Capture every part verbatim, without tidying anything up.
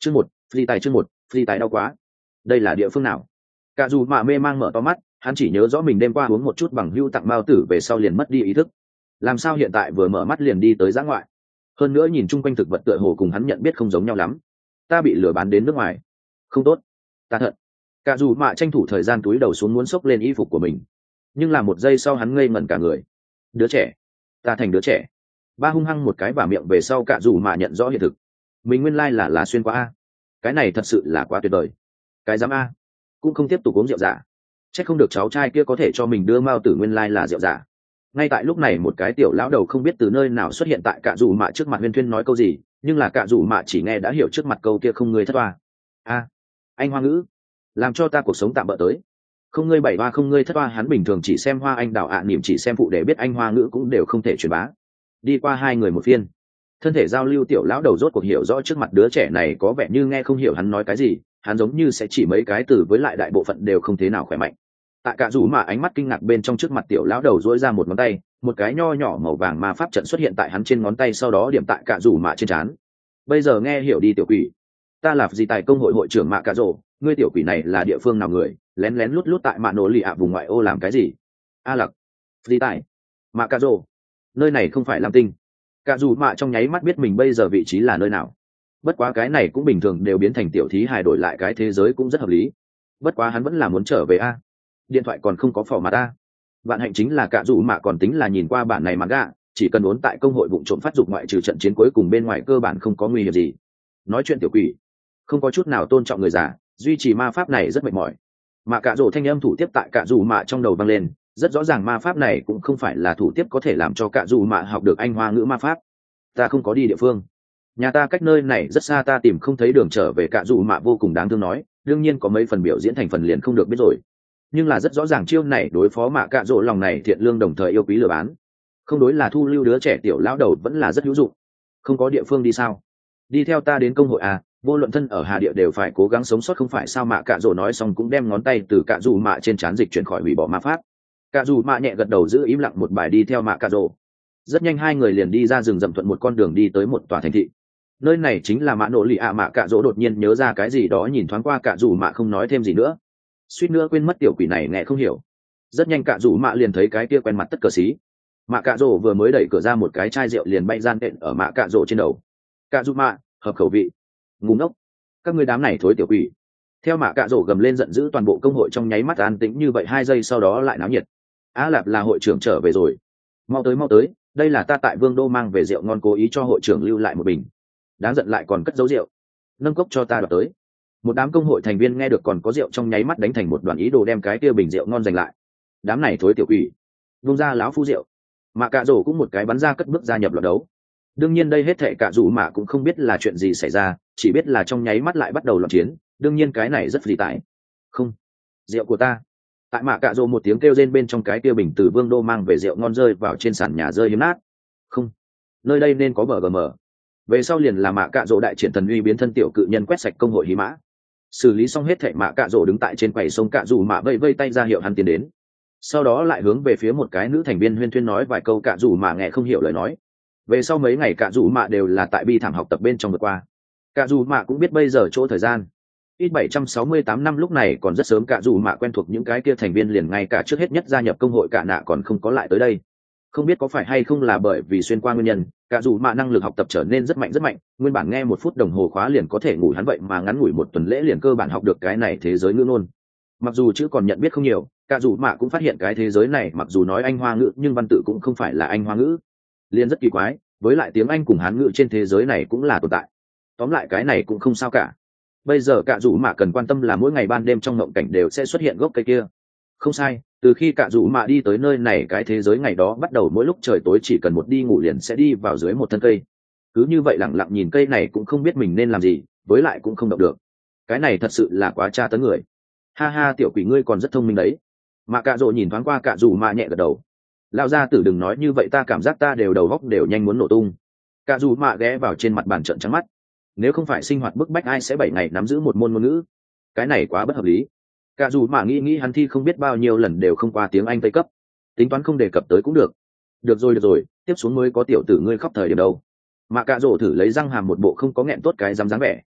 Chương một, phi tài chương một, phi tài đau quá. Đây là địa phương nào? Cả dù mạ mê mang mở to mắt, hắn chỉ nhớ rõ mình đêm qua uống một chút bằng hưu tặng bao tử về sau liền mất đi ý thức. Làm sao hiện tại vừa mở mắt liền đi tới giã ngoại? Hơn nữa nhìn chung quanh thực vật tựa hồ cùng hắn nhận biết không giống nhau lắm. Ta bị lừa bán đến nước ngoài. Không tốt. Ta thận. Cả dù mạ tranh thủ thời gian túi đầu xuống muốn xốc lên y phục của mình. Nhưng là một giây sau hắn ngây ngẩn cả người. Đứa trẻ. Ta thành đứa trẻ. Ba hung hăng một cái vào miệng về sau cả dù mạ nhận rõ hiện thực. Mình nguyên lai là là xuyên qua a. Cái này thật sự là quá tuyệt vời. Cái dám a. Cũng không tiếp tục uống rượu giả. Chắc không được cháu trai kia có thể cho mình đưa mao tử nguyên lai là rượu giả. Ngay tại lúc này một cái tiểu lão đầu không biết từ nơi nào xuất hiện tại cả dù mạ trước mặt huyên thuyên nói câu gì, nhưng là cả dù mạ chỉ nghe đã hiểu trước mặt câu kia không ngươi thất hoa. A, anh hoa ngữ, làm cho ta cuộc sống tạm bỡ tới. Không ngươi bảy hoa không ngươi thất hoa, hắn bình thường chỉ xem hoa anh đào ạ niệm chỉ xem phụ để biết anh hoa ngữ cũng đều không thể truyền bá. Đi qua hai người một phiên, thân thể giao lưu tiểu lão đầu rốt cuộc hiểu rõ trước mặt đứa trẻ này có vẻ như nghe không hiểu hắn nói cái gì, hắn giống như sẽ chỉ mấy cái từ với lại đại bộ phận đều không thế nào khỏe mạnh. Tại cả rủ mà ánh mắt kinh ngạc bên trong trước mặt tiểu lão đầu dỗi ra một ngón tay, một cái nho nhỏ màu vàng ma pháp trận xuất hiện tại hắn trên ngón tay, sau đó điểm tại cả rủ mạ trên trán. Bây giờ nghe hiểu đi tiểu quỷ, ta là gì tài công hội hội trưởng mạ cà rồ, ngươi tiểu quỷ này là địa phương nào người, lén lén lút lút tại mạ nổ lì ạ vùng ngoại ô làm cái gì? A lặc, gì tài, mạ cà rồ, nơi này không phải lam tinh. Cả dù mạ trong nháy mắt biết mình bây giờ vị trí là nơi nào. Bất quá cái này cũng bình thường, đều biến thành tiểu thí hài đổi lại cái thế giới cũng rất hợp lý. Bất quá hắn vẫn là muốn trở về a. Điện thoại còn không có phỏ mặt ta. Vạn hạnh chính là cả dù mạ còn tính là nhìn qua bản này mà gạ, chỉ cần ốn tại công hội vụ trộm phát dục ngoại trừ trận chiến cuối cùng bên ngoài cơ bản không có nguy hiểm gì. Nói chuyện tiểu quỷ, không có chút nào tôn trọng người già, duy trì ma pháp này rất mệt mỏi. Mà cả rổ thanh âm thủ tiếp tại cả dù mạ trong đầu vang lên, rất rõ ràng ma pháp này cũng không phải là thủ tiếp có thể làm cho cả dù mạ học được anh hoa ngữ ma pháp. Ta không có đi địa phương, nhà ta cách nơi này rất xa, ta tìm không thấy đường trở về. Cả dù mạ vô cùng đáng thương nói, đương nhiên có mấy phần biểu diễn thành phần liền không được biết rồi, nhưng là rất rõ ràng chiêu này đối phó mạ cạ rỗ lòng này thiện lương đồng thời yêu quý lừa bán, không đối là thu lưu đứa trẻ tiểu lão đầu vẫn là rất hữu dụng. Không có địa phương đi sao? Đi theo ta đến công hội à, vô luận thân ở hà địa đều phải cố gắng sống sót không phải sao? Mạ cạ rỗ nói xong cũng đem ngón tay từ cạ dù mạ trên trán dịch chuyển khỏi hủy bỏ ma pháp. Cạ dù mạ nhẹ gật đầu giữ im lặng một bài đi theo mạ cạ rỗ. Rất nhanh hai người liền đi ra rừng rậm thuận một con đường đi tới một tòa thành thị. Nơi này chính là mạ nổ lì ạ. Mạ cạ rỗ đột nhiên nhớ ra cái gì đó, nhìn thoáng qua cạ dù mạ không nói thêm gì nữa, suýt nữa quên mất tiểu quỷ này nghe không hiểu. Rất nhanh cạ rủ mạ liền thấy cái kia quen mặt tất cờ xí. Mạ cạ rổ vừa mới đẩy cửa ra, một cái chai rượu liền bay gian đện ở mạ cạ rổ trên đầu. Cạ rủ mạ, hợp khẩu vị, ngu ngốc, các ngươi đám này thối tiểu quỷ. Theo mạ cạ rổ gầm lên giận dữ, toàn bộ công hội trong nháy mắt an tĩnh như vậy hai giây, sau đó lại náo nhiệt. Á lạp là hội trưởng trở về rồi, mau tới mau tới, đây là ta tại Vương Đô mang về rượu ngon, cố ý cho hội trưởng lưu lại một bình, đáng giận lại còn cất giấu rượu, nâng cốc cho ta đoạt tới. Một đám công hội thành viên nghe được còn có rượu trong nháy mắt đánh thành một đoàn, ý đồ đem cái kia bình rượu ngon giành lại. Đám này thối tiểu quỷ, vung ra láo phu rượu. Mạ cạ rổ cũng một cái bắn ra cất bước gia nhập loạt đấu. Đương nhiên đây hết thệ cạ rủ mạ cũng không biết là chuyện gì xảy ra, chỉ biết là trong nháy mắt lại bắt đầu loạn chiến. Đương nhiên cái này rất phí tải. Không, rượu của ta. Tại mạ cạ rổ một tiếng kêu rên bên trong, cái kia bình từ Vương Đô mang về rượu ngon rơi vào trên sàn nhà rơi hiếm nát. Không, nơi đây nên có bờ gm. Về sau liền là mạ cạ rổ đại triển thần uy, biến thân tiểu cự nhân quét sạch công hội hí mã. Xử lý xong hết thảy, mạ cạ rổ đứng tại trên quầy sông cạ rủ mạ vây vây tay ra hiệu hắn tiến đến, sau đó lại hướng về phía một cái nữ thành viên huyên thuyên nói vài câu cạ rủ mạ nghe không hiểu lời nói. Về sau mấy ngày cạ rủ mạ đều là tại bi thảm học tập bên trong vừa qua. Cạ rủ mạ cũng biết bây giờ chỗ thời gian ít bảy trăm sáu mươi tám năm, lúc này còn rất sớm. Cạ rủ mạ quen thuộc những cái kia thành viên, liền ngay cả trước hết nhất gia nhập công hội cạ nạ còn không có lại tới đây. Không biết có phải hay không là bởi vì xuyên qua nguyên nhân, cả dù mạ năng lực học tập trở nên rất mạnh rất mạnh, nguyên bản nghe một phút đồng hồ khóa liền có thể ngủ, hắn vậy mà ngắn ngủi một tuần lễ liền cơ bản học được cái này thế giới ngữ ngôn. Mặc dù chữ còn nhận biết không nhiều, cả dù mạ cũng phát hiện cái thế giới này mặc dù nói anh hoa ngữ nhưng văn tự cũng không phải là anh hoa ngữ, liền rất kỳ quái. Với lại tiếng Anh cùng Hán ngữ trên thế giới này cũng là tồn tại. Tóm lại cái này cũng không sao cả. Bây giờ cả dù mạ cần quan tâm là mỗi ngày ban đêm trong mộng cảnh đều sẽ xuất hiện gốc cây kia. Không sai, từ khi cả dù mạ đi tới nơi này cái thế giới ngày đó bắt đầu, mỗi lúc trời tối chỉ cần một đi ngủ liền sẽ đi vào dưới một thân cây. Cứ như vậy lặng lặng nhìn cây này cũng không biết mình nên làm gì, với lại cũng không động được. Cái này thật sự là quá tra tấn người. Ha ha, tiểu quỷ ngươi còn rất thông minh đấy. Mạ cạ rồ nhìn thoáng qua cả dù mạ nhẹ gật đầu. Lao ra tử đừng nói như vậy, ta cảm giác ta đều đầu góc đều nhanh muốn nổ tung. Cả dù mạ ghé vào trên mặt bàn trợn trắng mắt. Nếu không phải sinh hoạt bức bách, ai sẽ bảy ngày nắm giữ một môn ngôn ngữ? Cái này quá bất hợp lý. Cả dù mạ nghĩ nghĩ, hắn thi không biết bao nhiêu lần đều không qua tiếng Anh Tây cấp, tính toán không đề cập tới cũng được. Được rồi được rồi, tiếp xuống mới có tiểu tử ngươi khóc thời điểm đâu. Mạ cạ rồ thử lấy răng hàm một bộ không có nghẹn tốt cái dám dáng vẻ.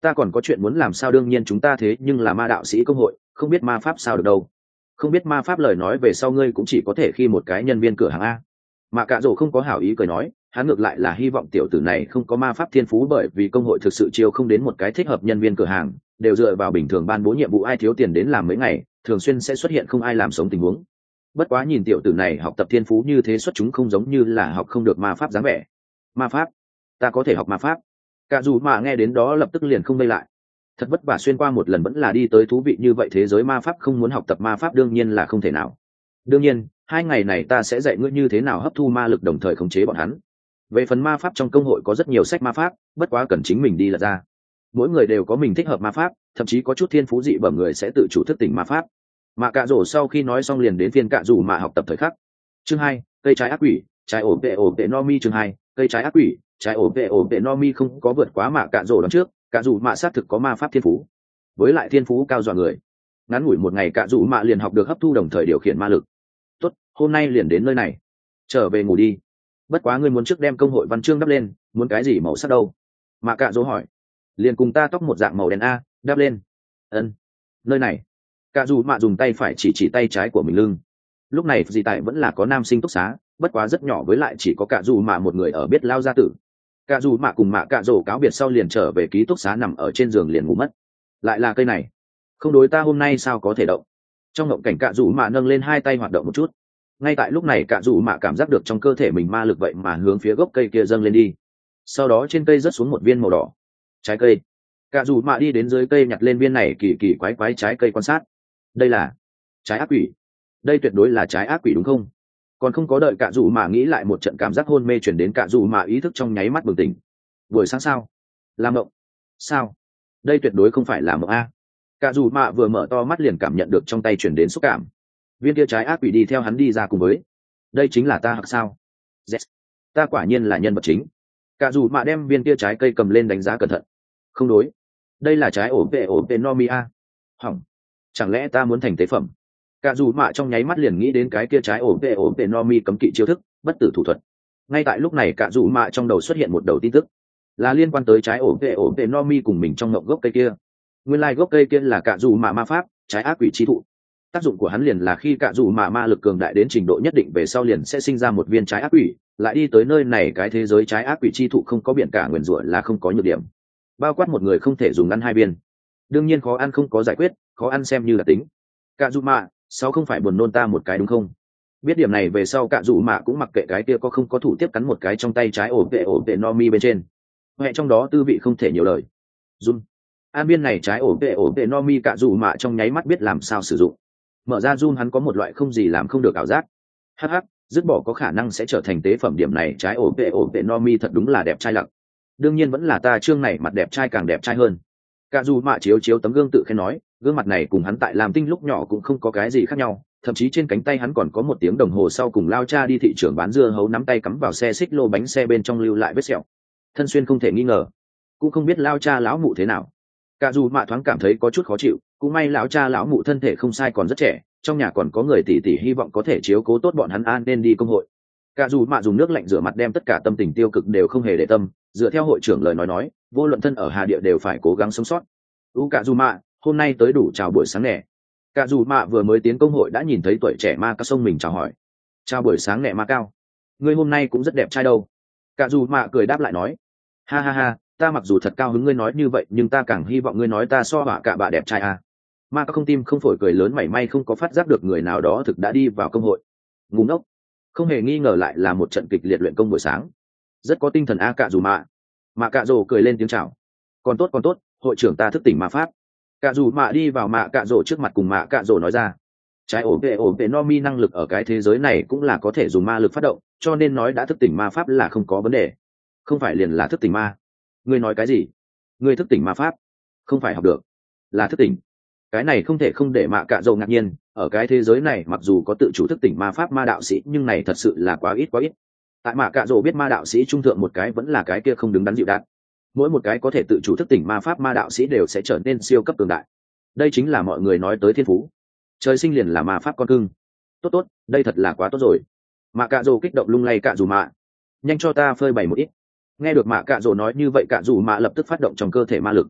Ta còn có chuyện muốn làm sao? Đương nhiên chúng ta thế nhưng là ma đạo sĩ công hội, không biết ma pháp sao được đâu. Không biết ma pháp lời nói về sau ngươi cũng chỉ có thể khi một cái nhân viên cửa hàng a. Mà cạ rổ không có hảo ý cười nói, hắn ngược lại là hy vọng tiểu tử này không có ma pháp thiên phú, bởi vì công hội thực sự chiêu không đến một cái thích hợp nhân viên cửa hàng, đều dựa vào bình thường ban bố nhiệm vụ ai thiếu tiền đến làm mấy ngày, thường xuyên sẽ xuất hiện không ai làm sống tình huống. Bất quá nhìn tiểu tử này học tập thiên phú như thế xuất chúng không giống như là học không được ma pháp dáng vẻ. Ma pháp? Ta có thể học ma pháp? Cả dù mà nghe đến đó lập tức liền không vây lại. Thật vất vả xuyên qua một lần vẫn là đi tới thú vị như vậy thế giới ma pháp, không muốn học tập ma pháp đương nhiên là không thể nào. Đương nhiên, hai ngày này ta sẽ dạy ngươi như thế nào hấp thu ma lực đồng thời khống chế bọn hắn. Về phần ma pháp trong công hội có rất nhiều sách ma pháp, bất quá cần chính mình đi lật ra. Mỗi người đều có mình thích hợp ma pháp, thậm chí có chút thiên phú dị bẩm người sẽ tự chủ thức tỉnh ma pháp. Mà cạ rổ sau khi nói xong liền đến phiên cạ rủ mà học tập thời khắc. Chương hai, cây trái ác quỷ, trái ổ vệ ổ vệ no mi. Chương hai, cây trái ác quỷ, trái ổ vệ ổ vệ no mi. Không có vượt quá mà cạ rổ đón trước, cạ rủ mà xác thực có ma pháp thiên phú, với lại thiên phú cao dọa người. Ngắn ngủi một ngày cạ rủ mà liền học được hấp thu đồng thời điều khiển ma lực. Tốt, hôm nay liền đến nơi này, trở về ngủ đi. Bất quá ngươi muốn trước đem công hội văn chương đắp lên, muốn cái gì màu sắc đâu? Mà cạ rỗ hỏi. Liền cùng ta tóc một dạng màu đen a, đắp lên. Ân. Nơi này. Cạ dù mạ dùng tay phải chỉ chỉ tay trái của mình lưng. Lúc này dì tại vẫn là có nam sinh túc xá, bất quá rất nhỏ, với lại chỉ có cạ dù mạ một người ở biết lao gia tử. Cạ dù mạ cùng mạ cạ rỗ cáo biệt sau liền trở về ký túc xá, nằm ở trên giường liền ngủ mất. Lại là cây này, không đối ta hôm nay sao có thể động? Trong ngộng cảnh cạ dù mạ nâng lên hai tay hoạt động một chút. Ngay tại lúc này cạ dù mạ cảm giác được trong cơ thể mình ma lực vậy mà hướng phía gốc cây kia dâng lên đi. Sau đó trên cây rớt xuống một viên màu đỏ trái cây. Cạ dù mạ đi đến dưới cây nhặt lên viên này kỳ kỳ quái quái trái cây quan sát. Đây là trái ác quỷ. Đây tuyệt đối là trái ác quỷ đúng không? Còn không có đợi cạ dù mạ nghĩ lại, một trận cảm giác hôn mê chuyển đến, cạ dù mạ ý thức trong nháy mắt bừng tỉnh. Buổi sáng sao? Làm mộng sao? Đây tuyệt đối không phải là mộng a. Cạ dù mạ vừa mở to mắt liền cảm nhận được trong tay chuyển đến xúc cảm. Viên kia trái ác quỷ đi theo hắn đi ra cùng với. Đây chính là ta hoặc sao? Yes. Ta quả nhiên là nhân vật chính. Cả dù mạ đem viên kia trái cây cầm lên đánh giá cẩn thận. Không đối, đây là trái ổ vệ ổ vệ nomia. Hỏng, chẳng lẽ ta muốn thành tế phẩm? Cả dù mạ trong nháy mắt liền nghĩ đến cái kia trái ổ vệ ổ vệ nomi cấm kỵ chiêu thức bất tử thủ thuật. Ngay tại lúc này cả dù mạ trong đầu xuất hiện một đầu tin tức, là liên quan tới trái ổ vệ ổ vệ nomi cùng mình trong ngộng gốc cây kia. Nguyên lai like gốc cây kia là cả dù mạ ma pháp trái ác quỷ chi thụ. Tác dụng của hắn liền là khi cả dù mà ma lực cường đại đến trình độ nhất định về sau liền sẽ sinh ra một viên trái ác quỷ, lại đi tới nơi này cái thế giới trái ác quỷ chi thụ không có biển cả nguyền rủa là không có nhược điểm, bao quát một người không thể dùng ăn hai viên. Đương nhiên khó ăn không có giải quyết, khó ăn xem như là tính. Cả dù mà sao không phải buồn nôn ta một cái đúng không? Biết điểm này về sau cả dù mà cũng mặc kệ cái kia có không có thủ tiếp cắn một cái trong tay trái ổ vệ ổ vệ no mi bên trên. Hệ trong đó tư vị không thể nhiều lời. Run. An viên này trái ổ vệ ổ vệ no mi cả dù mà trong nháy mắt biết làm sao sử dụng. Mở ra zoom hắn có một loại không gì làm không được ảo giác. Hh, dứt bỏ có khả năng sẽ trở thành tế phẩm điểm này trái ổ vệ ổ vệ no mi thật đúng là đẹp trai lặc. Đương nhiên vẫn là ta trương này mặt đẹp trai càng đẹp trai hơn. Cả dù mạ chiếu chiếu tấm gương tự khen nói, gương mặt này cùng hắn tại làm tinh lúc nhỏ cũng không có cái gì khác nhau, thậm chí trên cánh tay hắn còn có một tiếng đồng hồ sau cùng lao cha đi thị trường bán dưa hấu nắm tay cắm vào xe xích lô bánh xe bên trong lưu lại vết sẹo. Thân xuyên không thể nghi ngờ, cũng không biết lao cha lão mụ thế nào. Cả dù mạ thoáng cảm thấy có chút khó chịu, cũng may lão cha lão mụ thân thể không sai còn rất trẻ, trong nhà còn có người tỷ tỷ hy vọng có thể chiếu cố tốt bọn hắn an nên đi công hội. Cả dù mạ dùng nước lạnh rửa mặt đem tất cả tâm tình tiêu cực đều không hề để tâm, dựa theo hội trưởng lời nói nói, vô luận thân ở hà địa đều phải cố gắng sống sót. U cả dù mạ, hôm nay tới đủ chào buổi sáng nè. Cả dù mạ vừa mới tiến công hội đã nhìn thấy tuổi trẻ ma cao sông mình chào hỏi. Chào buổi sáng nè ma cao, ngươi hôm nay cũng rất đẹp trai đâu. Cả dù mạ cười đáp lại nói, ha ha ha, ta mặc dù thật cao hứng ngươi nói như vậy nhưng ta càng hy vọng ngươi nói ta so họa cả bà đẹp trai à. Ma cao không tim không phổi cười lớn, mảy may không có phát giác được người nào đó thực đã đi vào công hội. Ngu ngốc, không hề nghi ngờ lại là một trận kịch liệt luyện công buổi sáng, rất có tinh thần a. Cả dù mạ mạ cạ rồ cười lên tiếng chào, còn tốt còn tốt, hội trưởng ta thức tỉnh ma pháp. Cả dù mạ đi vào mạ cạ rồ trước mặt cùng mạ cạ rồ nói ra, trái ổ vệ ổ vệ no mi năng lực ở cái thế giới này cũng là có thể dùng ma lực phát động, cho nên nói đã thức tỉnh ma pháp là không có vấn đề. Không phải liền là thức tỉnh ma? Ngươi nói cái gì? Ngươi thức tỉnh ma pháp? Không phải học được, là thức tỉnh. Cái này không thể không để mạ cạ rồ ngạc nhiên, ở cái thế giới này mặc dù có tự chủ thức tỉnh ma pháp ma đạo sĩ nhưng này thật sự là quá ít quá ít. Tại mạ cạ rồ biết ma đạo sĩ trung thượng một cái vẫn là cái kia không đứng đắn dịu đạn, mỗi một cái có thể tự chủ thức tỉnh ma pháp ma đạo sĩ đều sẽ trở nên siêu cấp cường đại. Đây chính là mọi người nói tới thiên phú, trời sinh liền là ma pháp con cưng. Tốt tốt, đây thật là quá tốt rồi. Mạ cạ rồ kích động lung lay cạ dù mạ, nhanh cho ta phơi bày một ít. Nghe được mạ cạ rồ nói như vậy cạ dù mạ lập tức phát động trong cơ thể ma lực.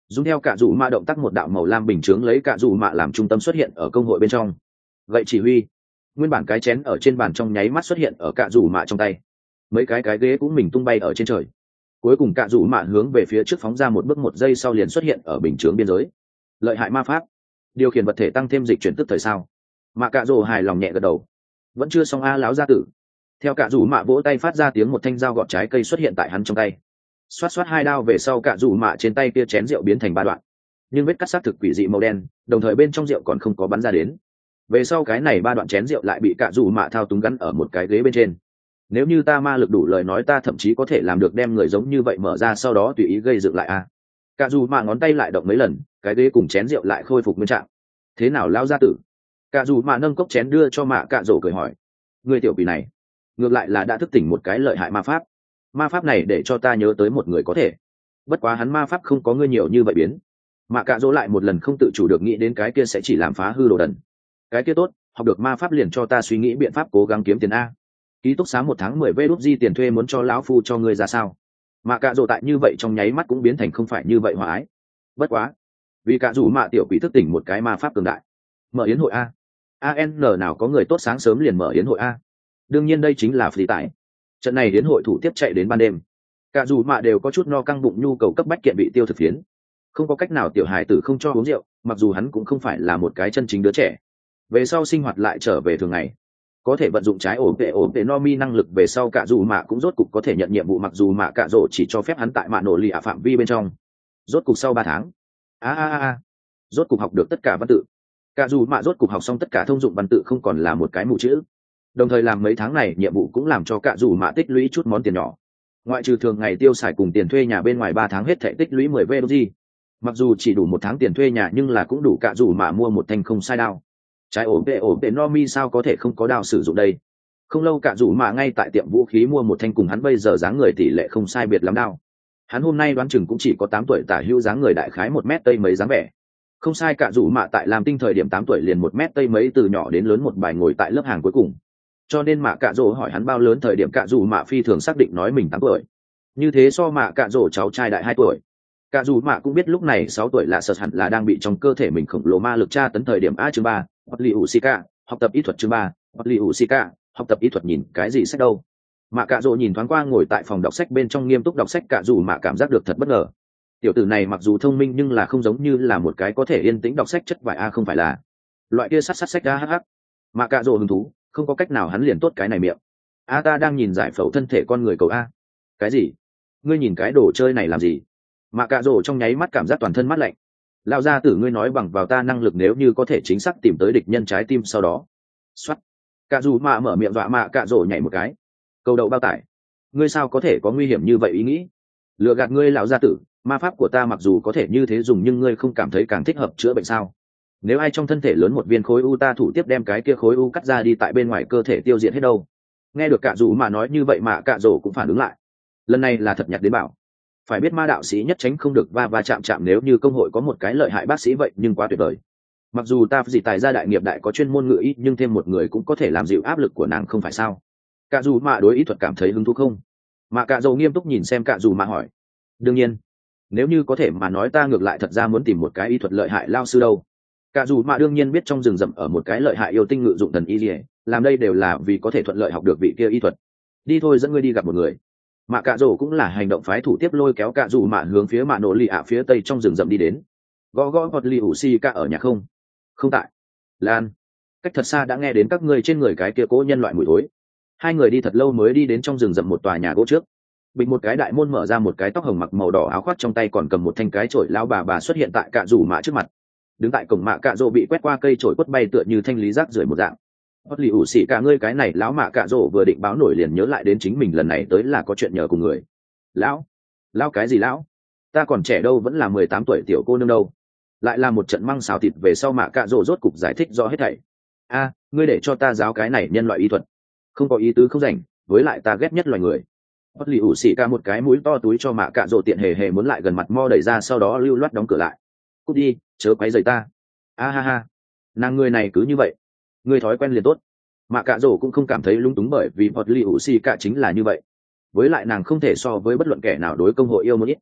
Dùng theo cả dù mạ động tác, một đạo màu lam bình chướng lấy cả dù mạ làm trung tâm xuất hiện ở công hội bên trong. Vậy chỉ huy, nguyên bản cái chén ở trên bàn trong nháy mắt xuất hiện ở cả dù mạ trong tay, mấy cái cái ghế cũng mình tung bay ở trên trời. Cuối cùng cả dù mạ hướng về phía trước phóng ra một bước, một giây sau liền xuất hiện ở bình chướng biên giới. Lợi hại ma pháp, điều khiển vật thể tăng thêm dịch chuyển tức thời sao? Mạ cả dù hài lòng nhẹ gật đầu. Vẫn chưa xong a láo gia tử. Theo cả dù mạ vỗ tay phát ra tiếng, một thanh dao gọt trái cây xuất hiện tại hắn trong tay. Xoát xoát hai đao về sau, cả dù mạ trên tay kia chén rượu biến thành ba đoạn, nhưng vết cắt xác thực quỷ dị màu đen, đồng thời bên trong rượu còn không có bắn ra đến. Về sau cái này ba đoạn chén rượu lại bị cả dù mạ thao túng gắn ở một cái ghế bên trên. Nếu như ta ma lực đủ lời nói, ta thậm chí có thể làm được đem người giống như vậy mở ra, sau đó tùy ý gây dựng lại a. Cả dù mạ ngón tay lại động mấy lần, cái ghế cùng chén rượu lại khôi phục nguyên trạng. Thế nào lao gia tử? Cả dù mạ nâng cốc chén đưa cho mạ cạ rổ cười hỏi. Người tiểu quỷ này ngược lại là đã thức tỉnh một cái lợi hại ma pháp. Ma pháp này để cho ta nhớ tới một người có thể, bất quá hắn ma pháp không có ngươi nhiều như vậy biến. Mạ cạ rổ lại một lần không tự chủ được nghĩ đến cái kia sẽ chỉ làm phá hư đồ đần. Cái kia tốt, học được ma pháp liền cho ta suy nghĩ biện pháp cố gắng kiếm tiền a. Ký túc xá một tháng mười vê đút di tiền thuê muốn cho lão phu cho ngươi ra sao? Mạ cạ rổ tại như vậy trong nháy mắt cũng biến thành không phải như vậy hòa ái. Bất quá, vì cạ rủ mạ tiểu quỷ thức tỉnh một cái ma pháp cường đại. Mở yến hội a. An nào có người tốt sáng sớm liền mở yến hội a. Đương nhiên đây chính là phí tải. Trận này yến hội thủ tiếp chạy đến ban đêm. Cả dù mạ đều có chút no căng bụng, nhu cầu cấp bách kiện bị tiêu thực phiến. Không có cách nào tiểu hài tử không cho uống rượu, mặc dù hắn cũng không phải là một cái chân chính đứa trẻ. Về sau sinh hoạt lại trở về thường ngày, có thể vận dụng trái ổ vệ ổ vệ no mi năng lực. Về sau cả dù mạ cũng rốt cục có thể nhận nhiệm vụ, mặc dù mạ cả rổ chỉ cho phép hắn tại mạ nổ lì ạ phạm vi bên trong. Rốt cục sau ba tháng, a a a rốt cục học được tất cả văn tự. Cả dù mạ rốt cục học xong tất cả thông dụng văn tự, không còn là một cái mù chữ. Đồng thời làm mấy tháng này nhiệm vụ cũng làm cho cả dù mạ tích lũy chút món tiền nhỏ, ngoại trừ thường ngày tiêu xài cùng tiền thuê nhà bên ngoài, ba tháng hết thảy tích lũy mười vê đô gì. Mặc dù chỉ đủ một tháng tiền thuê nhà, nhưng là cũng đủ cả dù mạ mua một thanh không sai đao. Trái ổ vệ ổ vệ no mi sao có thể không có đao sử dụng đây? Không lâu cả dù mạ ngay tại tiệm vũ khí mua một thanh cùng hắn bây giờ dáng người tỷ lệ không sai biệt lắm đao. Hắn hôm nay đoán chừng cũng chỉ có tám tuổi tả hữu, dáng người đại khái một mét tây mấy dáng vẻ. Không sai, cả dù mạ tại làm tinh thời điểm tám tuổi liền một mét tây mấy, từ nhỏ đến lớn một bài ngồi tại lớp hàng cuối cùng. Cho nên mạ cạ rỗ hỏi hắn bao lớn thời điểm, cạ dù mạ phi thường xác định nói mình tám tuổi. Như thế so mạ cạ rỗ cháu trai đại hai tuổi. Cạ dù mạ cũng biết lúc này sáu tuổi là sợ hẳn là đang bị trong cơ thể mình khổng lồ ma lực tra tấn thời điểm. A chương ba, hoặc li ủ shika, học tập ý thuật. Chương ba, hoặc li ủ shika, học tập ý thuật. Nhìn cái gì sách đâu? Mạ cạ rỗ nhìn thoáng qua ngồi tại phòng đọc sách bên trong nghiêm túc đọc sách cạ dù mạ cảm giác được thật bất ngờ. Tiểu tử này mặc dù thông minh nhưng là không giống như là một cái có thể yên tĩnh đọc sách chất vải a, không phải là loại kia sát sát sách a. Hh. Mạ cạ rỗ hứng thú, không có cách nào hắn liền tốt cái này miệng. A ta đang nhìn giải phẫu thân thể con người cầu a. Cái gì? Ngươi nhìn cái đồ chơi này làm gì? Mạ cạ rỗ trong nháy mắt cảm giác toàn thân mát lạnh. Lão gia tử, ngươi nói bằng vào ta năng lực, nếu như có thể chính xác tìm tới địch nhân trái tim, sau đó xoắt. Cạ dù mạ mở miệng dọa mạ cạ rỗ nhảy một cái. Cầu đậu bao tải, ngươi sao có thể có nguy hiểm như vậy ý nghĩ? Lừa gạt ngươi lão gia tử, ma pháp của ta mặc dù có thể như thế dùng, nhưng ngươi không cảm thấy càng thích hợp chữa bệnh sao? Nếu ai trong thân thể lớn một viên khối u, ta thủ tiếp đem cái kia khối u cắt ra đi, tại bên ngoài cơ thể tiêu diệt hết đâu. Nghe được cạ dù mà nói như vậy, mà cạ rổ cũng phản ứng lại. Lần này là thật nhặt đến bảo. Phải biết ma đạo sĩ nhất tránh không được va va chạm chạm, nếu như công hội có một cái lợi hại bác sĩ vậy nhưng quá tuyệt vời. Mặc dù ta gì tài gia đại nghiệp đại có chuyên môn ngự y, nhưng thêm một người cũng có thể làm dịu áp lực của nàng, không phải sao? Cạ dù mà đối ý thuật cảm thấy hứng thú không? Mà cạ rổ nghiêm túc nhìn xem cạ dù mà hỏi. Đương nhiên, nếu như có thể mà nói, ta ngược lại thật ra muốn tìm một cái y thuật lợi hại lao sư đâu. Cả dù mạ đương nhiên biết trong rừng rậm ở một cái lợi hại yêu tinh ngự dụng thần y lìa, làm đây đều là vì có thể thuận lợi học được vị kia y thuật. Đi thôi, dẫn ngươi đi gặp một người. Mạ cạ rổ cũng là hành động phái thủ tiếp lôi kéo cả dù mạ hướng phía mạ nổ lì ạ phía tây trong rừng rậm đi đến. Gõ gõ vật li ủ si ca ở nhà không? Không tại. Lan, cách thật xa đã nghe đến các ngươi trên người cái kia cố nhân loại mùi thối. Hai người đi thật lâu mới đi đến trong rừng rậm một tòa nhà gỗ trước. Bịch một cái đại môn mở ra, một cái tóc hồng mặc màu đỏ áo khoác trong tay còn cầm một thanh cái chổi lão bà bà xuất hiện tại cạ dù mạ trước mặt. Đứng tại cổng, mạ cạ rỗ bị quét qua cây chổi quất bay tựa như thanh lý rác rưởi một dạng. Bất lì ủ xỉ cả ngươi cái này lão. Mạ cạ rỗ vừa định báo nổi liền nhớ lại đến chính mình lần này tới là có chuyện nhờ cùng người. Lão? Lão cái gì lão? Ta còn trẻ đâu, vẫn là mười tám tuổi tiểu cô nương đâu. Lại là một trận măng xào thịt. Về sau mạ cạ rỗ rốt cục giải thích rõ hết thảy. A, ngươi để cho ta giáo cái này nhân loại y thuật? Không có ý tứ, không rảnh, với lại ta ghét nhất loài người. Bất lì ủ xỉ cả một cái mũi to túi cho mạ cạ rỗ tiện hề hề muốn lại gần, mặt mo đẩy ra, sau đó lưu loát đóng cửa lại. Cút đi, chớ quấy rầy ta. A ha ha, nàng người này cứ như vậy, người thói quen liền tốt. Mạ cạ rỗ cũng không cảm thấy lung túng, bởi vì Bất lì ủ xỉ cả chính là như vậy. Với lại nàng không thể so với bất luận kẻ nào đối công hội yêu một ít.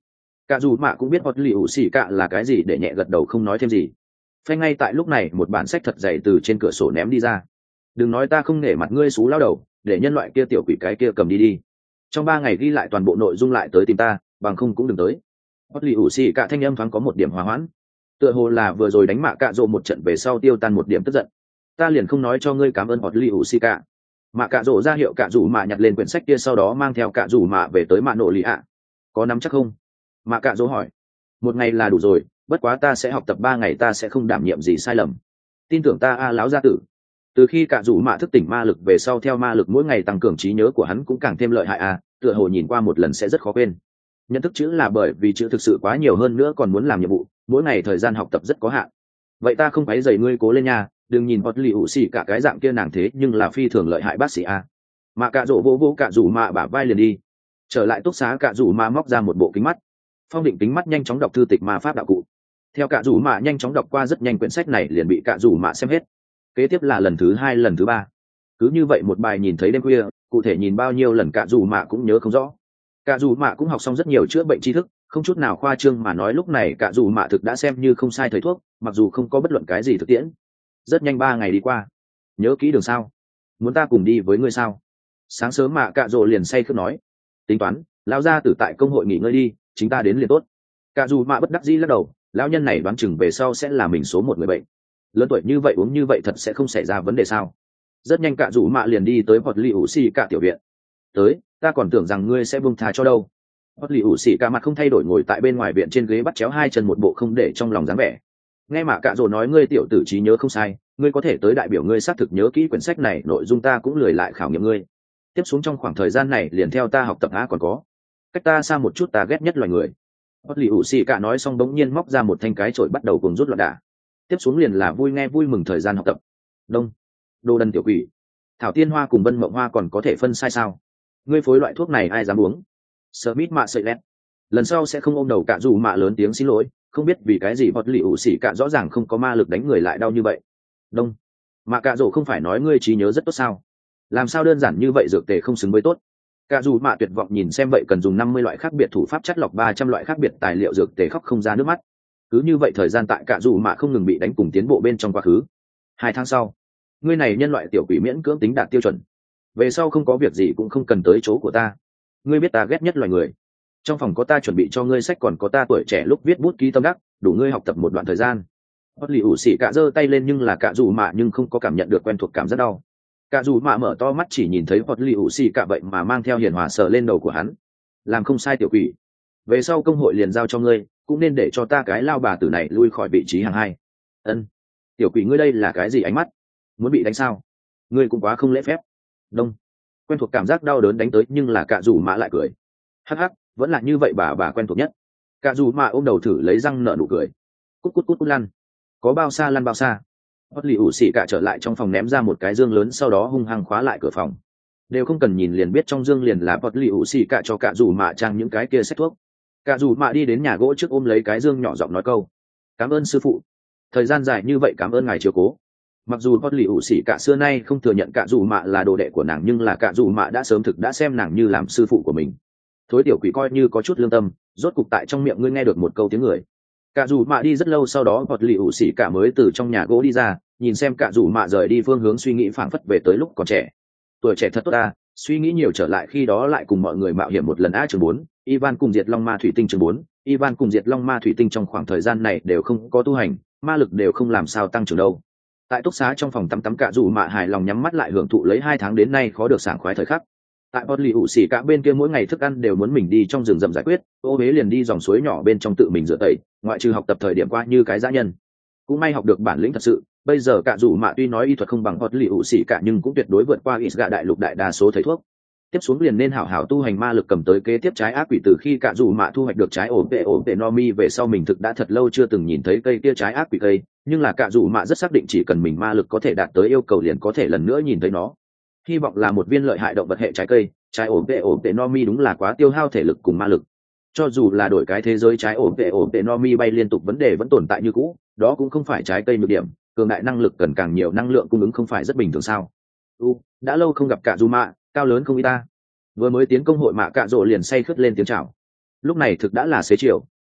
cả dù mạ cũng biết hot lì ủ xì cạ là cái gì để nhẹ gật đầu không nói thêm gì. Phanh ngay tại lúc này một bản sách thật dày từ trên cửa sổ ném đi ra. Đừng nói ta không nể mặt ngươi xú lao đầu, để nhân loại kia tiểu quỷ cái kia cầm đi đi. Trong ba ngày ghi lại toàn bộ nội dung lại tới tìm ta, bằng không cũng đừng tới. Hot lì ủ xì cạ thanh âm thoáng có một điểm hòa hoãn, tựa hồ là vừa rồi đánh mạ cạ rộ một trận về sau tiêu tan một điểm tức giận. Ta liền không nói cho ngươi cảm ơn hot lì ủ xì cạ. Mạ cạ rộ ra hiệu cạ rủ mạ nhặt lên quyển sách kia, sau đó mang theo cạ rủ mạ về tới mạ nổ lì ạ. Có nắm chắc không? Mạ cạ rộ hỏi. Một ngày là đủ rồi, bất quá ta sẽ học tập ba ngày, ta sẽ không đảm nhiệm gì sai lầm. Tin tưởng ta a láo gia tử. Từ khi cạ rủ mạ thức tỉnh ma lực về sau, theo ma lực mỗi ngày tăng cường trí nhớ của hắn cũng càng thêm lợi hại a, tựa hồ nhìn qua một lần sẽ rất khó quên. Nhận thức chữ là bởi vì chữ thực sự quá nhiều, hơn nữa còn muốn làm nhiệm vụ, mỗi ngày thời gian học tập rất có hạn. Vậy ta không phải dày ngươi cố lên nha, đừng nhìn hot lì ủ xì cả cái dạng kia nàng thế nhưng là phi thường lợi hại bác sĩ a. Mà cạ rỗ vỗ vỗ cạ rủ mạ bả vai liền đi. Trở lại túc xá, cạ rủ mạ móc ra một bộ kính mắt. Phong Định kính mắt nhanh chóng đọc thư tịch ma pháp đạo cụ. Theo cạ rủ mạ nhanh chóng đọc qua rất nhanh quyển sách này liền bị cạ rủ mạ xem hết. Kế tiếp là lần thứ hai, lần thứ ba. Cứ như vậy một bài nhìn thấy đêm khuya, cụ thể nhìn bao nhiêu lần cạ rủ mạ cũng nhớ không rõ. Cạ rủ mạ cũng học xong rất nhiều chữa bệnh tri thức, không chút nào khoa trương mà nói, lúc này cạ rủ mạ thực đã xem như không sai thầy thuốc, mặc dù không có bất luận cái gì thực tiễn. Rất nhanh ba ngày đi qua. Nhớ kỹ đường sao? Muốn ta cùng đi với ngươi sao? Sáng sớm mạ cạ rỗ liền say khướt nói. Tính toán, lão gia tử tại công hội nghỉ ngơi đi, chính ta đến liền tốt. Cạ dù mạ bất đắc dĩ lắc đầu, lão nhân này đoán chừng về sau sẽ là mình số một người bệnh. Lớn tuổi như vậy uống như vậy thật sẽ không xảy ra vấn đề sao? Rất nhanh cạ dù mạ liền đi tới Hot lì ủ xì cả tiểu viện. Tới, ta còn tưởng rằng ngươi sẽ buông tha cho đâu. Hot lì ủ xì cả mặt không thay đổi ngồi tại bên ngoài viện trên ghế bắt chéo hai chân một bộ không để trong lòng dáng vẻ. Nghe mà cạ rồ nói ngươi tiểu tử trí nhớ không sai, ngươi có thể tới đại biểu ngươi xác thực nhớ kỹ quyển sách này nội dung, ta cũng lười lại khảo nghiệm ngươi. Tiếp xuống trong khoảng thời gian này liền theo ta học tập á, còn có cách ta xa một chút, ta ghét nhất loài người. Hot lì ủ xì cả nói xong bỗng nhiên móc ra một thanh cái chổi bắt đầu cùng rút loạn đả. Tiếp xuống liền là vui nghe vui mừng thời gian học tập. Đông, đồ đần tiểu quỷ, thảo tiên hoa cùng vân mộng hoa còn có thể phân sai sao? Ngươi phối loại thuốc này ai dám uống? Smith mạ sợi lét. Lần sau sẽ không ôm đầu cạ dù mạ lớn tiếng xin lỗi, không biết vì cái gì Hot lì ủ xì cả rõ ràng không có ma lực đánh người lại đau như vậy. Đông, mà cạ rồ không phải nói ngươi trí nhớ rất tốt sao? Làm sao đơn giản như vậy dược tề không xứng với tốt? Cạ dù mạ tuyệt vọng nhìn xem vậy cần dùng năm mươi loại khác biệt thủ pháp chất lọc ba trăm loại khác biệt tài liệu dược tề, khóc không ra nước mắt. Cứ như vậy thời gian tại cạ dù mạ không ngừng bị đánh cùng tiến bộ bên trong quá khứ. Hai tháng sau, ngươi này nhân loại tiểu quỷ miễn cưỡng tính đạt tiêu chuẩn. Về sau không có việc gì cũng không cần tới chỗ của ta. Ngươi biết ta ghét nhất loài người. Trong phòng có ta chuẩn bị cho ngươi sách, còn có ta tuổi trẻ lúc viết bút ký tâm đắc, đủ ngươi học tập một đoạn thời gian. Hot lì ủ xì cạ giơ tay lên, nhưng là cạ dù mạ nhưng không có cảm nhận được quen thuộc cảm giác đau. Cạ dù mạ mở to mắt chỉ nhìn thấy Hot lì ủ xì cạ vậy mà mang theo hiền hòa sờ lên đầu của hắn. Làm không sai tiểu quỷ, về sau công hội liền giao cho ngươi, cũng nên để cho ta cái lao bà tử này lui khỏi vị trí hàng hai. Ân, tiểu quỷ ngươi đây là cái gì ánh mắt? Muốn bị đánh sao? Ngươi cũng quá không lễ phép. Đông, quen thuộc cảm giác đau đớn đánh tới, nhưng là cạ dù mạ lại cười. Hắc hắc, vẫn là như vậy bà bà quen thuộc nhất. Cạ dù mạ ôm đầu thử lấy răng nở nụ cười. Cút cút cút cút lăn, có bao xa lăn bao xa. Hot lì ủ xì cả trở lại trong phòng, ném ra một cái dương lớn, sau đó hung hăng khóa lại cửa phòng. Đều không cần nhìn liền biết trong dương liền là Hot lì ủ xì cả cho cạ dù mạ trang những cái kia sách thuốc. Cạ dù mạ đi đến nhà gỗ trước ôm lấy cái dương, nhỏ giọng nói câu cảm ơn sư phụ, thời gian dài như vậy cảm ơn ngài chiếu cố. Mặc dù Hot lì ủ xì cả xưa nay không thừa nhận cạ dù mạ là đồ đệ của nàng, nhưng là cạ dù mạ đã sớm thực đã xem nàng như làm sư phụ của mình. Thối tiểu quỷ coi như có chút lương tâm, rốt cục tại trong miệng ngươi nghe được một câu tiếng người. Cạ dù mạ đi rất lâu, sau đó Hot lì ủ xì cả mới từ trong nhà gỗ đi ra, nhìn xem cạ dù mạ rời đi phương hướng, suy nghĩ phảng phất về tới lúc còn trẻ. Tuổi trẻ thật tốt ta, suy nghĩ nhiều trở lại khi đó lại cùng mọi người mạo hiểm một lần. A chương bốn, Ivan cùng diệt long ma thủy tinh. Chương bốn, Ivan cùng diệt long ma thủy tinh. Trong khoảng thời gian này đều không có tu hành, ma lực đều không làm sao tăng trưởng đâu. Tại túc xá trong phòng tắm tắm, cạ dù mạ hài lòng nhắm mắt lại hưởng thụ lấy hai tháng đến nay khó được sảng khoái thời khắc. Tại Hot lì ủ xì cả bên kia mỗi ngày thức ăn đều muốn mình đi trong rừng rậm giải quyết, ô bế liền đi dòng suối nhỏ bên trong tự mình rửa tẩy, ngoại trừ học tập thời điểm qua như cái dã nhân. Cũng may học được bản lĩnh thật sự, bây giờ cạ dù mạ tuy nói y thuật không bằng Hot lì ủ xì cả nhưng cũng tuyệt đối vượt qua Isga đại lục đại đa số thầy thuốc. Tiếp xuống liền nên hảo hảo tu hành ma lực, cầm tới kế tiếp trái ác quỷ. Từ khi cạ dù mạ thu hoạch được trái ổn tệ ổn tệ no mi về sau, mình thực đã thật lâu chưa từng nhìn thấy cây kia trái ác quỷ cây, nhưng là cạ dù mạ rất xác định chỉ cần mình ma lực có thể đạt tới yêu cầu liền có thể lần nữa nhìn thấy nó. Hy vọng là một viên lợi hại động vật hệ trái cây. Trái ổn tệ ổn tệ no mi đúng là quá tiêu hao thể lực cùng ma lực. Cho dù là đổi cái thế giới, trái ổn tệ ổn tệ no mi bay liên tục vấn đề vẫn tồn tại như cũ, đó cũng không phải trái cây nhược điểm, cường đại năng lực cần càng nhiều năng lượng cung ứng không phải rất bình thường sao? U, đã lâu không gặp cạ dù mạ, cao lớn không y ta. Vừa mới tiến công hội, mạ cạ rỗ liền say khướt lên tiếng chào. Lúc này thực đã là xế chiều,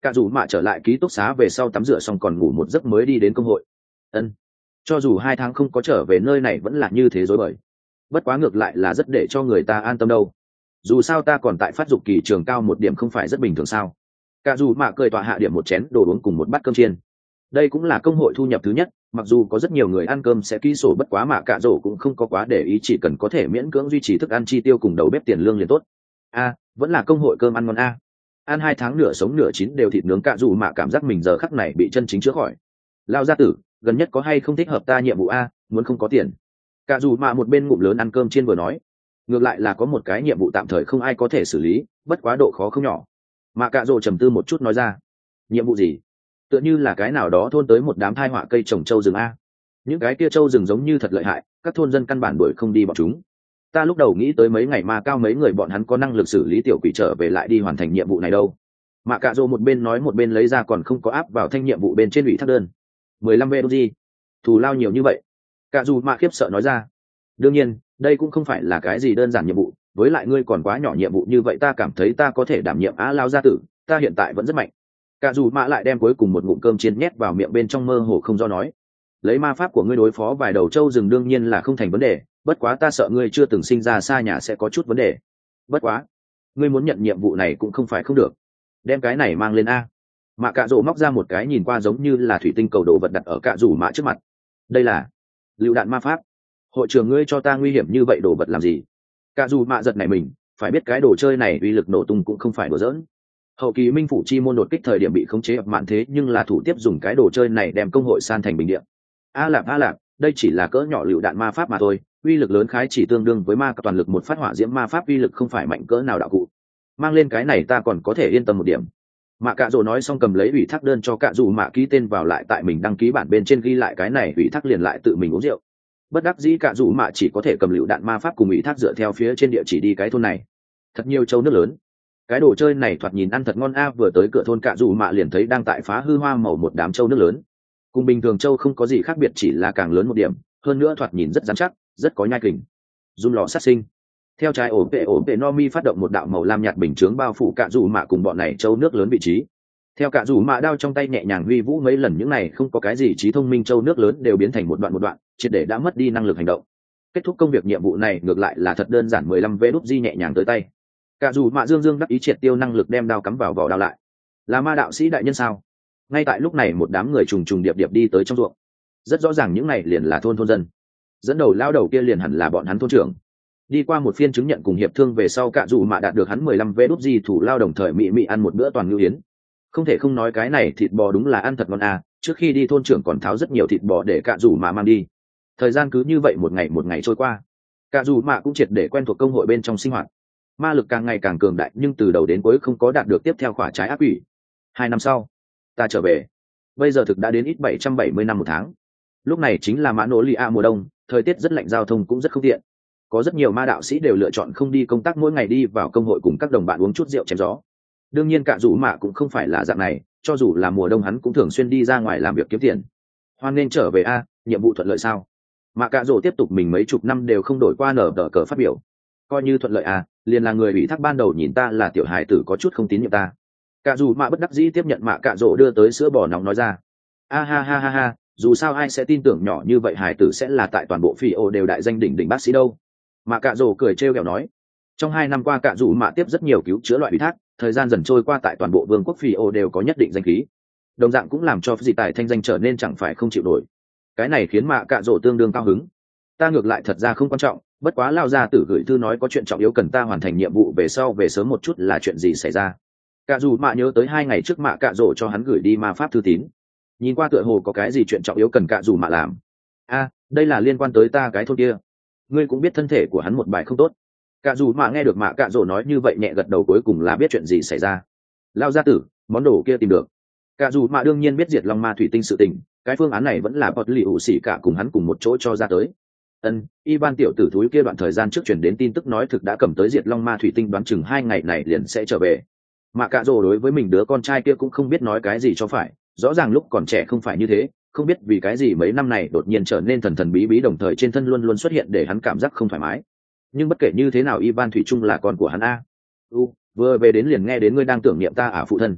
cả dù mạ trở lại ký túc xá về sau tắm rửa xong còn ngủ một giấc mới đi đến công hội. Ân, cho dù hai tháng không có trở về nơi này vẫn là như thế rối bời, bất quá ngược lại là rất để cho người ta an tâm đâu. Dù sao ta còn tại phát dục kỳ trường cao một điểm không phải rất bình thường sao? Cả dù mạ cười tọa hạ điểm một chén đồ uống cùng một bát cơm chiên. Đây cũng là công hội thu nhập thứ nhất, mặc dù có rất nhiều người ăn cơm sẽ ký sổ, bất quá mạ cạ rổ cũng không có quá để ý, chỉ cần có thể miễn cưỡng duy trì thức ăn chi tiêu cùng đầu bếp tiền lương liền tốt. A, vẫn là công hội cơm ăn ngon a. Ăn hai tháng nửa sống nửa chín đều thịt nướng, cạ dù mạ cảm giác mình giờ khắc này bị chân chính chữa khỏi. Lao gia tử, gần nhất có hay không thích hợp ta nhiệm vụ a, muốn không có tiền. Cạ dù mạ một bên ngụm lớn ăn cơm chiên vừa nói, ngược lại là có một cái nhiệm vụ tạm thời không ai có thể xử lý, bất quá độ khó không nhỏ. Mạ cạ rổ trầm tư một chút nói ra, nhiệm vụ gì? Tựa như là cái nào đó thôn tới một đám thai họa cây trồng châu rừng a. Những cái kia châu rừng giống như thật lợi hại, các thôn dân căn bản đuổi không đi bọn chúng. Ta lúc đầu nghĩ tới mấy ngày mà cao mấy người bọn hắn có năng lực xử lý tiểu quỷ trở về lại đi hoàn thành nhiệm vụ này đâu. Mạ cạ rồ một bên nói một bên lấy ra còn không có áp vào thanh nhiệm vụ bên trên ủy thác đơn. mười lăm vê gì? Thù lao nhiều như vậy? Cạ dù mạ khiếp sợ nói ra. Đương nhiên, đây cũng không phải là cái gì đơn giản nhiệm vụ, với lại ngươi còn quá nhỏ, nhiệm vụ như vậy ta cảm thấy ta có thể đảm nhiệm. Á lao gia tử, ta hiện tại vẫn rất mạnh. Cạ dù mạ lại đem cuối cùng một ngụm cơm chiên nhét vào miệng bên trong, mơ hồ không do nói, lấy ma pháp của ngươi đối phó vài đầu trâu rừng đương nhiên là không thành vấn đề, bất quá ta sợ ngươi chưa từng sinh ra xa nhà sẽ có chút vấn đề. Bất quá ngươi muốn nhận nhiệm vụ này cũng không phải không được, đem cái này mang lên a. Mạ cạ rỗ móc ra một cái nhìn qua giống như là thủy tinh cầu đồ vật đặt ở cạ dù mạ trước mặt. Đây là lựu đạn ma pháp. Hội trưởng ngươi cho ta nguy hiểm như vậy đồ vật làm gì? Cạ dù mạ giật nảy mình, phải biết cái đồ chơi này uy lực nổ tung cũng không phải đùa giỡn. Hậu kỳ minh phủ chi môn đột kích thời điểm bị khống chế ập mạn, thế nhưng là thủ tiếp dùng cái đồ chơi này đem công hội san thành bình địa. A lạp a lạp, đây chỉ là cỡ nhỏ lựu đạn ma pháp mà thôi, uy lực lớn khái chỉ tương đương với ma toàn lực một phát hỏa diễm ma pháp, uy lực không phải mạnh cỡ nào đạo cụ. Mang lên cái này ta còn có thể yên tâm một điểm. Mạ cạ rồ nói xong cầm lấy ủy thác đơn cho cạ dù mạ ký tên vào, lại tại mình đăng ký bản bên trên ghi lại cái này ủy thác liền lại tự mình uống rượu. Bất đắc dĩ cạ dù mạ chỉ có thể cầm lựu đạn ma pháp cùng ủy thác dựa theo phía trên địa chỉ đi cái thôn này. Thật nhiều châu nước lớn, cái đồ chơi này thoạt nhìn ăn thật ngon a. Vừa tới cửa thôn cạ dù mạ liền thấy đang tại phá hư hoa màu một đám châu nước lớn, cùng bình thường châu không có gì khác biệt, chỉ là càng lớn một điểm, hơn nữa thoạt nhìn rất rắn chắc, rất có nhai kình. Run lò sát sinh. Theo trái ổ vệ ổ vệ Nomi phát động một đạo màu lam nhạt bình chướng bao phủ cạ dù mạ cùng bọn này châu nước lớn vị trí. Theo cạ dù mạ đao trong tay nhẹ nhàng huy vũ mấy lần, những này không có cái gì trí thông minh châu nước lớn đều biến thành một đoạn một đoạn, triệt để đã mất đi năng lực hành động. Kết thúc công việc nhiệm vụ này ngược lại là thật đơn giản, mười lăm vê đút di nhẹ nhàng tới tay. Cạ dù mạ dương dương đắc ý triệt tiêu năng lực đem đao cắm vào vỏ đao lại. Là ma đạo sĩ đại nhân sao? Ngay tại lúc này một đám người trùng trùng điệp điệp đi tới trong ruộng, rất rõ ràng những này liền là thôn thôn dân, dẫn đầu lao đầu kia liền hẳn là bọn hắn thôn trưởng. Đi qua một phiên chứng nhận cùng hiệp thương về sau, cạ dù mạ đạt được hắn mười lăm vé đút di thủ lao, đồng thời mị mị ăn một bữa toàn ngưu yến. Không thể không nói cái này thịt bò đúng là ăn thật ngon à, trước khi đi thôn trưởng còn tháo rất nhiều thịt bò để cạ dù mạ mang đi. Thời gian cứ như vậy một ngày một ngày trôi qua, cạ dù mạ cũng triệt để quen thuộc công hội bên trong sinh hoạt. Ma lực càng ngày càng cường đại, nhưng từ đầu đến cuối không có đạt được tiếp theo khỏa trái ác quỷ. Hai năm sau ta trở về, bây giờ thực đã đến ít bảy trăm bảy mươi năm một tháng. Lúc này chính là mã nỗ lì a mùa đông, thời tiết rất lạnh, giao thông cũng rất không tiện. Có rất nhiều ma đạo sĩ đều lựa chọn không đi công tác, mỗi ngày đi vào công hội cùng các đồng bạn uống chút rượu chém gió. Đương nhiên cạ dù mạ cũng không phải là dạng này, cho dù là mùa đông hắn cũng thường xuyên đi ra ngoài làm việc kiếm tiền. Hoan nên trở về a, nhiệm vụ thuận lợi sao? Mạ cạ rồ tiếp tục mình mấy chục năm đều không đổi qua nở đỡ cờ phát biểu. Coi như thuận lợi a, liền là người ủy thác ban đầu nhìn ta là tiểu hài tử có chút không tín nhiệm ta. Cạ dù mạ bất đắc dĩ tiếp nhận mạ cạ rỗ đưa tới sữa bò nóng nói ra. A ha ha ha ha, dù sao ai sẽ tin tưởng nhỏ như vậy hài tử sẽ là tại toàn bộ phi ô đều đại danh đỉnh đỉnh bác sĩ đâu. Mạ cạ rỗ cười trêu ghẹo nói. Trong hai năm qua cạ dù mạ tiếp rất nhiều cứu chữa loại ủy thác, thời gian dần trôi qua tại toàn bộ vương quốc phi ô đều có nhất định danh khí, đồng dạng cũng làm cho dị tài thanh danh trở nên chẳng phải không chịu nổi. Cái này khiến mạ cạ rỗ tương đương cao hứng. Ta ngược lại thật ra không quan trọng, bất quá lao ra tử gửi thư nói có chuyện trọng yếu cần ta hoàn thành nhiệm vụ về sau về sớm một chút, là chuyện gì xảy ra? Cạ dù mạ nhớ tới hai ngày trước mạ cạ rỗ cho hắn gửi đi ma pháp thư tín, nhìn qua tựa hồ có cái gì chuyện trọng yếu cần cạ dù mạ làm. A, đây là liên quan tới ta cái thôn kia. Ngươi cũng biết thân thể của hắn một bài không tốt. Cạ dù mạ nghe được mạ cạ rỗ nói như vậy nhẹ gật đầu, cuối cùng là biết chuyện gì xảy ra. Lao gia tử, món đồ kia tìm được. Cạ dù mạ đương nhiên biết diệt long ma thủy tinh sự tình, cái phương án này vẫn là bọt lì ủ xỉ cả cùng hắn cùng một chỗ cho ra tới. Ân, Ivan tiểu tử thúi kia đoạn thời gian trước chuyển đến tin tức nói thực đã cầm tới diệt long ma thủy tinh, đoán chừng hai ngày này liền sẽ trở về. Mạ cạ rồ đối với mình đứa con trai kia cũng không biết nói cái gì cho phải, rõ ràng lúc còn trẻ không phải như thế, không biết vì cái gì mấy năm này đột nhiên trở nên thần thần bí bí, đồng thời trên thân luôn luôn xuất hiện để hắn cảm giác không thoải mái. Nhưng bất kể như thế nào Ivan thủy chung là con của hắn a. U, vừa về đến liền nghe đến ngươi đang tưởng niệm ta à phụ thân.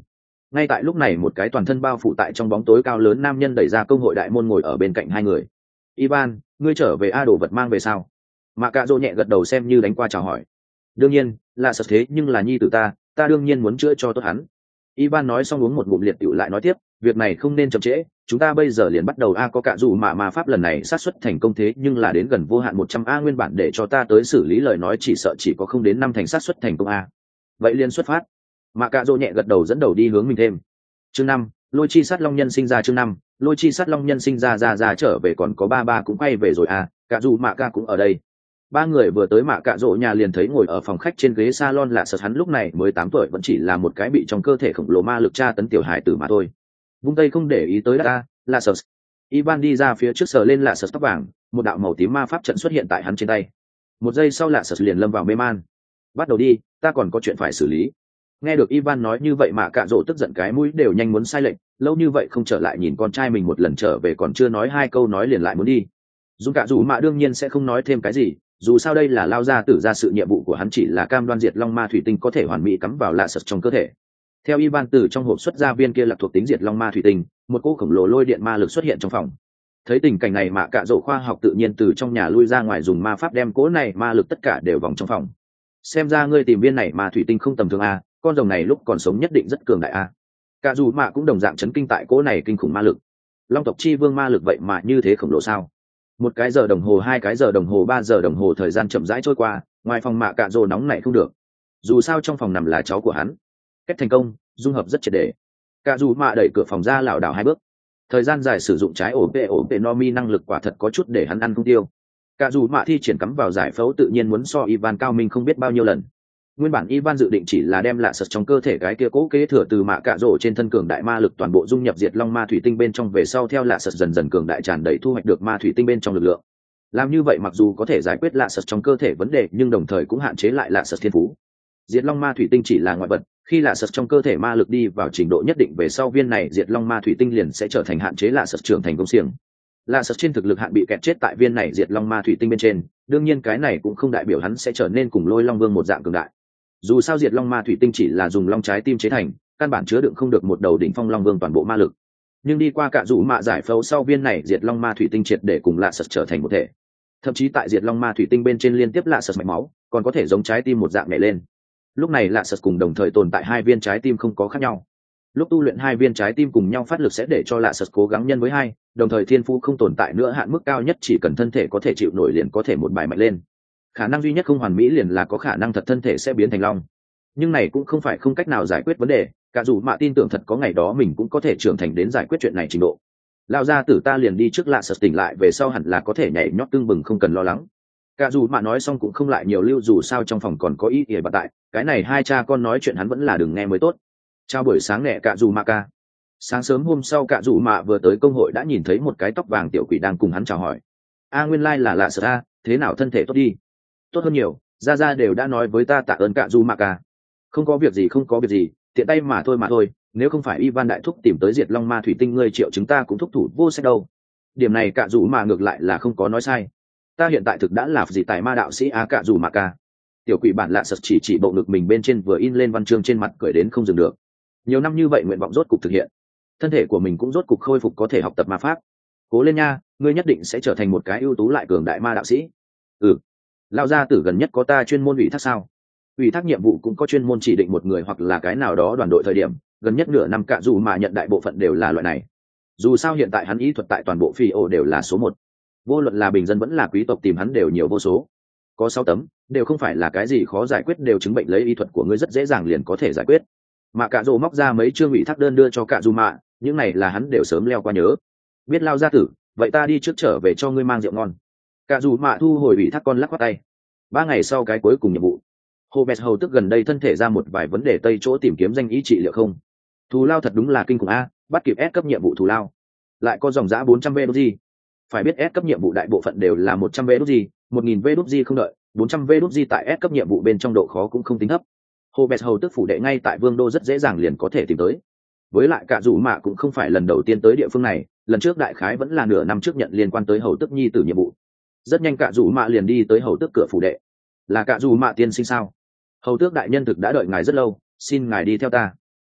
Ngay tại lúc này một cái toàn thân bao phủ tại trong bóng tối cao lớn nam nhân đẩy ra công hội đại môn ngồi ở bên cạnh hai người. Ivan, ngươi trở về a, đồ vật mang về sao? Mạ Cạ Dỗ nhẹ gật đầu xem như đánh qua chào hỏi. Đương nhiên là sật thế nhưng là nhi tử ta ta đương nhiên muốn chữa cho tốt hắn. Ivan nói xong uống một ngụm liệt tiểu lại nói tiếp, việc này không nên chậm trễ, chúng ta bây giờ liền bắt đầu a. Có Cạ Dù mà mà pháp lần này sát suất thành công thế nhưng là đến gần vô hạn một trăm a, nguyên bản để cho ta tới xử lý lời nói chỉ sợ chỉ có không đến năm thành sát suất thành công a. Vậy liền xuất phát. Mạ Cạ Dỗ nhẹ gật đầu dẫn đầu đi hướng mình thêm. Chương năm, lôi chi sát long nhân sinh ra. Chương năm, lôi chi sát long nhân sinh ra ra ra trở về, còn có ba ba cũng quay về rồi à, Cạ Dù Mạ Ca cũng ở đây. Ba người vừa tới Mạ Cạ Dỗ nhà liền thấy ngồi ở phòng khách trên ghế salon lạ sật, hắn lúc này mới tám tuổi, vẫn chỉ là một cái bị trong cơ thể khổng lồ ma lực tra tấn tiểu hài tử mà thôi. Vung tay không để ý tới ta, lạ sật. Ivan đi ra phía trước sờ lên lạ sật tóc vàng, một đạo màu tím ma pháp trận xuất hiện tại hắn trên tay. Một giây sau lạ sật liền lâm vào mê man. Bắt đầu đi, ta còn có chuyện phải xử lý. Nghe được Ivan nói như vậy Mạ Cạ Dỗ tức giận cái mũi đều nhanh muốn sai lệch, lâu như vậy không trở lại nhìn con trai mình một lần, trở về còn chưa nói hai câu nói liền lại muốn đi. Dung Cạ Dù Mạ đương nhiên sẽ không nói thêm cái gì, dù sao đây là lao ra tử ra, sự nhiệm vụ của hắn chỉ là cam đoan diệt long ma thủy tinh có thể hoàn mỹ cắm vào lạ sật trong cơ thể. Theo Ivan từ trong hộp xuất ra viên kia là thuộc tính diệt long ma thủy tinh, một cỗ khổng lồ lôi điện ma lực xuất hiện trong phòng. Thấy tình cảnh này Mạ Cạ Dỗ khoa học tự nhiên từ trong nhà lui ra ngoài, dùng ma pháp đem cỗ này ma lực tất cả đều vòng trong phòng. Xem ra ngươi tìm viên này ma thủy tinh không tầm thường a, con rồng này lúc còn sống nhất định rất cường đại a. Cạ Dù Mạ cũng đồng dạng chấn kinh tại cỗ này kinh khủng ma lực. Long tộc chi vương ma lực vậy mà như thế khổng lồ sao? Một cái giờ đồng hồ, hai cái giờ đồng hồ, ba giờ đồng hồ, thời gian chậm rãi trôi qua, ngoài phòng Mạ Cạ Dỗ nóng nảy không được. Dù sao trong phòng nằm là cháu của hắn. Kết thành công, dung hợp rất triệt để. Cạ Dù Mạ đẩy cửa phòng ra lảo đảo hai bước. Thời gian dài sử dụng trái ổ vệ ổ vệ Nomi năng lực quả thật có chút để hắn ăn không tiêu. Cạ Dù Mạ thi triển cắm vào giải phẫu tự nhiên muốn so Ivan cao minh không biết bao nhiêu lần. Nguyên bản Ivan dự định chỉ là đem lạ sật trong cơ thể cái kia cố kế thừa từ Mạ Cạ Dỗ trên thân cường đại ma lực toàn bộ dung nhập diệt long ma thủy tinh bên trong, về sau theo lạ sật dần dần cường đại tràn đầy thu hoạch được ma thủy tinh bên trong lực lượng. Làm như vậy mặc dù có thể giải quyết lạ sật trong cơ thể vấn đề, nhưng đồng thời cũng hạn chế lại lạ sật thiên phú. Diệt long ma thủy tinh chỉ là ngoại vật, khi lạ sật trong cơ thể ma lực đi vào trình độ nhất định về sau, viên này diệt long ma thủy tinh liền sẽ trở thành hạn chế lạ sật trưởng thành công xiềng. Lạ sật trên thực lực hạn bị kẹt chết tại viên này diệt long ma thủy tinh bên trên, đương nhiên cái này cũng không đại biểu hắn sẽ trở nên cùng Lôi Long Vương một dạng cường đại. Dù sao diệt long ma thủy tinh chỉ là dùng long trái tim chế thành, căn bản chứa đựng không được một đầu đỉnh phong long vương toàn bộ ma lực. Nhưng đi qua Cạ Dù Mạ giải phẫu sau, viên này diệt long ma thủy tinh triệt để cùng lạ sật trở thành một thể. Thậm chí tại diệt long ma thủy tinh bên trên liên tiếp lạ sật mạch máu, còn có thể giống trái tim một dạng nhảy lên. Lúc này lạ sật cùng đồng thời tồn tại hai viên trái tim không có khác nhau. Lúc tu luyện hai viên trái tim cùng nhau phát lực sẽ để cho lạ sật cố gắng nhân với hai, đồng thời thiên phú không tồn tại nữa, hạn mức cao nhất chỉ cần thân thể có thể chịu nổi liền có thể một bài mạnh lên. Khả năng duy nhất không hoàn mỹ liền là có khả năng thật thân thể sẽ biến thành long, nhưng này cũng không phải không cách nào giải quyết vấn đề. Cả dù Mạ tin tưởng thật có ngày đó mình cũng có thể trưởng thành đến giải quyết chuyện này trình độ. Lao ra tử ta liền đi trước, lạ sật tỉnh lại về sau hẳn là có thể nhảy nhót tưng bừng, không cần lo lắng. Cả dù Mạ nói xong cũng không lại nhiều lưu, dù sao trong phòng còn có ý ỉa bạt tại, cái này hai cha con nói chuyện hắn vẫn là đừng nghe mới tốt. Chào buổi sáng nè Cạ Dù Mạ ca. Sáng sớm hôm sau Cạ Dù Mạ vừa tới công hội đã nhìn thấy một cái tóc vàng tiểu quỷ đang cùng hắn chào hỏi. A nguyên lai là lạ sật a, thế nào thân thể tốt đi? Tốt hơn nhiều, ra ra đều đã nói với ta tạ ơn Cạ Dù Mạ ca. Không có việc gì, không có việc gì, tiện tay mà thôi mà thôi, nếu không phải Ivan đại thúc tìm tới diệt long ma thủy tinh ngươi triệu chúng ta cũng thúc thủ vô sách đâu. Điểm này Cạ Dù Mạ ngược lại là không có nói sai. Ta hiện tại thực đã là gì tài ma đạo sĩ a Cạ Dù Mạ ca. Tiểu quỷ bản lạ sật chỉ chỉ bộ ngực mình bên trên vừa in lên văn chương trên mặt, cười đến không dừng được. Nhiều năm như vậy nguyện vọng rốt cục thực hiện, thân thể của mình cũng rốt cục khôi phục có thể học tập ma pháp. Cố lên nha, ngươi nhất định sẽ trở thành một cái ưu tú lại cường đại ma đạo sĩ. Ừ, lao gia tử gần nhất có ta chuyên môn ủy thác sao? Ủy thác nhiệm vụ cũng có chuyên môn chỉ định một người hoặc là cái nào đó đoàn đội, thời điểm gần nhất nửa năm Cạ Dù Mạ nhận đại bộ phận đều là loại này. Dù sao hiện tại hắn ý thuật tại toàn bộ phi ô đều là số một, vô luận là bình dân vẫn là quý tộc tìm hắn đều nhiều vô số. Có sáu tấm đều không phải là cái gì khó giải quyết, đều chứng bệnh lấy ý thuật của ngươi rất dễ dàng liền có thể giải quyết. Mà Cạ Dỗ móc ra mấy chương ủy thác đơn đưa cho Cạ Dù Mạ, những này là hắn đều sớm leo qua nhớ. Biết lao gia tử, vậy ta đi trước trở về cho ngươi mang rượu ngon. Cạ Dù Mạ thu hồi ủy thác con lắc qua tay. Ba ngày sau cái cuối cùng nhiệm vụ, Hồ Bẹt hầu tức gần đây thân thể ra một vài vấn đề, tây chỗ tìm kiếm danh ý trị liệu không. Thù lao thật đúng là kinh khủng a, bắt kịp S cấp nhiệm vụ thù lao lại có dòng giã bốn trăm vê đốt gì. Phải biết S cấp nhiệm vụ đại bộ phận đều là một trăm vê đốt gì, một nghìn vê đốt gì không đợi, bốn trăm vê đốt gì tại S cấp nhiệm vụ bên trong độ khó cũng không tính thấp. Hồ Bẹt hầu tức phủ đệ ngay tại Vương đô rất dễ dàng liền có thể tìm tới. Với lại Cạ Dù Mạ cũng không phải lần đầu tiên tới địa phương này, lần trước đại khái vẫn là nửa năm trước nhận liên quan tới hầu tức nhi tử nhiệm vụ. Rất nhanh Cạ Dù Mạ liền đi tới hầu tước cửa phủ đệ. Là Cạ Dù Mạ tiên sinh sao? Hầu tước đại nhân thực đã đợi ngài rất lâu, xin ngài đi theo ta.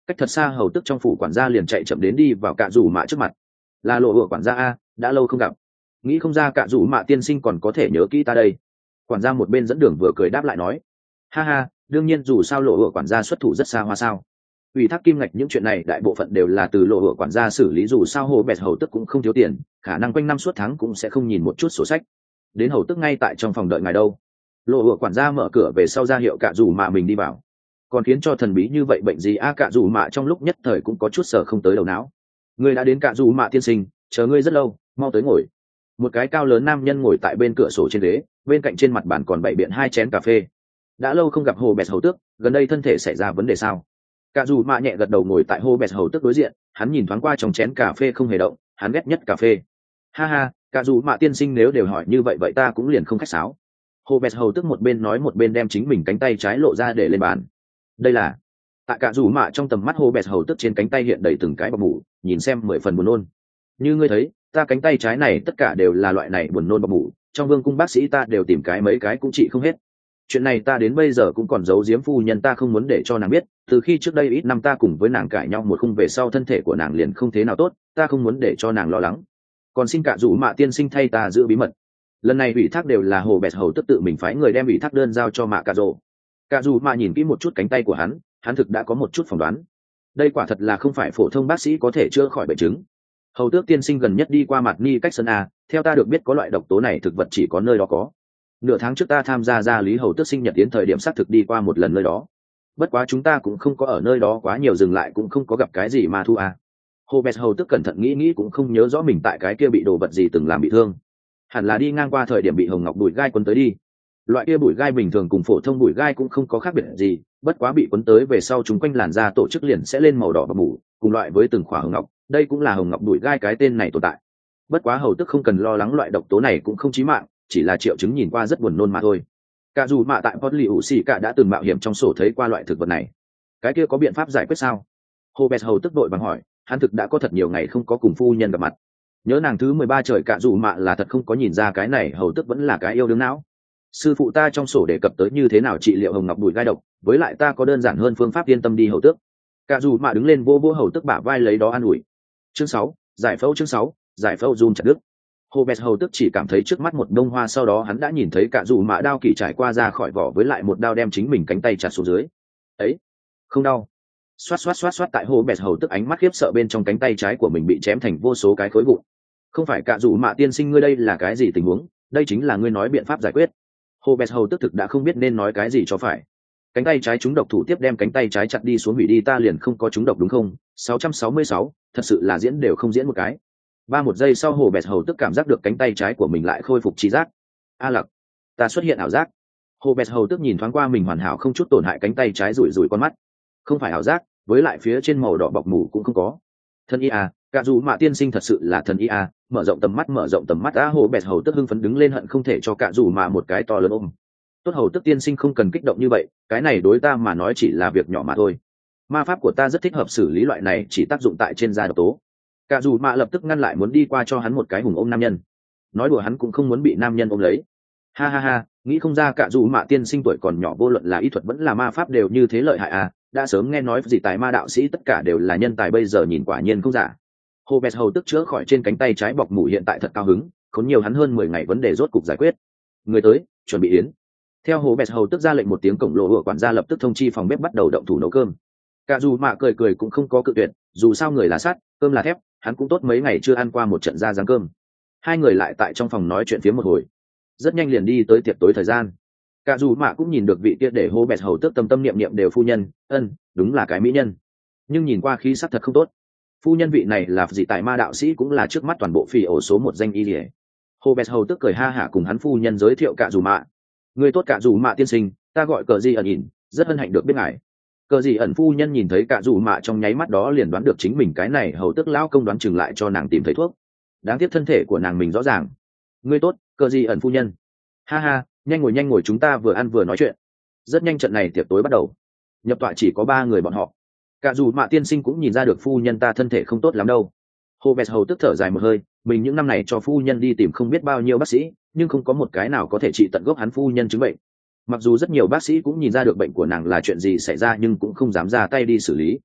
cách thật xa hầu tức trong phủ quản gia liền chạy chậm đến đi vào cạ rủ mạ trước mặt. Là lộ hựa quản gia a, đã lâu không gặp, nghĩ không ra cạ rủ mạ tiên sinh còn có thể nhớ kỹ ta đây. Quản gia một bên dẫn đường vừa cười đáp lại nói, ha ha, đương nhiên, dù sao lộ hựa quản gia xuất thủ rất xa hoa sao. Ủy thác kim ngạch những chuyện này đại bộ phận đều là từ lộ hựa quản gia xử lý, dù sao hồ bẹt hầu tức cũng không thiếu tiền, khả năng quanh năm suốt tháng cũng sẽ không nhìn một chút sổ sách. Đến hầu tức ngay tại trong phòng đợi ngài đâu. Lộ hựa quản gia mở cửa về sau ra hiệu cạ rủ mạ mình đi vào. Còn khiến cho thần bí như vậy bệnh gì a? Cạ rủ mạ trong lúc nhất thời cũng có chút sở không tới đầu não. Ngươi đã đến, cạ rủ mạ tiên sinh, chờ ngươi rất lâu, mau tới ngồi. Một cái cao lớn nam nhân ngồi tại bên cửa sổ trên ghế, bên cạnh trên mặt bàn còn bày biện hai chén cà phê. Đã lâu không gặp hồ bẹt hầu tước, gần đây thân thể xảy ra vấn đề sao? Cạ rủ mạ nhẹ gật đầu ngồi tại hồ bẹt hầu tước đối diện, hắn nhìn thoáng qua trong chén cà phê không hề động, hắn ghét nhất cà phê. Ha ha, cạ rủ mạ tiên sinh nếu đều hỏi như vậy vậy ta cũng liền không khách sáo. Hồ bẹt hầu tước một bên nói một bên đem chính mình cánh tay trái lộ ra để lên bàn. Đây là, tại cạ rủ mạ trong tầm mắt hồ bẹt hầu tước trên cánh tay hiện đầy từng cái bọc mủ, nhìn xem mười phần buồn nôn. Như ngươi thấy, ta cánh tay trái này tất cả đều là loại này buồn nôn bọc mủ, trong vương cung bác sĩ ta đều tìm cái mấy cái cũng trị không hết. Chuyện này ta đến bây giờ cũng còn giấu giếm phu nhân ta không muốn để cho nàng biết, từ khi trước đây ít năm ta cùng với nàng cãi nhau một khung về sau thân thể của nàng liền không thế nào tốt, ta không muốn để cho nàng lo lắng. Còn xin cạ rủ mạ tiên sinh thay ta giữ bí mật. Lần này ủy thác đều là hồ bẹt hầu tức tự mình phái người đem ủy thác đơn giao cho mạ cạ rỗ. Cạ rủ mạ nhìn kỹ một chút cánh tay của hắn, hắn thực đã có một chút phỏng đoán. Đây quả thật là không phải phổ thông bác sĩ có thể chữa khỏi bệnh chứng. Hầu tước tiên sinh gần nhất đi qua mặt ni cách sân a, theo ta được biết có loại độc tố này thực vật chỉ có nơi đó có. Nửa tháng trước ta tham gia gia lý hầu tước sinh nhật tiến thời điểm xác thực đi qua một lần nơi đó. Bất quá chúng ta cũng không có ở nơi đó quá nhiều dừng lại, cũng không có gặp cái gì ma thu a. Hồ bẹt hầu tước cẩn thận nghĩ nghĩ cũng không nhớ rõ mình tại cái kia bị đồ vật gì từng làm bị thương. Hẳn là đi ngang qua thời điểm bị hồng ngọc bụi gai quấn tới đi. Loại kia bụi gai bình thường cùng phổ thông bụi gai cũng không có khác biệt gì, bất quá bị quấn tới về sau chúng quanh làn da tổ chức liền sẽ lên màu đỏ và mủ, cùng loại với từng khỏa hồng ngọc, đây cũng là hồng ngọc bụi gai cái tên này tồn tại. Bất quá hầu tức không cần lo lắng, loại độc tố này cũng không chí mạng, chỉ là triệu chứng nhìn qua rất buồn nôn mà thôi. Cả dù mạ tại Port Liu Xì cả đã từng mạo hiểm trong sổ thấy qua loại thực vật này. Cái kia có biện pháp giải quyết sao? Hồ Bẹt hầu tức đội bằng hỏi, hắn thực đã có thật nhiều ngày không có cùng phu nhân gặp mặt. Nhớ nàng thứ mười ba trời, cả dù mạ là thật không có nhìn ra cái này hầu tức vẫn là cái yêu đương não. Sư phụ ta trong sổ đề cập tới như thế nào trị liệu hồng ngọc bụi gai độc, với lại ta có đơn giản hơn phương pháp, yên tâm đi hầu tước. Cả dù mạ đứng lên vô vô hầu tức bả vai lấy đó an ủi. Chương sáu, giải phẫu. Chương sáu, giải phẫu zoom chặt đứt. Hồ Bẹt hầu tức chỉ cảm thấy trước mắt một đông hoa, sau đó hắn đã nhìn thấy cả dù mạ đao kỳ trải qua ra khỏi vỏ, với lại một đao đem chính mình cánh tay chặt xuống dưới. Ấy, không đau. Xoát xoát xoát xoát, tại Hồ Bẹt hầu tức ánh mắt khiếp sợ bên trong, cánh tay trái của mình bị chém thành vô số cái khối vụn. Không phải cả dù mạ tiên sinh, ngươi đây là cái gì tình huống? Đây chính là ngươi nói biện pháp giải quyết. Hồ Bẹt hầu tức thực đã không biết nên nói cái gì cho phải. Cánh tay trái trúng độc, thủ tiếp đem cánh tay trái chặt đi xuống hủy đi, ta liền không có trúng độc đúng không? sáu trăm sáu mươi sáu, thật sự là diễn đều không diễn một cái. Ba một giây sau, Hồ Bẹt hầu tức cảm giác được cánh tay trái của mình lại khôi phục trí giác. A lặc, ta xuất hiện ảo giác. Hồ Bẹt hầu tức nhìn thoáng qua mình hoàn hảo không chút tổn hại cánh tay trái, rủi rủi con mắt. Không phải ảo giác, với lại phía trên màu đỏ bọc mủ cũng không có. Thần y à, cả dù mạ tiên sinh thật sự là thần y à, mở rộng tầm mắt, mở rộng tầm mắt. A Hồ Bẹt hầu tức hưng phấn đứng lên, hận không thể cho cả dù mạ một cái to lớn ôm. Tốt, hầu tức tiên sinh không cần kích động như vậy, cái này đối ta mà nói chỉ là việc nhỏ mà thôi. Ma pháp của ta rất thích hợp xử lý loại này chỉ tác dụng tại trên da độc tố. Cả dù mạ lập tức ngăn lại, muốn đi qua cho hắn một cái hùng ôm nam nhân. Nói đùa, hắn cũng không muốn bị nam nhân ôm lấy. Ha ha ha, nghĩ không ra cả dù mạ tiên sinh tuổi còn nhỏ, vô luận là y thuật vẫn là ma pháp đều như thế lợi hại à, đã sớm nghe nói gì tài ma đạo sĩ tất cả đều là nhân tài, bây giờ nhìn quả nhiên không giả. Hồ Bẹt hầu tức chữa khỏi trên cánh tay trái bọc mủ, hiện tại thật cao hứng, khốn nhiều hắn hơn mười ngày vấn đề rốt cục giải quyết. Người tới, chuẩn bị yến. Theo Hồ Bẹt hầu tức ra lệnh một tiếng, cổng lỗ của quản gia lập tức thông chi phòng bếp bắt đầu động thủ nấu cơm. Cả dù mạ cười cười cũng không có cự tuyệt, dù sao người là sắt, cơm là thép, hắn cũng tốt mấy ngày chưa ăn qua một trận ra dáng cơm. Hai người lại tại trong phòng nói chuyện phía một hồi, rất nhanh liền đi tới tiệc tối thời gian. Cả dù mạ cũng nhìn được vị kia để Hồ Bẹt hầu tức tâm tâm niệm niệm đều phu nhân, ân, đúng là cái mỹ nhân, nhưng nhìn qua khí sắc thật không tốt. Phu nhân vị này là dị tài ma đạo sĩ, cũng là trước mắt toàn bộ phỉ ổ số một danh y lìa. Hồ Bẹt hầu tức cười ha hả cùng hắn phu nhân giới thiệu cả dù mạ. Người tốt cả dù mạ tiên sinh, ta gọi cờ gì ẩn nhìn, rất hân hạnh được biết ngài. Cờ gì ẩn phu nhân nhìn thấy cả dù mạ trong nháy mắt đó liền đoán được chính mình cái này hầu tức lão công đoán chừng lại cho nàng tìm thấy thuốc. Đáng tiếc thân thể của nàng mình rõ ràng. Ngươi tốt, cờ gì ẩn phu nhân. Ha ha, nhanh ngồi nhanh ngồi, chúng ta vừa ăn vừa nói chuyện. Rất nhanh trận này tiệc tối bắt đầu. Nhập tọa chỉ có ba người bọn họ. Cả dù mạ tiên sinh cũng nhìn ra được phu nhân ta thân thể không tốt lắm đâu. Hồ Bẹt hầu tức thở dài một hơi, mình những năm này cho phu nhân đi tìm không biết bao nhiêu bác sĩ, nhưng không có một cái nào có thể trị tận gốc hắn phu nhân chứng bệnh. Mặc dù rất nhiều bác sĩ cũng nhìn ra được bệnh của nàng là chuyện gì xảy ra, nhưng cũng không dám ra tay đi xử lý.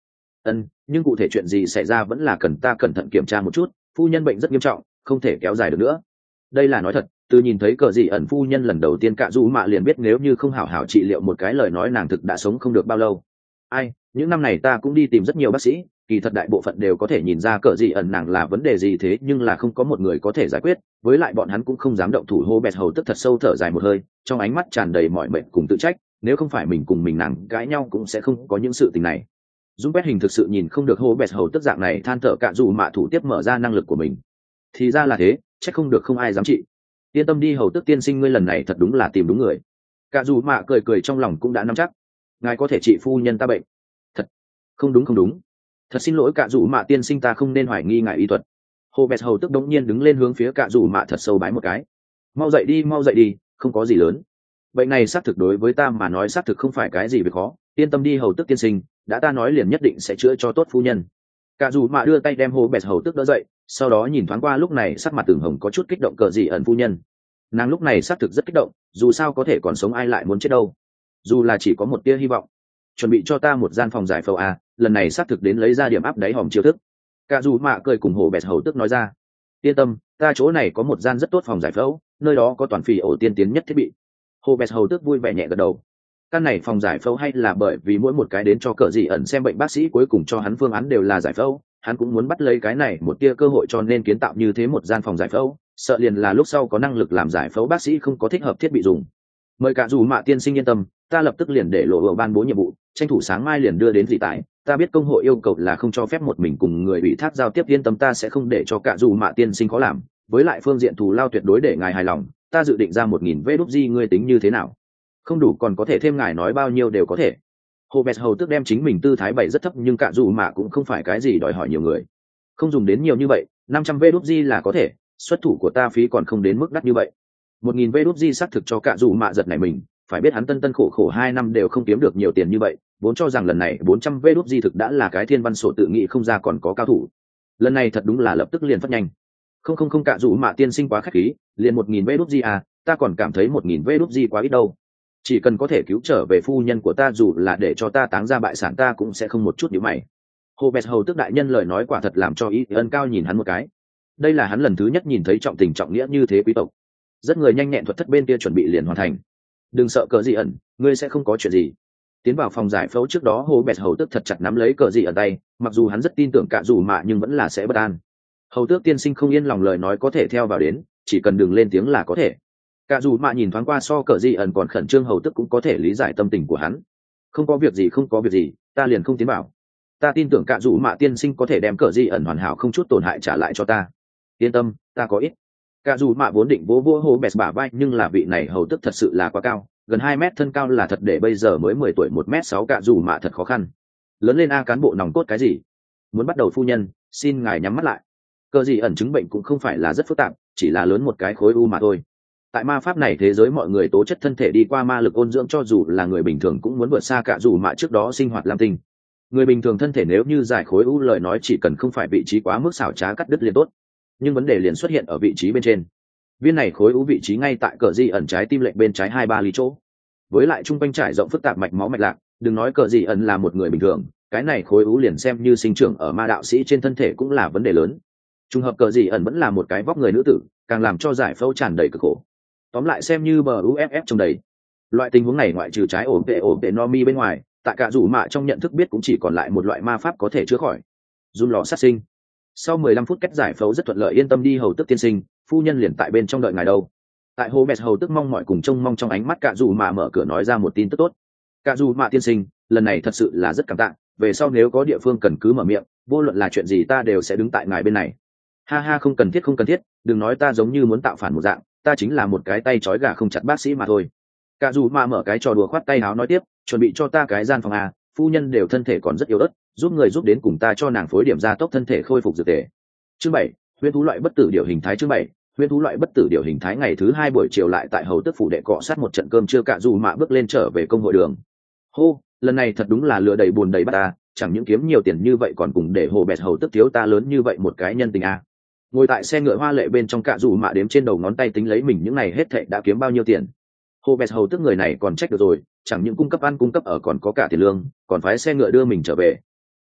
Ân, nhưng cụ thể chuyện gì xảy ra vẫn là cần ta cẩn thận kiểm tra một chút, phu nhân bệnh rất nghiêm trọng, không thể kéo dài được nữa. Đây là nói thật, từ nhìn thấy cờ dị ẩn phu nhân lần đầu tiên cạ dù mạ liền biết nếu như không hảo hảo trị liệu một cái lời nói nàng thực đã sống không được bao lâu. Ai, những năm này ta cũng đi tìm rất nhiều bác sĩ, kỳ thật đại bộ phận đều có thể nhìn ra cờ dị ẩn nàng là vấn đề gì, thế nhưng là không có một người có thể giải quyết, với lại bọn hắn cũng không dám động thủ. Hô bẹt hầu tức thật sâu thở dài một hơi, trong ánh mắt tràn đầy mọi mệnh cùng tự trách, nếu không phải mình cùng mình nàng cãi nhau cũng sẽ không có những sự tình này. Dung Bét hình thực sự nhìn không được hô bẹt hầu tức dạng này than thở cạ dù mạ thủ tiếp mở ra năng lực của mình. Thì ra là thế, chắc không được không ai dám trị. Yên tâm đi hầu tức tiên sinh, ngươi lần này thật đúng là tìm đúng người. Cạ dù mạ cười cười trong lòng cũng đã nắm chắc. Ngài có thể trị phu nhân ta bệnh. Thật không đúng không đúng. Thật xin lỗi cạ dù mạ tiên sinh, ta không nên hoài nghi ngài y thuật. Hồ bẹt hầu tức đống nhiên đứng lên hướng phía cạ dù mạ thật sâu bái một cái. Mau dậy đi mau dậy đi, không có gì lớn. Bệnh này xác thực đối với ta mà nói xác thực không phải cái gì việc khó, yên tâm đi hầu tức tiên sinh, đã ta nói liền nhất định sẽ chữa cho tốt phu nhân. Cạ dù mạ đưa tay đem hồ bẹt hầu tức đỡ dậy, sau đó nhìn thoáng qua lúc này sắc mặt tưởng hồng có chút kích động cờ dị ẩn phu nhân. Nàng lúc này xác thực rất kích động, dù sao có thể còn sống ai lại muốn chết đâu, dù là chỉ có một tia hy vọng. Chuẩn bị cho ta một gian phòng giải phẫu à, lần này xác thực đến lấy ra điểm áp đáy hòm chiêu thức. Cạ dù mạ cười cùng hồ bẹt hầu tức nói ra. Yên tâm, ta chỗ này có một gian rất tốt phòng giải phẫu, nơi đó có toàn phì ổ tiên tiến nhất thiết bị. Hồ bẹt hầu tức vui vẻ nhẹ gật đầu. Căn này phòng giải phẫu hay là bởi vì mỗi một cái đến cho cờ dị ẩn xem bệnh bác sĩ cuối cùng cho hắn phương án đều là giải phẫu, hắn cũng muốn bắt lấy cái này một tia cơ hội cho nên kiến tạo như thế một gian phòng giải phẫu, sợ liền là lúc sau có năng lực làm giải phẫu bác sĩ không có thích hợp thiết bị dùng. Mời cả dù mạ tiên sinh yên tâm, ta lập tức liền để lộ ở ban bố nhiệm vụ, tranh thủ sáng mai liền đưa đến dị tại. Ta biết công hội yêu cầu là không cho phép một mình cùng người ủy thác giao tiếp, yên tâm ta sẽ không để cho cả dù mạ tiên sinh khó làm, với lại phương diện thù lao tuyệt đối để ngài hài lòng, ta dự định ra một nghìn vê đúc di, ngươi tính như thế nào? Không đủ còn có thể thêm, ngài nói bao nhiêu đều có thể. Hồ bẹt hầu tức đem chính mình tư thái bày rất thấp, nhưng cả dù mạ cũng không phải cái gì đòi hỏi nhiều người, không dùng đến nhiều như vậy, năm trăm vê đúc di là có thể, xuất thủ của ta phí còn không đến mức đắt như vậy. Một nghìn vê đúc di xác thực cho cả dù mạ giật này mình, phải biết hắn tân tân khổ khổ hai năm đều không kiếm được nhiều tiền như vậy, vốn cho rằng lần này bốn trăm vê đúc di thực đã là cái thiên văn sổ tự nghĩ không ra còn có cao thủ, lần này thật đúng là lập tức liền phát nhanh. Không không không, cả dù mạ tiên sinh quá khách khí, liền một nghìn vê đúc di à, ta còn cảm thấy một nghìn vê đúc di quá ít đâu, chỉ cần có thể cứu trở về phu nhân của ta dù là để cho ta táng ra bại sản ta cũng sẽ không một chút nhíu mày. Hồ bẹt hầu tức đại nhân lời nói quả thật làm cho ý ân cao nhìn hắn một cái, đây là hắn lần thứ nhất nhìn thấy trọng tình trọng nghĩa như thế quý tộc. Rất người nhanh nhẹn thuật thất bên kia chuẩn bị liền hoàn thành. Đừng sợ cờ dị ẩn, ngươi sẽ không có chuyện gì. Tiến vào phòng giải phẫu trước đó hồ bẹt hầu tức thật chặt nắm lấy cờ dị ẩn tay, mặc dù hắn rất tin tưởng cả dù mạ nhưng vẫn là sẽ bất an. Hầu tước tiên sinh không yên lòng lời nói có thể theo vào đến, chỉ cần đừng lên tiếng là có thể. Cả dù mạ nhìn thoáng qua so cờ dị ẩn còn khẩn trương hầu tước cũng có thể lý giải tâm tình của hắn. Không có việc gì không có việc gì, ta liền không tiến vào. Ta tin tưởng cả dù mạ tiên sinh có thể đem cờ dị ẩn hoàn hảo không chút tổn hại trả lại cho ta. Yên tâm, ta có ít. Cả dù mạ vốn định vỗ vỗ hồ bẹt bả vai nhưng là vị này hầu tức thật sự là quá cao, gần hai mét thân cao là thật để bây giờ mới mười tuổi một mét sáu, cả dù mạ thật khó khăn. Lớn lên a cán bộ nòng cốt cái gì? Muốn bắt đầu phu nhân, xin ngài nhắm mắt lại. Cờ dị ẩn chứng bệnh cũng không phải là rất phức tạp, chỉ là lớn một cái khối u mà thôi. Tại ma pháp này thế giới mọi người tố chất thân thể đi qua ma lực ôn dưỡng, cho dù là người bình thường cũng muốn vượt xa cả dù mạ trước đó sinh hoạt lam tinh. Người bình thường thân thể nếu như giải khối u lời nói chỉ cần không phải vị trí quá mức xảo trá cắt đứt liền tốt, nhưng vấn đề liền xuất hiện ở vị trí bên trên. Viên này khối u vị trí ngay tại cờ dị ẩn trái tim lệch bên trái hai ba lý chỗ, với lại trung quanh trải rộng phức tạp mạch máu mạch lạc, đừng nói cờ dị ẩn là một người bình thường, cái này khối u liền xem như sinh trưởng ở ma đạo sĩ trên thân thể cũng là vấn đề lớn. Trùng hợp cờ dị ẩn vẫn là một cái vóc người nữ tử, càng làm cho giải phẫu tràn đầy cực khổ. Tóm lại xem như bờ u ép ép trong đầy. Loại tình huống này ngoại trừ trái ổn tệ ổn tệ no mi bên ngoài, tại cả rủ mạ trong nhận thức biết cũng chỉ còn lại một loại ma pháp có thể chữa khỏi, run lò sát sinh. Sau mười lăm phút cách giải phẫu rất thuận lợi, yên tâm đi hầu tức tiên sinh, phu nhân liền tại bên trong đợi ngài đâu. Tại hồ bẹt hầu tức mong mọi cùng trông mong trong ánh mắt cả dù mạ mở cửa nói ra một tin tức tốt. Cả dù mạ tiên sinh, lần này thật sự là rất cảm tạ, về sau nếu có địa phương cần cứ mở miệng, vô luận là chuyện gì ta đều sẽ đứng tại ngài bên này. Ha ha, không cần thiết không cần thiết, đừng nói ta giống như muốn tạo phản một dạng, ta chính là một cái tay trói gà không chặt bác sĩ mà thôi. Cả dù mạ mở cái trò đùa khoát tay áo nói tiếp, chuẩn bị cho ta cái gian phòng à, phu nhân đều thân thể còn rất yếu ớt, giúp người giúp đến cùng ta cho nàng phối điểm gia tốc thân thể khôi phục dược tề. Chương bảy, huyễn thú loại bất tử điều hình thái. Chương bảy, huyễn thú loại bất tử điều hình thái. Ngày thứ hai buổi chiều lại tại hầu tức phủ đệ cọ sát một trận cơm trưa, cả dù mạ bước lên trở về công hội đường. Hô, lần này thật đúng là lừa đầy buồn đầy bắt ta, chẳng những kiếm nhiều tiền như vậy còn cùng để hồ bẹt hầu tức thiếu ta lớn như vậy một cái nhân tình à. Ngồi tại xe ngựa hoa lệ bên trong, cả dù mạ đếm trên đầu ngón tay tính lấy mình những này hết thệ đã kiếm bao nhiêu tiền. Hồ bẹt hầu tức người này còn trách được rồi, chẳng những cung cấp ăn cung cấp ở còn có cả tiền lương, còn phái xe ngựa đưa mình trở về.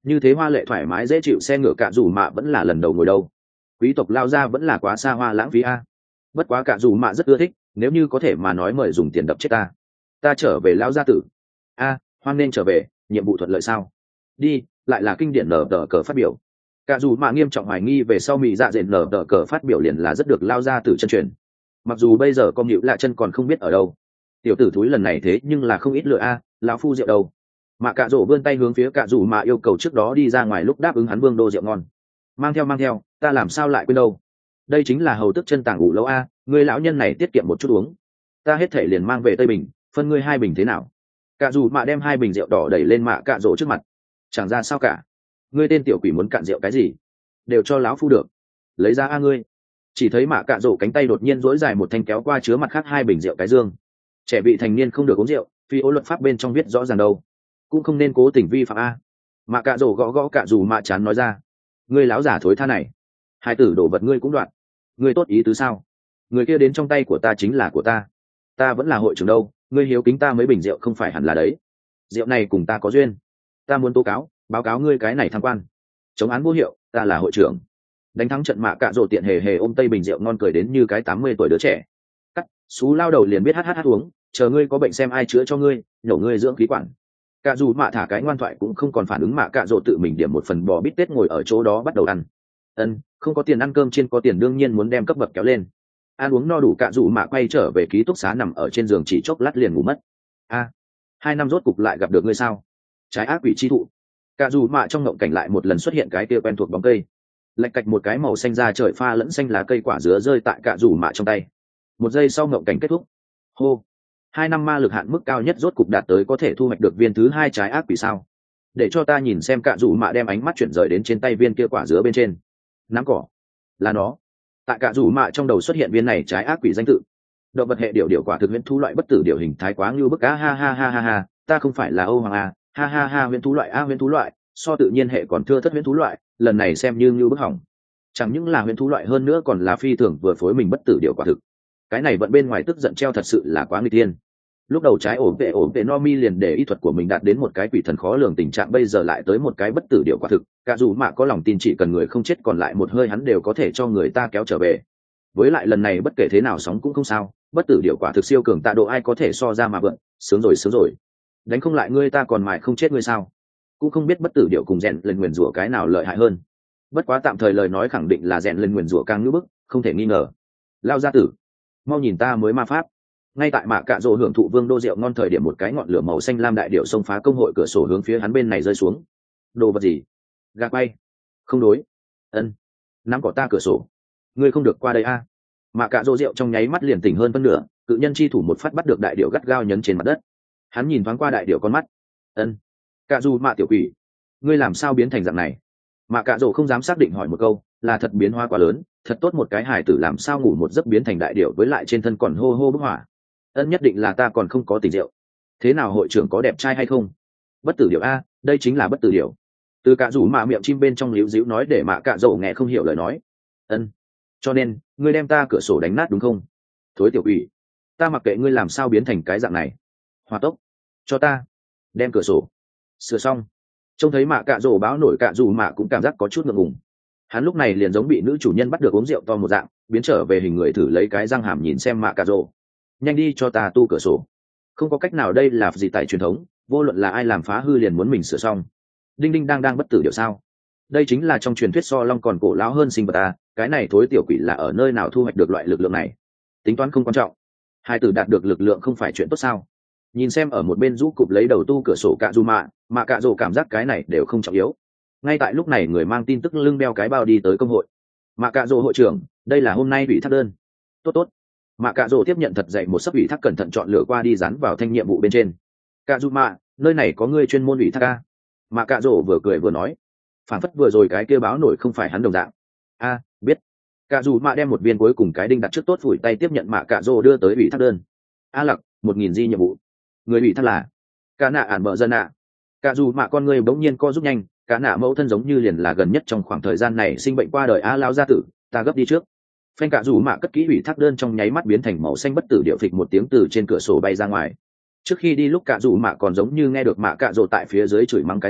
như thế hoa lệ thoải mái dễ chịu xe ngựa cạ dù mạ vẫn là lần đầu ngồi đâu. Quý tộc lao ra vẫn là quá xa hoa lãng phí a. Bất quá cạ dù mạ rất ưa thích, nếu như có thể mà nói mời dùng tiền đập chết ta. Ta trở về lao gia tử. A, hoan nên trở về, nhiệm vụ thuận lợi sao? Đi, lại là kinh điển nở tờ cờ phát biểu. Cạ dù mạ nghiêm trọng hoài nghi về sau mị dạ dện nở tờ cờ phát biểu liền là rất được lao gia tử chân truyền. Mặc dù bây giờ con nhịu lạ chân còn không biết ở đâu. Tiểu tử thúi lần này thế nhưng là không ít lựa a, lão phu rượu đâu. Mạ cạ rổ vươn tay hướng phía cạ dù mạ yêu cầu trước đó đi ra ngoài lúc đáp ứng hắn vương đô rượu ngon. Mang theo mang theo, ta làm sao lại quên đâu. Đây chính là hầu tức chân tàng ủ lâu a, người lão nhân này tiết kiệm một chút uống. Ta hết thể liền mang về tây bình, phân ngươi hai bình thế nào? Cạ dù mạ đem hai bình rượu đỏ đẩy lên mạ cạ rổ trước mặt. Chẳng ra sao cả. Ngươi tên tiểu quỷ muốn cạn rượu cái gì? Đều cho lão phu được. Lấy ra a ngươi. Chỉ thấy mạ cạ rổ cánh tay đột nhiên dỗi dài một thanh kéo qua chứa mặt khác hai bình rượu cái dương. Trẻ vị thành niên không được uống rượu, phi ố luật pháp bên trong viết rõ ràng đâu. Cũng không nên cố tình vi phạm a. Mạ cạ rổ gõ gõ cạ dù mạ chán nói ra. Ngươi láo giả thối tha này. Hai tử đổ vật ngươi cũng đoạn. Ngươi tốt ý tứ sao? Người kia đến trong tay của ta chính là của ta. Ta vẫn là hội trưởng đâu, ngươi hiếu kính ta mấy bình rượu không phải hẳn là đấy. Rượu này cùng ta có duyên. Ta muốn tố cáo, báo cáo ngươi cái này tham quan. Chống án vô hiệu, ta là hội trưởng. Đánh thắng trận mạ cạ rổ tiện hề hề ôm tây bình rượu ngon cười đến như cái tám mươi tuổi đứa trẻ. Cắt, xú lao đầu liền biết hát hát hát uống, chờ ngươi có bệnh xem ai chữa cho ngươi, nhổ ngươi dưỡng khí quản. Cạ dù mạ thả cái ngoan thoại cũng không còn phản ứng, mạ cạ rổ tự mình điểm một phần bò bít tết ngồi ở chỗ đó bắt đầu ăn. Ân, không có tiền ăn cơm trên có tiền đương nhiên muốn đem cấp bậc kéo lên. Ăn uống no đủ cạ dù mạ quay trở về ký túc xá nằm ở trên giường chỉ chốc lát liền ngủ mất. A, hai năm rốt cục lại gặp được ngươi sao? Trái ác quỷ chi thụ. Cạ dù mạ trong ngộng cảnh lại một lần xuất hiện cái kia quen thuộc bóng cây. Lạch cạch một cái màu xanh da trời pha lẫn xanh lá cây quả dứa rơi tại cạ dù mạ trong tay. Một giây sau ngộng cảnh kết thúc. Hô, hai năm ma lực hạn mức cao nhất rốt cục đạt tới có thể thu hoạch được viên thứ hai trái ác quỷ sao? Để cho ta nhìn xem. Cạ dù mạ đem ánh mắt chuyển rời đến trên tay viên kia quả dứa bên trên. Nắm cỏ, là nó. Tại cạ dù mạ trong đầu xuất hiện viên này trái ác quỷ danh tự. Động vật hệ điểu điểu quả thực huyễn thú loại bất tử điểu hình thái quá ngưu bức á, ha ha ha ha ha, ta không phải là Âu Hoàng a, ha ha ha, huyễn thú loại a, huyễn thú loại, so tự nhiên hệ còn thưa thất huyễn thú loại, lần này xem như ngưu bức hỏng. Chẳng những là huyễn thú loại hơn nữa còn là phi thường vừa phối mình bất tử điểu quả thực. Cái này vẫn bên ngoài tức giận treo thật sự là quá nguy tiên. Lúc đầu trái ổn vệ ổn vệ no mi liền để y thuật của mình đạt đến một cái quỷ thần khó lường tình trạng, bây giờ lại tới một cái bất tử điểu quả thực. Cả dù mạ có lòng tin chỉ cần người không chết còn lại một hơi hắn đều có thể cho người ta kéo trở về. Với lại lần này bất kể thế nào sóng cũng không sao, bất tử điểu quả thực siêu cường tạ độ ai có thể so ra mà vượn, sướng rồi sướng rồi. Đánh không lại ngươi ta còn mãi không chết ngươi sao? Cũng không biết bất tử điểu cùng rèn lên nguyền rủa cái nào lợi hại hơn. Bất quá tạm thời lời nói khẳng định là rèn lên nguyền rủa càng ngữ bức, không thể nghi ngờ. Lao gia tử, mau nhìn ta mới ma pháp. Ngay tại mạ cạ rỗ hưởng thụ vương đô rượu ngon thời điểm, một cái ngọn lửa màu xanh lam đại điểu xông phá công hội cửa sổ hướng phía hắn bên này rơi xuống. Đồ vật gì? Gạt bay? Không đối. Ân, nắm cỏ ta cửa sổ. Ngươi không được qua đây a. Mạ cạ rỗ rượu trong nháy mắt liền tỉnh hơn phân nửa, cự nhân chi thủ một phát bắt được đại điểu gắt gao nhấn trên mặt đất. Hắn nhìn thoáng qua đại điểu con mắt. Ân, cạ dù mạ tiểu quỷ, ngươi làm sao biến thành dạng này? Mạ cạ rỗ không dám xác định hỏi một câu, là thật biến hóa quá lớn, thật tốt một cái hải tử làm sao ngủ một giấc biến thành đại điểu, với lại trên thân còn hô hô bức hỏa. Ân, nhất định là ta còn không có tỉnh rượu. Thế nào hội trưởng có đẹp trai hay không? Bất tử điểu a, đây chính là bất tử điểu. Từ cạ rủ mạ miệng chim bên trong líu díu nói để mạ cạ rỗ nghe không hiểu lời nói. Ân, cho nên ngươi đem ta cửa sổ đánh nát đúng không? Thối tiểu quỷ, ta mặc kệ ngươi làm sao biến thành cái dạng này. Hòa tốc, cho ta đem cửa sổ sửa xong. Trông thấy mạ cạ rỗ báo nổi, cạ rủ mạ cũng cảm giác có chút ngượng ngùng. Hắn lúc này liền giống bị nữ chủ nhân bắt được uống rượu to một dạng, biến trở về hình người, thử lấy cái răng hàm nhìn xem mạ cạ rỗ. Nhanh đi cho ta tu cửa sổ. Không có cách nào, đây là gì tại truyền thống, vô luận là ai làm phá hư liền muốn mình sửa xong. Đinh đinh đang đang bất tử điều sao? Đây chính là trong truyền thuyết so long còn cổ lão hơn sinh vật ta, cái này thối tiểu quỷ là ở nơi nào thu hoạch được loại lực lượng này? Tính toán không quan trọng, hai tử đạt được lực lượng không phải chuyện tốt sao? Nhìn xem ở một bên rũ cụp lấy đầu tu cửa sổ cạ dù mạ, mà cạ rỗ cảm giác cái này đều không trọng yếu. Ngay tại lúc này người mang tin tức lưng đeo cái bao đi tới công hội. Mà cạ rỗ hội trưởng, đây là hôm nay ủy thác đơn. Tốt tốt. Mà cạ rỗ tiếp nhận thật dậy một sấp ủy thác, cẩn thận chọn lựa qua đi dán vào thanh nhiệm vụ bên trên. Cạ dù mạ, nơi này có người chuyên môn ủy thác ca. Mà cạ rỗ vừa cười vừa nói, phản phất vừa rồi cái kia báo nổi không phải hắn đồng dạng. A, biết. Cạ dù mạ đem một viên cuối cùng cái đinh đặt trước tốt phủi tay tiếp nhận mạ cạ rỗ đưa tới ủy thác đơn. A lặc, một nghìn di nhiệm vụ. Người ủy thác là cả nạ ản bợ dân ạ. Cạ dù mạ con người bỗng nhiên co giúp nhanh, cả nạ mẫu thân giống như liền là gần nhất trong khoảng thời gian này sinh bệnh qua đời. A lao gia tử, ta gấp đi trước. Phanh cạ dù mạ cất kỹ ủy thác đơn trong nháy mắt biến thành màu xanh bất tử điệu phịch một tiếng từ trên cửa sổ bay ra ngoài. Trước khi đi lúc cạ dù mạ còn giống như nghe được mạ cạ rỗ tại phía dưới chửi mắng cái gì,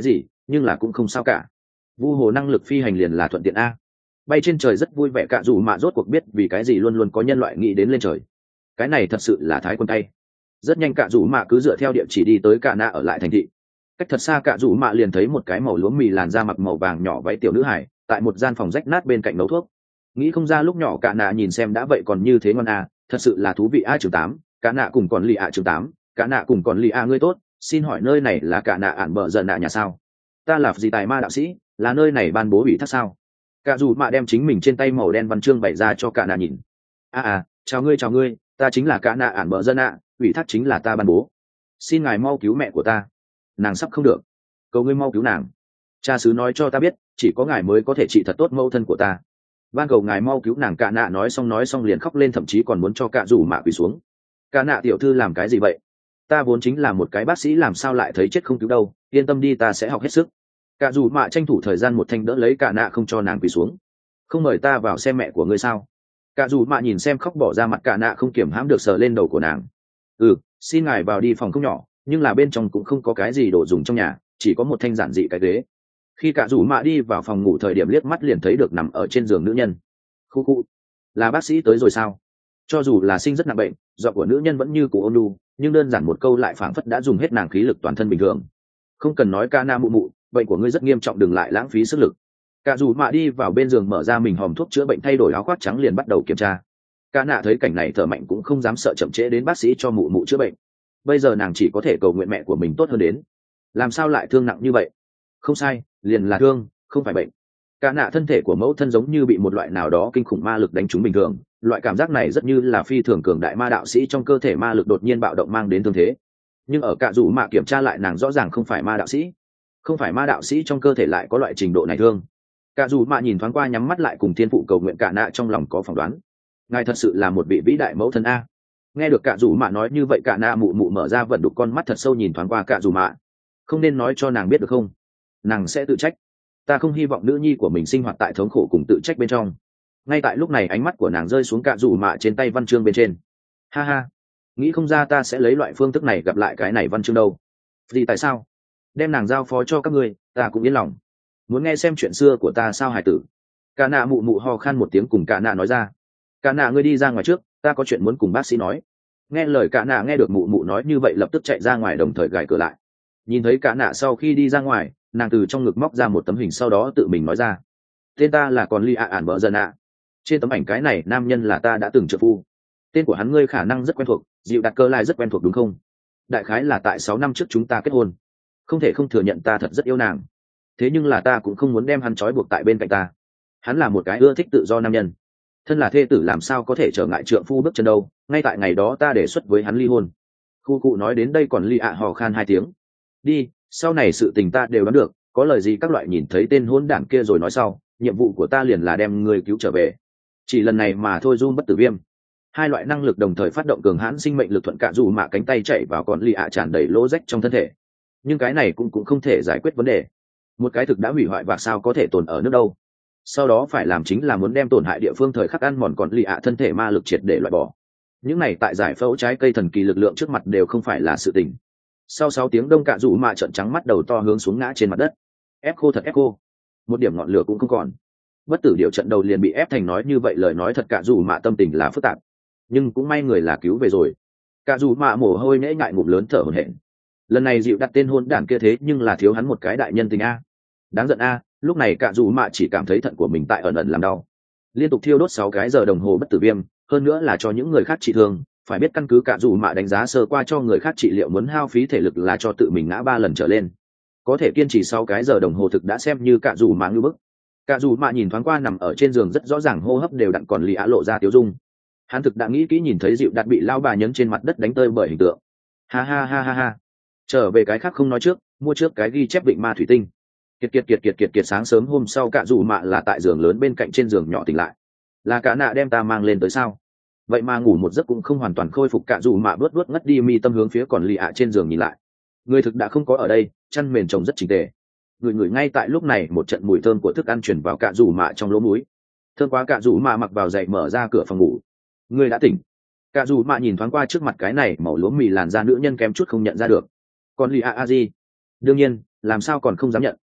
nhưng là cũng không sao cả. Vu hồ năng lực phi hành liền là thuận tiện a. Bay trên trời rất vui vẻ, cả dù mạ rốt cuộc biết vì cái gì luôn luôn có nhân loại nghĩ đến lên trời. Cái này thật sự là thái quân tay. Rất nhanh cả dù mạ cứ dựa theo địa chỉ đi tới cả nạ ở lại thành thị. Cách thật xa cả dù mạ liền thấy một cái màu lúa mì làn da mặc màu vàng nhỏ váy tiểu nữ hải tại một gian phòng rách nát bên cạnh nấu thuốc. Nghĩ không ra lúc nhỏ cả nạ nhìn xem đã vậy còn như thế ngon à, thật sự là thú vị. A chương tám, cả nạ cùng còn lì a chương tám, cả nạ cùng còn lì a ngươi tốt, xin hỏi nơi này là cả nạ ản bợ dần nạ nhà sao? Ta là gì tài ma đạo sĩ, là nơi này ban bố ủy thác sao? Cả dù mạ đem chính mình trên tay màu đen văn chương bày ra cho cả nạ nhìn. A à, chào ngươi chào ngươi, ta chính là cả nạ ản bợ dân ạ, ủy thác chính là ta ban bố. Xin ngài mau cứu mẹ của ta, nàng sắp không được, cầu ngươi mau cứu nàng. Cha xứ nói cho ta biết, chỉ có ngài mới có thể trị thật tốt mẫu thân của ta. Van cầu ngài mau cứu nàng. Cả nạ nói xong nói xong liền khóc lên, thậm chí còn muốn cho cả dù mạ quỳ xuống. Cả nạ tiểu thư làm cái gì vậy? Ta vốn chính là một cái bác sĩ, làm sao lại thấy chết không cứu đâu, yên tâm đi, ta sẽ học hết sức. Cả dù mạ tranh thủ thời gian một thanh đỡ lấy cả nạ, không cho nàng quỳ xuống. Không mời ta vào xem mẹ của ngươi sao? Cả dù mạ nhìn xem khóc bỏ ra mặt cả nạ, không kiểm hãm được sờ lên đầu của nàng. Ừ, xin ngài vào đi, phòng không nhỏ nhưng là bên trong cũng không có cái gì đồ dùng trong nhà, chỉ có một thanh giản dị cái ghế. Khi cả dù mạ đi vào phòng ngủ thời điểm liếc mắt liền thấy được nằm ở trên giường nữ nhân. Khu khu, là bác sĩ tới rồi sao? Cho dù là sinh rất nặng bệnh, giọng của nữ nhân vẫn như cụ ôn nhu, nhưng đơn giản một câu lại phảng phất đã dùng hết nàng khí lực toàn thân bình thường. Không cần nói ca na mụ mụ, bệnh của ngươi rất nghiêm trọng, đừng lại lãng phí sức lực. Cả dù mạ đi vào bên giường, mở ra mình hòm thuốc chữa bệnh, thay đổi áo khoác trắng liền bắt đầu kiểm tra. Ca nạ thấy cảnh này thở mạnh cũng không dám sợ chậm trễ đến bác sĩ cho mụ mụ chữa bệnh. Bây giờ nàng chỉ có thể cầu nguyện mẹ của mình tốt hơn đến. Làm sao lại thương nặng như vậy? Không sai, liền là thương, không phải bệnh. Cả nạ thân thể của mẫu thân giống như bị một loại nào đó kinh khủng ma lực đánh trúng bình thường, loại cảm giác này rất như là phi thường cường đại ma đạo sĩ trong cơ thể ma lực đột nhiên bạo động mang đến thương thế. Nhưng ở cả dù mạ kiểm tra lại, nàng rõ ràng không phải ma đạo sĩ, không phải ma đạo sĩ trong cơ thể lại có loại trình độ này thương. Cả dù mạ nhìn thoáng qua nhắm mắt lại cùng thiên phụ cầu nguyện, cả nạ trong lòng có phỏng đoán, ngài thật sự là một vị vĩ đại mẫu thân a. Nghe được cả dù mạ nói như vậy, cả nạ mụ mụ mở ra vận đục con mắt thật sâu nhìn thoáng qua cả dù mạ. Không nên nói cho nàng biết được không? Nàng sẽ tự trách. Ta không hy vọng nữ nhi của mình sinh hoạt tại thống khổ cùng tự trách bên trong. Ngay tại lúc này ánh mắt của nàng rơi xuống cả dù mạ trên tay văn chương bên trên. Ha ha, nghĩ không ra ta sẽ lấy loại phương thức này gặp lại cái này văn chương đâu. Vì tại sao? Đem nàng giao phó cho các ngươi, ta cũng yên lòng. Muốn nghe xem chuyện xưa của ta sao hải tử? Cả nạ mụ mụ ho khan một tiếng cùng cả nạ nói ra. Cả nạ ngươi đi ra ngoài trước, ta có chuyện muốn cùng bác sĩ nói. Nghe lời cả nạ nghe được mụ mụ nói như vậy lập tức chạy ra ngoài, đồng thời gài cửa lại. Nhìn thấy cả nạ sau khi đi ra ngoài, nàng từ trong ngực móc ra một tấm hình, sau đó tự mình nói ra. Tên ta là còn ly ạ ản bợ dần ạ. Trên tấm ảnh cái này nam nhân là ta đã từng trợ phu. Tên của hắn ngươi khả năng rất quen thuộc, dịu đặt cơ lai rất quen thuộc đúng không? Đại khái là tại sáu năm trước chúng ta kết hôn. Không thể không thừa nhận ta thật rất yêu nàng. Thế nhưng là ta cũng không muốn đem hắn trói buộc tại bên cạnh ta. Hắn là một cái ưa thích tự do nam nhân. Thân là thê tử làm sao có thể trở ngại trượng phu bước chân đâu, ngay tại ngày đó ta đề xuất với hắn ly hôn. Khu cụ nói đến đây còn ly ạ hò khan hai tiếng. Đi, sau này sự tình ta đều đoán được, có lời gì các loại nhìn thấy tên hỗn đản kia rồi nói sau, nhiệm vụ của ta liền là đem người cứu trở về. Chỉ lần này mà thôi. Zoom bất tử viêm, hai loại năng lực đồng thời phát động cường hãn sinh mệnh lực thuận, cả dù mạ cánh tay chạy vào còn lì ạ tràn đầy lỗ rách trong thân thể. Nhưng cái này cũng cũng không thể giải quyết vấn đề. Một cái thực đã hủy hoại và sao có thể tồn ở nước đâu. Sau đó phải làm chính là muốn đem tổn hại địa phương thời khắc ăn mòn còn lì ạ thân thể ma lực triệt để loại bỏ. Những này tại giải phẫu trái cây thần kỳ lực lượng trước mặt đều không phải là sự tình. Sau sáu tiếng đông, cả dù mạ trợn trắng mắt, đầu to hướng xuống ngã trên mặt đất. Ép khô thật ép khô, một điểm ngọn lửa cũng không còn. Bất tử điệu trận đầu liền bị ép thành nói như vậy lời nói thật, cả dù mạ tâm tình là phức tạp, nhưng cũng may người là cứu về rồi. Cả dù mạ mồ hôi nhễ ngại ngụm lớn thở hổn hển. Lần này dịu đặt tên hôn đản kia thế nhưng là thiếu hắn một cái đại nhân tình a. Đáng giận a. Lúc này cả dù mạ chỉ cảm thấy thận của mình tại ẩn ẩn làm đau. Liên tục thiêu đốt sáu cái giờ đồng hồ bất tử viêm, hơn nữa là cho những người khác trị thương. Phải biết căn cứ cả dù mạ đánh giá sơ qua, cho người khác trị liệu muốn hao phí thể lực là cho tự mình ngã ba lần trở lên. Có thể kiên trì sáu cái giờ đồng hồ thực đã xem như cả dù mạ ngưu bức. Cả dù mạ nhìn thoáng qua nằm ở trên giường rất rõ ràng hô hấp đều đặn còn lì á lộ ra tiếu dung. Hắn thực đã nghĩ kỹ nhìn thấy dịu đặt bị lao bà nhấn trên mặt đất đánh tơi bởi hình tượng. Ha ha ha ha ha. Trở về cái khác không nói trước, mua trước cái ghi chép vịnh ma thủy tinh. Kiệt kiệt kiệt kiệt kiệt kiệt sáng sớm hôm sau cả dù mạ là tại giường lớn bên cạnh trên giường nhỏ tỉnh lại. Là cả nạ đem ta mang lên tới sao? Vậy mà ngủ một giấc cũng không hoàn toàn khôi phục, cả dù mạ bớt bớt ngất đi, mi tâm hướng phía còn lì ạ trên giường nhìn lại. Người thực đã không có ở đây, chăn mền chồng rất chỉnh tề. Người người ngay tại lúc này một trận mùi thơm của thức ăn truyền vào cả dù mạ trong lỗ mũi. Thơm quá, cả dù mạ mặc vào giày mở ra cửa phòng ngủ. Người đã tỉnh. Cả dù mạ nhìn thoáng qua trước mặt cái này màu lúa mì làn da nữ nhân kém chút không nhận ra được. Còn lì ạ a gì? Đương nhiên, làm sao còn không dám nhận.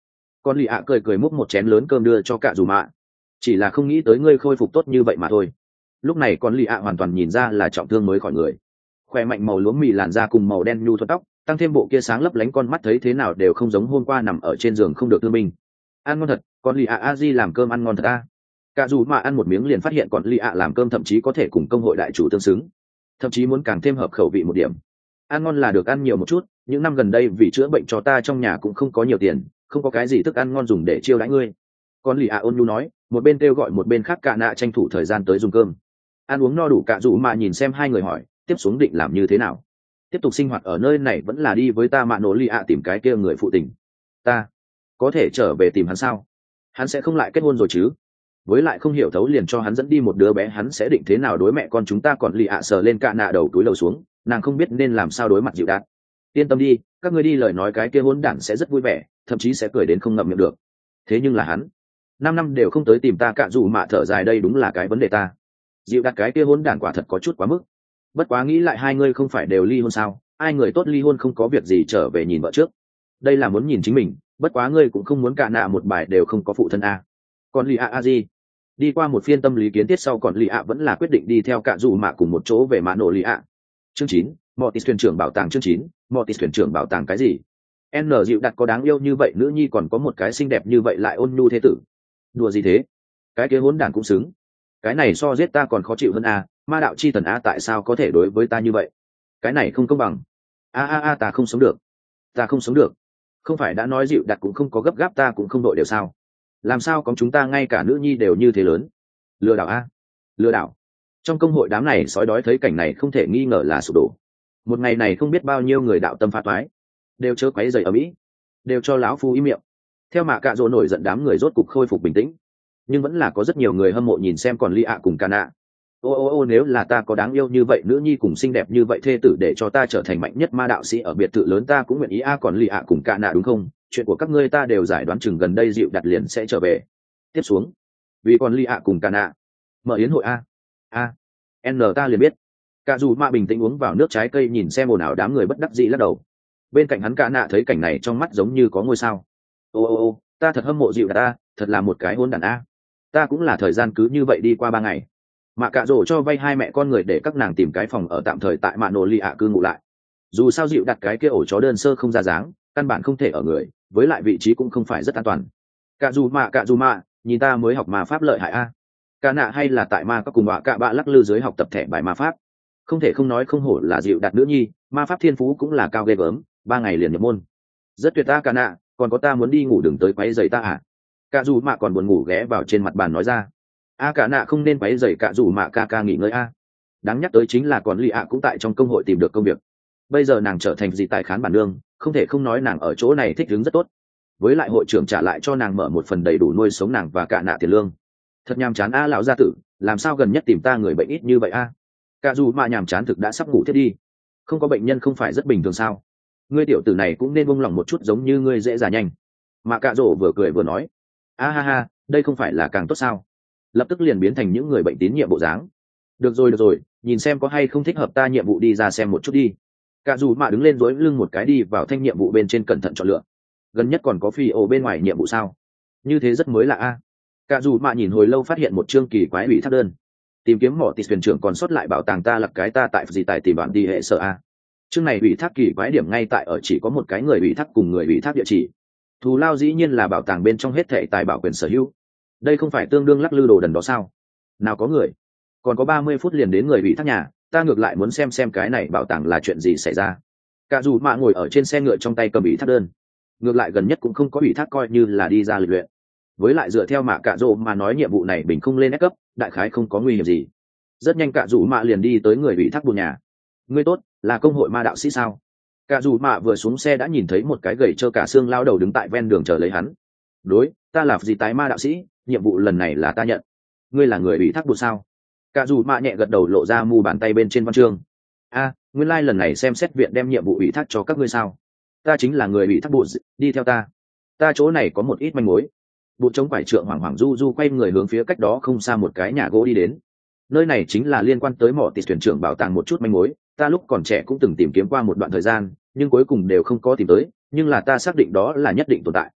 Con lì ạ cười cười múc một chén lớn cơm đưa cho cả dù mạ. Chỉ là không nghĩ tới ngươi khôi phục tốt như vậy mà thôi. Lúc này con lì ạ hoàn toàn nhìn ra là trọng thương mới khỏi người. Khoe mạnh màu lúa mì làn da cùng màu đen nhu thuận tóc, tăng thêm bộ kia sáng lấp lánh con mắt thấy thế nào đều không giống hôm qua nằm ở trên giường không được thương minh. Ăn ngon thật, con lì ạ a di làm cơm ăn ngon thật a. Cả dù mà ăn một miếng liền phát hiện con lì ạ làm cơm thậm chí có thể cùng công hội đại chủ tương xứng, thậm chí muốn càng thêm hợp khẩu vị một điểm. Ăn ngon là được ăn nhiều một chút, những năm gần đây vì chữa bệnh cho ta trong nhà cũng không có nhiều tiền, không có cái gì thức ăn ngon dùng để chiêu đãi ngươi. Con lì ạ ôn nhu nói, một bên kêu gọi một bên khác cả nạ tranh thủ thời gian tới dùng cơm. Ăn uống no đủ cả dù mà nhìn xem hai người hỏi, tiếp xuống định làm như thế nào? Tiếp tục sinh hoạt ở nơi này vẫn là đi với ta mạ nổ lì ạ tìm cái kia người phụ tình? Ta có thể trở về tìm hắn sao? Hắn sẽ không lại kết hôn rồi chứ? Với lại không hiểu thấu liền cho hắn dẫn đi một đứa bé, hắn sẽ định thế nào đối mẹ con chúng ta? Còn lì ạ sờ lên cả nạ đầu túi đầu xuống, nàng không biết nên làm sao đối mặt dịu đạt. Yên tâm đi, các ngươi đi lời nói cái kia hỗn đản sẽ rất vui vẻ, thậm chí sẽ cười đến không ngậm miệng được. Thế nhưng là hắn năm năm đều không tới tìm ta, cả dù mạ thở dài, đây đúng là cái vấn đề ta. Dịu đặt cái kia hỗn đản quả thật có chút quá mức. Bất quá nghĩ lại hai ngươi không phải đều ly hôn sao? Ai người tốt ly hôn không có việc gì trở về nhìn vợ trước? Đây là muốn nhìn chính mình, bất quá ngươi cũng không muốn cả nạ một bài đều không có phụ thân a. Còn lì a a gì? Đi qua một phiên tâm lý kiến thiết sau, còn lì ạ vẫn là quyết định đi theo cả dù mạ cùng một chỗ về mạ nổ lì ạ. Chương chín, Mortis thuyền trưởng bảo tàng. Chương chín, Mortis thuyền trưởng bảo tàng cái gì? N dịu đặt có đáng yêu như vậy nữ nhi, còn có một cái xinh đẹp như vậy lại ôn nhu thế tử. Đùa gì thế? Cái kia hỗn đản cũng xứng. Cái này so giết ta còn khó chịu hơn a, ma đạo chi thần a, tại sao có thể đối với ta như vậy? Cái này không công bằng. A a a, ta không sống được. Ta không sống được. Không phải đã nói dịu đặt cũng không có gấp gáp, ta cũng không đội đều sao? Làm sao có chúng ta ngay cả nữ nhi đều như thế lớn? Lừa đảo a, lừa đảo. Trong công hội đám này sói đói thấy cảnh này không thể nghi ngờ là sụp đổ. Một ngày này không biết bao nhiêu người đạo tâm phá toái, đều chớ quấy rầy ở mỹ, đều cho lão phu im miệng. Theo mạ cạ rỗ nổi giận, đám người rốt cục khôi phục bình tĩnh, nhưng vẫn là có rất nhiều người hâm mộ nhìn xem còn ly ạ cùng ca nạ. Ô ô ô, nếu là ta có đáng yêu như vậy nữ nhi cùng xinh đẹp như vậy thê tử để cho ta trở thành mạnh nhất ma đạo sĩ ở biệt thự lớn, ta cũng nguyện ý a. Còn ly ạ cùng ca nạ đúng không? Chuyện của các ngươi ta đều giải đoán, chừng gần đây dịu đặt liền sẽ trở về. Tiếp xuống vì còn ly ạ cùng ca nạ mở yến hội a. A n ta liền biết. Cả dù mạ bình tĩnh uống vào nước trái cây, nhìn xem ồn ào đám người bất đắc dĩ lắc đầu. Bên cạnh hắn ca nạ thấy cảnh này trong mắt giống như có ngôi sao. Ô ô ô, ta thật hâm mộ dịu đặt ta, thật là một cái hôn đàn a. Ta cũng là thời gian cứ như vậy đi qua ba ngày, mạ cạ rổ cho vay hai mẹ con người để các nàng tìm cái phòng ở tạm thời tại mạ nổ lì ạ cư ngụ lại. Dù sao dịu đặt cái kia ổ chó đơn sơ không ra dáng, căn bản không thể ở người, với lại vị trí cũng không phải rất an toàn. Cạ dù mạ cạ dù mạ, nhìn ta mới học ma pháp lợi hại a. Ca nạ hay là tại ma các cùng bạ cạ bạ lắc lư dưới học tập thẻ bài ma pháp. Không thể không nói, không hổ là dịu đặt nữ nhi, ma pháp thiên phú cũng là cao ghê gớm, ba ngày liền nhập môn. Rất tuyệt ta ca nạ, còn có ta muốn đi ngủ, đừng tới quấy rầy ta à. Cạ dù mạ còn buồn ngủ ghé vào trên mặt bàn nói ra. A cả nạ không nên quấy rầy cạ dù mạ ca ca nghỉ ngơi a. Đáng nhắc tới chính là còn lì ạ cũng tại trong công hội tìm được công việc. Bây giờ nàng trở thành gì tài khán bản nương, không thể không nói nàng ở chỗ này thích ứng rất tốt. Với lại hội trưởng trả lại cho nàng mở một phần đầy đủ nuôi sống nàng và cả nạ tiền lương. Thật nhàm chán a lão gia tử, làm sao gần nhất tìm ta người bệnh ít như vậy a? Cạ dù mạ nhàm chán thực đã sắp ngủ thiết đi. Không có bệnh nhân không phải rất bình thường sao? Ngươi tiểu tử này cũng nên buông lòng một chút, giống như ngươi dễ già nhanh. Mạ cạ rổ vừa cười vừa nói. A ha ha, đây không phải là càng tốt sao? Lập tức liền biến thành những người bệnh tín nhiệm bộ dáng. Được rồi được rồi, nhìn xem có hay không thích hợp ta nhiệm vụ, đi ra xem một chút đi. Cạ dù mạ đứng lên dối lưng một cái đi vào thanh nhiệm vụ bên trên, cẩn thận chọn lựa. Gần nhất còn có phi ổ bên ngoài nhiệm vụ sao? Như thế rất mới lạ a. Cạ dù mạ nhìn hồi lâu phát hiện một chương kỳ quái ủy thác đơn. Tìm kiếm mỏ tịt thuyền trưởng còn sót lại bảo tàng, ta lập cái ta tại gì tài tìm bạn đi hệ sở a. Chương này ủy thác kỳ quái điểm ngay tại ở chỉ có một cái người ủy thác cùng người ủy thác địa chỉ. Thù lao dĩ nhiên là bảo tàng bên trong hết thảy tài bảo quyền sở hữu. Đây không phải tương đương lắc lư đồ đần đó sao? Nào có người, còn có ba mươi phút liền đến người ủy thác nhà, ta ngược lại muốn xem xem cái này bảo tàng là chuyện gì xảy ra. Cả dù mạ ngồi ở trên xe ngựa trong tay cầm ủy thác đơn, ngược lại gần nhất cũng không có ủy thác, coi như là đi ra lịch luyện. Với lại dựa theo mạ cạ rỗ mà nói, nhiệm vụ này bình không lên ép cấp, đại khái không có nguy hiểm gì. Rất nhanh cạ dù mạ liền đi tới người ủy thác buồn nhà. Ngươi tốt, là công hội ma đạo sĩ sao? Cạ dù mạ vừa xuống xe đã nhìn thấy một cái gầy trơ cả xương lao đầu đứng tại ven đường chờ lấy hắn. Đối, ta là gì tái ma đạo sĩ, nhiệm vụ lần này là ta nhận. Ngươi là người ủy thác buồn sao? Cạ dù mạ nhẹ gật đầu, lộ ra mu bàn tay bên trên văn chương. A, nguyên lai lần này xem xét viện đem nhiệm vụ ủy thác cho các ngươi sao? Ta chính là người ủy thác buồn, đi theo ta. Ta chỗ này có một ít manh mối. Bụt chống quải trượng hoảng hoảng du du quay người hướng phía cách đó không xa một cái nhà gỗ đi đến. Nơi này chính là liên quan tới mỏ tịt thuyền trưởng bảo tàng một chút manh mối, ta lúc còn trẻ cũng từng tìm kiếm qua một đoạn thời gian, nhưng cuối cùng đều không có tìm tới, nhưng là ta xác định đó là nhất định tồn tại.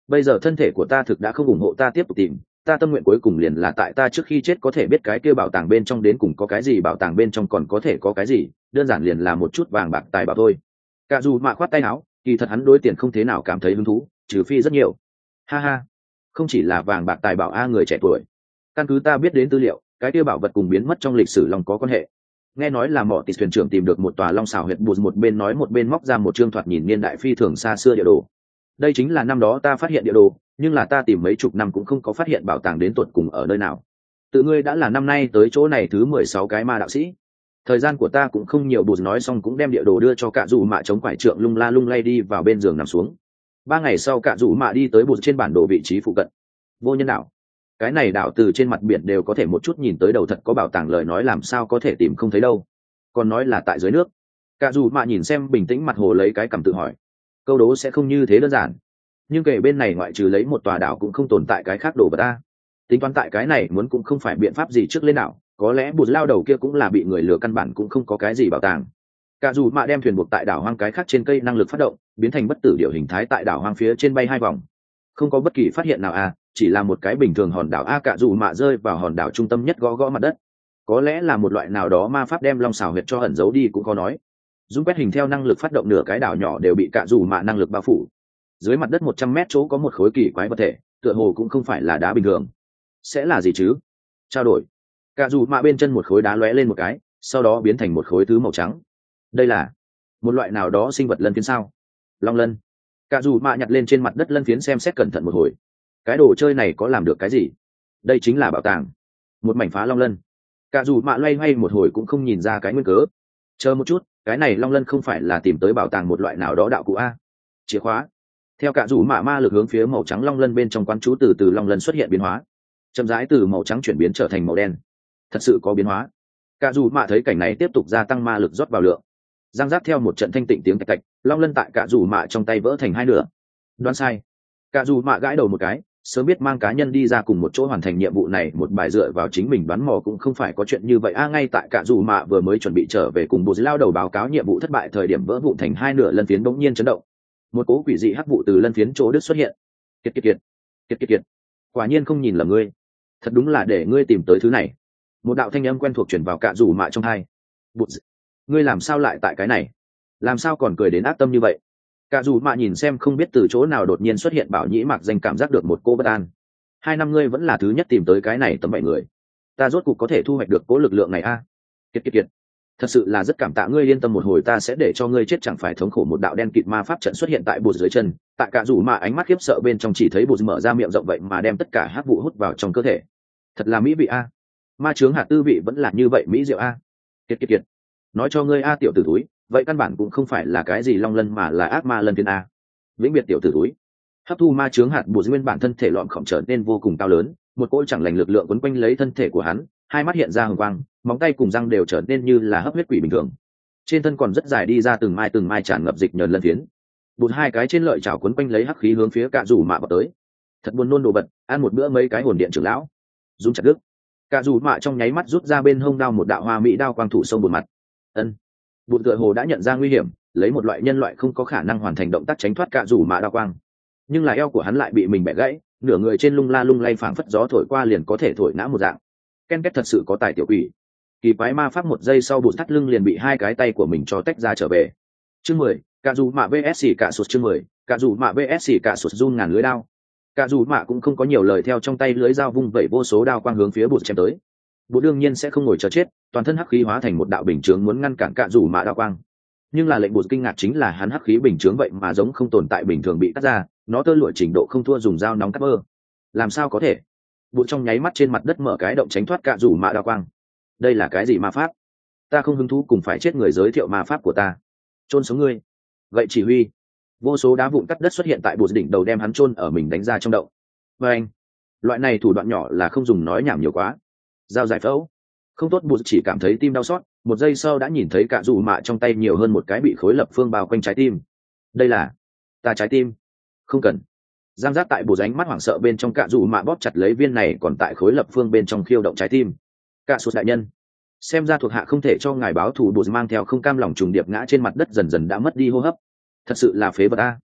bây giờ thân thể của ta thực đã không ủng hộ ta tiếp tục tìm, ta tâm nguyện cuối cùng liền là tại ta trước khi chết có thể biết cái kia bảo tàng bên trong đến cùng có cái gì, bảo tàng bên trong còn có thể có cái gì, đơn giản liền là một chút vàng bạc tài bảo thôi. Cả dù mạ khoát tay áo, kỳ thật hắn đối tiền không thế nào cảm thấy hứng thú, trừ phi rất nhiều. Ha ha, không chỉ là vàng bạc tài bảo a, người trẻ tuổi, căn cứ ta biết đến tư liệu, cái kia bảo vật cùng biến mất trong lịch sử long có quan hệ. Nghe nói là mỏ tịt thuyền trưởng tìm được một tòa long xào huyệt bùn, một bên nói một bên móc ra một chương thoạt nhìn niên đại phi thường xa xưa địa đồ. Đây chính là năm đó ta phát hiện địa đồ, nhưng là ta tìm mấy chục năm cũng không có phát hiện bảo tàng đến tuột cùng ở nơi nào. Tự ngươi đã là năm nay tới chỗ này thứ mười sáu cái ma đạo sĩ, thời gian của ta cũng không nhiều. Bùn nói xong cũng đem địa đồ đưa cho cả dù mạ, chống quải trượng lung la lung lay đi vào bên giường nằm xuống. Ba ngày sau cả dù mạ đi tới bùn trên bản đồ vị trí phụ cận. Vô nhân đảo, cái này đảo từ trên mặt biển đều có thể một chút nhìn tới đầu, thật có bảo tàng lời nói làm sao có thể tìm không thấy đâu, còn nói là tại dưới nước. Cả dù mạ nhìn xem bình tĩnh mặt hồ, lấy cái cằm tự hỏi, câu đố sẽ không như thế đơn giản. Nhưng kể bên này ngoại trừ lấy một tòa đảo cũng không tồn tại cái khác đồ vật ta. Tính toán tại cái này muốn cũng không phải biện pháp gì trước lên đảo, có lẽ bùn lao đầu kia cũng là bị người lừa, căn bản cũng không có cái gì bảo tàng. Cả dù mạ đem thuyền buộc tại đảo hoang cái khác trên cây năng lực phát động, biến thành bất tử điệu hình thái tại đảo hoang phía trên bay hai vòng, không có bất kỳ phát hiện nào à, chỉ là một cái bình thường hòn đảo a. Cả dù mạ rơi vào hòn đảo trung tâm nhất, gõ gõ mặt đất. Có lẽ là một loại nào đó ma pháp đem long xào huyệt cho ẩn giấu đi cũng khó nói. Dung quét hình theo năng lực phát động, nửa cái đảo nhỏ đều bị cả dù mạ năng lực bao phủ. Dưới mặt đất một trăm mét chỗ có một khối kỳ quái vật thể, tựa hồ cũng không phải là đá bình thường. Sẽ là gì chứ? Trao đổi. Cả dù mạ bên chân một khối đá lóe lên một cái, sau đó biến thành một khối thứ màu trắng. Đây là một loại nào đó sinh vật lân phiến sao? Long lân. Cả dù mạ nhặt lên trên mặt đất lân phiến xem xét cẩn thận một hồi. Cái đồ chơi này có làm được cái gì? Đây chính là bảo tàng, một mảnh phá long lân. Cả dù mạ loay hoay một hồi cũng không nhìn ra cái nguyên cớ. Chờ một chút, cái này long lân không phải là tìm tới bảo tàng một loại nào đó đạo cụ a? Chìa khóa. Theo cả dù mạ ma lực hướng phía màu trắng long lân bên trong quán chú, từ từ long lân xuất hiện biến hóa, chậm rãi từ màu trắng chuyển biến trở thành màu đen. Thật sự có biến hóa. Cả dù mạ thấy cảnh này tiếp tục gia tăng ma lực rót vào lượng. Giang giáp theo một trận thanh tịnh tiếng tạch tạch, long lân tại cả dù mạ trong tay vỡ thành hai nửa. Đoán sai. Cả dù mạ gãi đầu một cái, sớm biết mang cá nhân đi ra cùng một chỗ hoàn thành nhiệm vụ này, một bài dựa vào chính mình đoán mò cũng không phải có chuyện như vậy a. Ngay tại cả dù mạ vừa mới chuẩn bị trở về cùng bộ lao đầu báo cáo nhiệm vụ thất bại thời điểm, vỡ vụn thành hai nửa lân phiến bỗng nhiên chấn động, một cố quỷ dị hắc vụ từ lân phiến chỗ đứt xuất hiện. Kiệt kiệt kiệt, kiệt kiệt kiệt, quả nhiên không nhìn lầm ngươi, thật đúng là để ngươi tìm tới thứ này. Một đạo thanh âm quen thuộc truyền vào cả dù mạ trong tai. Bụt, ngươi làm sao lại tại cái này? Làm sao còn cười đến ác tâm như vậy? Cả dù mạ nhìn xem không biết từ chỗ nào đột nhiên xuất hiện bảo nhĩ mạc danh, cảm giác được một cô bất an. Hai năm ngươi vẫn là thứ nhất tìm tới cái này tấm bảy người, ta rốt cục có thể thu hoạch được cố lực lượng này a. À? Kiệt kiệt kiệt, thật sự là rất cảm tạ ngươi, yên tâm một hồi ta sẽ để cho ngươi chết chẳng phải thống khổ. Một đạo đen kịt ma pháp trận xuất hiện tại bụt dưới chân, tại cả dù mạ ánh mắt khiếp sợ bên trong chỉ thấy bụt mở ra miệng rộng vậy mà đem tất cả hắc vụ hút vào trong cơ thể. Thật là mỹ vị a. À? Ma chướng hạt tư vị vẫn là như vậy mỹ diệu a. À? Kiệt kiệt kiệt, nói cho ngươi a tiểu tử túi, vậy căn bản cũng không phải là cái gì long lân mà là ác ma lân phiến a. Vĩnh biệt tiểu tử túi. Hấp thu ma chướng hạt bùn, nguyên bản thân thể lọn khổng trở nên vô cùng cao lớn, một cỗ chẳng lành lực lượng quấn quanh lấy thân thể của hắn, hai mắt hiện ra hừng quang, móng tay cùng răng đều trở nên như là hấp huyết quỷ bình thường. Trên thân còn rất dài đi ra từng mai từng mai tràn ngập dịch nhờn lân phiến. Bùn hai cái trên lợi chảo quấn quanh lấy hắc khí hướng phía cả dù mạ vào tới. Thật buồn nôn đồ vật, ăn một bữa mấy cái hồn điện trưởng lão. Dung chặt đứt. Cả dù mạ trong nháy mắt rút ra bên hông đao một đạo hoa mỹ đao quang thủ sông bùn mặt. Ân. Bùn tựa hồ đã nhận ra nguy hiểm, lấy một loại nhân loại không có khả năng hoàn thành động tác tránh thoát cả dù mạ đao quang, nhưng là eo của hắn lại bị mình bẻ gãy, nửa người trên lung la lung lay, phảng phất gió thổi qua liền có thể thổi ngã một dạng. Ken két, thật sự có tài tiểu quỷ. Kỳ quái ma pháp một giây sau bụt thắt lưng liền bị hai cái tay của mình cho tách ra trở về. Chương mười, cả dù mạ vs cả sụt. Chương mười, cả dù mạ vs cả sụt. Run ngàn lưới đao. Cả dù mạ cũng không có nhiều lời, theo trong tay lưới dao vung vẩy vô số đao quang hướng phía bụt chém tới. Bụt đương nhiên sẽ không ngồi chờ chết, toàn thân hắc khí hóa thành một đạo bình chướng muốn ngăn cản cả dù mạ đao quang. Nhưng là lệnh bụt kinh ngạc chính là hắn hắc khí bình chướng vậy mà giống không tồn tại bình thường bị cắt ra, nó tơ lụa trình độ không thua dùng dao nóng cắt mơ. Làm sao có thể? Bụt trong nháy mắt trên mặt đất mở cái động tránh thoát cả dù mạ đao quang. Đây là cái gì ma pháp? Ta không hứng thú cùng phải chết người giới thiệu ma pháp của ta. Chôn sống ngươi. Vậy chỉ huy. Vô số đá vụn cắt đất xuất hiện tại bụt đỉnh đầu, đem hắn chôn ở mình đánh ra trong động. Và anh, loại này thủ đoạn nhỏ là không dùng nói nhảm nhiều quá. Dao giải phẫu. Không tốt, bụt chỉ cảm thấy tim đau xót, một giây sau đã nhìn thấy cả dù mạ trong tay nhiều hơn một cái bị khối lập phương bao quanh trái tim. Đây là ta trái tim. Không cần. Giang giác tại bụt ánh mắt hoảng sợ bên trong, cả dù mạ bóp chặt lấy viên này còn tại khối lập phương bên trong khiêu động trái tim. Cả sụt đại nhân, xem ra thuộc hạ không thể cho ngài báo thù. Bụt mang theo không cam lòng trùng điệp ngã trên mặt đất, dần dần đã mất đi hô hấp. Thật sự là phế vật a.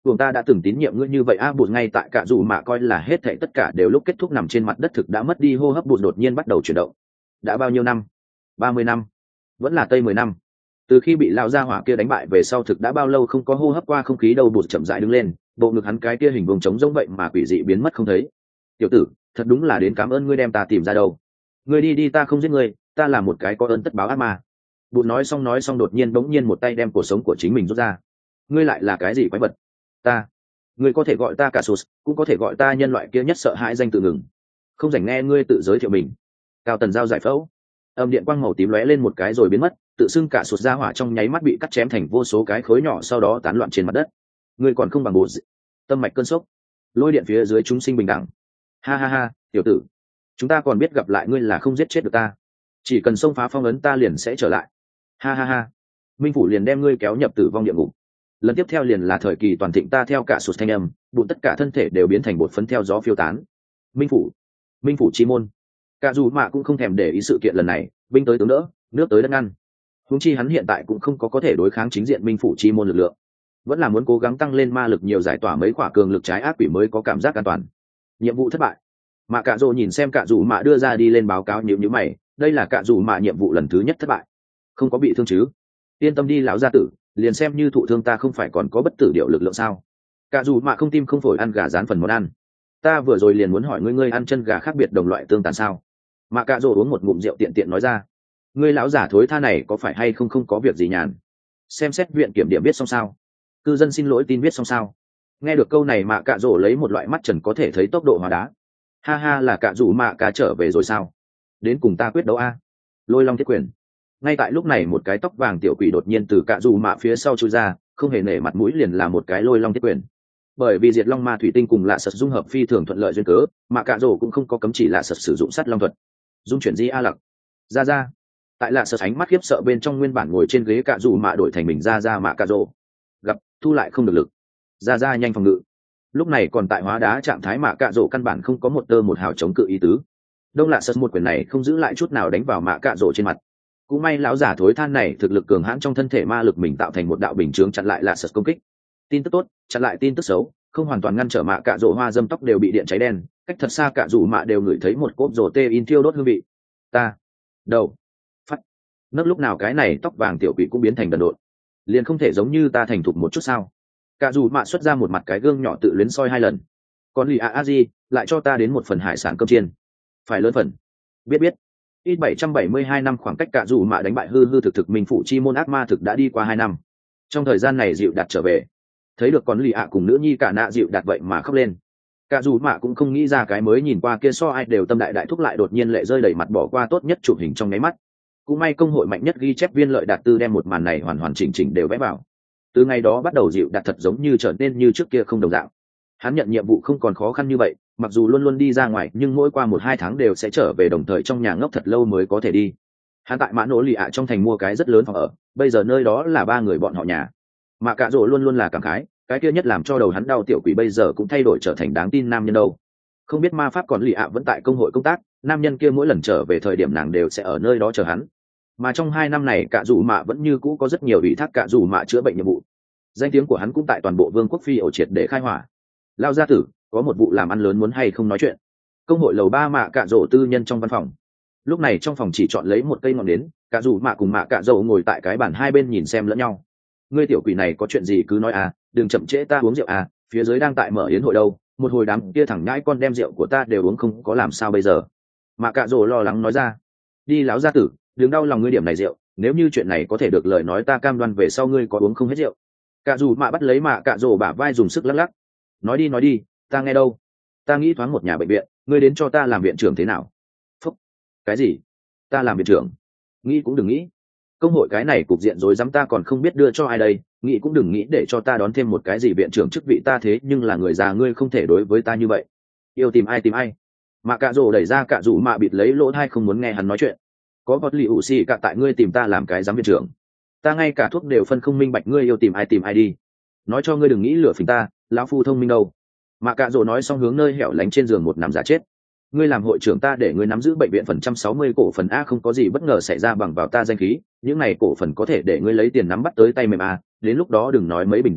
buồng ta đã từng tín nhiệm ngươi như vậy a. Bụt ngay tại cả dù mạ coi là hết thảy tất cả đều lúc kết thúc nằm trên mặt đất thực đã mất đi hô hấp. Bụt đột nhiên bắt đầu chuyển động. Đã bao nhiêu năm? Ba mươi năm? Vẫn là tây mười năm? Từ khi bị lão gia hỏa kia đánh bại về sau thực đã bao lâu không có hô hấp qua không khí đâu. Bụt chậm rãi đứng lên, bộ ngực hắn cái kia hình vuông trống giống vậy mà quỷ dị biến mất không thấy. Tiểu tử, thật đúng là đến cảm ơn ngươi đem ta tìm ra đâu. Ngươi đi đi, ta không giết ngươi, ta là một cái có ơn tất báo ác ma. Bụt nói xong nói xong đột nhiên bỗng nhiên một tay đem cuộc sống của chính mình rút ra. Ngươi lại là cái gì quái vật? Ta, ngươi có thể gọi ta cả sụt, cũng có thể gọi ta nhân loại kia nhất sợ hãi danh tự ngừng. Không rảnh nghe ngươi tự giới thiệu mình. Cao Tần Giao giải phẫu. Âm điện quang màu tím lóe lên một cái rồi biến mất, tự xưng cả sụt ra hỏa trong nháy mắt bị cắt chém thành vô số cái khối nhỏ sau đó tán loạn trên mặt đất. Ngươi còn không bằng bột. Tâm mạch cơn sốc. Lôi điện phía dưới chúng sinh bình đẳng. Ha ha ha, tiểu tử. Chúng ta còn biết gặp lại ngươi là không giết chết được ta. Chỉ cần xông phá phong ấn ta liền sẽ trở lại. Ha ha ha. Minh phủ liền đem ngươi kéo nhập tử vong địa ngục. Lần tiếp theo liền là thời kỳ toàn thịnh ta theo cả sụt thanh âm, bụt tất cả thân thể đều biến thành bột phấn theo gió phiêu tán. Minh phủ. Minh phủ chi môn. Cả dù mạ cũng không thèm để ý sự kiện lần này, binh tới tướng đỡ, nước tới đất ngăn. Huống chi hắn hiện tại cũng không có có thể đối kháng chính diện minh phủ chi môn lực lượng, vẫn là muốn cố gắng tăng lên ma lực nhiều, giải tỏa mấy quả cường lực trái ác quỷ mới có cảm giác an toàn. Nhiệm vụ thất bại. Mạ Cạ Dỗ nhìn xem Cạ Dù Mạ đưa ra đi lên báo cáo nhíu nhíu mày, đây là Cạ Dù Mạ nhiệm vụ lần thứ nhất thất bại. Không có bị thương chứ? Yên tâm đi lão gia tử, liền xem như thụ thương ta không phải còn có bất tử điệu lực lượng sao? Cạ Dù Mạ không tim không phổi ăn gà rán phần món ăn. Ta vừa rồi liền muốn hỏi ngươi, ngươi ăn chân gà khác biệt đồng loại tương tàn sao? Mạ Cạ Dỗ uống một ngụm rượu tiện tiện nói ra. Ngươi lão giả thối tha này có phải hay không không có việc gì nhàn? Xem xét viện kiểm điểm biết xong sao? Cư dân xin lỗi tin viết xong sao? Nghe được câu này Mạ Cạ Dỗ lấy một loại mắt trần có thể thấy tốc độ hóa đá. Ha ha, là Cạ Dù Mạ cá trở về rồi sao? Đến cùng ta quyết đấu a. Lôi long thiết quyền. Ngay tại lúc này một cái tóc vàng tiểu quỷ đột nhiên từ Cạ Dù Mạ phía sau chui ra, không hề nể mặt mũi liền là một cái lôi long thiết quyền. Bởi vì diệt long ma thủy tinh cùng lạ sật dung hợp phi thường thuận lợi duyên cớ, Mạ Cạ Dỗ cũng không có cấm chỉ lạ sật sử dụng sắt long thuật. Dung chuyển di a lặc. Ra ra. Tại lạ sật ánh mắt khiếp sợ bên trong, nguyên bản ngồi trên ghế Cạ Dù Mạ đổi thành mình ra ra Mạ Cạ Dỗ. Gặp thu lại không được lực. Ra ra nhanh phòng ngự. Lúc này còn tại hóa đá trạng thái Mạ Cạ Dỗ căn bản không có một tơ một hào chống cự ý tứ. Đông lạ sật một quyền này không giữ lại chút nào đánh vào Mạ Cạ Dỗ trên mặt. Cũng may lão giả thối than này thực lực cường hãn trong thân thể ma lực mình tạo thành một đạo bình chướng chặn lại lạ sật công kích. Tin tức tốt, chặn lại tin tức xấu, không hoàn toàn ngăn trở Mạ Cạ Dỗ hoa dâm tóc đều bị điện cháy đen, cách thật xa Cạ Dù Mạ đều ngửi thấy một cốp rổ tê in thiêu đốt hương vị. Ta đầu phát nấc lúc nào cái này tóc vàng tiểu quỷ cũng biến thành đần độn, liền không thể giống như ta thành thục một chút sao? Cạ Dù Mạ xuất ra một mặt cái gương nhỏ tự luyến soi hai lần. Còn lì a a di lại cho ta đến một phần hải sản cơm chiên, phải lớn phần. Biết biết. Ít bảy trăm bảy mươi hai năm khoảng cách Cạ Dù Mạ đánh bại hư hư thực thực minh phụ chi môn ác ma thực đã đi qua hai năm. Trong thời gian này dịu đạt trở về, thấy được con lì ạ cùng nữ nhi cả nạ dịu đạt vậy mà khóc lên. Cạ Dù Mạ cũng không nghĩ ra cái mới nhìn qua kia so ai đều tâm đại đại thúc lại đột nhiên lệ rơi đầy mặt bỏ qua tốt nhất chụp hình trong nháy mắt. Cũng may công hội mạnh nhất ghi chép viên lợi đạt tư đem một màn này hoàn hoàn chỉnh chỉnh đều vẽ vào. Từ ngày đó bắt đầu dịu đạt thật giống như trở nên như trước kia không đồng dạng. Hắn nhận nhiệm vụ không còn khó khăn như vậy, mặc dù luôn luôn đi ra ngoài nhưng mỗi qua một hai tháng đều sẽ trở về, đồng thời trong nhà ngốc thật lâu mới có thể đi. Hắn tại mã nỗ lì ạ trong thành mua cái rất lớn phòng ở, bây giờ nơi đó là ba người bọn họ nhà. Mà Cạ Dỗ luôn luôn là cảm khái, cái kia nhất làm cho đầu hắn đau tiểu quỷ bây giờ cũng thay đổi trở thành đáng tin nam nhân đâu. Không biết ma pháp còn lì ạ vẫn tại công hội công tác, nam nhân kia mỗi lần trở về thời điểm nàng đều sẽ ở nơi đó chờ hắn. Mà trong hai năm này Cạ Dù Mạ vẫn như cũ có rất nhiều ủy thác Cạ Dù Mạ chữa bệnh nhiệm vụ. Danh tiếng của hắn cũng tại toàn bộ vương quốc phi ổ triệt để khai hỏa. Lao gia tử, có một vụ làm ăn lớn muốn hay không nói chuyện? Công hội lầu ba Mạ Cạ Dỗ tư nhân trong văn phòng. Lúc này trong phòng chỉ chọn lấy một cây ngọn nến, Cạ Dù Mạ cùng Mạ Cạ Dỗ ngồi tại cái bàn hai bên nhìn xem lẫn nhau. Ngươi tiểu quỷ này có chuyện gì cứ nói à, đừng chậm trễ ta uống rượu à, phía dưới đang tại mở yến hội đâu, một hồi đám kia thẳng nhãi con đem rượu của ta đều uống không có làm sao bây giờ. Mạ Cạ Dỗ lo lắng nói ra. Đi láo gia tử, đừng đau lòng ngươi điểm này rượu, nếu như chuyện này có thể được lời nói ta cam đoan về sau ngươi có uống không hết rượu. Cạ Dù Mạ bắt lấy Mạ Cạ Dỗ bả vai dùng sức lắc lắc. Nói đi nói đi, ta nghe đâu. Ta nghĩ thoáng một nhà bệnh viện, ngươi đến cho ta làm viện trưởng thế nào? Phúc. Cái gì? Ta làm viện trưởng? Nghĩ cũng đừng nghĩ. Công hội cái này cục diện rối rắm ta còn không biết đưa cho ai đây, nghĩ cũng đừng nghĩ để cho ta đón thêm một cái gì viện trưởng chức vị, ta thế nhưng là người già, ngươi không thể đối với ta như vậy. Yêu tìm ai tìm ai. Mạ Cạ Dỗ đẩy ra Cạ Dù Mạ bịt lấy lỗ tai không muốn nghe hắn nói chuyện. Có vật lì ủ xì cả tại ngươi tìm ta làm cái giám viện trưởng, ta ngay cả thuốc đều phân không minh bạch, ngươi yêu tìm ai tìm ai đi. Nói cho ngươi đừng nghĩ lừa phỉnh ta, lão phu thông minh đâu. Mạ Cạ Dỗ nói xong hướng nơi hẻo lánh trên giường một nằm giả chết. Ngươi làm hội trưởng ta để ngươi nắm giữ bệnh viện phần trăm sáu mươi cổ phần a, không có gì bất ngờ xảy ra bằng vào ta danh khí, những này cổ phần có thể để ngươi lấy tiền nắm bắt tới tay mềm a, đến lúc đó đừng nói mấy bình rượu,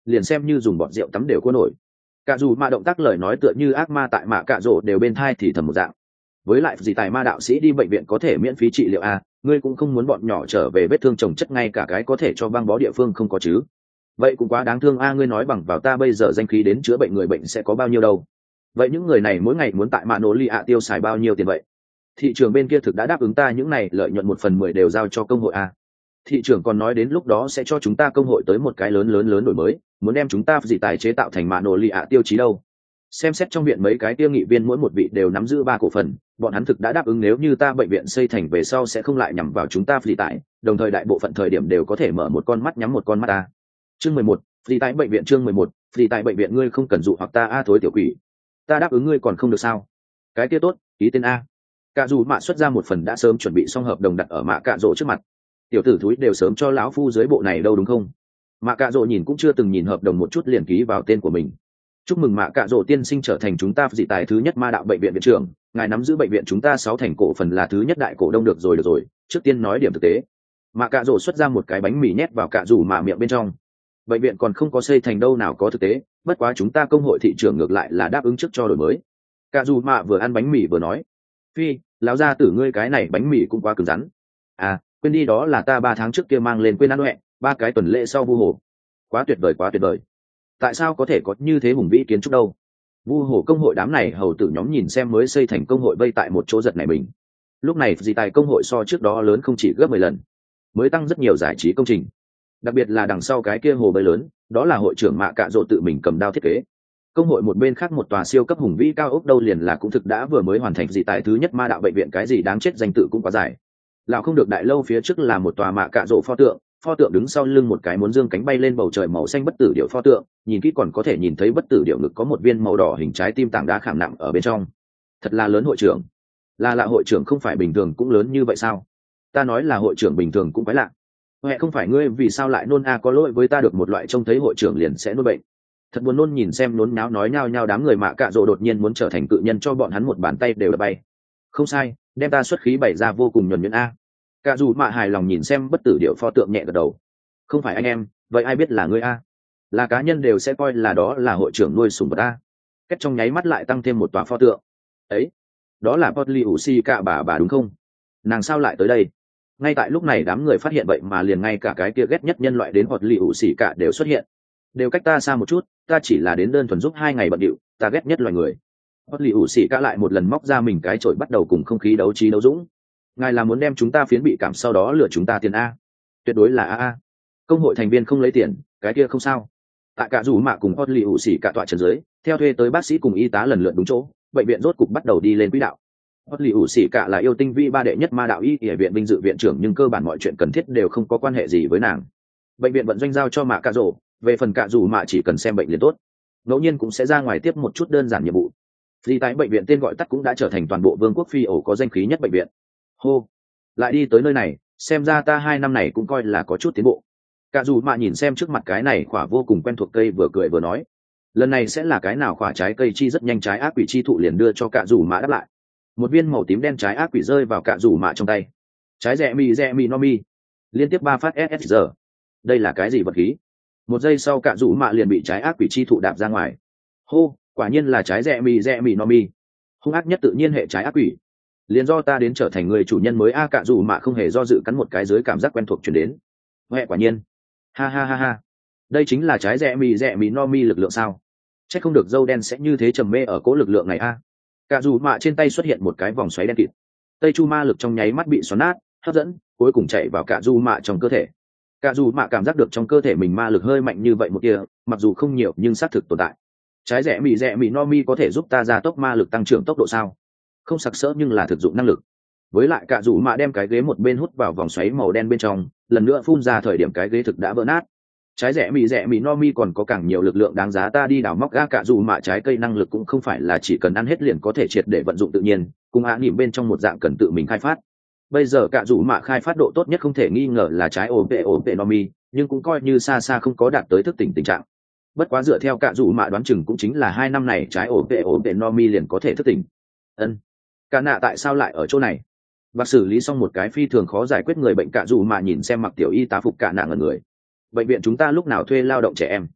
liền xem như dùng bọt rượu tắm đều có nổi. Cả dù mà động tác lời nói tựa như ác ma tại mạ cạ rổ đều bên thai thì thầm một dạng. Với lại gì tài ma đạo sĩ đi bệnh viện có thể miễn phí trị liệu à, ngươi cũng không muốn bọn nhỏ trở về vết thương chồng chất ngay cả cái có thể cho băng bó địa phương không có chứ. Vậy cũng quá đáng thương a, ngươi nói bằng vào ta bây giờ danh khí đến chữa bệnh người bệnh sẽ có bao nhiêu đâu. Vậy những người này mỗi ngày muốn tại mạ nổ lì ạ tiêu xài bao nhiêu tiền vậy? Thị trường bên kia thực đã đáp ứng ta những này lợi nhuận một phần mười đều giao cho công hội a. Thị trường còn nói đến lúc đó sẽ cho chúng ta công hội tới một cái lớn lớn lớn đổi mới, muốn đem chúng ta gì tài chế tạo thành mạ nổ lì ạ tiêu chí đâu. Xem xét trong viện mấy cái tiêu nghị viên mỗi một vị đều nắm giữ ba cổ phần, bọn hắn thực đã đáp ứng nếu như ta bệnh viện xây thành về sau sẽ không lại nhằm vào chúng ta phì tại, đồng thời đại bộ phận thời điểm đều có thể mở một con mắt nhắm một con mắt ta. Chương mười một, phì tại bệnh viện chương mười một, phì tại bệnh viện ngươi không cần dụ hoặc ta a thối tiểu quỷ. Ta đáp ứng ngươi còn không được sao? Cái kia tốt, ký tên a. Cả dù mạ xuất ra một phần đã sớm chuẩn bị xong hợp đồng đặt ở mạ cạ rỗ trước mặt. Tiểu tử thúi đều sớm cho lão phu dưới bộ này đâu đúng không? Mạ cạ rỗ nhìn cũng chưa từng nhìn hợp đồng một chút liền ký vào tên của mình. Chúc mừng mạ cạ rỗ tiên sinh trở thành chúng ta dị tài thứ nhất ma đạo bệnh viện viện trưởng, ngài nắm giữ bệnh viện chúng ta sáu thành cổ phần là thứ nhất đại cổ đông được rồi được rồi, trước tiên nói điểm thực tế. Mạ cạ rỗ xuất ra một cái bánh mì nhét vào cạ rủ mạ miệng bên trong. Bệnh viện còn không có xây thành đâu nào có thực tế, bất quá chúng ta công hội thị trường ngược lại là đáp ứng trước cho đổi mới. Cạ rủ mạ vừa ăn bánh mì vừa nói, phi, lão gia tử ngươi cái này bánh mì cũng quá cứng rắn. À, quên đi đó là ta ba tháng trước kia mang lên quên ăn huệ, ba cái tuần lễ sau vu hồ. Quá tuyệt vời quá tuyệt vời. Tại sao có thể có như thế hùng vĩ kiến trúc đâu? Vu hồ công hội đám này hầu tử nhóm nhìn xem mới xây thành công hội vây tại một chỗ giật này mình. Lúc này dị tài công hội so trước đó lớn không chỉ gấp mười lần, mới tăng rất nhiều giải trí công trình. Đặc biệt là đằng sau cái kia hồ bơi lớn, đó là hội trưởng mạ cạ rỗ tự mình cầm đao thiết kế. Công hội một bên khác một tòa siêu cấp hùng vĩ cao ốc đâu liền là cũng thực đã vừa mới hoàn thành dị tài thứ nhất ma đạo bệnh viện, cái gì đáng chết danh tự cũng quá dài. Lão không được đại lâu phía trước là một tòa mạ cạ rỗ pho tượng, pho tượng đứng sau lưng một cái muốn dương cánh bay lên bầu trời màu xanh bất tử điệu pho tượng, nhìn kỹ còn có thể nhìn thấy bất tử điệu ngực có một viên màu đỏ hình trái tim tảng đá khảm nặng ở bên trong. Thật là lớn hội trưởng. Là lạ hội trưởng không phải bình thường cũng lớn như vậy sao? Ta nói là hội trưởng bình thường cũng phải lạ. Huệ không phải ngươi vì sao lại nôn a, có lỗi với ta được một loại trông thấy hội trưởng liền sẽ nôn bệnh. Thật buồn nôn, nhìn xem nôn nháo nói nhao nhao đám người mạ cạ rỗ đột nhiên muốn trở thành cự nhân cho bọn hắn một bàn tay đều đập bay. Không sai, đem ta xuất khí bày ra vô cùng nhuần nhuyễn a. Cạ dù mạ hài lòng nhìn xem bất tử điệu pho tượng nhẹ gật đầu. Không phải anh em, vậy ai biết là ngươi a? Là cá nhân đều sẽ coi là đó là hội trưởng nuôi sủng vật a. Cách trong nháy mắt lại tăng thêm một tòa pho tượng. Ấy, đó là Potli Usi cạ bà bà đúng không? Nàng sao lại tới đây? Ngay tại lúc này đám người phát hiện vậy mà liền ngay cả cái kia ghét nhất nhân loại đến Potli Usi cạ đều xuất hiện. Đều cách ta xa một chút, ta chỉ là đến đơn thuần giúp hai ngày bận điệu, ta ghét nhất loài người. Potli Usi cạ lại một lần móc ra mình cái chổi bắt đầu cùng không khí đấu trí đấu dũng. Ngài là muốn đem chúng ta phiến bị cảm sau đó lừa chúng ta tiền a? Tuyệt đối là a a. Công hội thành viên không lấy tiền, cái kia không sao. Tại cả rủ mạ cùng Potli ủ xỉ cả tọa trần dưới, theo thuê tới bác sĩ cùng y tá lần lượt đúng chỗ, bệnh viện rốt cục bắt đầu đi lên quỹ đạo. Potli ủ xỉ cả là yêu tinh vi ba đệ nhất ma đạo y y viện vinh dự viện trưởng, nhưng cơ bản mọi chuyện cần thiết đều không có quan hệ gì với nàng. Bệnh viện vận doanh giao cho mạ cả rổ, về phần cả rủ mạ chỉ cần xem bệnh liền tốt. Ngẫu nhiên cũng sẽ ra ngoài tiếp một chút đơn giản nhiệm vụ. Vì tại bệnh viện tên gọi tắt cũng đã trở thành toàn bộ vương quốc phi ổ có danh khí nhất bệnh viện. Hô, lại đi tới nơi này, xem ra ta hai năm này cũng coi là có chút tiến bộ. Cả dù mạ nhìn xem trước mặt cái này khỏa vô cùng quen thuộc cây vừa cười vừa nói, lần này sẽ là cái nào khỏa trái cây chi rất nhanh trái ác quỷ chi thụ liền đưa cho cả dù mạ đáp lại. Một viên màu tím đen trái ác quỷ rơi vào cả dù mạ trong tay. Trái rẻ mì rẻ mì no mi, liên tiếp ba phát ét ét giờ. Đây là cái gì vật khí? Một giây sau cả dù mạ liền bị trái ác quỷ chi thụ đạp ra ngoài. Hô, quả nhiên là trái rẻ mì rẻ mì no mi, hung ác nhất tự nhiên hệ trái ác quỷ. Liền do ta đến trở thành người chủ nhân mới a. Cả dù mạ không hề do dự cắn một cái dưới cảm giác quen thuộc chuyển đến. Huệ quả nhiên, ha ha ha ha, đây chính là trái rẻ mì rẻ mì no mi lực lượng sao? Chắc không được dâu đen sẽ như thế trầm mê ở cố lực lượng này a. Cả dù mạ trên tay xuất hiện một cái vòng xoáy đen kịt, tây chu ma lực trong nháy mắt bị xoắn nát, hấp dẫn, cuối cùng chạy vào cả dù mạ trong cơ thể. Cả dù mạ cảm giác được trong cơ thể mình ma lực hơi mạnh như vậy một kia, mặc dù không nhiều nhưng xác thực tồn tại. Trái rẻ mì rẻ mì no mi có thể giúp ta gia tốc ma lực tăng trưởng tốc độ sao? Không sặc sỡ nhưng là thực dụng năng lực. Với lại cả dù mạ đem cái ghế một bên hút vào vòng xoáy màu đen bên trong, lần nữa phun ra thời điểm cái ghế thực đã vỡ nát. Trái rẻ mì rẻ mì no mi còn có càng nhiều lực lượng đáng giá ta đi đào móc ga. Cả dù mạ trái cây năng lực cũng không phải là chỉ cần ăn hết liền có thể triệt để vận dụng tự nhiên, cùng ạ nỉm bên trong một dạng cần tự mình khai phát. Bây giờ cả dù mạ khai phát độ tốt nhất không thể nghi ngờ là trái ổ vệ ổ vệ no mi, nhưng cũng coi như xa xa không có đạt tới thức tỉnh tình trạng. Bất quá dựa theo cả dù mạ đoán chừng cũng chính là hai năm này trái ổ vệ ổ vệ no mi liền có thể thức tỉnh. Ân, cả nạ tại sao lại ở chỗ này? Và xử lý xong một cái phi thường khó giải quyết người bệnh, cả dù mạ nhìn xem mặc tiểu y tá phục cả nạ ngẩn người. Bệnh viện chúng ta lúc nào thuê lao động trẻ em?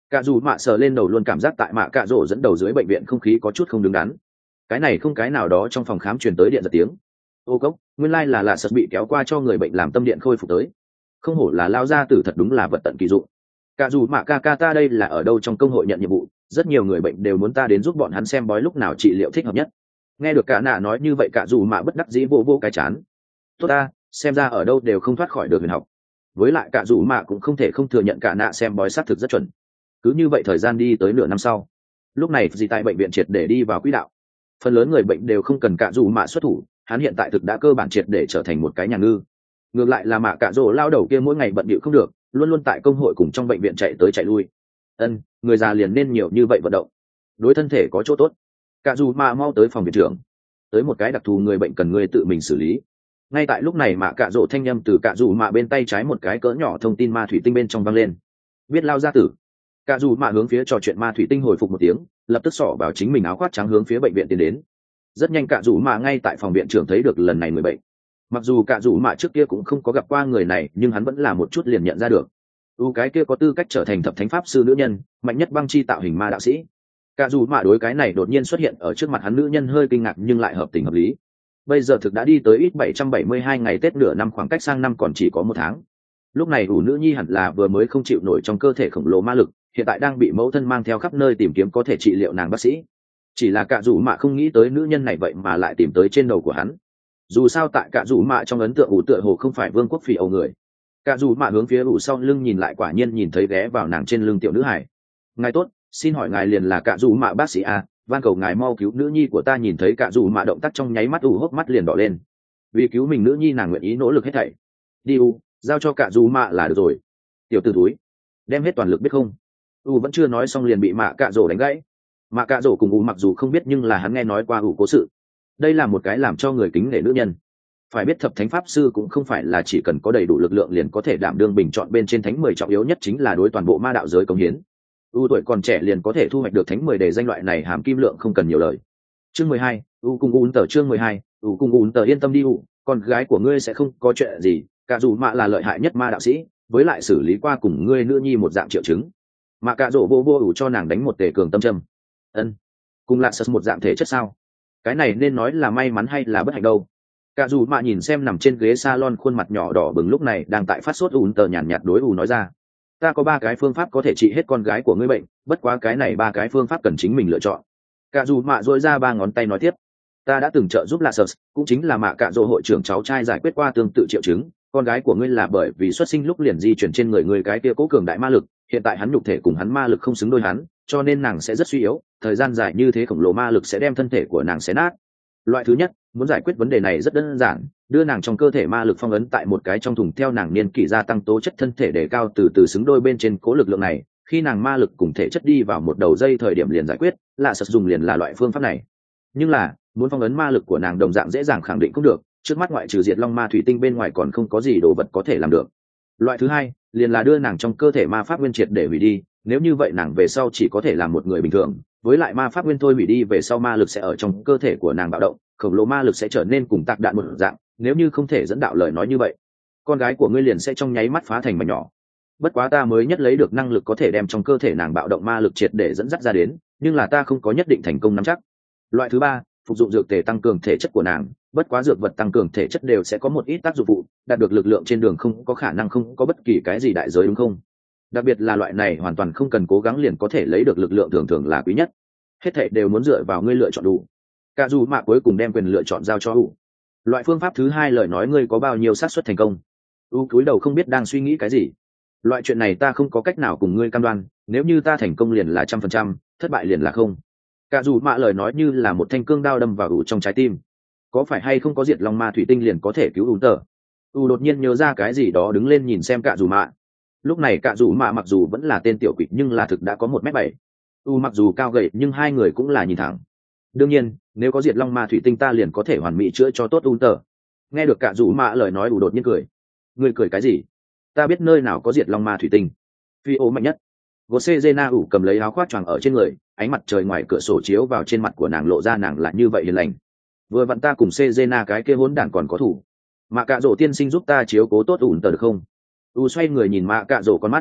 Cả dù mạ sờ lên đầu luôn cảm giác tại mạ cạ rổ dẫn đầu dưới bệnh viện không khí có chút không đứng đắn. Cái này không cái nào đó trong phòng khám truyền tới điện giật tiếng. Ô cốc, nguyên lai là lạ sật bị kéo qua cho người bệnh làm tâm điện khôi phục tới. Không hổ là lao gia tử, thật đúng là vật tận kỳ dụng. Cả dù mạ ca ca ta đây là ở đâu trong công hội nhận nhiệm vụ, rất nhiều người bệnh đều muốn ta đến giúp bọn hắn xem bói lúc nào trị liệu thích hợp nhất. Nghe được cả nạ nói như vậy, cả dù mạ bất đắc dĩ vô vô cái chán. Tốt ta, xem ra ở đâu đều không thoát khỏi được huyền học. Với lại cả dù mạ cũng không thể không thừa nhận cả nạ xem bói xác thực rất chuẩn. Cứ như vậy thời gian đi tới nửa năm sau, lúc này gì tại bệnh viện triệt để đi vào quỹ đạo. Phần lớn người bệnh đều không cần cả dù mạ xuất thủ, hắn hiện tại thực đã cơ bản triệt để trở thành một cái nhà ngư. Ngược lại là mạ cả rồ lao đầu kia mỗi ngày bận bịu không được, luôn luôn tại công hội cùng trong bệnh viện chạy tới chạy lui. Ân, người già liền nên nhiều như vậy vận động, đối thân thể có chỗ tốt. Cả dù mạ mau tới phòng viện trưởng, tới một cái đặc thù người bệnh cần người tự mình xử lý. Ngay tại lúc này mạ cả rồ thanh â m từ cả dù mạ bên tay trái một cái cỡ nhỏ thông tin ma thủy tinh bên trong văng lên. Biết lao gia tử. Cả dù mạ hướng phía trò chuyện ma thủy tinh hồi phục một tiếng, lập tức xỏ vào chính mình áo khoác trắng hướng phía bệnh viện tiến đến. Rất nhanh cả dù mạ ngay tại phòng viện trưởng thấy được lần này người bệnh. Mặc dù cả dù mạ trước kia cũng không có gặp qua người này, nhưng hắn vẫn là một chút liền nhận ra được. U cái kia có tư cách trở thành thập thánh pháp sư nữ nhân, mạnh nhất băng chi tạo hình ma đạo sĩ. Cả dù mạ đối cái này đột nhiên xuất hiện ở trước mặt hắn nữ nhân hơi kinh ngạc nhưng lại hợp tình hợp lý. Bây giờ thực đã đi tới ít bảy trăm bảy mươi hai ngày Tết, nửa năm khoảng cách sang năm còn chỉ có một tháng. Lúc này ủ nữ nhi hẳn là vừa mới không chịu nổi trong cơ thể khổng lồ ma lực, hiện tại đang bị mẫu thân mang theo khắp nơi tìm kiếm có thể trị liệu nàng bác sĩ. Chỉ là cả dù mạ không nghĩ tới nữ nhân này vậy mà lại tìm tới trên đầu của hắn. Dù sao tại cả dù mạ trong ấn tượng ủ tựa hồ không phải vương quốc phỉ âu người. Cả dù mạ hướng phía ủ sau lưng nhìn lại, quả nhiên nhìn thấy ghé vào nàng trên lưng tiểu nữ hải. Ngài tốt, xin hỏi ngài liền là cả dù mạ bác sĩ à, van cầu ngài mau cứu nữ nhi của ta. Nhìn thấy cả dù mạ động tác trong nháy mắt, ủ hốc mắt liền đỏ lên. Vì cứu mình nữ nhi, nàng nguyện ý nỗ lực hết thảy. Đi u, giao cho cả dù mạ là được rồi. Tiểu tử túi, đem hết toàn lực biết không? U vẫn chưa nói xong liền bị mạ cạ rổ đánh gãy. Mạ cạ rổ cùng u mặc dù không biết, nhưng là hắn nghe nói qua ủ cố sự. Đây là một cái làm cho người kính nể nữ nhân. Phải biết thập thánh pháp sư cũng không phải là chỉ cần có đầy đủ lực lượng liền có thể đảm đương bình chọn bên trên thánh mười, trọng yếu nhất chính là đối toàn bộ ma đạo giới cống hiến. U tuổi còn trẻ liền có thể thu hoạch được thánh mười để danh loại này hàm kim lượng không cần nhiều lời. Chương mười hai, U cùng Un tờ. Chương mười hai, U cùng Un tờ. Yên tâm đi U, con gái của ngươi sẽ không có chuyện gì, cả dù mạ là lợi hại nhất ma đạo sĩ, với lại xử lý qua cùng ngươi nữ nhi một dạng triệu chứng. Mạ cạ rổ vô vô ủ cho nàng đánh một tề cường tâm châm. Ân, cùng lạ sật một dạng thể chất sao? Cái này nên nói là may mắn hay là bất hạnh đâu? Cả dù mạ nhìn xem nằm trên ghế salon khuôn mặt nhỏ đỏ bừng lúc này đang tại phát sốt ùn tờ nhàn nhạt đối ù nói ra. Ta có ba cái phương pháp có thể trị hết con gái của ngươi bệnh, bất quá cái này ba cái phương pháp cần chính mình lựa chọn. Cả dù mạ dội ra ba ngón tay nói tiếp. Ta đã từng trợ giúp lạ sật, cũng chính là mạ cạ rổ hội trưởng cháu trai giải quyết qua tương tự triệu chứng. Con gái của ngươi là bởi vì xuất sinh lúc liền di chuyển trên người ngươi cái kia cố cường đại ma lực, hiện tại hắn nhục thể cùng hắn ma lực không xứng đôi hắn, cho nên nàng sẽ rất suy yếu, thời gian dài như thế khổng lồ ma lực sẽ đem thân thể của nàng xé nát. Loại thứ nhất, muốn giải quyết vấn đề này rất đơn giản, đưa nàng trong cơ thể ma lực phong ấn tại một cái trong thùng, theo nàng niên kỷ gia tăng tố chất thân thể để cao từ từ xứng đôi bên trên cố lực lượng này, khi nàng ma lực cùng thể chất đi vào một đầu dây thời điểm liền giải quyết, lạ sật dùng liền là loại phương pháp này. Nhưng là, muốn phong ấn ma lực của nàng đồng dạng dễ dàng khẳng định cũng được, trước mắt ngoại trừ diệt long ma thủy tinh bên ngoài còn không có gì đồ vật có thể làm được. Loại thứ hai, liền là đưa nàng trong cơ thể ma pháp nguyên triệt để hủy đi, nếu như vậy nàng về sau chỉ có thể là một người bình thường, với lại ma pháp nguyên thôi hủy đi về sau ma lực sẽ ở trong cơ thể của nàng bạo động, khổng lồ ma lực sẽ trở nên cùng tạc đạn một dạng, nếu như không thể dẫn đạo lời nói như vậy, con gái của ngươi liền sẽ trong nháy mắt phá thành mảnh nhỏ. Bất quá ta mới nhất lấy được năng lực có thể đem trong cơ thể nàng bạo động ma lực triệt để dẫn dắt ra đến, nhưng là ta không có nhất định thành công nắm chắc. Loại thứ ba, phục dụng dược tề tăng cường thể chất của nàng, bất quá dược vật tăng cường thể chất đều sẽ có một ít tác dụng phụ, đạt được lực lượng trên đường không có khả năng không có bất kỳ cái gì đại giới, đúng không? Đặc biệt là loại này hoàn toàn không cần cố gắng liền có thể lấy được lực lượng thường thường là quý nhất. Hết thảy đều muốn dựa vào ngươi lựa chọn đủ. Cả dù mạ cuối cùng đem quyền lựa chọn giao cho U. Loại phương pháp thứ hai, lời nói ngươi có bao nhiêu xác suất thành công? U cúi đầu không biết đang suy nghĩ cái gì. Loại chuyện này ta không có cách nào cùng ngươi cam đoan, nếu như ta thành công liền là trăm phần trăm, thất bại liền là không. Cả dù mạ lời nói như là một thanh cương đao đâm vào U trong trái tim. Có phải hay không có diệt long ma thủy tinh liền có thể cứu U tờ? U đột nhiên nhớ ra cái gì đó đứng lên nhìn xem cả dù mạ. Lúc này cả dù mạ mặc dù vẫn là tên tiểu quỷ nhưng là thực đã có một mét bảy. U mặc dù cao gầy nhưng hai người cũng là nhìn thẳng. Đương nhiên, nếu có diệt long ma thủy tinh ta liền có thể hoàn mỹ chữa cho tốt U tờ. Nghe được cả dù mạ lời nói, U đột nhiên cười. Ngươi cười cái gì? Ta biết nơi nào có diệt long ma thủy tinh. Phi ô mạnh nhất. Gosezena ủ cầm lấy áo khoác choàng ở trên người, ánh mặt trời ngoài cửa sổ chiếu vào trên mặt của nàng lộ ra nàng là như vậy hiền lành. Vừa vặn ta cùng Cezena cái kia hỗn đản còn có thủ. Mạ Cạ Dỗ tiên sinh giúp ta chiếu cố tốt ủn tờ được không? U xoay người nhìn Mạ Cạ Dỗ con mắt.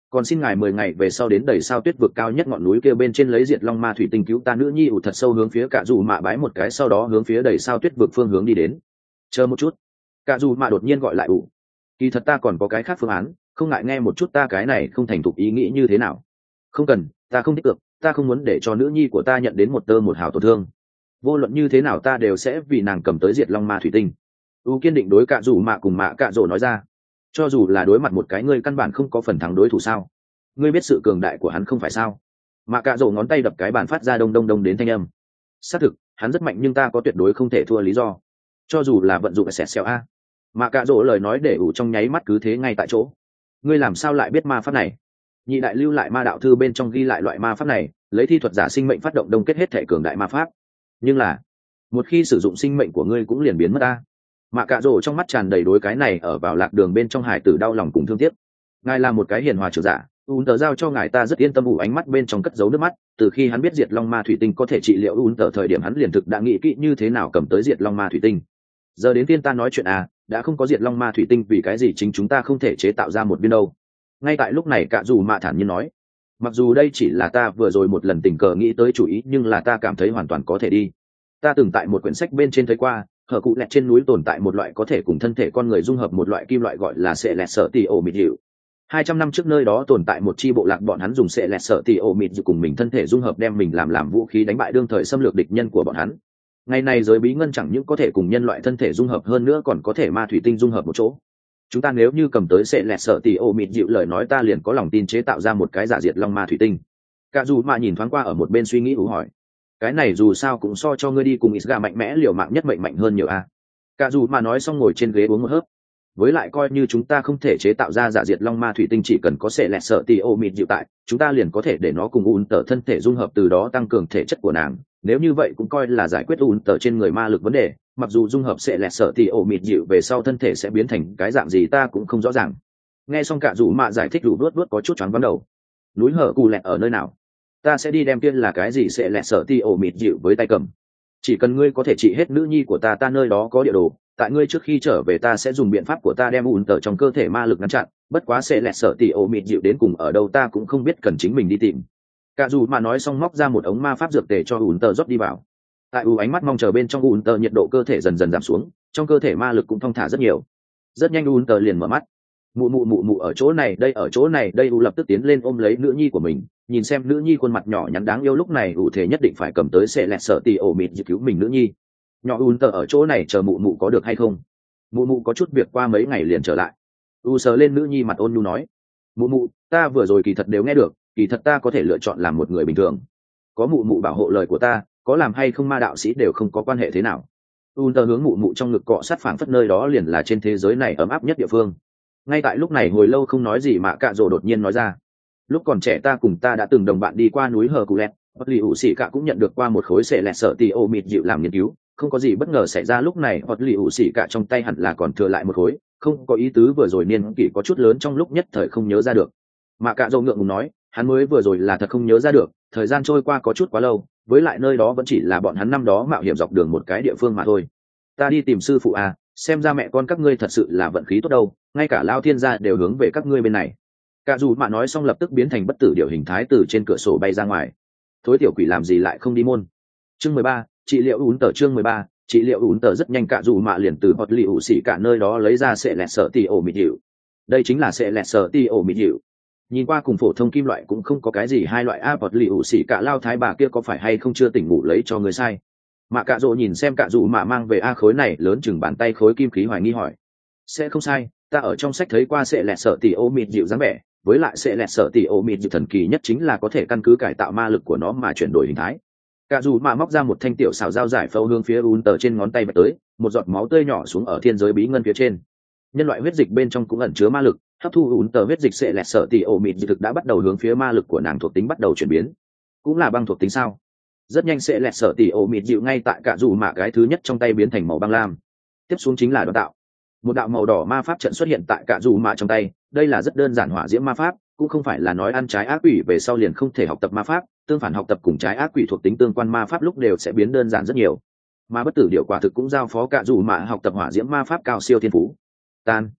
còn xin ngài mười ngày về sau đến đầy sao tuyết vực cao nhất ngọn núi kia bên trên lấy diệt long ma thủy tinh cứu ta nữ nhi ủ thật sâu hướng phía cả dù mạ bái một cái, sau đó hướng phía đầy sao tuyết vực phương hướng đi đến. Chờ một chút, cả dù mạ đột nhiên gọi lại ủ, kỳ thật ta còn có cái khác phương án, không ngại nghe một chút ta cái này không thành thục ý nghĩ như thế nào? Không cần, ta không thích cực, ta không muốn để cho nữ nhi của ta nhận đến một tơ một hào tổn thương. Vô luận như thế nào ta đều sẽ vì nàng cầm tới diệt long ma thủy tinh. U kiên định đối cả dù mạ cùng mạ cạ rổ nói ra. Cho dù là đối mặt một cái ngươi căn bản không có phần thắng đối thủ sao? Ngươi biết sự cường đại của hắn không phải sao? Mạ cạ rổ ngón tay đập cái bàn phát ra đông đông đông đến thanh âm. Xác thực, hắn rất mạnh nhưng ta có tuyệt đối không thể thua lý do. Cho dù là vận dụng sẹt xèo a. Mạ cạ rổ lời nói để ủ trong nháy mắt cứ thế ngay tại chỗ. Ngươi làm sao lại biết ma pháp này? Nhị đại lưu lại ma đạo thư bên trong ghi lại loại ma pháp này, lấy thi thuật giả sinh mệnh phát động đông kết hết thể cường đại ma pháp. Nhưng là, một khi sử dụng sinh mệnh của ngươi cũng liền biến mất ta. Mạ cạ rổ trong mắt tràn đầy đối cái này ở vào lạc đường bên trong hải tử đau lòng cùng thương tiếc. Ngài là một cái hiền hòa trưởng giả, ún tờ giao cho ngài ta rất yên tâm. Ủ ánh mắt bên trong cất giấu nước mắt. Từ khi hắn biết diệt long ma thủy tinh có thể trị liệu ún tờ thời điểm, hắn liền thực đã nghĩ kỹ như thế nào cầm tới diệt long ma thủy tinh. Giờ đến tiên ta nói chuyện à, đã không có diệt long ma thủy tinh vì cái gì chính chúng ta không thể chế tạo ra một viên đâu. Ngay tại lúc này cả dù mạ thản nhiên nói, mặc dù đây chỉ là ta vừa rồi một lần tình cờ nghĩ tới chủ ý, nhưng là ta cảm thấy hoàn toàn có thể đi. Ta từng tại một quyển sách bên trên thấy qua, hở cụ lẹt trên núi tồn tại một loại có thể cùng thân thể con người dung hợp một loại kim loại gọi là sệ lẹt sở tì ổ mịt hiệu. Hai trăm năm trước nơi đó tồn tại một chi bộ lạc, bọn hắn dùng sệ lẹt sở tì ổ mịt cùng mình thân thể dung hợp, đem mình làm làm vũ khí đánh bại đương thời xâm lược địch nhân của bọn hắn. Ngày này giới bí ngân chẳng những có thể cùng nhân loại thân thể dung hợp, hơn nữa còn có thể ma thủy tinh dung hợp một chỗ. Chúng ta nếu như cầm tới sệ lẹt sợ tì ô mịt dịu lời nói, ta liền có lòng tin chế tạo ra một cái giả diệt long ma thủy tinh. Cả dù mà nhìn thoáng qua ở một bên suy nghĩ ủ hỏi, cái này dù sao cũng so cho ngươi đi cùng Isga mạnh mẽ liều mạng nhất mệnh mạnh hơn nhiều a. À. Cả dù mà nói xong ngồi trên ghế uống một hớp. Với lại coi như chúng ta không thể chế tạo ra giả diệt long ma thủy tinh, chỉ cần có sệ lẹt sợ tì ô mịt dịu tại, chúng ta liền có thể để nó cùng un tờ thân thể dung hợp, từ đó tăng cường thể chất của nàng. Nếu như vậy cũng coi là giải quyết un tờ trên người ma lực vấn đề. Mặc dù dung hợp sẽ lẹt sợ thì ổ mịt dịu về sau thân thể sẽ biến thành cái dạng gì ta cũng không rõ ràng. Nghe xong cả dù mạ giải thích, đủ vuốt vuốt có chút choáng váng đầu. Núi hở cù lẹt ở nơi nào? Ta sẽ đi đem kia là cái gì sẽ lẹt sợ thì ổ mịt dịu với tay cầm. Chỉ cần ngươi có thể trị hết nữ nhi của ta, ta nơi đó có địa đồ. Tại ngươi trước khi trở về ta sẽ dùng biện pháp của ta đem ùn tờ trong cơ thể ma lực ngăn chặn. Bất quá sẽ lẹt sợ thì ổ mịt dịu đến cùng ở đâu ta cũng không biết, cần chính mình đi tìm. Cả dù mà nói xong móc ra một ống ma pháp dược tề cho ùn tờ rót đi vào. Tại u ánh mắt mong chờ bên trong, ùn tờ nhiệt độ cơ thể dần dần giảm xuống, trong cơ thể ma lực cũng thong thả rất nhiều. Rất nhanh ùn tờ liền mở mắt. Mụ mụ mụ mụ ở chỗ này đây, ở chỗ này đây. U lập tức tiến lên ôm lấy nữ nhi của mình, nhìn xem nữ nhi khuôn mặt nhỏ nhắn đáng yêu, lúc này ủ thể nhất định phải cầm tới sẽ lẹt sợ tì ổ mịt giúp cứu mình nữ nhi. Nhỏ ùn tờ ở chỗ này chờ mụ mụ có được hay không? Mụ mụ có chút việc, qua mấy ngày liền trở lại. U sờ lên nữ nhi mặt ôn nhu nói, mụ mụ ta vừa rồi kỳ thật đều nghe được, kỳ thật ta có thể lựa chọn làm một người bình thường, có mụ mụ bảo hộ lời của ta, có làm hay không ma đạo sĩ đều không có quan hệ thế nào. Un tờ hướng mụ mụ trong ngực cọ sát, phảng phất nơi đó liền là trên thế giới này ấm áp nhất địa phương. Ngay tại lúc này hồi lâu không nói gì mà cạ rồ đột nhiên nói ra, lúc còn trẻ ta cùng ta đã từng đồng bạn đi qua núi hờ cù lẹt, bất lì ủ xỉ cạ cũng nhận được qua một khối sệ lẹt sợ tì ô mịt dịu làm nghiên cứu, không có gì bất ngờ xảy ra. Lúc này bất lì ủ xỉ cạ trong tay hẳn là còn thừa lại một khối, không có ý tứ vừa rồi niên kỷ có chút lớn, trong lúc nhất thời không nhớ ra được. Mà cạ rồ ngượng ngùng nói, hắn mới vừa rồi là thật không nhớ ra được, thời gian trôi qua có chút quá lâu, với lại nơi đó vẫn chỉ là bọn hắn năm đó mạo hiểm dọc đường một cái địa phương mà thôi. Ta đi tìm sư phụ à, xem ra mẹ con các ngươi thật sự là vận khí tốt đâu, ngay cả lao thiên gia đều hướng về các ngươi bên này. Cả dù mà nói xong lập tức biến thành bất tử điểu hình thái, từ trên cửa sổ bay ra ngoài. Thối tiểu quỷ làm gì lại không đi môn. Chương mười ba, trị liệu ún tờ. Chương mười ba, trị liệu ún tờ. Rất nhanh cả dù mạ liền từ bọt lì ủ xỉ cả nơi đó lấy ra sệ lẹt sợ tì ổ mịt hiệu. Đây chính là sệ lẹt sợ tì ổ mịt hiệu. Nhìn qua cùng phổ thông kim loại cũng không có cái gì hai loại. A bọt lì ủ xỉ cả lao thái bà kia có phải hay không chưa tỉnh ngủ lấy cho người sai. Mạ cạ rỗ nhìn xem cạ dù mạ mang về a khối này lớn chừng bàn tay khối kim khí, hoài nghi hỏi, sẽ không sai, ta ở trong sách thấy qua sệ lẹt sợ tì ô mịt dịu dáng vẻ, với lại sệ lẹt sợ tì ô mịt dịu thần kỳ nhất chính là có thể căn cứ cải tạo ma lực của nó mà chuyển đổi hình thái. Cạ dù mạ móc ra một thanh tiểu xào dao giải phẫu hướng phía un tờ trên ngón tay bật tới, một giọt máu tươi nhỏ xuống ở thiên giới bí ngân phía trên. Nhân loại huyết dịch bên trong cũng ẩn chứa ma lực, hấp thu un tờ huyết dịch sệ lẹt sợ tì ô mịt dịu thực đã bắt đầu hướng phía ma lực của nàng thuộc tính bắt đầu chuyển biến. Cũng là băng thuộc tính sao? Rất nhanh sẽ lẹt sợ tỉ ổ mịt dịu ngay tại cả dù mạ cái thứ nhất trong tay biến thành màu băng lam. Tiếp xuống chính là đoán tạo. Một đạo màu đỏ ma pháp trận xuất hiện tại cả dù mạ trong tay. Đây là rất đơn giản hỏa diễm ma pháp, cũng không phải là nói ăn trái ác quỷ về sau liền không thể học tập ma pháp, tương phản học tập cùng trái ác quỷ thuộc tính tương quan ma pháp lúc đều sẽ biến đơn giản rất nhiều. Mà bất tử điệu quả thực cũng giao phó cả dù mạ học tập hỏa diễm ma pháp cao siêu thiên phú. Tan.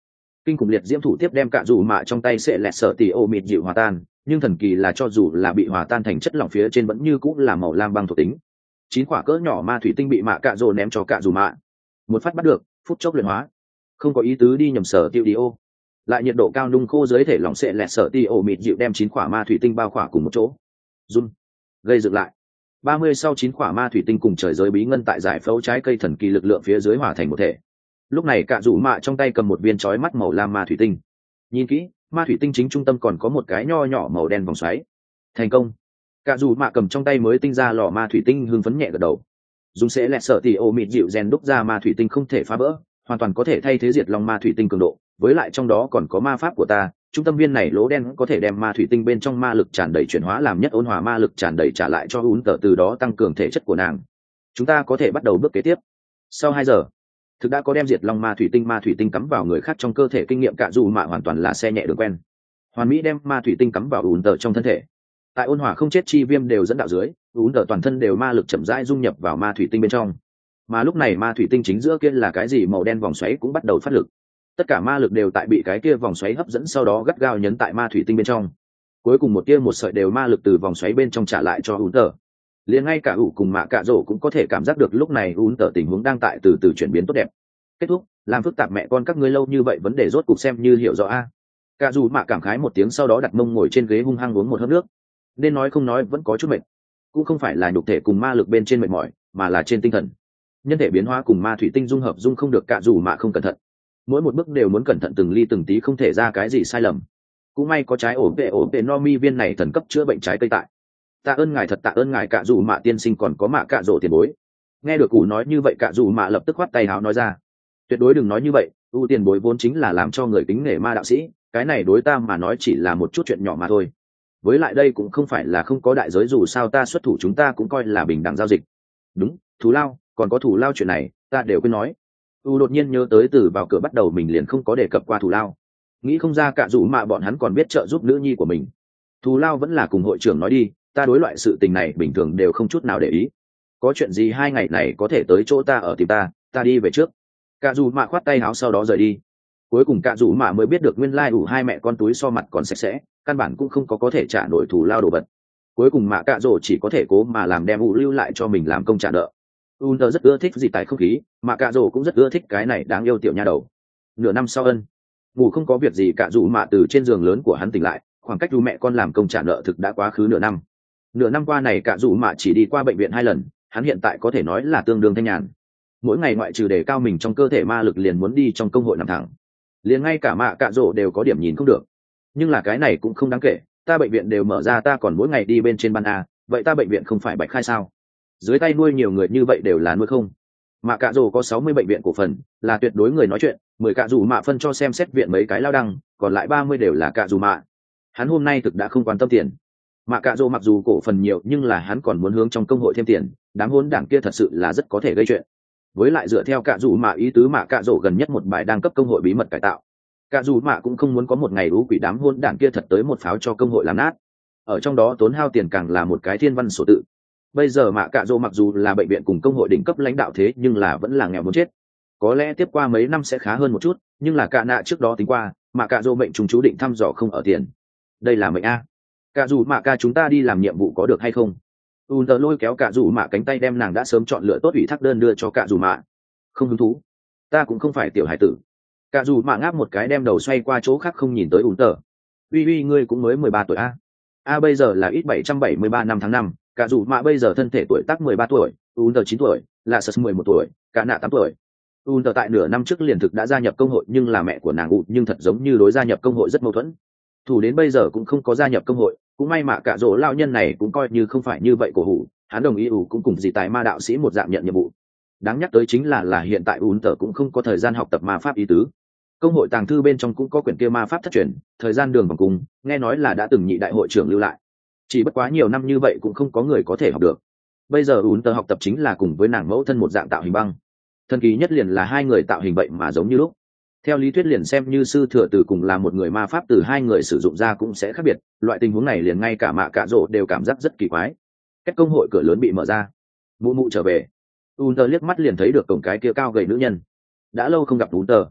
kinh khủng liệt diễm thủ tiếp đem cả dù mạ trong tay sẽ lẹt sợ tỉ ô mịt dịu hòa tan, nhưng thần kỳ là cho dù là bị hòa tan thành chất lỏng phía trên vẫn như cũng là màu lam băng thuộc tính. Chín quả cỡ nhỏ ma thủy tinh bị mạ cạ rồ ném cho cả dù mạ, một phát bắt được, phút chốc luyện hóa, không có ý tứ đi nhầm sở tiêu đi ô. Lại nhiệt độ cao nung khô dưới thể lỏng sẽ lẹt sở tỉ ô mịt dịu đem chín quả ma thủy tinh bao khỏa cùng một chỗ, run gây dựng lại. Ba mươi sau chín quả ma thủy tinh cùng trời giới bí ngân tại giải phẫu trái cây thần kỳ lực lượng phía dưới hòa thành một thể. Lúc này cả rủ mạ trong tay cầm một viên chói mắt màu lam ma thủy tinh, nhìn kỹ, ma thủy tinh chính trung tâm còn có một cái nho nhỏ màu đen vòng xoáy. Thành công. Cả rủ mạ cầm trong tay mới tinh ra lò ma thủy tinh hưng phấn nhẹ gật đầu. Dùng sẽ lẹt sợ tỉ ô mịt dịu rèn đúc ra ma thủy tinh không thể phá vỡ, hoàn toàn có thể thay thế diệt long ma thủy tinh cường độ, với lại trong đó còn có ma pháp của ta, trung tâm viên này lỗ đen có thể đem ma thủy tinh bên trong ma lực tràn đầy chuyển hóa làm nhất ôn hòa ma lực tràn đầy trả lại cho ún tờ, từ đó tăng cường thể chất của nàng. Chúng ta có thể bắt đầu bước kế tiếp. Sau hai giờ, thực đã có đem diệt long ma thủy tinh ma thủy tinh cắm vào người khác trong cơ thể kinh nghiệm cả dù mạ hoàn toàn là xe nhẹ đường quen. Hoàn mỹ đem ma thủy tinh cắm vào ún tờ trong thân thể. Tại ôn hòa không chết chi viêm đều dẫn đạo dưới, ún tờ toàn thân đều ma lực chậm rãi dung nhập vào ma thủy tinh bên trong. Mà lúc này ma thủy tinh chính giữa kia là cái gì màu đen vòng xoáy cũng bắt đầu phát lực. Tất cả ma lực đều tại bị cái kia vòng xoáy hấp dẫn, sau đó gắt gao nhấn tại ma thủy tinh bên trong. Cuối cùng một tia một sợi đều ma lực từ vòng xoáy bên trong trả lại cho ún tờ. Liền ngay cả ủ cùng mạ cạ rổ cũng có thể cảm giác được lúc này ún tờ tình huống đang tại từ từ chuyển biến tốt đẹp. Kết thúc, làm phức tạp mẹ con các ngươi lâu như vậy vấn đề rốt cục xem như hiểu rõ a. Cạ dù mạ cảm khái một tiếng, sau đó đặt mông ngồi trên ghế hung hăng uống một hớp nước. Nên nói không nói vẫn có chút mệt, cũng không phải là nhục thể cùng ma lực bên trên mệt mỏi, mà là trên tinh thần. Nhân thể biến hóa cùng ma thủy tinh dung hợp dung không được, cạ dù mạ không cẩn thận, mỗi một bước đều muốn cẩn thận từng ly từng tí, không thể ra cái gì sai lầm. Cũng may có trái ổ vệ ổ vệ no mi viên này thần cấp chữa bệnh trái cây tại. Tạ ơn ngài, thật tạ ơn ngài cạ dù mạ tiên sinh, còn có mạ cạ rổ tiền bối. Nghe được cụ nói như vậy, cạ dù mạ lập tức khoát tay háo nói ra, tuyệt đối đừng nói như vậy, ưu tiền bối vốn chính là làm cho người kính nể ma đạo sĩ, cái này đối ta mà nói chỉ là một chút chuyện nhỏ mà thôi. Với lại đây cũng không phải là không có đại giới, dù sao ta xuất thủ chúng ta cũng coi là bình đẳng giao dịch. Đúng, thù lao, còn có thù lao chuyện này ta đều quên nói. U đột nhiên nhớ tới từ vào cửa bắt đầu mình liền không có đề cập qua thù lao, nghĩ không ra cả dù mạ bọn hắn còn biết trợ giúp nữ nhi của mình. Thù lao vẫn là cùng hội trưởng nói đi, ta đối loại sự tình này bình thường đều không chút nào để ý. Có chuyện gì hai ngày này có thể tới chỗ ta ở tìm ta, ta đi về trước. Cả dù mạ khoát tay áo sau đó rời đi. Cuối cùng cả dù mạ mới biết được nguyên lai ủ hai mẹ con túi so mặt còn sạch sẽ, căn bản cũng không có có thể trả nổi thù lao đồ vật. Cuối cùng mạ cạ rồ chỉ có thể cố mà làm đem ủ lưu lại cho mình làm công trả nợ. Unter rất ưa thích gì tại không khí, mà cạ rồ cũng rất ưa thích cái này đáng yêu tiểu nha đầu. Nửa năm sau ân ngủ không có việc gì, cạ dù mạ từ trên giường lớn của hắn tỉnh lại, khoảng cách du mẹ con làm công trả nợ thực đã quá khứ nửa năm. Nửa năm qua này cạ dù mạ chỉ đi qua bệnh viện hai lần, hắn hiện tại có thể nói là tương đương thanh nhàn. Mỗi ngày ngoại trừ để cao mình trong cơ thể ma lực liền muốn đi trong công hội nằm thẳng, liền ngay cả mạ cạ rồ đều có điểm nhìn không được. Nhưng là cái này cũng không đáng kể, ta bệnh viện đều mở ra, ta còn mỗi ngày đi bên trên ban a, vậy ta bệnh viện không phải bạch khai sao? Dưới tay nuôi nhiều người như vậy đều là nuôi không? Mạ cạ rồ có sáu mươi bệnh viện cổ phần, là tuyệt đối người nói chuyện, mười cạ dù mạ phân cho xem xét viện mấy cái lao đăng, còn lại ba mươi đều là cạ dù mạ. Hắn hôm nay thực đã không quan tâm tiền. Mạ cạ rồ mặc dù cổ phần nhiều nhưng là hắn còn muốn hướng trong công hội thêm tiền, đám hỗn đảng kia thật sự là rất có thể gây chuyện. Với lại dựa theo cạ dù mạ ý tứ, mạ cạ rồ gần nhất một bài đang cấp công hội bí mật cải tạo. Cạ dù mạ cũng không muốn có một ngày ú quỷ đám hỗn đảng kia thật tới một pháo cho công hội làm nát. Ở trong đó tốn hao tiền càng là một cái thiên văn sổ tự. Bây giờ mạ cạ rồ mặc dù là bệnh viện cùng công hội đỉnh cấp lãnh đạo thế nhưng là vẫn là nghèo muốn chết. Có lẽ tiếp qua mấy năm sẽ khá hơn một chút, nhưng là cạ nạ trước đó tính qua, mạ cạ rồ mệnh chúng chú định thăm dò không ở tiền. Đây là mệnh a. Cạ dù mạ ca, chúng ta đi làm nhiệm vụ có được hay không? Unter lôi kéo cạ dù mạ cánh tay, đem nàng đã sớm chọn lựa tốt ủy thác đơn đưa cho cạ dù mạ. Không hứng thú, ta cũng không phải tiểu hải tử. Cạ dù mạ ngáp một cái, đem đầu xoay qua chỗ khác không nhìn tới Unter. Uy uy, ngươi cũng mới mười ba tuổi a. A bây giờ là ít bảy trăm bảy mươi ba năm tháng năm, cạ dù mạ bây giờ thân thể tuổi tác mười ba tuổi, Unter chín tuổi, là sơ mười một tuổi, cạ nạ tám tuổi. Unter tại nửa năm trước liền thực đã gia nhập công hội, nhưng là mẹ của nàng ụ nhưng thật giống như đối gia nhập công hội rất mâu thuẫn. Thủ đến bây giờ cũng không có gia nhập công hội, cũng may mà cạ rỗ lao nhân này cũng coi như không phải như vậy cổ hủ, hắn đồng ý ủ cũng cùng gì tài ma đạo sĩ một dạng nhận nhiệm vụ. Đáng nhắc tới chính là là hiện tại Unter cũng không có thời gian học tập ma pháp ý tứ. Công hội tàng thư bên trong cũng có quyển kia ma pháp thất truyền, thời gian đường vòng cùng, nghe nói là đã từng nhị đại hội trưởng lưu lại. Chỉ bất quá nhiều năm như vậy cũng không có người có thể học được. Bây giờ Unter học tập chính là cùng với nàng mẫu thân một dạng tạo hình băng. Thần kỳ nhất liền là hai người tạo hình vậy mà giống như lúc. Theo lý thuyết liền xem như sư thừa từ cùng là một người ma pháp từ hai người sử dụng ra cũng sẽ khác biệt, loại tình huống này liền ngay cả mạ cạ rỗ đều cảm giác rất kỳ quái. Cách công hội cửa lớn bị mở ra, mụ mụ trở về. Unter liếc mắt liền thấy được cổng cái kia cao gầy nữ nhân. Đã lâu không gặp Unter.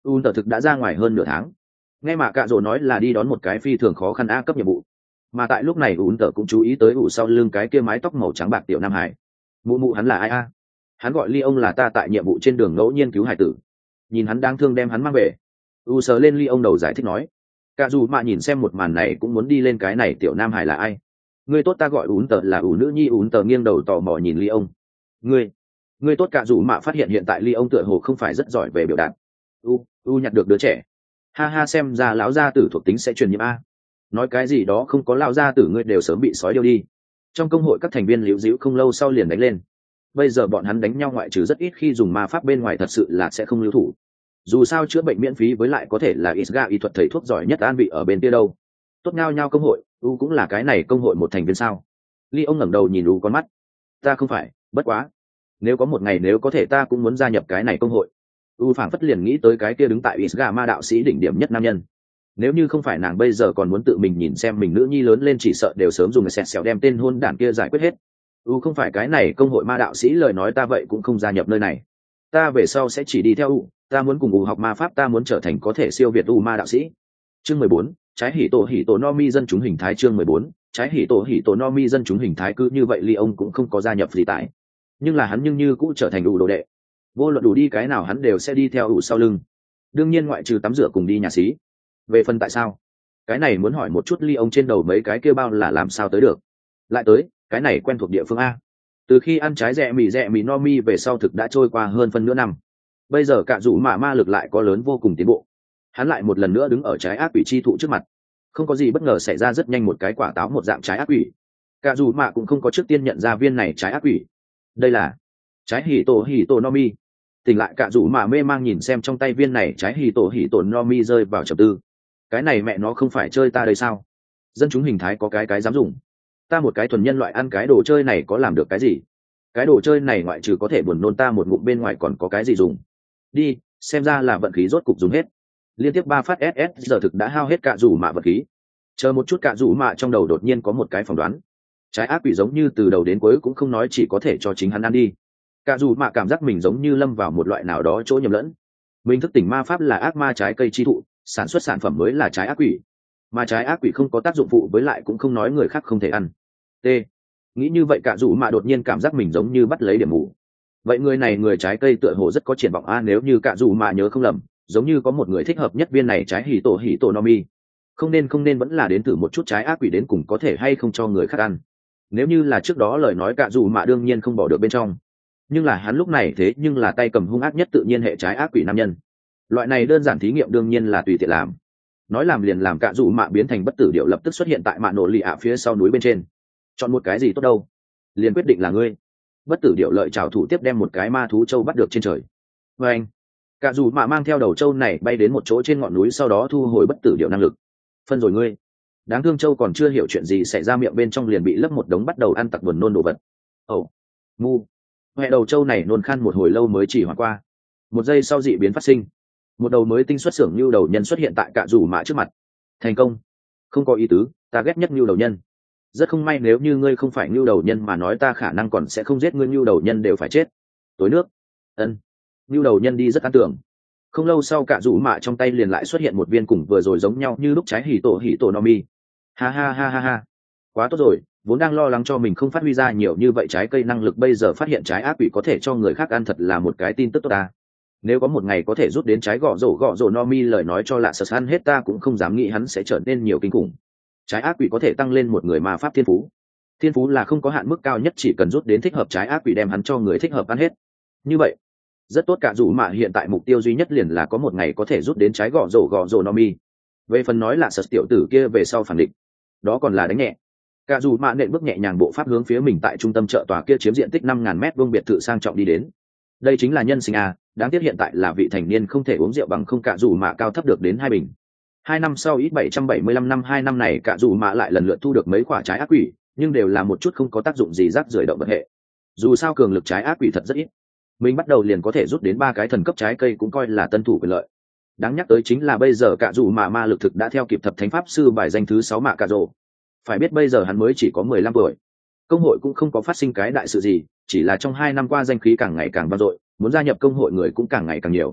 un tờ thực đã ra ngoài hơn nửa tháng. Nghe mà cạ rồ nói là đi đón một cái phi thường khó khăn a cấp nhiệm vụ, mà tại lúc này un tờ cũng chú ý tới ủ sau lưng cái kia mái tóc màu trắng bạc tiểu nam hải. Mụ mụ hắn là ai a? Hắn gọi ly ông là ta tại nhiệm vụ trên đường ngẫu nhiên cứu hải tử, nhìn hắn đáng thương đem hắn mang về. U sờ lên ly ông đầu giải thích nói. Cả dù mà nhìn xem một màn này cũng muốn đi lên cái này tiểu nam hải là ai. Ngươi tốt, ta gọi ún tờ là ủ nữ nhi. Ún tờ nghiêng đầu tò mò nhìn ly ông. Ngươi, ngươi tốt. Cả dù mà phát hiện hiện tại ly ông tựa hồ không phải rất giỏi về biểu đạt. U, u nhặt được đứa trẻ. Ha ha, xem ra lão gia tử thuộc tính sẽ truyền nhiễm a. Nói cái gì đó không có lão gia tử ngươi đều sớm bị sói điêu đi. Trong công hội các thành viên liễu díu không lâu sau liền đánh lên. Bây giờ bọn hắn đánh nhau ngoại trừ rất ít khi dùng ma pháp bên ngoài thật sự là sẽ không lưu thủ. Dù sao chữa bệnh miễn phí với lại có thể là Isga y thuật thầy thuốc giỏi nhất an vị ở bên kia đâu. Tốt ngao nhau công hội, u cũng là cái này công hội một thành viên sao? Ly ông ngẩng đầu nhìn u con mắt. Ta không phải, bất quá. Nếu có một ngày nếu có thể ta cũng muốn gia nhập cái này công hội. U phảng phất liền nghĩ tới cái kia đứng tại Isga ma đạo sĩ đỉnh điểm nhất nam nhân. Nếu như không phải nàng bây giờ còn muốn tự mình nhìn xem mình nữ nhi lớn lên chỉ sợ đều sớm dùng sẹt xẻo đem tên hôn đản kia giải quyết hết. U không phải cái này công hội ma đạo sĩ lời nói ta vậy cũng không gia nhập nơi này. Ta về sau sẽ chỉ đi theo U, ta muốn cùng U học ma pháp, ta muốn trở thành có thể siêu việt U ma đạo sĩ. Chương mười bốn, trái hỉ tổ hỉ tổ no mi dân chúng hình thái. Chương mười bốn, trái hỉ tổ hỉ tổ no mi dân chúng hình thái. Cứ như vậy Ly ông cũng không có gia nhập gì tại, nhưng là hắn nhưng như cũng trở thành U đồ đệ. Vô luận đủ đi cái nào hắn đều sẽ đi theo U sau lưng. Đương nhiên ngoại trừ tắm rửa cùng đi nhà xí. Về phần tại sao, cái này muốn hỏi một chút Ly ông trên đầu mấy cái kia bao là làm sao tới được. Lại tới, cái này quen thuộc địa phương a. Từ khi ăn trái rẹ mì rẹ mì no mi về sau thực đã trôi qua hơn phân nửa năm. Bây giờ cả dù mà ma lực lại có lớn vô cùng tiến bộ. Hắn lại một lần nữa đứng ở trái ác quỷ chi thụ trước mặt. Không có gì bất ngờ xảy ra, rất nhanh một cái quả táo một dạng trái ác quỷ. Cả dù mà cũng không có trước tiên nhận ra viên này trái ác quỷ. Đây là trái hỉ tổ hỉ tổ no mi. Tỉnh lại cả dù mà mê mang nhìn xem trong tay viên này trái hỉ tổ hỉ tổ no mi rơi vào trầm tư. Cái này mẹ nó không phải chơi ta đây sao? Dân chúng hình thái có cái cái dám dùng. Ta một cái thuần nhân loại ăn cái đồ chơi này có làm được cái gì? Cái đồ chơi này ngoại trừ có thể buồn nôn ta một ngụm bên ngoài còn có cái gì dùng? Đi, xem ra là vận khí rốt cục dùng hết. Liên tiếp ba phát ét ét giờ thực đã hao hết cả rủ mạ vận khí. Chờ một chút, cả rủ mạ trong đầu đột nhiên có một cái phỏng đoán. Trái ác quỷ giống như từ đầu đến cuối cũng không nói, chỉ có thể cho chính hắn ăn đi. Cả rủ mạ cảm giác mình giống như lâm vào một loại nào đó chỗ nhầm lẫn. Mình thức tỉnh ma pháp là ác ma trái cây chi thụ, sản xuất sản phẩm mới là trái ác quỷ. Mà trái ác quỷ không có tác dụng phụ, với lại cũng không nói người khác không thể ăn. T. Nghĩ như vậy cả dù mà đột nhiên cảm giác mình giống như bắt lấy điểm mù. Vậy người này người trái cây tựa hồ rất có triển vọng a, nếu như cả dù mà nhớ không lầm, giống như có một người thích hợp nhất viên này trái hỉ tổ hỉ tổ no mi. Không nên không nên vẫn là đến thử một chút trái ác quỷ đến cùng có thể hay không cho người khác ăn. Nếu như là trước đó lời nói cả dù mà đương nhiên không bỏ được bên trong. Nhưng là hắn lúc này thế nhưng là tay cầm hung ác nhất tự nhiên hệ trái ác quỷ nam nhân. Loại này đơn giản thí nghiệm đương nhiên là tùy tiện làm. Nói làm liền làm, cả dù mạ biến thành bất tử điệu lập tức xuất hiện tại mạ nổ lì ạ phía sau núi bên trên. Chọn một cái gì tốt đâu, liền quyết định là ngươi. Bất tử điệu lợi trào thủ tiếp đem một cái ma thú châu bắt được trên trời. Và anh, cả dù mạ mang theo đầu châu này bay đến một chỗ trên ngọn núi, sau đó thu hồi bất tử điệu năng lực. Phân rồi ngươi. Đáng thương châu còn chưa hiểu chuyện gì xảy ra, miệng bên trong liền bị lấp một đống bắt đầu ăn tặc buồn nôn đồ vật. Ồ, ngu. Mẹ đầu châu này nôn khan một hồi lâu mới chỉ hoàn qua. Một giây sau dị biến phát sinh. Một đầu mới tinh xuất xưởng nhu đầu nhân xuất hiện tại cả dù mạ trước mặt. Thành công. Không có ý tứ, ta ghét nhất nhu đầu nhân. Rất không may, nếu như ngươi không phải nhu đầu nhân mà nói ta khả năng còn sẽ không giết ngươi, nhu đầu nhân đều phải chết. Tối nước. Ân. Nhu đầu nhân đi rất an tưởng. Không lâu sau cả rủ mạ trong tay liền lại xuất hiện một viên cùng vừa rồi giống nhau như lúc trái hỉ tổ hỉ tổ no mi. Ha ha ha ha ha. Quá tốt rồi, vốn đang lo lắng cho mình không phát huy ra nhiều như vậy trái cây năng lực, bây giờ phát hiện trái ác quỷ có thể cho người khác ăn thật là một cái tin tức tốt ta. Nếu có một ngày có thể rút đến trái gõ rổ gõ rổ no mi lời nói cho lạ sật ăn hết ta cũng không dám nghĩ hắn sẽ trở nên nhiều kinh khủng. Trái ác quỷ có thể tăng lên một người ma pháp thiên phú. Thiên phú là không có hạn mức cao nhất, chỉ cần rút đến thích hợp trái ác quỷ đem hắn cho người thích hợp ăn hết. Như vậy rất tốt, cả dù mà hiện tại mục tiêu duy nhất liền là có một ngày có thể rút đến trái gõ rổ gõ rổ no mi. Về phần nói là sật tiểu tử kia về sau phản định, đó còn là đánh nhẹ. Cả dù mà nện bước nhẹ nhàng bộ pháp hướng phía mình tại trung tâm chợ tòa kia chiếm diện tích năm ngàn mét vuông biệt thự sang trọng đi đến. Đây chính là nhân sinh à, đáng tiếc hiện tại là vị thành niên không thể uống rượu bằng không, cả dù mà cao thấp được đến hai bình. Hai năm sau ít bảy trăm bảy mươi lăm năm, hai năm này cả dù mà lại lần lượt thu được mấy quả trái ác quỷ, nhưng đều là một chút không có tác dụng gì, rác rưởi động vật hệ. Dù sao cường lực trái ác quỷ thật rất ít, mình bắt đầu liền có thể rút đến ba cái thần cấp trái cây cũng coi là tân thủ quyền lợi. Đáng nhắc tới chính là bây giờ cả dù mà ma lực thực đã theo kịp thập thánh pháp sư bài danh thứ sáu mạ cà rồ. Phải biết bây giờ hắn mới chỉ có mười lăm tuổi. Công hội cũng không có phát sinh cái đại sự gì, chỉ là trong hai năm qua danh khí càng ngày càng vang dội, muốn gia nhập công hội người cũng càng ngày càng nhiều.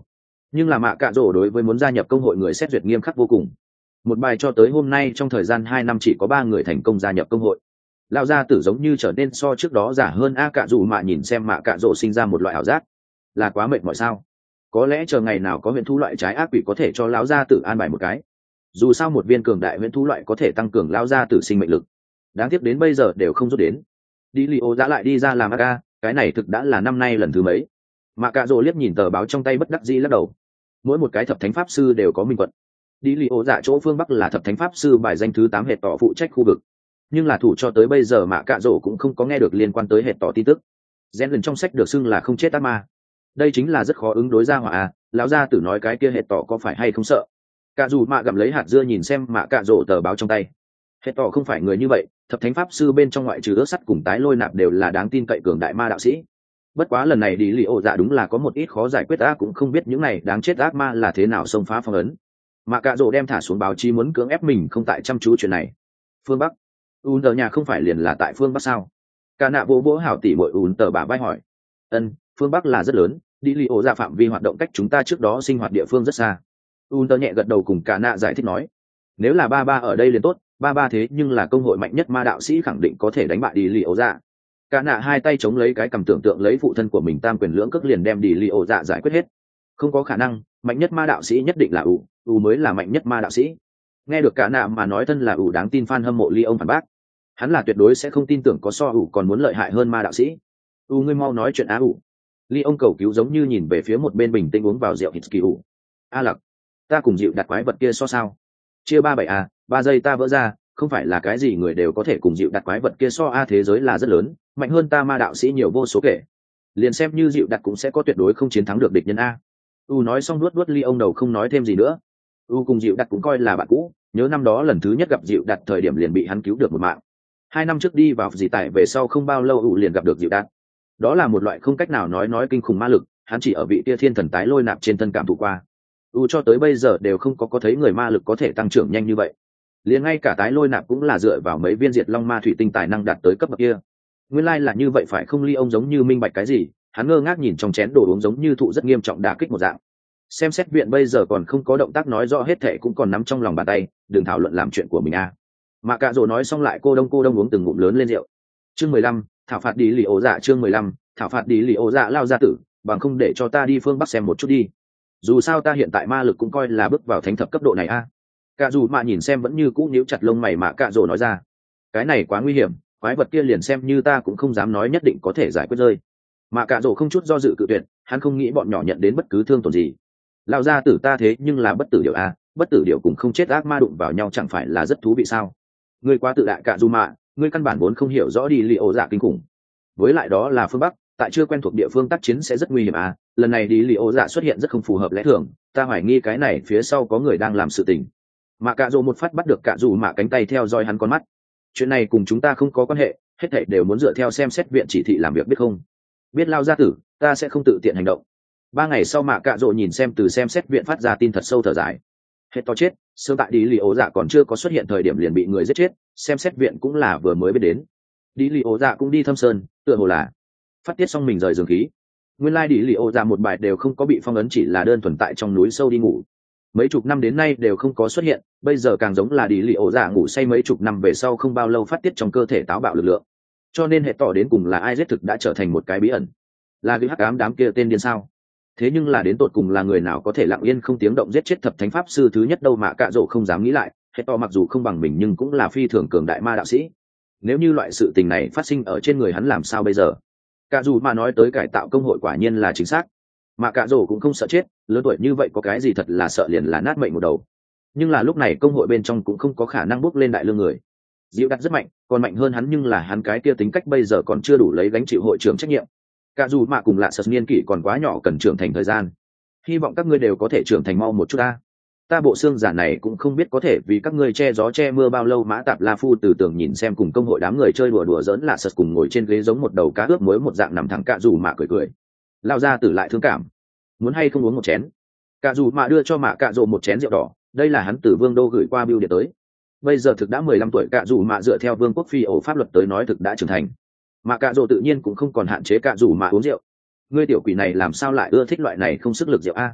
Nhưng là mạ cạ rổ đối với muốn gia nhập công hội người xét duyệt nghiêm khắc vô cùng. Một bài cho tới hôm nay trong thời gian hai năm chỉ có ba người thành công gia nhập công hội. Lão gia tử giống như trở nên so trước đó giả hơn a. Cạ dù mạ nhìn xem mạ cạ rổ sinh ra một loại ảo giác, là quá mệt mỏi sao? Có lẽ chờ ngày nào có huyền thú loại trái ác quỷ có thể cho lão gia tử an bài một cái. Dù sao một viên cường đại huyền thú loại có thể tăng cường lão gia tử sinh mệnh lực. Đáng tiếc đến bây giờ đều không rút đến. Đi li ô đã lại đi ra làm a, cái này thực đã là năm nay lần thứ mấy. Mạ cạ rổ liếc nhìn tờ báo trong tay bất đắc dĩ lắc đầu. Mỗi một cái thập thánh pháp sư đều có minh quận. Đi li ô dạ chỗ phương bắc là thập thánh pháp sư bài danh thứ tám hệ tỏ phụ trách khu vực, nhưng là thủ cho tới bây giờ mạ cạ rổ cũng không có nghe được liên quan tới hệ tỏ tin tức. Gen lần trong sách được xưng là không chết ác ma, đây chính là rất khó ứng đối ra hỏa à. Lão gia tử nói cái kia hệ tỏ có phải hay không sợ? Cạ dù mạ gặm lấy hạt dưa nhìn xem mạ cạ rổ tờ báo trong tay. Hệ tỏ không phải người như vậy, thập thánh pháp sư bên trong ngoại trừ ước sắt cùng tái lôi nạp đều là đáng tin cậy cường đại ma đạo sĩ. Bất quá lần này đi li ô dạ đúng là có một ít khó giải quyết, ác cũng không biết những này đáng chết ác ma là thế nào xông phá phong ấn. Mạ cạ rổ đem thả xuống báo chí muốn cưỡng ép mình không tại chăm chú chuyện này. Phương Bắc, ùn tờ nhà không phải liền là tại phương Bắc sao? Cả nạ vô bố hảo tỉ bội ùn tờ bà vai hỏi. Ân, phương Bắc là rất lớn, đi li ô dạ phạm vi hoạt động cách chúng ta trước đó sinh hoạt địa phương rất xa. Ùn tờ nhẹ gật đầu cùng cả nạ giải thích nói. Nếu là ba ba ở đây liền tốt, ba ba thế nhưng là công hội mạnh nhất ma đạo sĩ, khẳng định có thể đánh bại đi li ô dạ. Cả nạ hai tay chống lấy cái cầm tưởng tượng lấy phụ thân của mình tam quyền lưỡng cước liền đem đi li ô dạ giải quyết hết. Không có khả năng, mạnh nhất ma đạo sĩ nhất định là ủ, ủ mới là mạnh nhất ma đạo sĩ. Nghe được cả nạ mà nói thân là ủ đáng tin fan hâm mộ ly ông phản bác. Hắn là tuyệt đối sẽ không tin tưởng có so ủ còn muốn lợi hại hơn ma đạo sĩ. U ngươi mau nói chuyện á ủ. Ly ông cầu cứu giống như nhìn về phía một bên bình tĩnh uống vào rượu hít kỳ ủ. A lặc, ta cùng dịu đặt quái vật kia so sao? Chia ba bảy a, ba giây ta vỡ ra, không phải là cái gì người đều có thể cùng dịu đặt quái vật kia so a, thế giới là rất lớn, mạnh hơn ta ma đạo sĩ nhiều vô số kể. Liền xem như dịu đặt cũng sẽ có tuyệt đối không chiến thắng được địch nhân a. U nói xong nuốt nuốt ly ông đầu không nói thêm gì nữa. U cùng dịu đặt cũng coi là bạn cũ, nhớ năm đó lần thứ nhất gặp dịu đặt thời điểm liền bị hắn cứu được một mạng. Hai năm trước đi vào dì tải về sau không bao lâu U liền gặp được dịu đặt. Đó là một loại không cách nào nói nói kinh khủng ma lực, hắn chỉ ở vị tia thiên thần tái lôi nạp trên thân cảm thụ qua. U cho tới bây giờ đều không có có thấy người ma lực có thể tăng trưởng nhanh như vậy. Liền ngay cả tái lôi nạp cũng là dựa vào mấy viên diệt long ma thủy tinh tài năng đạt tới cấp bậc kia. Nguyên lai là như vậy phải không? Ly ông giống như minh bạch cái gì, hắn ngơ ngác nhìn trong chén đồ uống giống như thụ rất nghiêm trọng đả kích một dạng. Xem xét viện bây giờ còn không có động tác nói rõ hết thệ cũng còn nắm trong lòng bàn tay, đừng thảo luận làm chuyện của mình a. À. Mạ cạ rồ nói xong lại cô đông cô đông uống từng ngụm lớn lên rượu. Chương mười lăm, thảo phạt đi lì ổ dạ. Chương mười lăm, thảo phạt đi lì ổ dạ. Lao ra tử, bằng không để cho ta đi phương Bắc xem một chút đi. Dù sao ta hiện tại ma lực cũng coi là bước vào thánh thập cấp độ này a. À. Cạ dù mạ nhìn xem vẫn như cũ nhíu chặt lông mày, mạ cạ rồ nói ra, cái này quá nguy hiểm, quái vật kia liền xem như ta cũng không dám nói nhất định có thể giải quyết rơi. Mạ cạ rồ không chút do dự cự tuyệt, hắn không nghĩ bọn nhỏ nhận đến bất cứ thương tổn gì. Lao ra tử ta thế nhưng là bất tử điệu a, bất tử điệu cùng không chết ác ma đụng vào nhau chẳng phải là rất thú vị sao? Ngươi quá tự đại cạ dù mạ, ngươi căn bản vốn không hiểu rõ đi li ổ dạ kinh khủng. Với lại đó là phương Bắc, tại chưa quen thuộc địa phương tác chiến sẽ rất nguy hiểm à, lần này đi li ổ dạ xuất hiện rất không phù hợp lẽ thường, ta hoài nghi cái này phía sau có người đang làm sự tình. Mạ cạ dù một phát bắt được cạ dù mạ cánh tay theo dõi hắn con mắt. Chuyện này cùng chúng ta không có quan hệ, hết thảy đều muốn dựa theo xem xét viện chỉ thị làm việc, biết không? Biết Lao gia tử, ta sẽ không tự tiện hành động. Ba ngày sau mạ cạ rộ nhìn xem từ xem xét viện phát ra tin thật sâu thở dài. Hết to chết, sớm tại đi li ổ dạ còn chưa có xuất hiện thời điểm liền bị người giết chết, xem xét viện cũng là vừa mới biết đến. Đi li ổ dạ cũng đi thâm sơn, tựa hồ là phát tiết xong mình rời giường khí. Nguyên lai đi li ổ dạ một bài đều không có bị phong ấn, chỉ là đơn thuần tại trong núi sâu đi ngủ. Mấy chục năm đến nay đều không có xuất hiện, bây giờ càng giống là đi li ổ dạ ngủ say mấy chục năm về sau không bao lâu phát tiết trong cơ thể táo bạo lực lượng. Cho nên hệ tỏ đến cùng là ai giết thực đã trở thành một cái bí ẩn. Là cái hắc ám đám kia tên điên sao? Thế nhưng là đến tột cùng là người nào có thể lặng yên không tiếng động giết chết thập thánh pháp sư thứ nhất đâu mà cạ rổ không dám nghĩ lại. Hệ tỏ mặc dù không bằng mình nhưng cũng là phi thường cường đại ma đạo sĩ. Nếu như loại sự tình này phát sinh ở trên người hắn làm sao bây giờ? Cạ dù mà nói tới cải tạo công hội quả nhiên là chính xác. Mà cạ rổ cũng không sợ chết, lớn tuổi như vậy có cái gì thật là sợ, liền là nát mệnh một đầu. Nhưng là lúc này công hội bên trong cũng không có khả năng bước lên đại lương người. Diệu đặt rất mạnh, còn mạnh hơn hắn, nhưng là hắn cái kia tính cách bây giờ còn chưa đủ lấy gánh chịu hội trưởng trách nhiệm. Cả dù mà cùng lạ sật niên kỷ còn quá nhỏ, cần trưởng thành thời gian. Hy vọng các ngươi đều có thể trưởng thành mau một chút ta. Ta bộ xương giả này cũng không biết có thể vì các ngươi che gió che mưa bao lâu. Mã Tạp La Phu từ tường nhìn xem cùng công hội đám người chơi đùa đùa giỡn, lạ sật cùng ngồi trên ghế giống một đầu cá ướp muối một dạng nằm thẳng, cả dù mà cười cười. Lao ra tử lại thương cảm, muốn hay không uống một chén? Cả dù mà đưa cho mạ cạ rộ một chén rượu đỏ, đây là hắn từ Vương đô gửi qua bưu điện tới. Bây giờ thực đã mười lăm tuổi, cạ dù mạ dựa theo vương quốc phi ổ pháp luật tới nói thực đã trưởng thành. Mà cạ rồ tự nhiên cũng không còn hạn chế cạ dù mạ uống rượu. Ngươi tiểu quỷ này làm sao lại ưa thích loại này không sức lực rượu a?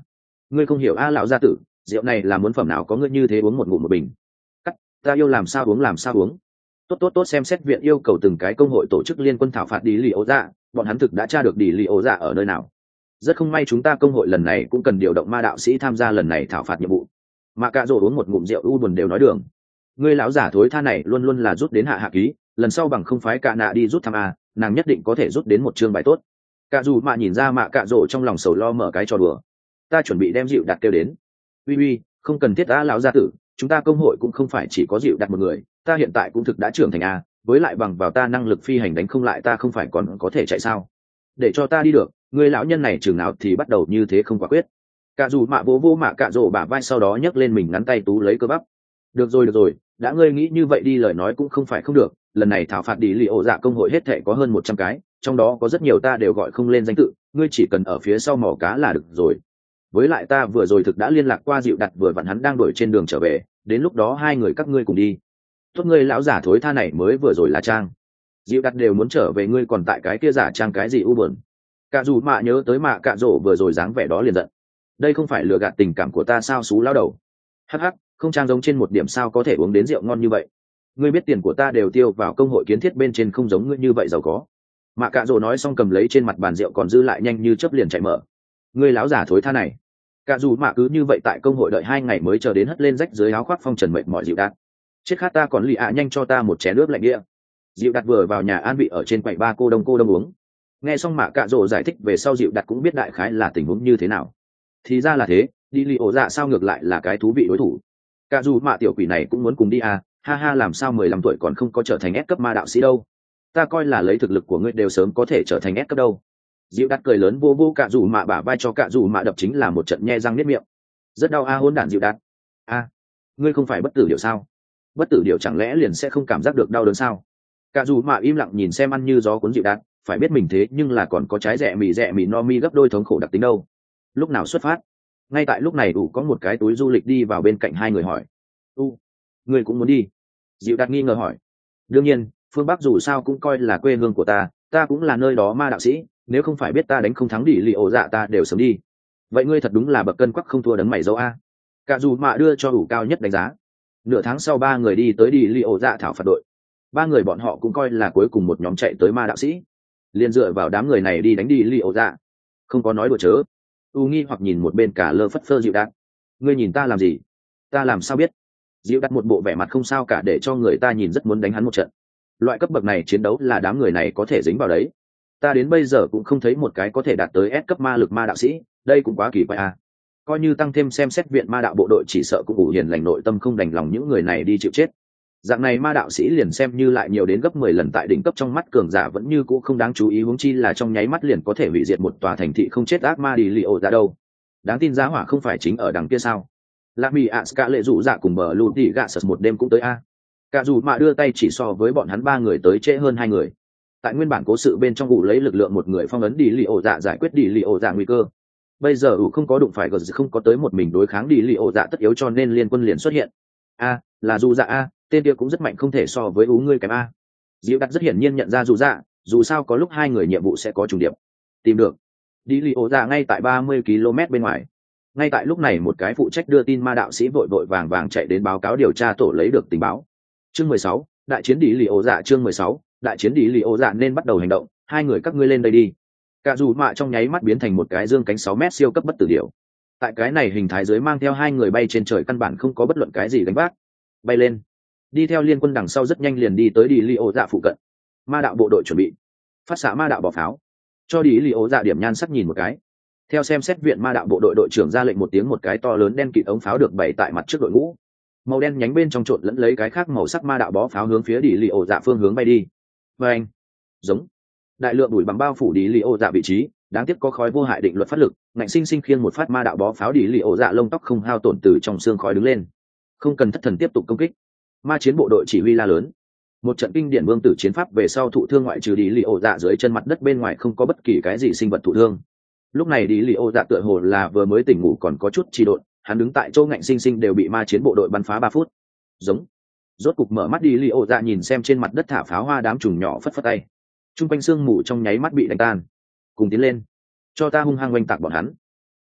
ngươi không hiểu a lão gia tử, rượu này là muốn phẩm nào có ngươi như thế uống một ngụm một bình. Cắt, ta yêu làm sao uống làm sao uống. Tốt tốt tốt, xem xét viện yêu cầu từng cái công hội tổ chức liên quân thảo phạt đi lì ổ dạ, bọn hắn thực đã tra được đi lì ổ dạ ở nơi nào. Rất không may chúng ta công hội lần này cũng cần điều động ma đạo sĩ tham gia lần này thảo phạt nhiệm vụ. Mà cả rồ uống một ngụm rượu u buồn đều nói đường. Ngươi lão giả thối tha này luôn luôn là rút đến hạ hạ ký, lần sau bằng không phái cả nạ đi rút thăm a, nàng nhất định có thể rút đến một chương bài tốt. Cả dù mà nhìn ra mạ cả rồ trong lòng sầu lo mở cái trò đùa. Ta chuẩn bị đem dịu đặt kêu đến. Uy uy, không cần thiết đã lão gia tử, chúng ta công hội cũng không phải chỉ có dịu đặt một người, ta hiện tại cũng thực đã trưởng thành a, với lại bằng vào ta năng lực phi hành đánh không lại ta không phải còn có thể chạy sao? Để cho ta đi được, người lão nhân này chừng nào thì bắt đầu như thế không quả quyết. Cả dù mạ vô vô mạ cả rồ bả vai sau đó nhấc lên mình ngắn tay tú lấy cơ bắp. Được rồi được rồi, đã ngươi nghĩ như vậy đi lời nói cũng không phải không được, lần này thảo phạt đi lì ổ dạ công hội hết thể có hơn một trăm cái, trong đó có rất nhiều ta đều gọi không lên danh tự, ngươi chỉ cần ở phía sau mỏ cá là được rồi. Với lại ta vừa rồi thực đã liên lạc qua dịu đặt vừa vặn hắn đang đuổi trên đường trở về, đến lúc đó hai người các ngươi cùng đi. Tốt, ngươi lão giả thối tha này mới vừa rồi là trang. Dịu đặt đều muốn trở về, ngươi còn tại cái kia giả trang cái gì u buồn. Cả dù mạ nhớ tới mạ cạ rổ vừa rồi dáng vẻ đó liền giận. Đây không phải lừa gạt tình cảm của ta sao xú lão đầu. Hắc hắc, không trang giống trên một điểm sao có thể uống đến rượu ngon như vậy. Ngươi biết tiền của ta đều tiêu vào công hội kiến thiết bên trên, không giống ngươi như vậy giàu có. Mạ cạ rổ nói xong cầm lấy trên mặt bàn rượu còn dư lại nhanh như chớp liền chạy mở. Ngươi lão giả thối tha này. Cả dù mạ cứ như vậy tại công hội đợi hai ngày mới chờ đến hất lên rách dưới áo khoác phong trần mệt mỏi dịu đạt. Chết khát ta còn lì ạ, nhanh cho ta một chén nước lạnh địa. Dịu đặt vừa vào nhà an vị ở trên quầy ba cô đông cô đông uống. Nghe xong mạ cạ rổ giải thích về sau dịu đặt cũng biết đại khái là tình huống như thế nào. Thì ra là thế, đi lì ổ dạ sao ngược lại là cái thú vị đối thủ. Cả dù mạ tiểu quỷ này cũng muốn cùng đi à, ha ha, làm sao mười lăm tuổi còn không có trở thành S cấp ma đạo sĩ đâu. Ta coi là lấy thực lực của ngươi đều sớm có thể trở thành S cấp đâu. Dịu đặt cười lớn vô vô cả dù mạ bả vai cho cả dù mạ đập chính là một trận nhe răng niết miệng. Rất đau a, hỗn đản dịu đặt. A, ngươi không phải bất tử điều sao? Bất tử điều chẳng lẽ liền sẽ không cảm giác được đau đớn sao? Cả dù mạ im lặng nhìn xem ăn như gió cuốn dịu đạt, phải biết mình thế nhưng là còn có trái rẻ mì rẻ mì no mi gấp đôi thống khổ đặc tính đâu. Lúc nào xuất phát? Ngay tại lúc này ủ có một cái túi du lịch đi vào bên cạnh hai người hỏi. U, ngươi cũng muốn đi? Dịu đạt nghi ngờ hỏi. Đương nhiên, phương Bắc dù sao cũng coi là quê hương của ta, ta cũng là nơi đó ma đạo sĩ, nếu không phải biết ta đánh không thắng đi lì ổ dạ ta đều sớm đi. Vậy ngươi thật đúng là bậc cân quắc không thua đấng mày dâu a. Cả dù mạ đưa cho ủ cao nhất đánh giá. Nửa tháng sau ba người đi tới đi lì ổ dạ thảo phạt đội. Ba người bọn họ cũng coi là cuối cùng một nhóm chạy tới ma đạo sĩ, liền dựa vào đám người này đi đánh đi lì ổ dạ. Không có nói đùa chớ. U nghi hoặc nhìn một bên cả lơ phất phơ dịu đạt. Ngươi nhìn ta làm gì? Ta làm sao biết? Dịu đặt một bộ vẻ mặt không sao cả để cho người ta nhìn rất muốn đánh hắn một trận. Loại cấp bậc này chiến đấu là đám người này có thể dính vào đấy. Ta đến bây giờ cũng không thấy một cái có thể đạt tới S cấp ma lực ma đạo sĩ, đây cũng quá kỳ quái à. Coi như tăng thêm xem xét viện ma đạo bộ đội chỉ sợ cũng ủ hiền lành nội tâm không đành lòng những người này đi chịu chết. Dạng này ma đạo sĩ liền xem như lại nhiều đến gấp mười lần tại đỉnh cấp trong mắt cường giả vẫn như cũ không đáng chú ý, huống chi là trong nháy mắt liền có thể hủy diệt một tòa thành thị không chết ác ma đi li ổ ra đâu. Đáng tin giá hỏa không phải chính ở đằng kia sao? Lạc Mị ạ Ska lệ dụ dạ cùng bờ lù tỉ gạ sật một đêm cũng tới a. Cả dù mà đưa tay chỉ so với bọn hắn ba người tới trễ hơn hai người. Tại nguyên bản cố sự bên trong ủ lấy lực lượng một người phong ấn đi li ổ dạ giải quyết đi li ổ dạ nguy cơ. Bây giờ ủ không có đụng phải gờ không có tới một mình đối kháng đi li ổ dạ tất yếu cho nên liên quân liền xuất hiện. A, là dù dạ a, tên kia cũng rất mạnh không thể so với ú ngươi kém a. Diệu đặt rất hiển nhiên nhận ra dù dạ, dù sao có lúc hai người nhiệm vụ sẽ có trùng điệp. Tìm được. Đi li ổ dạ ngay tại ba mươi ki lô mét bên ngoài. Ngay tại lúc này một cái phụ trách đưa tin ma đạo sĩ vội vội vàng vàng chạy đến báo cáo điều tra tổ lấy được tình báo. Chương mười sáu, đại chiến đi lì ổ dạ. Chương mười sáu, đại chiến đi lì ổ dạ nên bắt đầu hành động, hai người các ngươi lên đây đi. Cả dù mạ trong nháy mắt biến thành một cái dương cánh sáu mét siêu cấp bất tử điểu. Tại cái này hình thái dưới mang theo hai người bay trên trời căn bản không có bất luận cái gì gánh vác. Bay lên. Đi theo liên quân đằng sau rất nhanh liền đi tới đi lì ổ dạ phụ cận. Ma đạo bộ đội chuẩn bị phát xạ ma đạo bỏ pháo. Cho đi lì ổ dạ điểm nhan sắc nhìn một cái. Theo xem xét viện ma đạo bộ đội đội trưởng ra lệnh một tiếng, một cái to lớn đen kịt ống pháo được bày tại mặt trước đội ngũ, màu đen nhánh bên trong trộn lẫn lấy cái khác màu sắc ma đạo bó pháo hướng phía đi lì ổ dạ phương hướng bay đi. Và anh giống đại lượng bụi bằng bao phủ đi lì ổ dạ vị trí, đáng tiếc có khói vô hại định luật phát lực, ngạnh sinh sinh khiêng một phát ma đạo bó pháo đi lì ổ dạ lông tóc không hao tổn từ trong xương khói đứng lên. Không cần thất thần tiếp tục công kích. Ma chiến bộ đội chỉ huy la lớn. Một trận kinh điển vương tử chiến pháp về sau thụ thương ngoại trừ đi lì ổ dạ dưới chân mặt đất bên ngoài không có bất kỳ cái gì sinh vật thụ thương. Lúc này đi lì ô dạ tựa hồ là vừa mới tỉnh ngủ còn có chút trì độn, hắn đứng tại chỗ ngạnh sinh sinh đều bị ma chiến bộ đội bắn phá ba phút. Giống. Rốt cục mở mắt đi lì ô dạ nhìn xem trên mặt đất thả pháo hoa đám trùng nhỏ phất phất tay. Trung quanh xương mù trong nháy mắt bị đánh tan. Cùng tiến lên, cho ta hung hăng oanh tạc bọn hắn.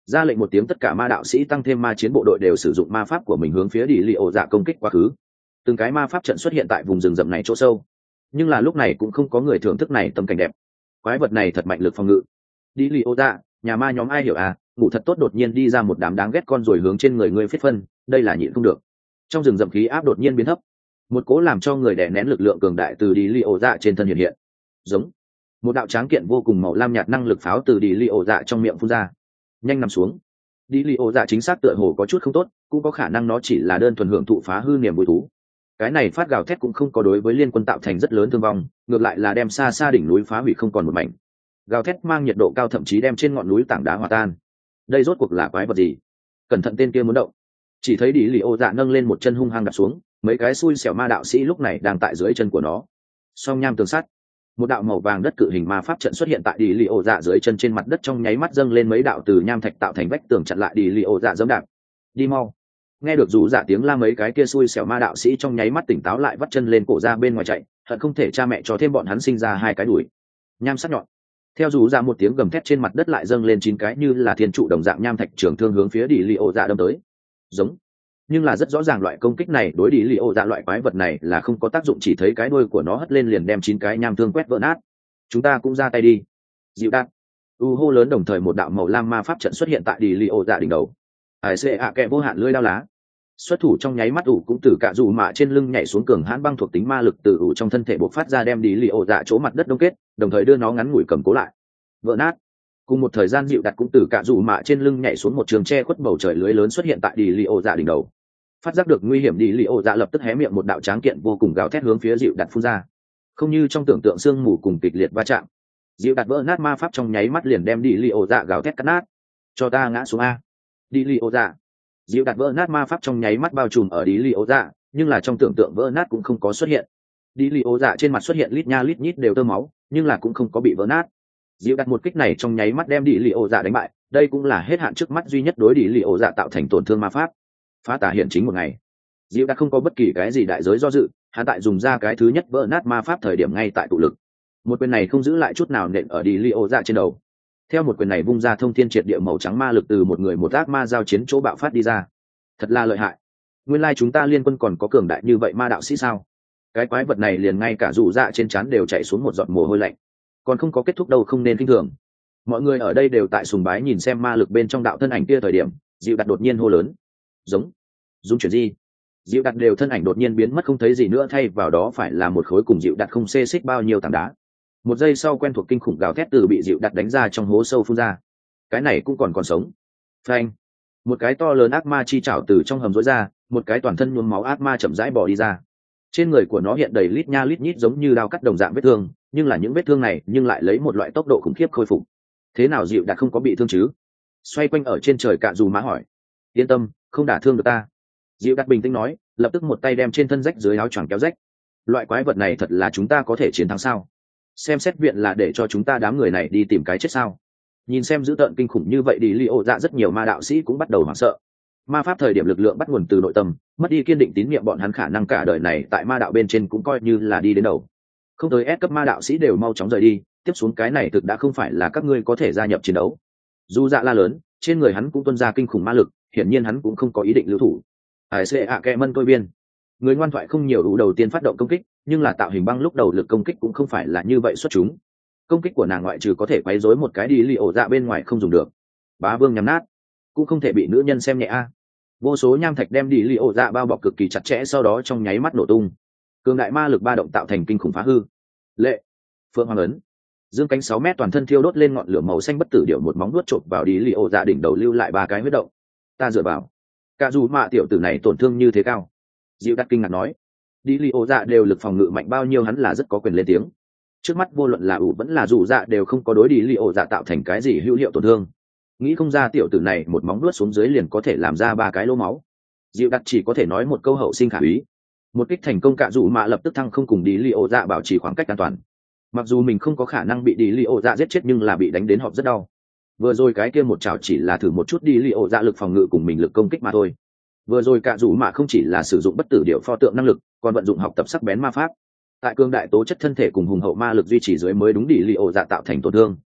ra lệnh một tiếng, tất cả ma đạo sĩ tăng thêm ma chiến bộ đội đều sử dụng ma pháp của mình hướng phía đi li ổ dạ công kích quá khứ. Từng cái ma pháp trận xuất hiện tại vùng rừng rậm này chỗ sâu, nhưng là lúc này cũng không có người thưởng thức này tâm cảnh đẹp. Quái vật này thật mạnh lực phòng ngự. Đi li ổ dạ, nhà ma nhóm ai hiểu à, ngủ thật tốt đột nhiên đi ra một đám đáng ghét con rồi hướng trên người ngươi phết phân, đây là nhịn không được. Trong rừng rậm khí áp đột nhiên biến thấp, một cố làm cho người đè nén lực lượng cường đại từ đi li ổ dạ trên thân hiện hiện. Giống một đạo tráng kiện vô cùng màu lam nhạt năng lực pháo từ đi li ổ dạ trong miệng phun ra. Nhanh nằm xuống. Đi li ổ dạ chính xác tựa hồ có chút không tốt, cũng có khả năng nó chỉ là đơn thuần hưởng thụ phá hư niềm vui thú. Cái này phát gào thét cũng không có đối với liên quân tạo thành rất lớn thương vong, ngược lại là đem xa xa đỉnh núi phá hủy không còn một mảnh. Gào thét mang nhiệt độ cao, thậm chí đem trên ngọn núi tảng đá hòa tan. Đây rốt cuộc là quái vật gì? Cẩn thận, tên kia muốn động. Chỉ thấy đi li ổ dạ nâng lên một chân hung hăng đạp xuống, mấy cái xui xẻo ma đạo sĩ lúc này đang tại dưới chân của nó. Song nham tường sắt, một đạo màu vàng đất cự hình ma pháp trận xuất hiện tại đi li ổ dạ dưới chân, trên mặt đất trong nháy mắt dâng lên mấy đạo từ nham thạch tạo thành vách tường chặn lại đi li ổ dạ dẫm đạp. Đi mau. Nghe được rủ dạ tiếng la, mấy cái kia xui xẻo ma đạo sĩ trong nháy mắt tỉnh táo lại, vắt chân lên cổ ra bên ngoài chạy, hận không thể cha mẹ cho thêm bọn hắn sinh ra hai cái đuổi. Nham sắc nhọn. Theo rủ dạ một tiếng gầm thét, trên mặt đất lại dâng lên chín cái như là thiên trụ đồng dạng nham thạch trường thương hướng phía đi li ổ dạ đâm tới. Giống. Nhưng là rất rõ ràng loại công kích này đối đi li ổ dạ loại quái vật này là không có tác dụng, chỉ thấy cái đuôi của nó hất lên liền đem chín cái nham thương quét vỡ nát. Chúng ta cũng ra tay đi. Dịu đạn. U hô lớn, đồng thời một đạo màu lam ma pháp trận xuất hiện tại đi li ổ dạ đỉnh đầu. Hải xệ ạ kẹ vô hạn lưỡi đao lá. Xuất thủ trong nháy mắt, ủ cũng từ cả dù mạ trên lưng nhảy xuống, cường hãn băng thuộc tính ma lực từ ủ trong thân thể bộc phát ra, đem đi li ổ dạ chỗ mặt đất đông kết, đồng thời đưa nó ngắn ngủi cầm cố lại. Vỡ nát. Cùng một thời gian, dịu đặt cũng từ cả dù mạ trên lưng nhảy xuống, một trường che khuất bầu trời lưới lớn xuất hiện tại đi li ổ dạ đỉnh đầu. Phát giác được nguy hiểm, đi li ổ dạ lập tức hé miệng, một đạo tráng kiện vô cùng gào thét hướng phía dịu đặt phun ra. Không như trong tưởng tượng sương mù cùng kịch liệt va chạm, dịu đặt vỡ nát ma pháp trong nháy mắt liền đem đi li ổ dạ gào thét cắt nát. Cho ta ngã xuống a. Đi li ổ dạ. Dịu đặt vỡ nát ma pháp trong nháy mắt bao trùm ở đi li ổ dạ, nhưng là trong tưởng tượng vỡ nát cũng không có xuất hiện. Đi li ổ dạ trên mặt xuất hiện lít nha lít nhít đều tơ máu, nhưng là cũng không có bị vỡ nát. Dịu đặt một kích này trong nháy mắt đem đi li ổ dạ đánh bại, đây cũng là hết hạn trước mắt duy nhất đối đi li ổ dạ tạo thành tổn thương ma pháp. Phá tả hiện chính một ngày. Dịu đặt không có bất kỳ cái gì đại giới do dự, hắn tại dùng ra cái thứ nhất vỡ nát ma pháp thời điểm ngay tại tụ lực. Một quyền này không giữ lại chút nào nện ở đi li ổ dạ trên đầu. Theo một quyền này vung ra, thông thiên triệt địa màu trắng ma lực từ một người một ác ma giao chiến chỗ bạo phát đi ra. Thật là lợi hại. Nguyên lai chúng ta liên quân còn có cường đại như vậy ma đạo sĩ sao? Cái quái vật này liền ngay cả rủ dạ trên trán đều chảy xuống một giọt mồ hôi lạnh. Còn không có kết thúc đâu, không nên kinh thường. Mọi người ở đây đều tại sùng bái nhìn xem ma lực bên trong đạo thân ảnh kia thời điểm, dịu đặt đột nhiên hô lớn. Giống. Dung chuyển gì? Dịu đặt đều thân ảnh đột nhiên biến mất không thấy gì nữa, thay vào đó phải là một khối cùng dịu đặt không xê xích bao nhiêu tảng đá. Một giây sau, quen thuộc kinh khủng gào thét từ bị dịu đặt đánh ra trong hố sâu phun ra. Cái này cũng còn còn sống. Phanh. Một cái to lớn ác ma chi chảo từ trong hầm rối ra, một cái toàn thân nhuốm máu ác ma chậm rãi bỏ đi ra. Trên người của nó hiện đầy lít nha lít nhít giống như đao cắt đồng dạng vết thương, nhưng là những vết thương này nhưng lại lấy một loại tốc độ khủng khiếp khôi phục. Thế nào dịu đạt không có bị thương chứ? Xoay quanh ở trên trời Cạ Dù Mạ hỏi. Yên tâm, không đả thương được ta. Dịu đạt bình tĩnh nói, lập tức một tay đem trên thân rách dưới áo choàng kéo rách. Loại quái vật này thật là chúng ta có thể chiến thắng sao? Xem xét viện là để cho chúng ta đám người này đi tìm cái chết sao? Nhìn xem dữ tợn kinh khủng như vậy, đi li ổ dạ rất nhiều ma đạo sĩ cũng bắt đầu hoảng sợ. Ma pháp thời điểm lực lượng bắt nguồn từ nội tâm, mất đi kiên định tín nhiệm, bọn hắn khả năng cả đời này tại ma đạo bên trên cũng coi như là đi đến đầu. Không tới S cấp ma đạo sĩ đều mau chóng rời đi, tiếp xuống cái này thực đã không phải là các ngươi có thể gia nhập chiến đấu. Dù dạ la lớn, trên người hắn cũng tuôn ra kinh khủng ma lực, hiển nhiên hắn cũng không có ý định lưu thủ. Hải xệ ạ kẹ mân tôi biên. Người ngoan thoại không nhiều đủ đầu tiên phát động công kích, nhưng là tạo hình băng lúc đầu lực công kích cũng không phải là như vậy xuất chúng. Công kích của nàng ngoại trừ có thể quấy rối một cái đi li ổ dạ bên ngoài không dùng được. Bá vương nhắm nát, cũng không thể bị nữ nhân xem nhẹ a. Vô số nham thạch đem đi li ổ dạ bao bọc cực kỳ chặt chẽ, sau đó trong nháy mắt nổ tung. Cường đại ma lực ba động tạo thành kinh khủng phá hư. Lệ, phượng hoàng ấn, dương cánh sáu mét, toàn thân thiêu đốt lên ngọn lửa màu xanh bất tử điệu, một móng nuốt chộp vào đi li ổ dạ đỉnh đầu, lưu lại ba cái huyết động. Ta dựa vào, cả dù mạ tiểu tử này tổn thương như thế cao. Dịu đắt kinh ngạc nói, đi li ổ dạ đều lực phòng ngự mạnh bao nhiêu, hắn là rất có quyền lên tiếng. Trước mắt vô luận là ủ vẫn là dù dạ đều không có đối đi li ổ dạ tạo thành cái gì hữu hiệu tổn thương. Nghĩ không ra tiểu tử này một móng nuốt xuống dưới liền có thể làm ra ba cái lỗ máu. Dịu đặt chỉ có thể nói một câu hậu sinh khả úy. Một kích thành công, Cạ Dù Mạ lập tức thăng không cùng đi li ổ dạ bảo trì khoảng cách an toàn. Mặc dù mình không có khả năng bị đi li ổ dạ giết chết, nhưng là bị đánh đến họp rất đau. Vừa rồi cái kia một chảo chỉ là thử một chút đi li ổ dạ lực phòng ngự cùng mình lực công kích mà thôi. Vừa rồi Cạ Dù Mạ không chỉ là sử dụng bất tử điệu pho tượng năng lực, còn vận dụng học tập sắc bén ma pháp. Tại cương đại tố chất thân thể cùng hùng hậu ma lực duy trì dưới mới đúng đi li ổ dạ tạo thành tổn thương.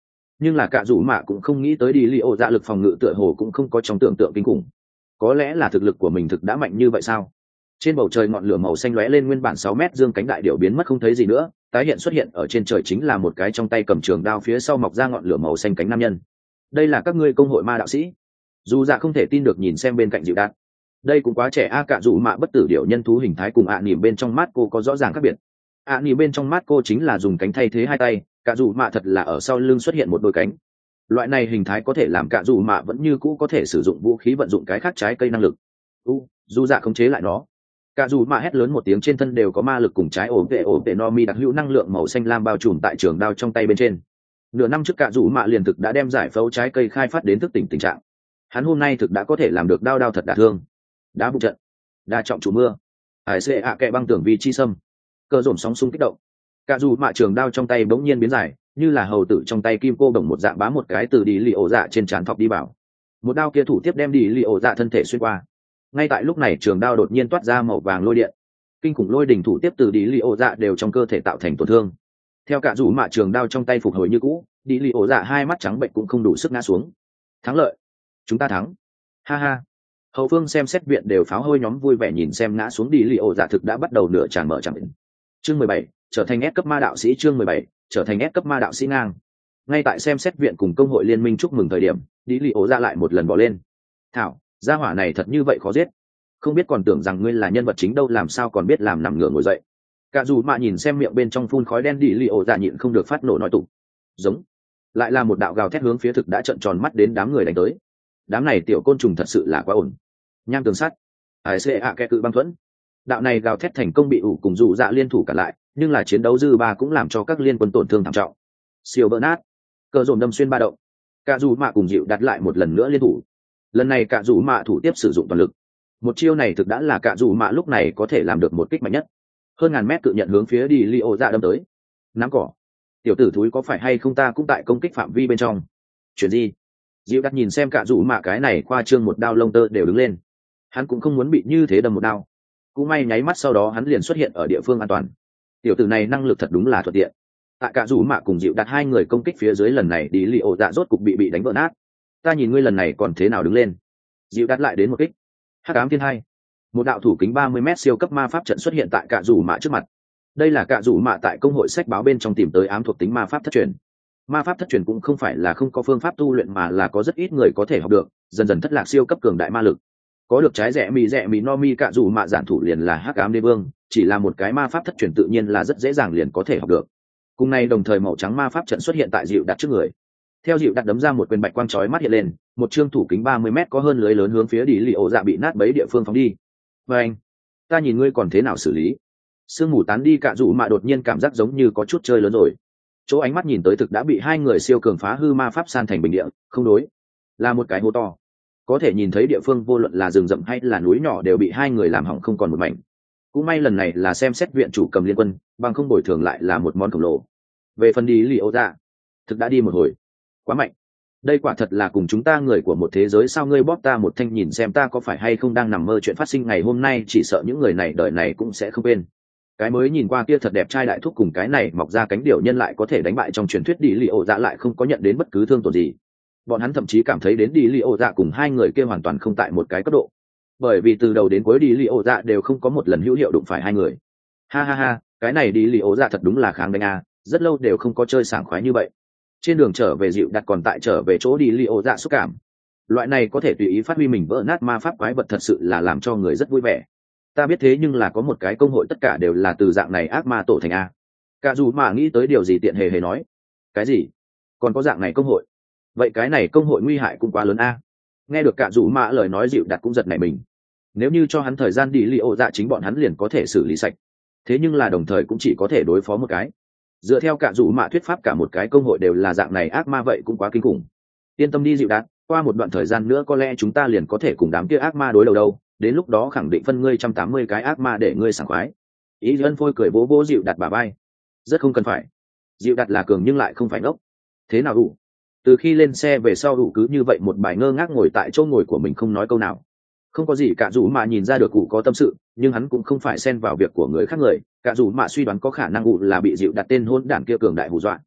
nhưng là cả dù mạ cũng không nghĩ tới đi li ô dạ lực phòng ngự tựa hồ cũng không có trong tưởng tượng kinh khủng. Có lẽ là thực lực của mình thực đã mạnh như vậy sao? Trên bầu trời ngọn lửa màu xanh lóe lên, nguyên bản sáu mét dương cánh đại điểu biến mất không thấy gì nữa, tái hiện xuất hiện ở trên trời chính là một cái trong tay cầm trường đao, phía sau mọc ra ngọn lửa màu xanh cánh nam nhân. Đây là các ngươi công hội ma đạo sĩ? Dù dạ không thể tin được nhìn xem bên cạnh dịu đạt. Đây cũng quá trẻ a. Cả dù mạ bất tử điểu nhân thú hình thái cùng ạ à nỉm bên trong mắt cô có rõ ràng khác biệt. ạ à nỉm bên trong mắt cô chính là dùng cánh thay thế hai tay, cả dù mạ thật là ở sau lưng xuất hiện một đôi cánh. Loại này hình thái có thể làm cả dù mạ vẫn như cũ có thể sử dụng vũ khí, vận dụng cái khác trái cây năng lực. u dù dạ khống chế lại nó. Cả dù mạ hét lớn một tiếng, trên thân đều có ma lực cùng trái ổ vệ ổ vệ no mi đặc hữu năng lượng màu xanh lam bao trùm tại trường đao trong tay bên trên. Nửa năm trước cả dù mạ liền thực đã đem giải phẫu trái cây khai phát đến thức tỉnh tình trạng. Hắn hôm nay thực đã có thể làm được đao đao thật đả thương. Đá bụng trận, đa trọng trụ mưa, hải xệ ạ kẹ băng tưởng vì chi sâm, cơ dồn sóng xung kích động. Cả dù mạ trường đao trong tay bỗng nhiên biến dài, như là hầu tử trong tay kim cô đồng một dạng, bá một cái từ đi li ổ dạ trên trán thọc đi vào. Một đao kia thủ tiếp đem đi li ổ dạ thân thể xuyên qua. Ngay tại lúc này trường đao đột nhiên toát ra màu vàng lôi điện, kinh khủng lôi đỉnh thủ tiếp từ đi li ổ dạ đều trong cơ thể tạo thành tổn thương. Theo cả dù mạ trường đao trong tay phục hồi như cũ, đi li ổ dạ hai mắt trắng bệnh cũng không đủ sức ngã xuống. Thắng lợi, chúng ta thắng, ha ha. Hậu phương xem xét viện đều pháo hôi nhóm vui vẻ nhìn xem ngã xuống đi li ổ dạ thực đã bắt đầu nửa tràn mở chẳng định. Chương mười bảy, trở thành S cấp ma đạo sĩ. Chương mười bảy, trở thành S cấp ma đạo sĩ ngang. Ngay tại xem xét viện cùng công hội liên minh chúc mừng thời điểm, đi li ổ dạ lại một lần bỏ lên. Thảo, gia hỏa này thật như vậy khó giết, không biết còn tưởng rằng ngươi là nhân vật chính đâu, làm sao còn biết làm nằm ngửa ngồi dậy. Cả dù mạ nhìn xem miệng bên trong phun khói đen đi li ổ dạ nhịn không được phát nổ nói tục. Giống, lại là một đạo gào thét hướng phía thực đã trợn tròn mắt đến đám người đánh tới. Đám này tiểu côn trùng thật sự là quá ổn. Nham tường sắt, hải xệ ạ kẹ cự băng thuẫn. Đạo này gào thét thành công bị ủ cùng dù dạ liên thủ cả lại, nhưng là chiến đấu dư ba cũng làm cho các liên quân tổn thương thảm trọng. Siêu vỡ nát, cơ dồn đâm xuyên ba động. Cả dù mạ cùng dịu đặt lại một lần nữa liên thủ. Lần này cả dù mạ thủ tiếp sử dụng toàn lực. Một chiêu này thực đã là cả dù mạ lúc này có thể làm được một kích mạnh nhất. Hơn ngàn mét cự nhận hướng phía đi li ô dạ đâm tới. Nắm cỏ, tiểu tử thúi có phải hay không, ta cũng tại công kích phạm vi bên trong. Chuyện gì? Dịu đặt nhìn xem cả dù mạ cái này khoa trương một đao lông tơ đều đứng lên. Hắn cũng không muốn bị như thế đâm một đao. Cũng may nháy mắt sau đó hắn liền xuất hiện ở địa phương an toàn. Tiểu tử này năng lực thật đúng là thuận tiện. Tại cả dù mạ cùng dịu đặt hai người công kích phía dưới, lần này đi li ô dạ rốt cục bị bị đánh vỡ nát. Ta nhìn ngươi lần này còn thế nào đứng lên. Dịu đặt lại đến một kích. Hắc ám thiên hai, một đạo thủ kính ba mươi mét siêu cấp ma pháp trận xuất hiện tại cả dù mạ trước mặt. Đây là cả dù mạ tại công hội sách báo bên trong tìm tới ám thuộc tính ma pháp thất truyền. Ma pháp thất truyền cũng không phải là không có phương pháp tu luyện, mà là có rất ít người có thể học được, dần dần thất lạc siêu cấp cường đại ma lực. Có được trái rẻ mì rẻ mì no mi cả dù mạ giản thủ liền là hắc ám đế vương, chỉ là một cái ma pháp thất truyền tự nhiên là rất dễ dàng liền có thể học được. Cùng nay đồng thời màu trắng ma pháp trận xuất hiện tại dịu đặt trước người. Theo dịu đặt đấm ra một quyền bạch quang chói mắt hiện lên, một chương thủ kính ba mươi mét có hơn lưới lớn hướng phía đi li ổ dạ bị nát bấy địa phương phóng đi. Và anh, ta nhìn ngươi còn thế nào xử lý. Sương mù tán đi, cả dù mạ đột nhiên cảm giác giống như có chút chơi lớn rồi. Chỗ ánh mắt nhìn tới thực đã bị hai người siêu cường phá hư ma pháp san thành bình địa, không đối, là một cái hố to. Có thể nhìn thấy địa phương vô luận là rừng rậm hay là núi nhỏ đều bị hai người làm hỏng không còn một mảnh. Cũng may lần này là xem xét viện chủ cầm liên quân, bằng không bồi thường lại là một món khổng lồ. Về phần đi li ổ dạ, thực đã đi một hồi, quá mạnh. Đây quả thật là cùng chúng ta người của một thế giới sao. Ngươi bóp ta một thanh nhìn xem ta có phải hay không đang nằm mơ. Chuyện phát sinh ngày hôm nay chỉ sợ những người này đời này cũng sẽ không quên. Cái mới nhìn qua kia thật đẹp trai đại thúc cùng cái này mọc ra cánh điểu nhân lại có thể đánh bại trong truyền thuyết đi li ổ dạ, lại không có nhận đến bất cứ thương tổn gì. Bọn hắn thậm chí cảm thấy đến đi li ổ dạ cùng hai người kia hoàn toàn không tại một cái cấp độ, bởi vì từ đầu đến cuối đi li ổ dạ đều không có một lần hữu hiệu đụng phải hai người. Ha ha ha, cái này đi li ổ dạ thật đúng là kháng đánh a, rất lâu đều không có chơi sảng khoái như vậy. Trên đường trở về dịu đặt còn tại trở về chỗ đi li ổ dạ xúc cảm. Loại này có thể tùy ý phát huy mình vỡ nát ma pháp quái vật thật sự là làm cho người rất vui vẻ. Ta biết thế nhưng là có một cái công hội tất cả đều là từ dạng này ác ma tổ thành a. Cả dù mà nghĩ tới điều gì tiện hề hề nói. Cái gì? Còn có dạng này công hội? Vậy cái này công hội nguy hại cũng quá lớn a. Nghe được cả dù mà lời nói dịu đặt cũng giật nảy mình. Nếu như cho hắn thời gian đi li ổ dạ chính bọn hắn liền có thể xử lý sạch. Thế nhưng là đồng thời cũng chỉ có thể đối phó một cái. Dựa theo cả dù mà thuyết pháp cả một cái công hội đều là dạng này ác ma vậy cũng quá kinh khủng. Yên tâm đi dịu đạt, qua một đoạn thời gian nữa có lẽ chúng ta liền có thể cùng đám kia ác ma đối đầu đâu, đến lúc đó khẳng định phân ngươi trăm tám mươi cái ác ma để ngươi sảng khoái. Ý ân phôi cười vỗ vỗ dịu đạt bà bay. Rất không cần phải. Dịu đạt là cường nhưng lại không phải ngốc. Thế nào đủ? Từ khi lên xe về sau đủ cứ như vậy một bài ngơ ngác ngồi tại chỗ ngồi của mình không nói câu nào. Không có gì cả dù mà nhìn ra được cụ có tâm sự, nhưng hắn cũng không phải xen vào việc của người khác người. Cả dù mà suy đoán có khả năng cụ là bị dịu đặt tên hôn đản kia cường đại hù dọa.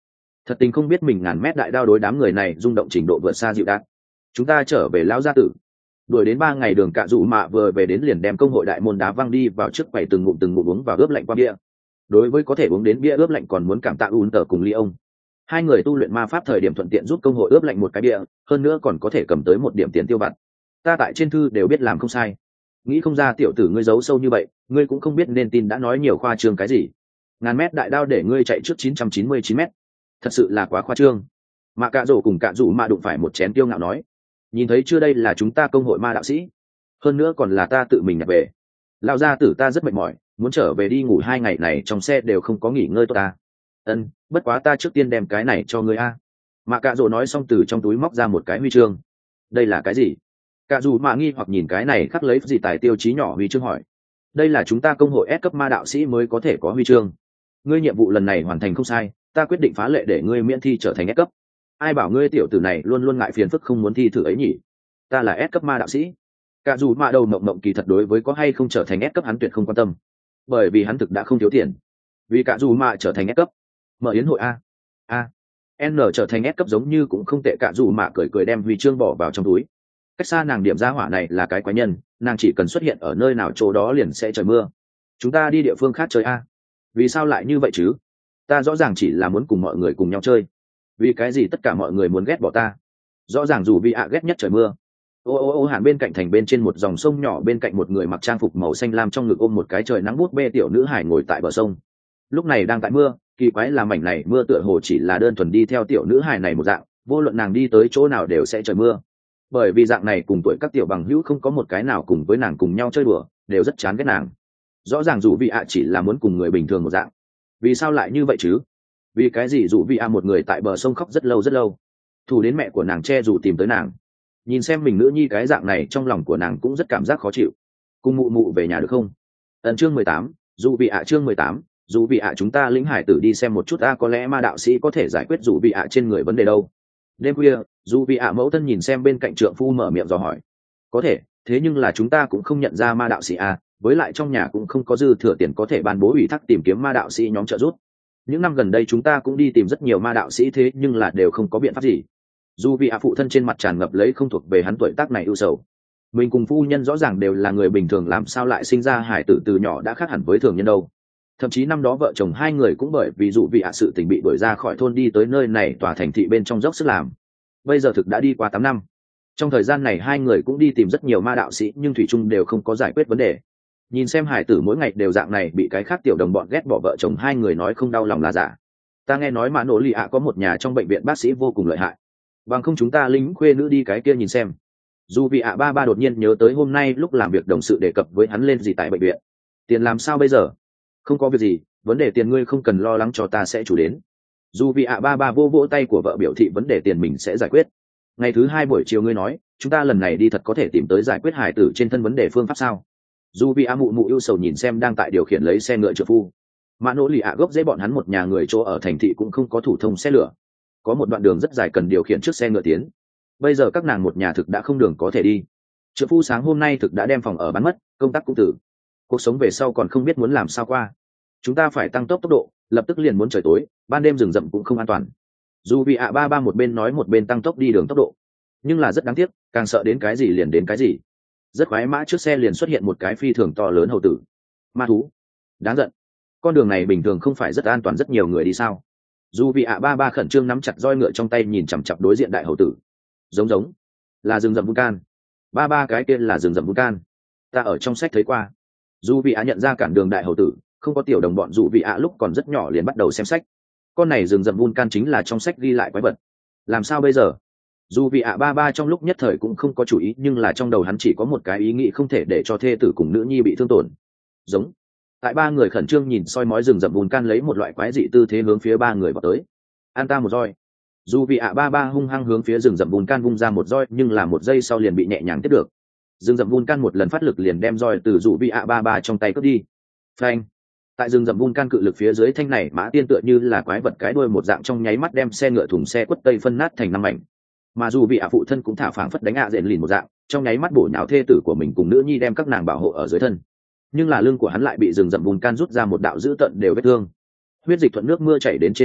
Thật tình không biết mình ngàn mét đại đao đối đám người này rung động trình độ vượt xa dịu đạn. Chúng ta trở về lão gia tử. Đuổi đến ba ngày đường cạ dụ mạ vừa về đến liền đem công hội đại môn đá văng đi vào trước quầy từng ngụm từng ngụm uống và ướp lạnh qua bia. Đối với có thể uống đến bia ướp lạnh còn muốn cảm tạ un tờ cùng ly ông. Hai người tu luyện ma pháp thời điểm thuận tiện giúp công hội ướp lạnh một cái bia, hơn nữa còn có thể cầm tới một điểm tiền tiêu vặt. Ta tại trên thư đều biết làm không sai. Nghĩ không ra tiểu tử ngươi giấu sâu như vậy, ngươi cũng không biết nên tin đã nói nhiều khoa trương cái gì. Ngàn mét đại đao để ngươi chạy trước chín trăm chín mươi chín mét. Thật sự là quá khoa trương. Mà cạ rổ cùng cạ rủ mà đụng phải một chén tiêu ngạo nói. Nhìn thấy chưa, đây là chúng ta công hội ma đạo sĩ. Hơn nữa còn là ta tự mình nhặt về. Lão gia tử ta rất mệt mỏi, muốn trở về đi ngủ, hai ngày này trong xe đều không có nghỉ ngơi tốt ta. Ân, bất quá ta trước tiên đem cái này cho ngươi a. Mà cạ rổ nói xong từ trong túi móc ra một cái huy chương. Đây là cái gì? Cạ dù mà nghi hoặc nhìn cái này khắc lấy gì tài tiêu chí nhỏ huy chương hỏi. Đây là chúng ta công hội S cấp ma đạo sĩ mới có thể có huy chương. Ngươi nhiệm vụ lần này hoàn thành không sai, ta quyết định phá lệ để ngươi miễn thi trở thành S cấp. Ai bảo ngươi tiểu tử này luôn luôn ngại phiền phức không muốn thi thử ấy nhỉ? Ta là S cấp ma đạo sĩ. Cạ dù mà đầu mộng mộng kỳ thật đối với có hay không trở thành S cấp hắn tuyệt không quan tâm, bởi vì hắn thực đã không thiếu tiền. Vì cạ dù mà trở thành S cấp, mở yến hội a a n trở thành S cấp giống như cũng không tệ. Cạ dù mà cười cười đem huy chương bỏ vào trong túi. Cách xa nàng điểm ra hỏa này là cái quái nhân, nàng chỉ cần xuất hiện ở nơi nào chỗ đó liền sẽ trời mưa. Chúng ta đi địa phương khác chơi a. Vì sao lại như vậy chứ? Ta rõ ràng chỉ là muốn cùng mọi người cùng nhau chơi. Vì cái gì tất cả mọi người muốn ghét bỏ ta? Rõ ràng dù bị ạ ghét nhất trời mưa. Ô ô ô hẳn bên cạnh thành bên trên một dòng sông nhỏ, bên cạnh một người mặc trang phục màu xanh lam trong ngực ôm một cái trời nắng bút bê tiểu nữ hải ngồi tại bờ sông. Lúc này đang tại mưa, kỳ quái là mảnh này mưa tựa hồ chỉ là đơn thuần đi theo tiểu nữ hải này một dạng, vô luận nàng đi tới chỗ nào đều sẽ trời mưa. Bởi vì dạng này cùng tuổi các tiểu bằng hữu không có một cái nào cùng với nàng cùng nhau chơi đùa, đều rất chán ghét nàng. Rõ ràng dù vị ạ chỉ là muốn cùng người bình thường một dạng. Vì sao lại như vậy chứ? Vì cái gì dù vị ạ một người tại bờ sông khóc rất lâu rất lâu, thủ đến mẹ của nàng che dù tìm tới nàng. Nhìn xem mình nữ nhi cái dạng này, trong lòng của nàng cũng rất cảm giác khó chịu. Cùng mụ mụ về nhà được không? Ấn chương mười tám, dù vị ạ chương mười tám, dù vị ạ chúng ta lĩnh hải tử đi xem một chút a, có lẽ ma đạo sĩ có thể giải quyết dù vị ạ trên người vấn đề đâu. Đêm khuya, dù vị ạ mẫu thân nhìn xem bên cạnh trượng phu mở miệng dò hỏi. Có thể, thế nhưng là chúng ta cũng không nhận ra ma đạo sĩ a, với lại trong nhà cũng không có dư thừa tiền có thể ban bố ủy thác tìm kiếm ma đạo sĩ nhóm trợ giúp. Những năm gần đây chúng ta cũng đi tìm rất nhiều ma đạo sĩ, thế nhưng là đều không có biện pháp gì. Dù vị ạ phụ thân trên mặt tràn ngập lấy không thuộc về hắn tuổi tác này ưu sầu. Mình cùng phu nhân rõ ràng đều là người bình thường, làm sao lại sinh ra hải tử từ nhỏ đã khác hẳn với thường nhân đâu. Thậm chí năm đó vợ chồng hai người cũng bởi vì dù vị ạ sự tình bị đuổi ra khỏi thôn đi tới nơi này tòa thành thị bên trong dốc sức làm. Bây giờ thực đã đi qua tám năm. Trong thời gian này hai người cũng đi tìm rất nhiều ma đạo sĩ, nhưng thủy chung đều không có giải quyết vấn đề. Nhìn xem hải tử mỗi ngày đều dạng này bị cái khác tiểu đồng bọn ghét bỏ, vợ chồng hai người nói không đau lòng là giả. Ta nghe nói mà nổ lì ạ có một nhà trong bệnh viện bác sĩ vô cùng lợi hại, bằng không chúng ta lính khuê nữ đi cái kia nhìn xem. Dù vị ạ ba ba đột nhiên nhớ tới hôm nay lúc làm việc đồng sự đề cập với hắn lên gì tại bệnh viện. Tiền làm sao bây giờ? Không có việc gì, vấn đề tiền ngươi không cần lo lắng cho ta sẽ chủ đến. Dù vị ạ ba ba vô vỗ tay của vợ biểu thị vấn đề tiền mình sẽ giải quyết. Ngày thứ hai buổi chiều ngươi nói chúng ta lần này đi thật có thể tìm tới giải quyết hải tử trên thân vấn đề phương pháp sao? Dù vị ạ mụ mụ ưu sầu nhìn xem đang tại điều khiển lấy xe ngựa trợ phu. Mã nỗ lì ạ gốc dễ bọn hắn một nhà người chỗ ở thành thị cũng không có thủ thông xe lửa, có một đoạn đường rất dài cần điều khiển chiếc xe ngựa tiến. Bây giờ các nàng một nhà thực đã không đường có thể đi. Trợ phu sáng hôm nay thực đã đem phòng ở bán mất, công tác cũng tử, cuộc sống về sau còn không biết muốn làm sao qua. Chúng ta phải tăng tốc tốc độ, lập tức liền muốn trời tối, ban đêm rừng rậm cũng không an toàn. Dù vị ạ ba ba một bên nói một bên tăng tốc đi đường tốc độ, nhưng là rất đáng tiếc, càng sợ đến cái gì liền đến cái gì. Rất khoái mã trước xe liền xuất hiện một cái phi thường to lớn hầu tử. Ma thú, đáng giận. Con đường này bình thường không phải rất an toàn, rất nhiều người đi sao? Dù vị ạ ba ba khẩn trương nắm chặt roi ngựa trong tay, nhìn chằm chặp đối diện đại hầu tử. Giống giống là rừng rậm vulcan. Ba ba cái kia là rừng rậm vulcan, ta ở trong sách thấy qua. Dù vị ạ nhận ra cản đường đại hầu tử, không có tiểu đồng bọn dù vị ạ lúc còn rất nhỏ liền bắt đầu xem sách. Con này rừng rậm vulcan chính là trong sách ghi lại quái vật. Làm sao bây giờ? Dù vị ạ ba ba trong lúc nhất thời cũng không có chủ ý, nhưng là trong đầu hắn chỉ có một cái ý nghĩ, không thể để cho thê tử cùng nữ nhi bị thương tổn. Giống. Tại ba người khẩn trương nhìn soi mói rừng rậm vulcan lấy một loại quái dị tư thế hướng phía ba người vào tới. An ta một roi. Dù vị ạ ba ba hung hăng hướng phía rừng rậm vulcan vung ra một roi, nhưng là một giây sau liền bị nhẹ nhàng tiếp được. Rừng rậm vulcan một lần phát lực liền đem roi từ dù vị ạ ba ba trong tay cướp đi. Phanh. Tại rừng rậm vulcan cự lực phía dưới, thanh này mã tiên tựa như là quái vật cái đuôi một dạng, trong nháy mắt đem xe ngựa thùng xe quất tây phân nát thành năm mảnh. Mà dù vị ạ phụ thân cũng thả phảng phất đánh ạ dện lìn một dạng, trong nháy mắt bổ nhào thê tử của mình cùng nữ nhi, đem các nàng bảo hộ ở dưới thân. Nhưng là lưng của hắn lại bị rừng rậm vulcan rút ra một đạo dữ tận đều vết thương. Huyết dịch thuận nước mưa chảy đến trên mặt đất,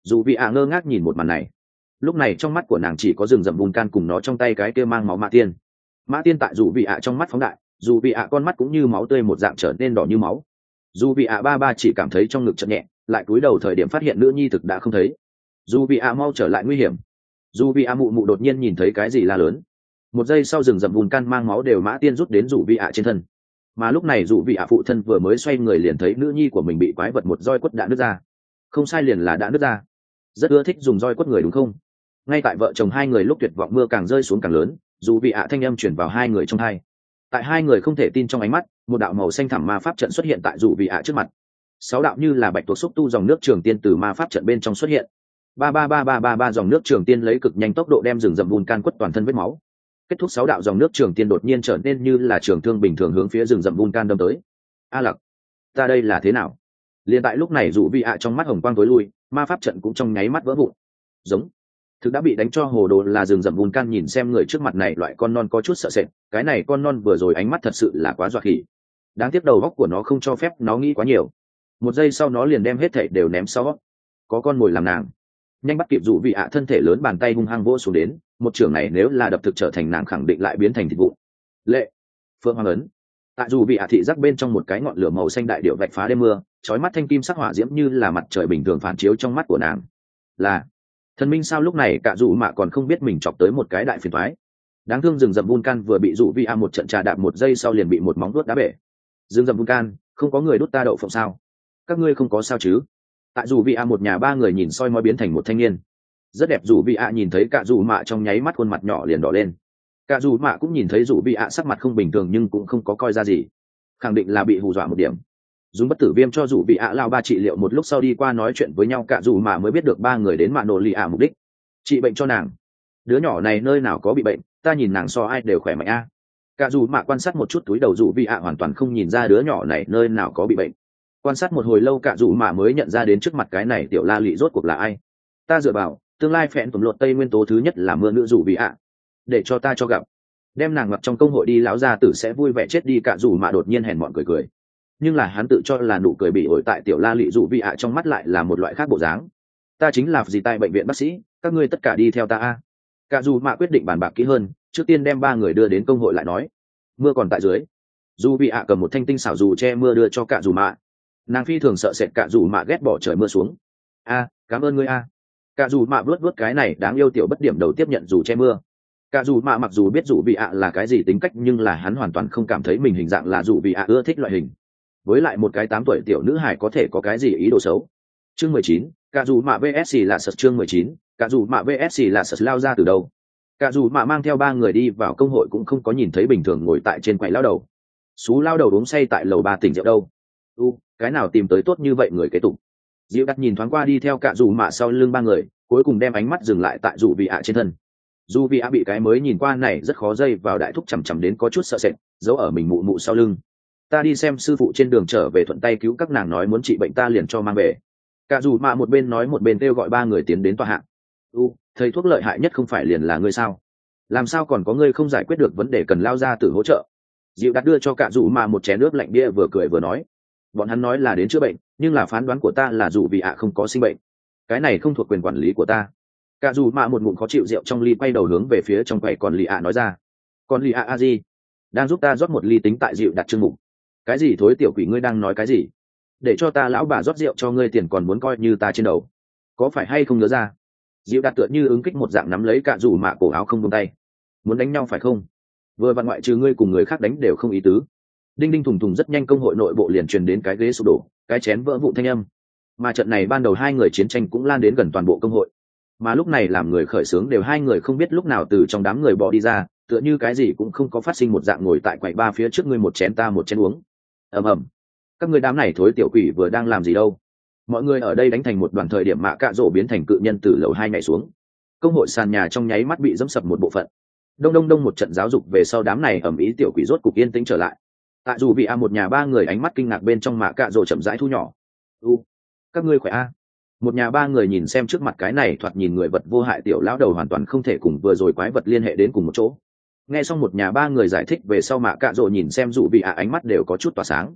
dù vị ạ ngơ ngác nhìn một màn này. Lúc này trong mắt của nàng chỉ có rừng rậm vulcan cùng nó trong tay cái kia mang máu mã tiên. Mã tiên tại dù vị ạ trong mắt phóng đại, dù vị ạ con mắt cũng như máu tươi một dạng trở nên đỏ như máu. Dù vị ạ ba ba chỉ cảm thấy trong ngực chợt nhẹ, lại cúi đầu thời điểm phát hiện nữ nhi thực đã không thấy. Dù vị ạ mau trở lại nguy hiểm. Dù vị ạ mụ mụ đột nhiên nhìn thấy cái gì la lớn. Một giây sau rừng rậm vulcan mang máu đều mã tiên rút đến dù vị ạ trên thân. Mà lúc này dù vị ạ phụ thân vừa mới xoay người liền thấy nữ nhi của mình bị quái vật một roi quất đã nứt ra. Không sai, liền là đã nứt ra. Rất ưa thích dùng roi quất người đúng không? Ngay tại vợ chồng hai người lúc tuyệt vọng mưa càng rơi xuống càng lớn, dù vị ạ thanh âm chuyển vào hai người trong hai. Tại hai người không thể tin trong ánh mắt, một đạo màu xanh thẳm ma pháp trận xuất hiện tại dù vị ạ trước mặt. Sáu đạo như là bạch tuộc xúc tu dòng nước trường tiên từ ma pháp trận bên trong xuất hiện. Ba ba ba ba ba ba dòng nước trường tiên lấy cực nhanh tốc độ đem rừng rậm vulcan quất toàn thân vết máu. Kết thúc sáu đạo dòng nước trường tiên đột nhiên trở nên như là trường thương bình thường hướng phía rừng rậm vulcan đâm tới. A lặc, ta đây là thế nào? Liên tại lúc này dù vị ạ trong mắt hồng quang tối lui, ma pháp trận cũng trong nháy mắt vỡ vụn. Giống thực đã bị đánh cho hồ đồ là rừng rậm vulcan nhìn xem người trước mặt này loại con non có chút sợ sệt, cái này con non vừa rồi ánh mắt thật sự là quá dọa khỉ. Đáng tiếc đầu óc của nó không cho phép nó nghĩ quá nhiều. Một giây sau nó liền đem hết thảy đều ném sau. Có con mồi làm nàng. Nhanh bắt kịp dù vị ạ thân thể lớn bàn tay hung hăng vỗ xuống đến, một trường này nếu là đập thực trở thành nàng khẳng định lại biến thành thịt vụn. Lệ, Phượng Hoàng ấn. Tại dù vị ạ thị giác bên trong một cái ngọn lửa màu xanh đại điệu vạch phá đêm mưa, chói mắt thanh kim sắc hỏa diễm như là mặt trời bình thường phản chiếu trong mắt của nàng. Là thần minh sao? Lúc này cả dù mạ còn không biết mình chọc tới một cái đại phiền toái. Đáng thương rừng rậm vulcan vừa bị dụ vi a một trận trà đạp một giây sau liền bị một móng đuốt đá bể. Rừng rậm vulcan, không có người đút ta đậu phộng sao? Các ngươi không có sao chứ? Tại dù vi a một nhà ba người nhìn soi mói biến thành một thanh niên rất đẹp. Dù vi a nhìn thấy cả dù mạ trong nháy mắt khuôn mặt nhỏ liền đỏ lên. Cả dù mạ cũng nhìn thấy dù vi a sắc mặt không bình thường nhưng cũng không có coi ra gì, khẳng định là bị hù dọa một điểm. Dùng bất tử viêm cho dù bị ạ lao ba trị liệu một lúc sau đi qua nói chuyện với nhau cả dù mà mới biết được ba người đến mạ nổ lì ạ mục đích trị bệnh cho nàng. Đứa nhỏ này nơi nào có bị bệnh, ta nhìn nàng so ai đều khỏe mạnh a. À. Cả dù mạ quan sát một chút túi đầu dù bị ạ hoàn toàn không nhìn ra đứa nhỏ này nơi nào có bị bệnh. Quan sát một hồi lâu cả dù mạ mới nhận ra đến trước mặt cái này tiểu la lị rốt cuộc là ai. Ta dựa vào tương lai phẹn tuần lột tây nguyên tố thứ nhất là mưa nữ dù bị ạ, để cho ta cho gặp đem nàng mặc trong công hội đi, lão gia tử sẽ vui vẻ chết đi. Cả dù mạ đột nhiên hèn mọn cười cười, nhưng là hắn tự cho là nụ cười bị ổi tại tiểu la lị dụ vị ạ trong mắt lại là một loại khác bộ dáng. Ta chính là gì tại bệnh viện bác sĩ, các ngươi tất cả đi theo ta a. Cả dù mạ quyết định bàn bạc kỹ hơn, trước tiên đem ba người đưa đến công hội lại nói. Mưa còn tại dưới. Dù vị ạ cầm một thanh tinh xảo dù che mưa đưa cho cả dù mạ. Nàng phi thường sợ sệt cả dù mạ ghét bỏ trời mưa xuống. A, cảm ơn ngươi a. Cả dù mạ vớt vớt cái này đáng yêu tiểu bất điểm đầu tiếp nhận dù che mưa. Cả dù mạ mặc dù biết dù vị ạ là cái gì tính cách nhưng là hắn hoàn toàn không cảm thấy mình hình dạng là dù vị ạ ưa thích loại hình. Với lại một cái tám tuổi tiểu nữ hài có thể có cái gì ý đồ xấu. Chương mười chín, cả dù mạ vs là sật. Chương mười chín, cả dù mạ vs là sật lao ra từ đâu. Cả dù mạ mang theo ba người đi vào công hội cũng không có nhìn thấy bình thường ngồi tại trên quầy lao đầu. Sú lao đầu uống say tại lầu ba tỉnh rượu đâu. U, cái nào tìm tới tốt như vậy người kế tục. Diệu đặt nhìn thoáng qua đi theo cả dù mạ sau lưng ba người, cuối cùng đem ánh mắt dừng lại tại dù vị ạ trên thân. Dù vị ạ bị cái mới nhìn qua này rất khó dây vào đại thúc chằm chằm đến có chút sợ sệt, giấu ở mình mụ mụ sau lưng. Ta đi xem sư phụ trên đường trở về thuận tay cứu các nàng nói muốn trị bệnh ta liền cho mang về. Cả dù mạ một bên nói một bên kêu gọi ba người tiến đến tòa hạng. U, thầy thuốc lợi hại nhất không phải liền là ngươi sao? Làm sao còn có ngươi không giải quyết được vấn đề cần lao ra từ hỗ trợ? Diệu đặt đưa cho cả dù mạ một chén nước lạnh bia vừa cười vừa nói. Bọn hắn nói là đến chữa bệnh, nhưng là phán đoán của ta là dù vì ạ không có sinh bệnh. Cái này không thuộc quyền quản lý của ta. Cả dù mạ một ngụm khó chịu rượu trong ly quay đầu hướng về phía trong quầy còn lì ạ nói ra. Còn lì ạ a gì? Đang giúp ta rót một ly tính tại Diệu đặt chương mục. Cái gì thối tiểu quỷ, ngươi đang nói cái gì? Để cho ta lão bà rót rượu cho ngươi tiền còn muốn coi như ta trên đầu, có phải hay không nhớ ra? Diệu đạt tựa như ứng kích một dạng nắm lấy cả dù mạ cổ áo không buông tay. Muốn đánh nhau phải không? Vừa vặn ngoại trừ ngươi cùng người khác đánh đều không ý tứ. Đinh đinh thùng thùng rất nhanh công hội nội bộ liền truyền đến cái ghế sụp đổ, cái chén vỡ vụn thanh âm. Mà trận này ban đầu hai người chiến tranh cũng lan đến gần toàn bộ công hội. Mà lúc này làm người khởi xướng đều hai người không biết lúc nào từ trong đám người bỏ đi ra, tựa như cái gì cũng không có phát sinh một dạng ngồi tại quầy ba phía trước ngươi một chén ta một chén uống. Ầm ầm, các người đám này thối tiểu quỷ vừa đang làm gì đâu? Mọi người ở đây đánh thành một đoàn thời điểm mạ cạ rổ biến thành cự nhân từ lầu hai nhảy xuống. Công hội sàn nhà trong nháy mắt bị dẫm sập một bộ phận. Đông đông đông một trận giáo dục về sau đám này ầm ĩ tiểu quỷ rốt cục yên tĩnh trở lại. Tại dù bị a một nhà ba người ánh mắt kinh ngạc bên trong mạ cạ rổ chậm rãi thu nhỏ. U, các ngươi khỏe a? Một nhà ba người nhìn xem trước mặt cái này thoạt nhìn người vật vô hại tiểu lão đầu hoàn toàn không thể cùng vừa rồi quái vật liên hệ đến cùng một chỗ. Nghe xong một nhà ba người giải thích về sau mạ cạ rổ nhìn xem dù bị a ánh mắt đều có chút tỏa sáng.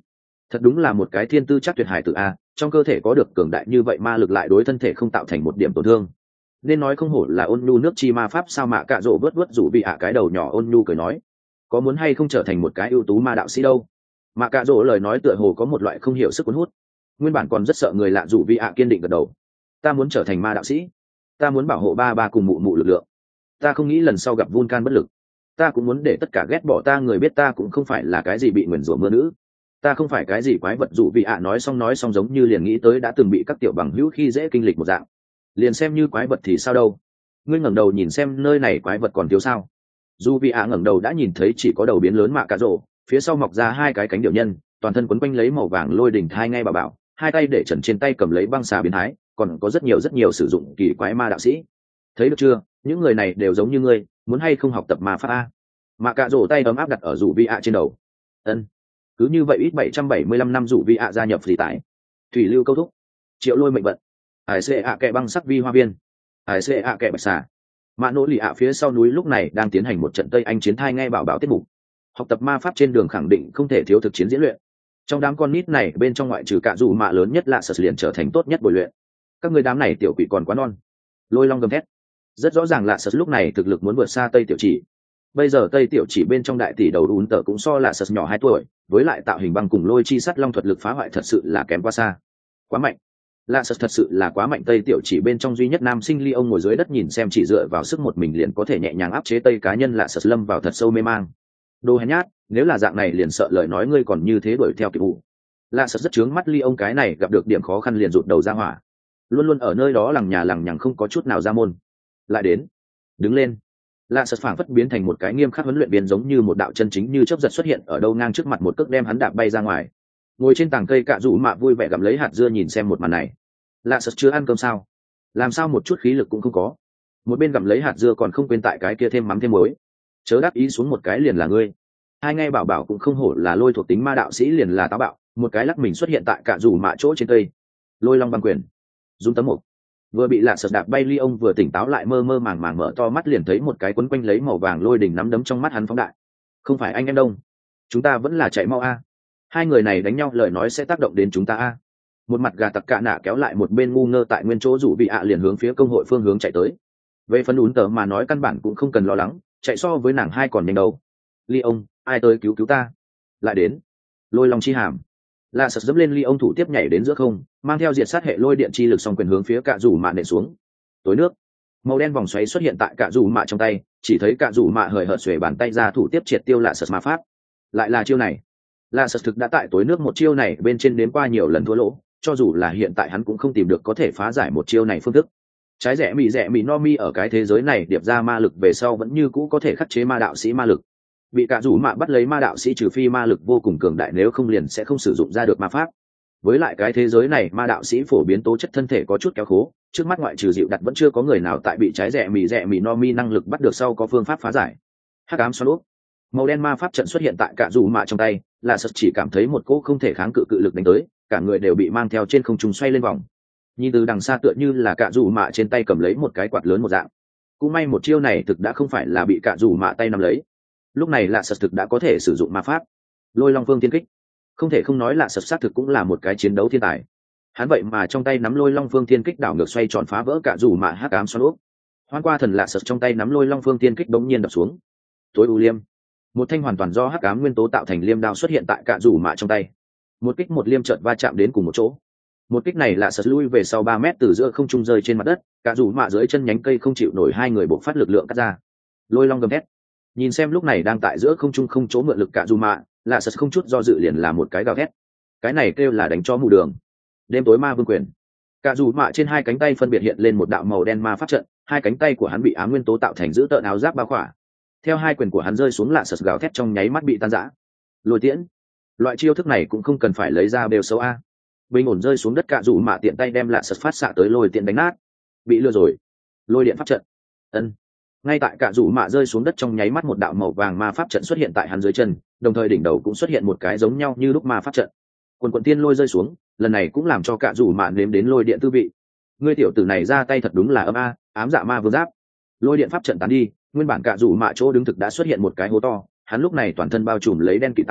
Thật đúng là một cái thiên tư chắc tuyệt hải tử a, trong cơ thể có được cường đại như vậy ma lực lại đối thân thể không tạo thành một điểm tổn thương. Nên nói không hổ là ôn nhu nước chi ma pháp sao. Mạ cạ rỗ vớt vớt rủ bị ạ cái đầu nhỏ ôn nhu cười nói, có muốn hay không trở thành một cái ưu tú ma đạo sĩ đâu. Mạ cạ rỗ lời nói tựa hồ có một loại không hiểu sức cuốn hút. Nguyên bản còn rất sợ người lạ rủ bị ạ kiên định gật đầu, ta muốn trở thành ma đạo sĩ, ta muốn bảo hộ ba ba cùng mụ mụ lực lượng, ta không nghĩ lần sau gặp Vulcan bất lực, ta cũng muốn để tất cả ghét bỏ ta người biết ta cũng không phải là cái gì bị nguyền rủa mưa nữ, ta không phải cái gì quái vật. Dụ vị ạ nói xong nói xong giống như liền nghĩ tới đã từng bị các tiểu bằng hữu khi dễ kinh lịch một dạng. Liền xem như quái vật thì sao đâu, ngươi ngẩng đầu nhìn xem nơi này quái vật còn thiếu sao. Dù vị ạ ngẩng đầu đã nhìn thấy chỉ có đầu biến lớn mạ cà rổ, phía sau mọc ra hai cái cánh điệu nhân, toàn thân quấn quanh lấy màu vàng lôi đỉnh thai ngay bà bảo, hai tay để trần trên tay cầm lấy băng xà biến thái, còn có rất nhiều rất nhiều sử dụng kỳ quái ma đạo sĩ. Thấy được chưa, những người này đều giống như ngươi, muốn hay không học tập ma pháp a. Mạ cà rổ tay ấm áp đặt ở rủ vị ạ trên đầu. Ân. Cứ như vậy ít bảy trăm bảy mươi lăm năm rủ vị ạ gia nhập phỉ tải. Thủy lưu câu thúc, triệu lôi mệnh vận, hải xệ ạ kẹ băng sắc vi hoa viên, hải xệ ạ kẹ bạch xà. Mạ nỗ lì ạ phía sau núi lúc này đang tiến hành một trận tây anh chiến thai ngay bảo bảo tiết mục. Học tập ma pháp trên đường khẳng định không thể thiếu thực chiến diễn luyện. Trong đám con nít này bên trong ngoại trừ cả dù mạ lớn nhất là sật liền trở thành tốt nhất bồi luyện. Các người đám này tiểu quỷ còn quá non. Lôi long gầm thét. Rất rõ ràng là sật lúc này thực lực muốn vượt xa tây tiểu chỉ. Bây giờ tây tiểu chỉ bên trong đại tỷ đầu ún tờ cũng so là sật nhỏ hai tuổi, với lại tạo hình băng cùng lôi chi sắt long thuật lực phá hoại thật sự là kém quá xa, quá mạnh. Lạ sật thật sự là quá mạnh. Tây tiểu chỉ bên trong duy nhất nam sinh ly ông ngồi dưới đất nhìn xem chỉ dựa vào sức một mình liền có thể nhẹ nhàng áp chế tây cá nhân lạ sật lâm vào thật sâu mê mang. Đồ hèn nhát, nếu là dạng này liền sợ lời nói ngươi còn như thế đuổi theo kịp vụ. Lạ sật rất chướng mắt ly ông cái này gặp được điểm khó khăn liền rụt đầu ra hỏa, luôn luôn ở nơi đó lằng nhà lằng nhằng không có chút nào ra môn. Lại đến, đứng lên. Lạ sật phảng phất biến thành một cái nghiêm khắc huấn luyện viên, giống như một đạo chân chính như chớp giật xuất hiện ở đâu ngang trước mặt, một cước đem hắn đạp bay ra ngoài. Ngồi trên tảng cây cạ rủ mạ vui vẻ gặm lấy hạt dưa nhìn xem một màn này. Lạ sật chưa ăn cơm sao? Làm sao một chút khí lực cũng không có? Một bên gặm lấy hạt dưa còn không quên tại cái kia thêm mắm thêm muối. Chớ đáp ý xuống một cái liền là ngươi. Hai ngay bảo bảo cũng không hổ là lôi thuộc tính ma đạo sĩ, liền là táo bạo, một cái lắc mình xuất hiện tại cạ rủ mạ chỗ trên cây. Lôi long băng quyền, rung tấm mục. Vừa bị lạ sật đạp bay ly ông vừa tỉnh táo lại, mơ mơ màng màng mở to mắt liền thấy một cái quấn quanh lấy màu vàng lôi đỉnh nắm đấm trong mắt hắn phóng đại. Không phải anh em đông, chúng ta vẫn là chạy mau a. Hai người này đánh nhau lời nói sẽ tác động đến chúng ta a. Một mặt gà tặc cạ nạ kéo lại một bên ngu ngơ tại nguyên chỗ rủ bị ạ liền hướng phía công hội phương hướng chạy tới. Về phần ún tờ mà nói căn bản cũng không cần lo lắng, chạy so với nàng hai còn nhanh đâu. Ly ông, ai tới cứu cứu ta? Lại đến. Lôi long chi hàm. Lạ sật dẫm lên ly ông thủ tiếp nhảy đến giữa không, mang theo diệt sát hệ lôi điện chi lực song quyền hướng phía cạ rủ mạ nện xuống. Tối nước, màu đen vòng xoáy xuất hiện tại cạ rủ mạ trong tay, chỉ thấy cạ rủ mạ hời hợt xuề bàn tay ra thủ tiếp triệt tiêu lạ sật ma pháp. Lại là chiêu này. Lạ sật thực đã tại tối nước một chiêu này bên trên đến qua nhiều lần thua lỗ, cho dù là hiện tại hắn cũng không tìm được có thể phá giải một chiêu này phương thức. Trái rẻ mị rẻ mị no mi ở cái thế giới này điệp ra ma lực về sau vẫn như cũ có thể khắc chế ma đạo sĩ ma lực. Bị cạ rủ mạ bắt lấy ma đạo sĩ trừ phi ma lực vô cùng cường đại, nếu không liền sẽ không sử dụng ra được ma pháp. Với lại cái thế giới này ma đạo sĩ phổ biến tố chất thân thể có chút kéo khố, trước mắt ngoại trừ dịu đặt vẫn chưa có người nào tại bị trái rẻ mị rẻ mị no mi năng lực bắt được sau có phương pháp phá giải. Hắc ám xoắn úp, màu đen ma pháp trận xuất hiện tại cạ rủ mạ trong tay, là sật chỉ cảm thấy một cỗ không thể kháng cự cự lực đánh tới, cả người đều bị mang theo trên không trung xoay lên vòng. Nhìn từ đằng xa tựa như là cạ rủ mạ trên tay cầm lấy một cái quạt lớn một dạng. Cũng may một chiêu này thực đã không phải là bị cạ rủ mạ tay nắm lấy. Lúc này lạ sật thực đã có thể sử dụng ma pháp lôi long phương thiên kích. Không thể không nói lạ sật xác thực cũng là một cái chiến đấu thiên tài. Hắn vậy mà trong tay nắm lôi long phương thiên kích đảo ngược xoay tròn phá vỡ cả dù mạ hắc ám xoắn úp. Hoan qua thần lạ sật trong tay nắm lôi long phương thiên kích bỗng nhiên đập xuống. Tối u liêm, một thanh hoàn toàn do hắc ám nguyên tố tạo thành liêm đao xuất hiện tại cả dù mạ trong tay. Một kích một liêm chợt va chạm đến cùng một chỗ. Một kích này lạ sật lui về sau ba mét từ giữa không trung rơi trên mặt đất, cả dù mạ dưới chân nhánh cây không chịu nổi hai người bộc phát lực lượng cắt ra. Lôi long gầm thét. Nhìn xem lúc này đang tại giữa không trung không chỗ mượn lực cả dù mạ, lạ sật không chút do dự liền là một cái gào thét. Cái này kêu là đánh cho mù đường. Đêm tối ma vương quyền. Cả dù mạ trên hai cánh tay phân biệt hiện lên một đạo màu đen ma pháp trận, hai cánh tay của hắn bị ám nguyên tố tạo thành giữ tợn áo giáp bao khỏa. Theo hai quyền của hắn rơi xuống, lạ sật gào thét trong nháy mắt bị tan rã. Lôi tiễn. Loại chiêu thức này cũng không cần phải lấy ra bêu xấu a. Bình ổn rơi xuống đất, cả dù mạ tiện tay đem lạ sật phát xạ tới lôi tiễn đánh nát. Bị lừa rồi. Lôi điện pháp trận. Ân. Ngay tại cả rủ mạ rơi xuống đất trong nháy mắt, một đạo màu vàng ma pháp trận xuất hiện tại hắn dưới chân, đồng thời đỉnh đầu cũng xuất hiện một cái giống nhau như lúc ma pháp trận. Quần quần tiên lôi rơi xuống, lần này cũng làm cho cả rủ mạ nếm đến lôi điện tư vị. Ngươi tiểu tử này ra tay thật đúng là âm a, ám dạ ma vương giáp. Lôi điện pháp trận tán đi, nguyên bản cả rủ mạ chỗ đứng thực đã xuất hiện một cái hố to, hắn lúc này toàn thân bao trùm lấy đen kịt áo giáp,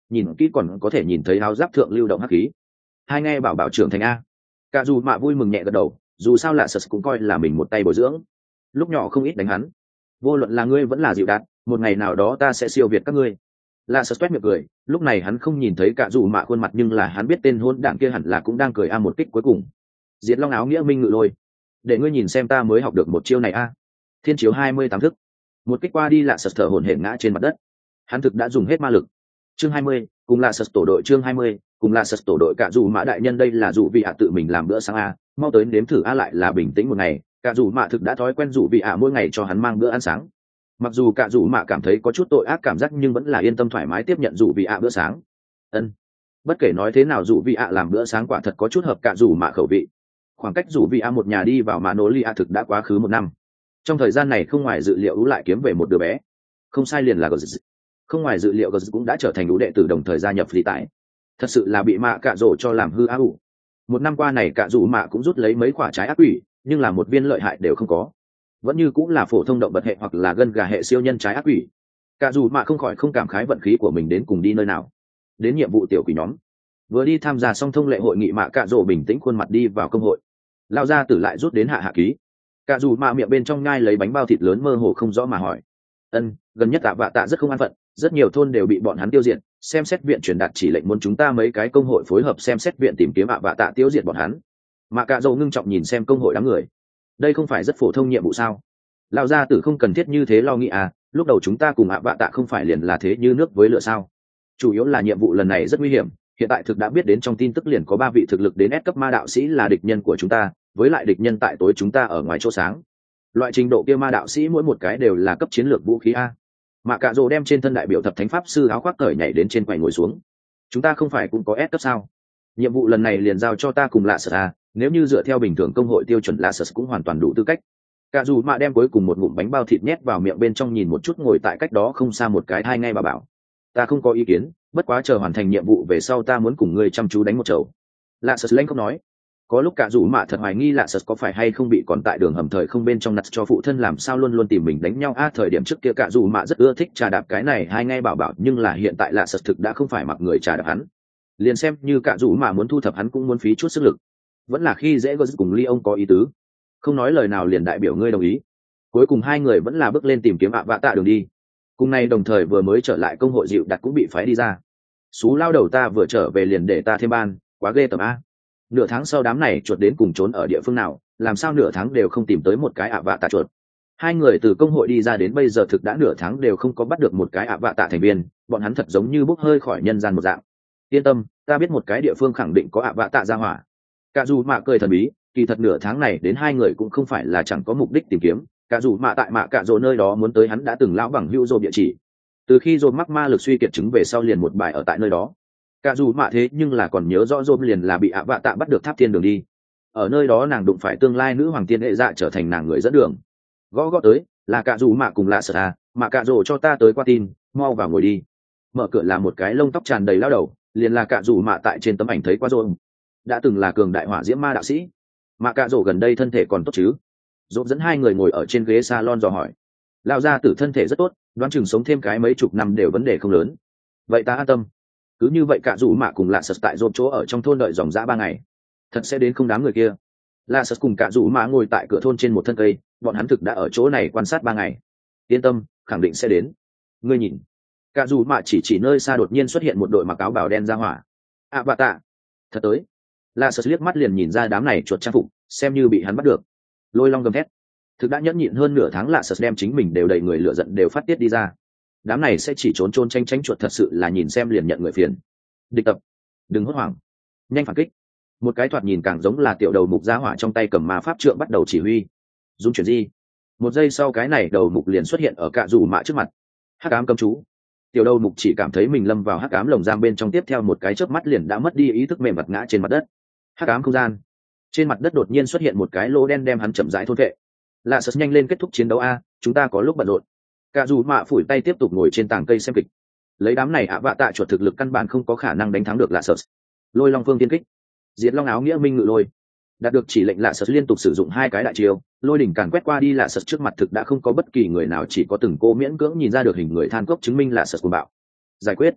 nhìn kỹ còn có thể nhìn thấy áo giáp thượng lưu động hắc khí. Hai nghe bảo bảo trưởng thành a. Cả dù mạ vui mừng nhẹ gật đầu, dù sao lạ sật cũng coi là mình một tay bồi dưỡng, lúc nhỏ không ít đánh hắn. Vô luận là ngươi vẫn là dịu đạt, một ngày nào đó ta sẽ siêu việt các ngươi. Lạ sật toét miệng cười, lúc này hắn không nhìn thấy cả dù mạ khuôn mặt nhưng là hắn biết tên hôn đảng kia hẳn là cũng đang cười a một kích cuối cùng. Diệt Long áo nghĩa minh ngự lôi, để ngươi nhìn xem ta mới học được một chiêu này a. Thiên chiếu hai mươi tám thức, một kích qua đi lạ sật thở hổn hển ngã trên mặt đất. Hắn thực đã dùng hết ma lực. Chương hai mươi, cùng lạ sật tổ đội chương hai mươi, cùng lạ sật tổ đội cả dù mạ đại nhân đây là dù vị hạ tự mình làm bữa sáng a, mau tới nếm thử a lại là bình tĩnh một ngày, cả dù mạ thực đã thói quen dù vị hạ mỗi ngày cho hắn mang bữa ăn sáng. Mặc dù cả dù mạ cảm thấy có chút tội ác cảm giác nhưng vẫn là yên tâm thoải mái tiếp nhận dù vị hạ bữa sáng. Ân. Bất kể nói thế nào dù vị hạ làm bữa sáng quả thật có chút hợp cả dù mạ khẩu vị. Khoảng cách dù vị hạ một nhà đi vào Manolia thực đã quá khứ một năm. Trong thời gian này không ngoài dự liệu ú lại kiếm về một đứa bé. Không sai liền là Gz. Không ngoài dự liệu Gz cũng đã trở thành ú đệ tử đồng thời gia nhập phi tải. Thật sự là bị mạ cạ rổ cho làm hư áo ủ. Một năm qua này cạ dù mạ cũng rút lấy mấy quả trái ác quỷ, nhưng là một viên lợi hại đều không có. Vẫn như cũng là phổ thông động vật hệ hoặc là gân gà hệ siêu nhân trái ác quỷ. Cạ dù mạ không khỏi không cảm khái vận khí của mình đến cùng đi nơi nào. Đến nhiệm vụ tiểu quỷ nhóm. Vừa đi tham gia xong thông lệ hội nghị mạ cạ rổ bình tĩnh khuôn mặt đi vào công hội. Lao ra tử lại rút đến hạ hạ ký. Cạ dù mạ miệng bên trong nhai lấy bánh bao thịt lớn mơ hồ không rõ mà hỏi. Ân, gần nhất tạ vạ tạ rất không an phận, rất nhiều thôn đều bị bọn hắn tiêu diệt, xem xét viện truyền đạt chỉ lệnh muốn chúng ta mấy cái công hội phối hợp xem xét viện tìm kiếm ạ vạ tạ tiêu diệt bọn hắn. Mà cạ dầu ngưng trọng nhìn xem công hội đám người, đây không phải rất phổ thông nhiệm vụ sao? Lão gia tử không cần thiết như thế lo nghĩ à, lúc đầu chúng ta cùng ạ vạ tạ không phải liền là thế như nước với lửa sao? Chủ yếu là nhiệm vụ lần này rất nguy hiểm, hiện tại thực đã biết đến trong tin tức liền có ba vị thực lực đến S cấp ma đạo sĩ là địch nhân của chúng ta, với lại địch nhân tại tối chúng ta ở ngoài chỗ sáng. Loại trình độ kia ma đạo sĩ mỗi một cái đều là cấp chiến lược vũ khí a. Mạ cạ rồ đem trên thân đại biểu thập thánh pháp sư áo khoác cởi nhảy đến trên quầy ngồi xuống. Chúng ta không phải cũng có S cấp sao? Nhiệm vụ lần này liền giao cho ta cùng lạ sợ a, nếu như dựa theo bình thường công hội tiêu chuẩn lạ sợ cũng hoàn toàn đủ tư cách. Cạ dù mạ đem cuối cùng một ngụm bánh bao thịt nhét vào miệng bên trong nhìn một chút ngồi tại cách đó không xa một cái hai ngay bà bảo. Ta không có ý kiến, bất quá chờ hoàn thành nhiệm vụ về sau ta muốn cùng ngươi chăm chú đánh một chầu. Lạ sợ lên không nói. Có lúc cả dù mạ thật hoài nghi lạ sật có phải hay không bị còn tại đường hầm thời không bên trong nặt cho phụ thân làm sao luôn luôn tìm mình đánh nhau a à, thời điểm trước kia cả dù mạ rất ưa thích trà đạp cái này hay ngay bảo bảo nhưng là hiện tại lạ sật thực đã không phải mặc người trà đạp hắn liền xem như cả dù mạ muốn thu thập hắn cũng muốn phí chút sức lực vẫn là khi dễ gỡ cùng ly ông có ý tứ không nói lời nào liền đại biểu ngươi đồng ý cuối cùng hai người vẫn là bước lên tìm kiếm ạ vạ tạ đường đi cùng nay đồng thời vừa mới trở lại công hội dịu đặt cũng bị phái đi ra xú lao đầu ta vừa trở về liền để ta thêm ban quá ghê tởm a nửa tháng sau đám này chuột đến cùng trốn ở địa phương nào làm sao nửa tháng đều không tìm tới một cái ạ vạ tạ chuột hai người từ công hội đi ra đến bây giờ thực đã nửa tháng đều không có bắt được một cái ạ vạ tạ thành viên bọn hắn thật giống như bốc hơi khỏi nhân gian một dạng yên tâm ta biết một cái địa phương khẳng định có ạ vạ tạ ra hỏa cả dù mạ cười thần bí kỳ thật nửa tháng này đến hai người cũng không phải là chẳng có mục đích tìm kiếm cả dù mạ tại mạ cả rồ nơi đó muốn tới hắn đã từng lão bằng hữu rồ địa chỉ từ khi rồ mắc ma lực suy kiệt chứng về sau liền một bài ở tại nơi đó cả dù mạ thế nhưng là còn nhớ rõ rôm liền là bị ạ vạ tạ bắt được tháp thiên đường đi ở nơi đó nàng đụng phải tương lai nữ hoàng tiên hệ dạ trở thành nàng người dẫn đường gõ gõ tới là cả dù mạ cùng lạ sợ à mà cả rồ cho ta tới qua tin mau vào ngồi đi mở cửa là một cái lông tóc tràn đầy lao đầu liền là cả dù mạ tại trên tấm ảnh thấy qua rôm đã từng là cường đại hỏa diễm ma đạo sĩ mà cả rồ gần đây thân thể còn tốt chứ rôm dẫn hai người ngồi ở trên ghế salon dò hỏi lao ra tử thân thể rất tốt đoán chừng sống thêm cái mấy chục năm đều vấn đề không lớn vậy ta an tâm cứ như vậy cả dù mạ cùng lạ sật tại dồn chỗ ở trong thôn đợi dòng dã ba ngày thật sẽ đến không đám người kia lạ sật cùng cả dù mạ ngồi tại cửa thôn trên một thân cây bọn hắn thực đã ở chỗ này quan sát ba ngày yên tâm khẳng định sẽ đến ngươi nhìn cả dù mạ chỉ chỉ nơi xa đột nhiên xuất hiện một đội mặc áo bào đen ra hỏa à bà tạ thật tới lạ sật liếc mắt liền nhìn ra đám này chuột trang phục xem như bị hắn bắt được lôi long gầm thét thực đã nhẫn nhịn hơn nửa tháng lạ sật đem chính mình đều đầy người lửa giận đều phát tiết đi ra đám này sẽ chỉ trốn trôn tranh tránh chuột thật sự là nhìn xem liền nhận người phiền địch tập đừng hốt hoảng nhanh phản kích một cái thoạt nhìn càng giống là tiểu đầu mục gia hỏa trong tay cầm ma pháp trượng bắt đầu chỉ huy dung chuyển di một giây sau cái này đầu mục liền xuất hiện ở cạ dù mạ trước mặt hắc ám cấm chú tiểu đầu mục chỉ cảm thấy mình lâm vào hắc ám lồng giam bên trong tiếp theo một cái chớp mắt liền đã mất đi ý thức mềm mặt ngã trên mặt đất hắc ám không gian trên mặt đất đột nhiên xuất hiện một cái lỗ đen đem hắn chậm rãi thôn vệ lạ sật nhanh lên kết thúc chiến đấu a chúng ta có lúc bận rộn cả dù mạ phủi tay tiếp tục ngồi trên tảng cây xem kịch lấy đám này ạ vạ tạ chuột thực lực căn bản không có khả năng đánh thắng được lạ sật lôi long phương tiên kích diệt long áo nghĩa minh ngự lôi đạt được chỉ lệnh lạ sật liên tục sử dụng hai cái đại chiêu lôi đỉnh càn quét qua đi lạ sật trước mặt thực đã không có bất kỳ người nào chỉ có từng cô miễn cưỡng nhìn ra được hình người than cốc chứng minh lạ sật cuồng bạo giải quyết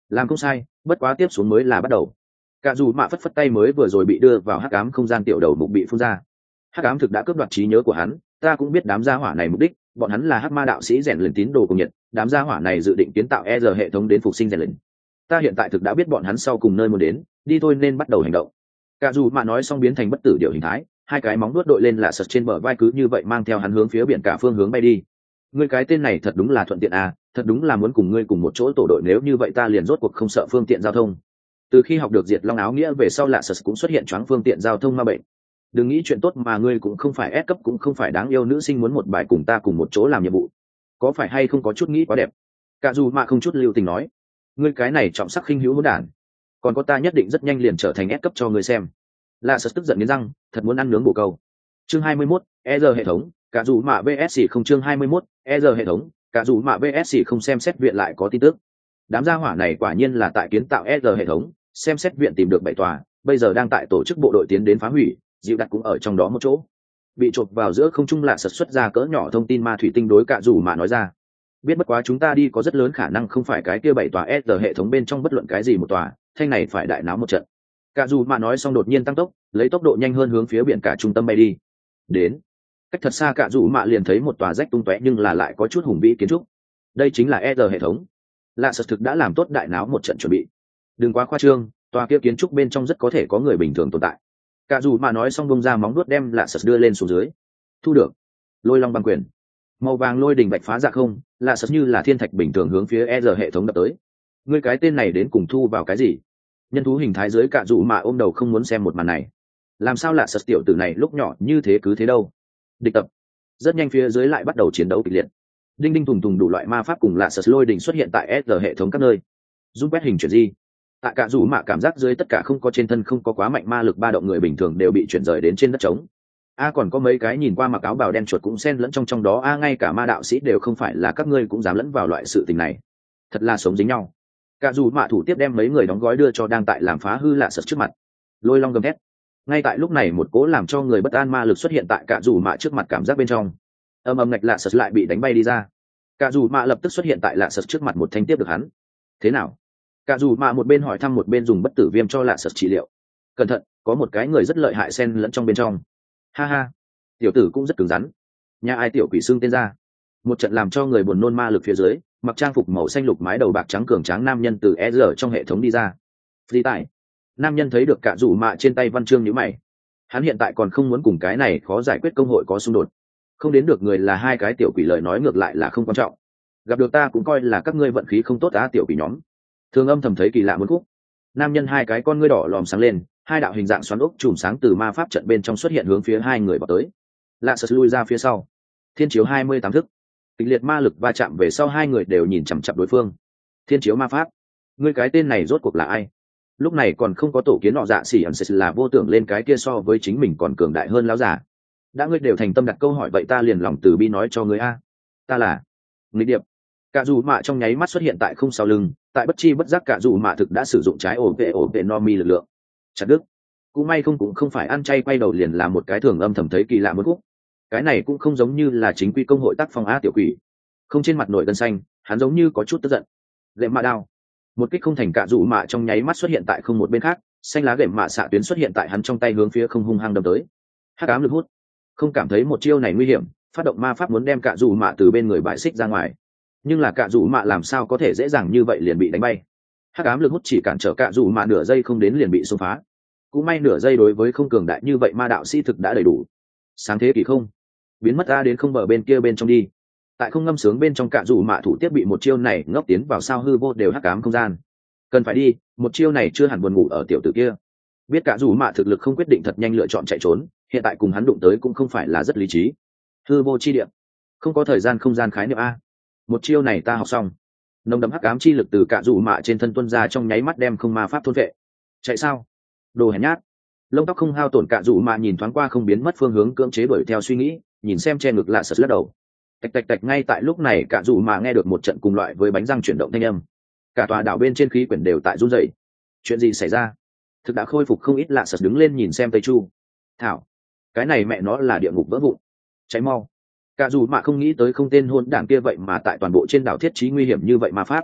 làm không sai, bất quá tiếp xuống mới là bắt đầu. Cả dù mạ phất phất tay mới vừa rồi bị đưa vào hắc ám không gian tiểu đầu mục bị phun ra. Hắc ám thực đã cướp đoạt trí nhớ của hắn, ta cũng biết đám gia hỏa này mục đích, bọn hắn là hắc ma đạo sĩ rèn luyện tín đồ cùng nhiệt, đám gia hỏa này dự định kiến tạo e rờ hệ thống đến phục sinh rèn luyện. Ta hiện tại thực đã biết bọn hắn sau cùng nơi muốn đến, đi thôi nên bắt đầu hành động. Cả dù mạ nói xong biến thành bất tử điệu hình thái, hai cái móng vuốt đội lên lạ sật trên bờ vai cứ như vậy mang theo hắn hướng phía biển cả phương hướng bay đi. Ngươi cái tên này thật đúng là thuận tiện à, thật đúng là muốn cùng ngươi cùng một chỗ tổ đội, nếu như vậy ta liền rốt cuộc không sợ phương tiện giao thông. Từ khi học được diệt long áo nghĩa về sau lạ sật cũng xuất hiện choáng phương tiện giao thông ma bệnh. Đừng nghĩ chuyện tốt mà ngươi cũng không phải ép cấp cũng không phải đáng yêu nữ sinh muốn một bài cùng ta cùng một chỗ làm nhiệm vụ. Có phải hay không có chút nghĩ quá đẹp? Cả dù mạ không chút lưu tình nói, ngươi cái này trọng sắc khinh hữu hỗn đản, còn có ta nhất định rất nhanh liền trở thành ép cấp cho ngươi xem. Lạ sật tức giận nghiến răng, thật muốn ăn nướng bổ câu. Chương hai mươi mốt, e rờ hệ thống, cả dù mạ vê ét không chương hai mươi mốt, e rờ hệ thống, cả dù mạ vê ét không xem xét viện lại có tin tức. Đám gia hỏa này quả nhiên là tại kiến tạo e rờ hệ thống, xem xét viện tìm được bảy tòa, bây giờ đang tại tổ chức bộ đội tiến đến phá hủy, dịu đặt cũng ở trong đó một chỗ. Bị chộp vào giữa không trung lạ sật xuất ra cỡ nhỏ thông tin ma thủy tinh đối cả dù mạ nói ra. Biết bất quá chúng ta đi có rất lớn khả năng không phải cái kia bảy tòa e rờ hệ thống bên trong bất luận cái gì một tòa, thanh này phải đại náo một trận. Cả dù mạ nói xong đột nhiên tăng tốc, lấy tốc độ nhanh hơn hướng phía biển cả trung tâm bay đi. Đến, cách thật xa cả dù mạ liền thấy một tòa rách tung tóe nhưng là lại có chút hùng vĩ kiến trúc. Đây chính là e rờ hệ thống. Lạ sật thực đã làm tốt đại náo một trận chuẩn bị. Đừng quá khoa trương, tòa kia kiến trúc bên trong rất có thể có người bình thường tồn tại. Cả dù mạ nói xong bông ra móng đuốt đem lạ sật đưa lên xuống dưới. Thu được. Lôi long băng quyền. Màu vàng lôi đình bạch phá dạ không, lạ sật như là thiên thạch bình thường hướng phía e rờ hệ thống đập tới. Ngươi cái tên này đến cùng thu vào cái gì? Nhân thú hình thái dưới cả dù mạ ôm đầu không muốn xem một màn này. Làm sao lạ sật tiểu tử này lúc nhỏ như thế cứ thế đâu? Địch tập. Rất nhanh phía dưới lại bắt đầu chiến đấu kịch liệt. Đinh đinh thùng thùng đủ loại ma pháp cùng lạ sật lôi đình xuất hiện tại e rờ hệ thống các nơi. Giúp quét hình chuyển di. Tại cả dù mạ cảm giác dưới tất cả không có trên thân không có quá mạnh ma lực ba động người bình thường đều bị chuyển rời đến trên đất trống. A còn có mấy cái nhìn qua mặc áo bào đen chuột cũng xen lẫn trong trong đó, a ngay cả ma đạo sĩ đều không phải là các ngươi cũng dám lẫn vào loại sự tình này. Thật là sống dính nhau. Cả dù mạ thủ tiếp đem mấy người đóng gói đưa cho đang tại làm phá hư lạ sật trước mặt. Lôi long gầm thét. Ngay tại lúc này một cố làm cho người bất an ma lực xuất hiện tại cả dù mạ trước mặt, cảm giác bên trong âm âm ngạch lạ sật lại bị đánh bay đi ra. Cả dù mạ lập tức xuất hiện tại lạ sật trước mặt một thanh tiếp được hắn. Thế nào? Cả dù mạ một bên hỏi thăm một bên dùng bất tử viêm cho lạ sật trị liệu. Cẩn thận, có một cái người rất lợi hại xen lẫn trong bên trong. Ha ha, tiểu tử cũng rất cứng rắn. Nhà ai tiểu quỷ xương tên ra. Một trận làm cho người buồn nôn ma lực phía dưới, mặc trang phục màu xanh lục mái đầu bạc trắng cường tráng nam nhân từ e rờ trong hệ thống đi ra. Phi tại nam nhân thấy được cả dù mạ trên tay văn chương nhíu mày. Hắn hiện tại còn không muốn cùng cái này khó giải quyết công hội có xung đột. Không đến được người là hai cái tiểu quỷ, lời nói ngược lại là không quan trọng. Gặp được ta cũng coi là các ngươi vận khí không tốt á tiểu quỷ nhóm. Thường âm thầm thấy kỳ lạ muốn khúc. Nam nhân hai cái con ngươi đỏ lòm sáng lên, hai đạo hình dạng xoắn ốc chùm sáng từ ma pháp trận bên trong xuất hiện hướng phía hai người vào tới. Lạ sật lui ra phía sau. Thiên chiếu hai mươi tám thức. Kịch liệt ma lực va chạm về sau hai người đều nhìn chằm chằm đối phương. Thiên chiếu ma pháp. Ngươi cái tên này rốt cuộc là ai? Lúc này còn không có tổ kiến nọ dạ xỉ ẩn là vô tưởng lên cái kia so với chính mình còn cường đại hơn lão giả. Đã ngươi đều thành tâm đặt câu hỏi vậy ta liền lòng từ bi nói cho ngươi a. Ta là Nghịch Điệp. Cả dù mạ trong nháy mắt xuất hiện tại không sau lưng, tại bất chi bất giác cả dù mạ thực đã sử dụng trái ổ vệ ổ vệ no mi lực lượng. Chặt đứt. Cũng may không cũng không phải ăn chay quay đầu liền là một cái thường âm thầm thấy kỳ lạ muốn khúc. Cái này cũng không giống như là chính quy công hội tác phong á tiểu quỷ. Không trên mặt nổi gân xanh, hắn giống như có chút tức giận. Gệm mạ đao. Một kích không thành, cả dù mạ trong nháy mắt xuất hiện tại không một bên khác, xanh lá gệm mạ xạ tuyến xuất hiện tại hắn trong tay hướng phía không hung hăng đâm tới. Hắc ám lực hút. Không cảm thấy một chiêu này nguy hiểm, phát động ma pháp muốn đem cả dù mạ từ bên người bãi xích ra ngoài. Nhưng là cả dù mạ làm sao có thể dễ dàng như vậy liền bị đánh bay. Hắc ám lực hút chỉ cản trở cả dù mạ nửa giây không đến liền bị xông phá. Cũng may nửa giây đối với không cường đại như vậy ma đạo sĩ thực đã đầy đủ. Sáng thế kỳ không biến mất ra đến không bờ bên kia bên trong đi. Tại không ngâm sướng bên trong cả dù mạ thủ tiếp bị một chiêu này ngốc tiến vào sao hư vô đều hắc ám không gian. Cần phải đi, một chiêu này chưa hẳn buồn ngủ ở tiểu tử kia. Biết cả dù mạ thực lực không quyết định thật nhanh lựa chọn chạy trốn, hiện tại cùng hắn đụng tới cũng không phải là rất lý trí. Hư vô chi địa, không có thời gian không gian khái niệm a. Một chiêu này ta học xong. Nồng đậm hắc ám chi lực từ cả dù mạ trên thân tuôn ra trong nháy mắt đem không ma pháp thôn vệ. Chạy sao? Đồ hèn nhát. Lông tóc không hao tổn cả dù mạ nhìn thoáng qua không biến mất phương hướng cưỡng chế đuổi theo suy nghĩ, nhìn xem che ngực lạ sật lắc đầu. Tạch tạch tạch, ngay tại lúc này cả dù mạ nghe được một trận cùng loại với bánh răng chuyển động thanh âm. Cả tòa đảo bên trên khí quyển đều tại run rẩy. Chuyện gì xảy ra? Thực đã khôi phục không ít, lạ sật đứng lên nhìn xem Tây Chu. Thảo, cái này mẹ nó là địa ngục vỡ vụn. Cháy mau. Cả dù mạ không nghĩ tới không tên hôn đảng kia vậy mà tại toàn bộ trên đảo thiết trí nguy hiểm như vậy mà pháp.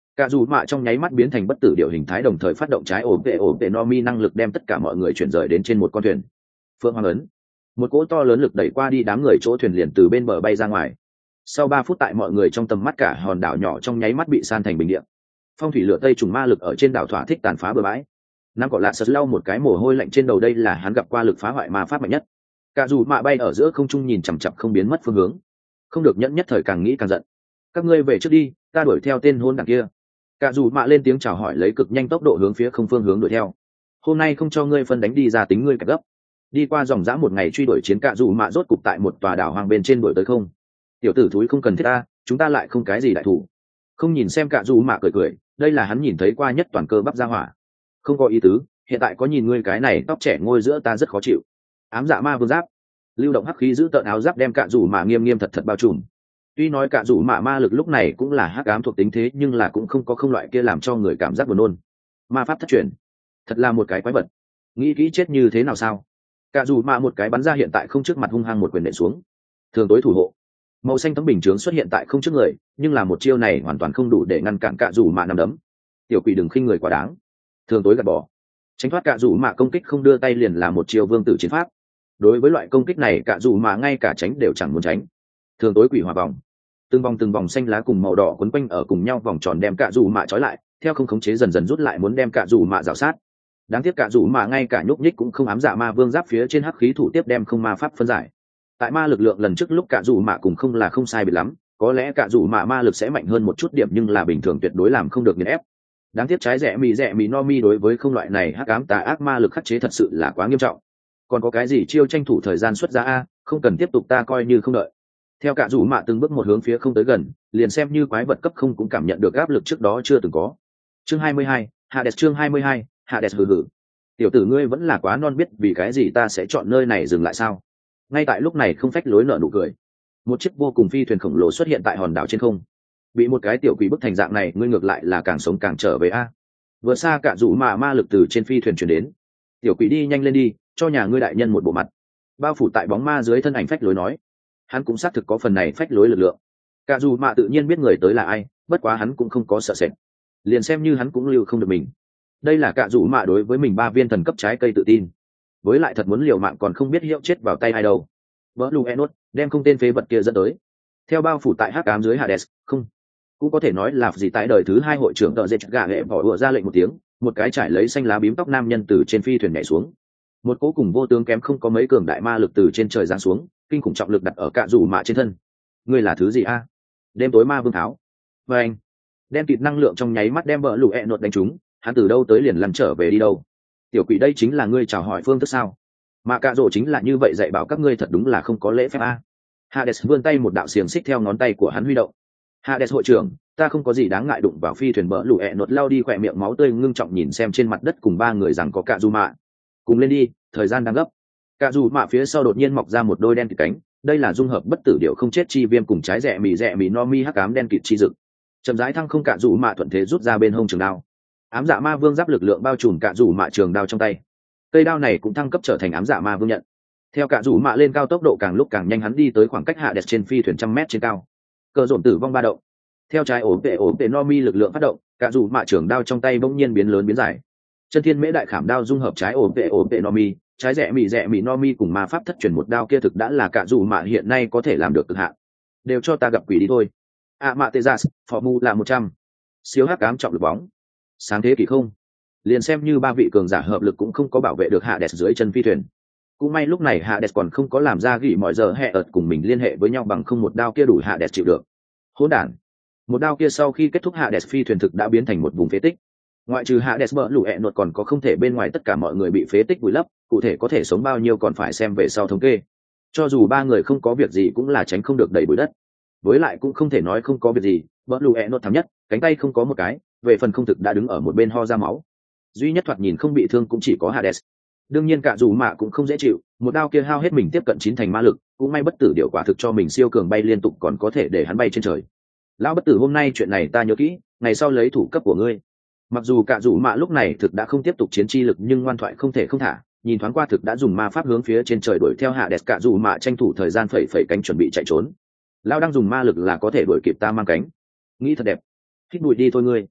cả dù mạ trong nháy mắt biến thành bất tử điệu hình thái, đồng thời phát động trái ổ vệ ổ vệ no mi năng lực đem tất cả mọi người chuyển rời đến trên một con thuyền. Phượng Hoàng ấn, một cỗ to lớn lực đẩy qua đi đám người, chỗ thuyền liền từ bên bờ bay ra ngoài. Sau ba phút tại mọi người trong tầm mắt, cả hòn đảo nhỏ trong nháy mắt bị san thành bình địa. Phong thủy lửa tây trùng ma lực ở trên đảo thỏa thích tàn phá bừa bãi. Nam cọ lạ sật lau một cái mồ hôi lạnh trên đầu, đây là hắn gặp qua lực phá hoại ma pháp mạnh nhất. Cả dù mạ bay ở giữa không trung nhìn chằm chằm không biến mất phương hướng, không được nhẫn nhất thời càng nghĩ càng giận. Các ngươi về trước đi, ta đuổi theo tên hôn đảng kia. Cả dù mạ lên tiếng chào hỏi, lấy cực nhanh tốc độ hướng phía không phương hướng đuổi theo. Hôm nay không cho ngươi phân đánh đi ra, tính ngươi cả gấp. Đi qua dòng dã một ngày truy đuổi chiến, cả dù mạ rốt cục tại một tòa đảo hoang bên trên đuổi tới. Không, tiểu tử thúi, không cần thiết ta, chúng ta lại không cái gì đại thủ. Không nhìn xem cả dù mạ cười cười, đây là hắn nhìn thấy qua nhất toàn cơ bắp ra hỏa. Không có ý tứ, hiện tại có nhìn ngươi cái này tóc trẻ ngôi giữa ta rất khó chịu. Ám dạ ma vương giáp, lưu động hắc khí giữ tợn áo giáp đem cả dù mạ nghiêm nghiêm thật thật bao trùm. Tuy nói cả dù mạ ma lực lúc này cũng là hắc ám thuộc tính, thế nhưng là cũng không có không loại kia làm cho người cảm giác buồn nôn. Ma pháp thất truyền, thật là một cái quái vật. Nghĩ kỹ chết như thế nào sao? Cả dù mạ một cái bắn ra, hiện tại không trước mặt hung hăng một quyền nện xuống. Thường tối thủ hộ, màu xanh tấm bình chướng xuất hiện tại không trước người, nhưng là một chiêu này hoàn toàn không đủ để ngăn cản cả dù mạ nằm đấm. Tiểu quỷ đừng khinh người quá đáng. Thường tối gạt bỏ, tránh thoát cả dù mạ công kích, không đưa tay liền là một chiêu vương tử chiến pháp. Đối với loại công kích này, cả dù mạ ngay cả tránh đều chẳng muốn tránh. Thường tối quỷ hòa vòng, từng vòng từng vòng xanh lá cùng màu đỏ quấn quanh ở cùng nhau, vòng tròn đem cả dù mạ trói lại, theo không khống chế dần dần rút lại, muốn đem cả dù mạ rào sát. Đáng tiếc cả dù mạ ngay cả nhúc nhích cũng không, ám dạ ma vương giáp phía trên hắc khí thủ tiếp đem không ma pháp phân giải. Tại ma lực lượng lần trước lúc cả dù mạ cùng không là không sai biệt lắm, có lẽ cả dù mạ ma lực sẽ mạnh hơn một chút điểm, nhưng là bình thường tuyệt đối làm không được nghiền ép. Đáng tiếc trái rẻ mì rẻ mì no mi đối với không loại này hắc ám tà ác ma lực khắc chế thật sự là quá nghiêm trọng. Còn có cái gì chiêu tranh thủ thời gian xuất ra a, không cần tiếp tục, ta coi như không đợi. Theo cả rủ mạ từng bước một hướng phía không tới gần, liền xem như quái vật cấp không cũng cảm nhận được áp lực trước đó chưa từng có. Chương hai mươi hai, Hades, chương hai mươi hai, Hades hừ hừ. Tiểu tử ngươi vẫn là quá non, biết vì cái gì ta sẽ chọn nơi này dừng lại sao? Ngay tại lúc này không phách lối nở nụ cười. Một chiếc vô cùng phi thuyền khổng lồ xuất hiện tại hòn đảo trên không. Bị một cái tiểu quỷ bức thành dạng này, ngươi ngược lại là càng sống càng trở về a. Vừa xa cả rủ mạ ma lực từ trên phi thuyền truyền đến. Tiểu quỷ đi nhanh lên đi, cho nhà ngươi đại nhân một bộ mặt. Bao phủ tại bóng ma dưới thân ảnh phách lối nói. Hắn cũng xác thực có phần này phách lối lực lượng. Cả dù mạ tự nhiên biết người tới là ai, bất quá hắn cũng không có sợ sệt, liền xem như hắn cũng lưu không được mình. Đây là cả dù mạ đối với mình ba viên thần cấp trái cây tự tin, với lại thật muốn liều mạng còn không biết hiệu chết vào tay ai đâu. Vỡ lu enot đem không tên phế vật kia dẫn tới. Theo bao phủ tại hắc ám dưới Hades, không cũng có thể nói là gì tại đời thứ hai hội trưởng tợ dệt gà hệ bỏ ùa ra lệnh một tiếng, một cái trải lấy xanh lá bím tóc nam nhân từ trên phi thuyền nhảy xuống. Một cố cùng vô tướng kém không có mấy cường đại ma lực từ trên trời giáng xuống, kinh khủng trọng lực đặt ở cả dù mạ trên thân. Ngươi là thứ gì a? Đêm tối ma vương tháo. Và anh đem kịt năng lượng trong nháy mắt đem vợ lũ ẹ nột đánh trúng, hắn từ đâu tới liền lăn trở về đi đâu. Tiểu quỷ, đây chính là ngươi chào hỏi phương thức sao? Mà cạ rỗ chính là như vậy dạy bảo các ngươi, thật đúng là không có lễ phép a. Hades vươn tay một đạo xiềng xích theo ngón tay của hắn huy động. Hades hội trưởng, ta không có gì đáng ngại, đụng vào phi thuyền bỡ lũ ẹ nột lao đi khỏe miệng máu tươi, ngưng trọng nhìn xem trên mặt đất cùng ba người rằng có cạ dù mạ. Cùng lên đi, thời gian đang gấp. Cạ dù mạ phía sau đột nhiên mọc ra một đôi đen kịt cánh, đây là dung hợp bất tử điệu không chết chi viêm cùng trái rẻ mì rẻ mì no mi hắc ám đen kịt chi dực. Chậm rãi thăng không, cạ dù mạ thuận thế rút ra bên hông trường đao. Ám dạ ma vương giáp lực lượng bao trùm cạ dù mạ trường đao trong tay. Cây đao này cũng thăng cấp trở thành ám dạ ma vương nhận. Theo cạ dù mạ lên cao, tốc độ càng lúc càng nhanh, hắn đi tới khoảng cách Hades trên phi thuyền trăm mét trên cao. Cờ dồn tử vong ba động. Theo trái ổn tệ ổn tệ no mi lực lượng phát động, cạ dù mạ trường đao trong tay bỗng nhiên biến lớn biến dài. Chân thiên mễ đại khảm đao dung hợp trái ổn tệ ổn tệ no mi, trái rẻ mì rẻ mì no mi cùng ma pháp thất truyền, một đao kia thực đã là cạ dù mạ hiện nay có thể làm được cực hạn. Đều cho ta gặp quỷ đi thôi. A mạ tê gia formula một trăm. Siêu hắc ám trọng lực bóng. Sáng thế kỷ không, liền xem như ba vị cường giả hợp lực cũng không có bảo vệ được Hades dưới chân phi thuyền. Cũng may lúc này Hades còn không có làm ra gỉ mọi giờ hệ ợt cùng mình liên hệ với nhau, bằng không một đao kia đủ Hades chịu được. Hỗn đản. Một đao kia sau khi kết thúc, Hades phi thuyền thực đã biến thành một vùng phế tích. Ngoại trừ Hades bỡ lũ ẹ nột còn có không thể bên ngoài tất cả mọi người bị phế tích vùi lấp, cụ thể có thể sống bao nhiêu còn phải xem về sau thống kê. Cho dù ba người không có việc gì cũng là tránh không được đầy bụi đất. Với lại cũng không thể nói không có việc gì, bỡ lũ ẹ nột thảm nhất, cánh tay không có một cái, về phần không thực đã đứng ở một bên ho ra máu. Duy nhất thoạt nhìn không bị thương cũng chỉ có Hades. Đương nhiên cả dù mạ cũng không dễ chịu, một đao kia hao hết mình tiếp cận chín thành ma lực, cũng may bất tử điều quả thực cho mình siêu cường bay liên tục, còn có thể để hắn bay trên trời. Lão bất tử, hôm nay chuyện này ta nhớ kỹ, ngày sau lấy thủ cấp của ngươi. Mặc dù cả dù mạ lúc này thực đã không tiếp tục chiến chi lực, nhưng ngoan thoại không thể không thả, nhìn thoáng qua thực đã dùng ma pháp hướng phía trên trời đuổi theo Hades, cả dù mạ tranh thủ thời gian phẩy phẩy cánh chuẩn bị chạy trốn. Lão đang dùng ma lực là có thể đuổi kịp ta mang cánh. Nghĩ thật đẹp. Hít bụi đi thôi ngươi.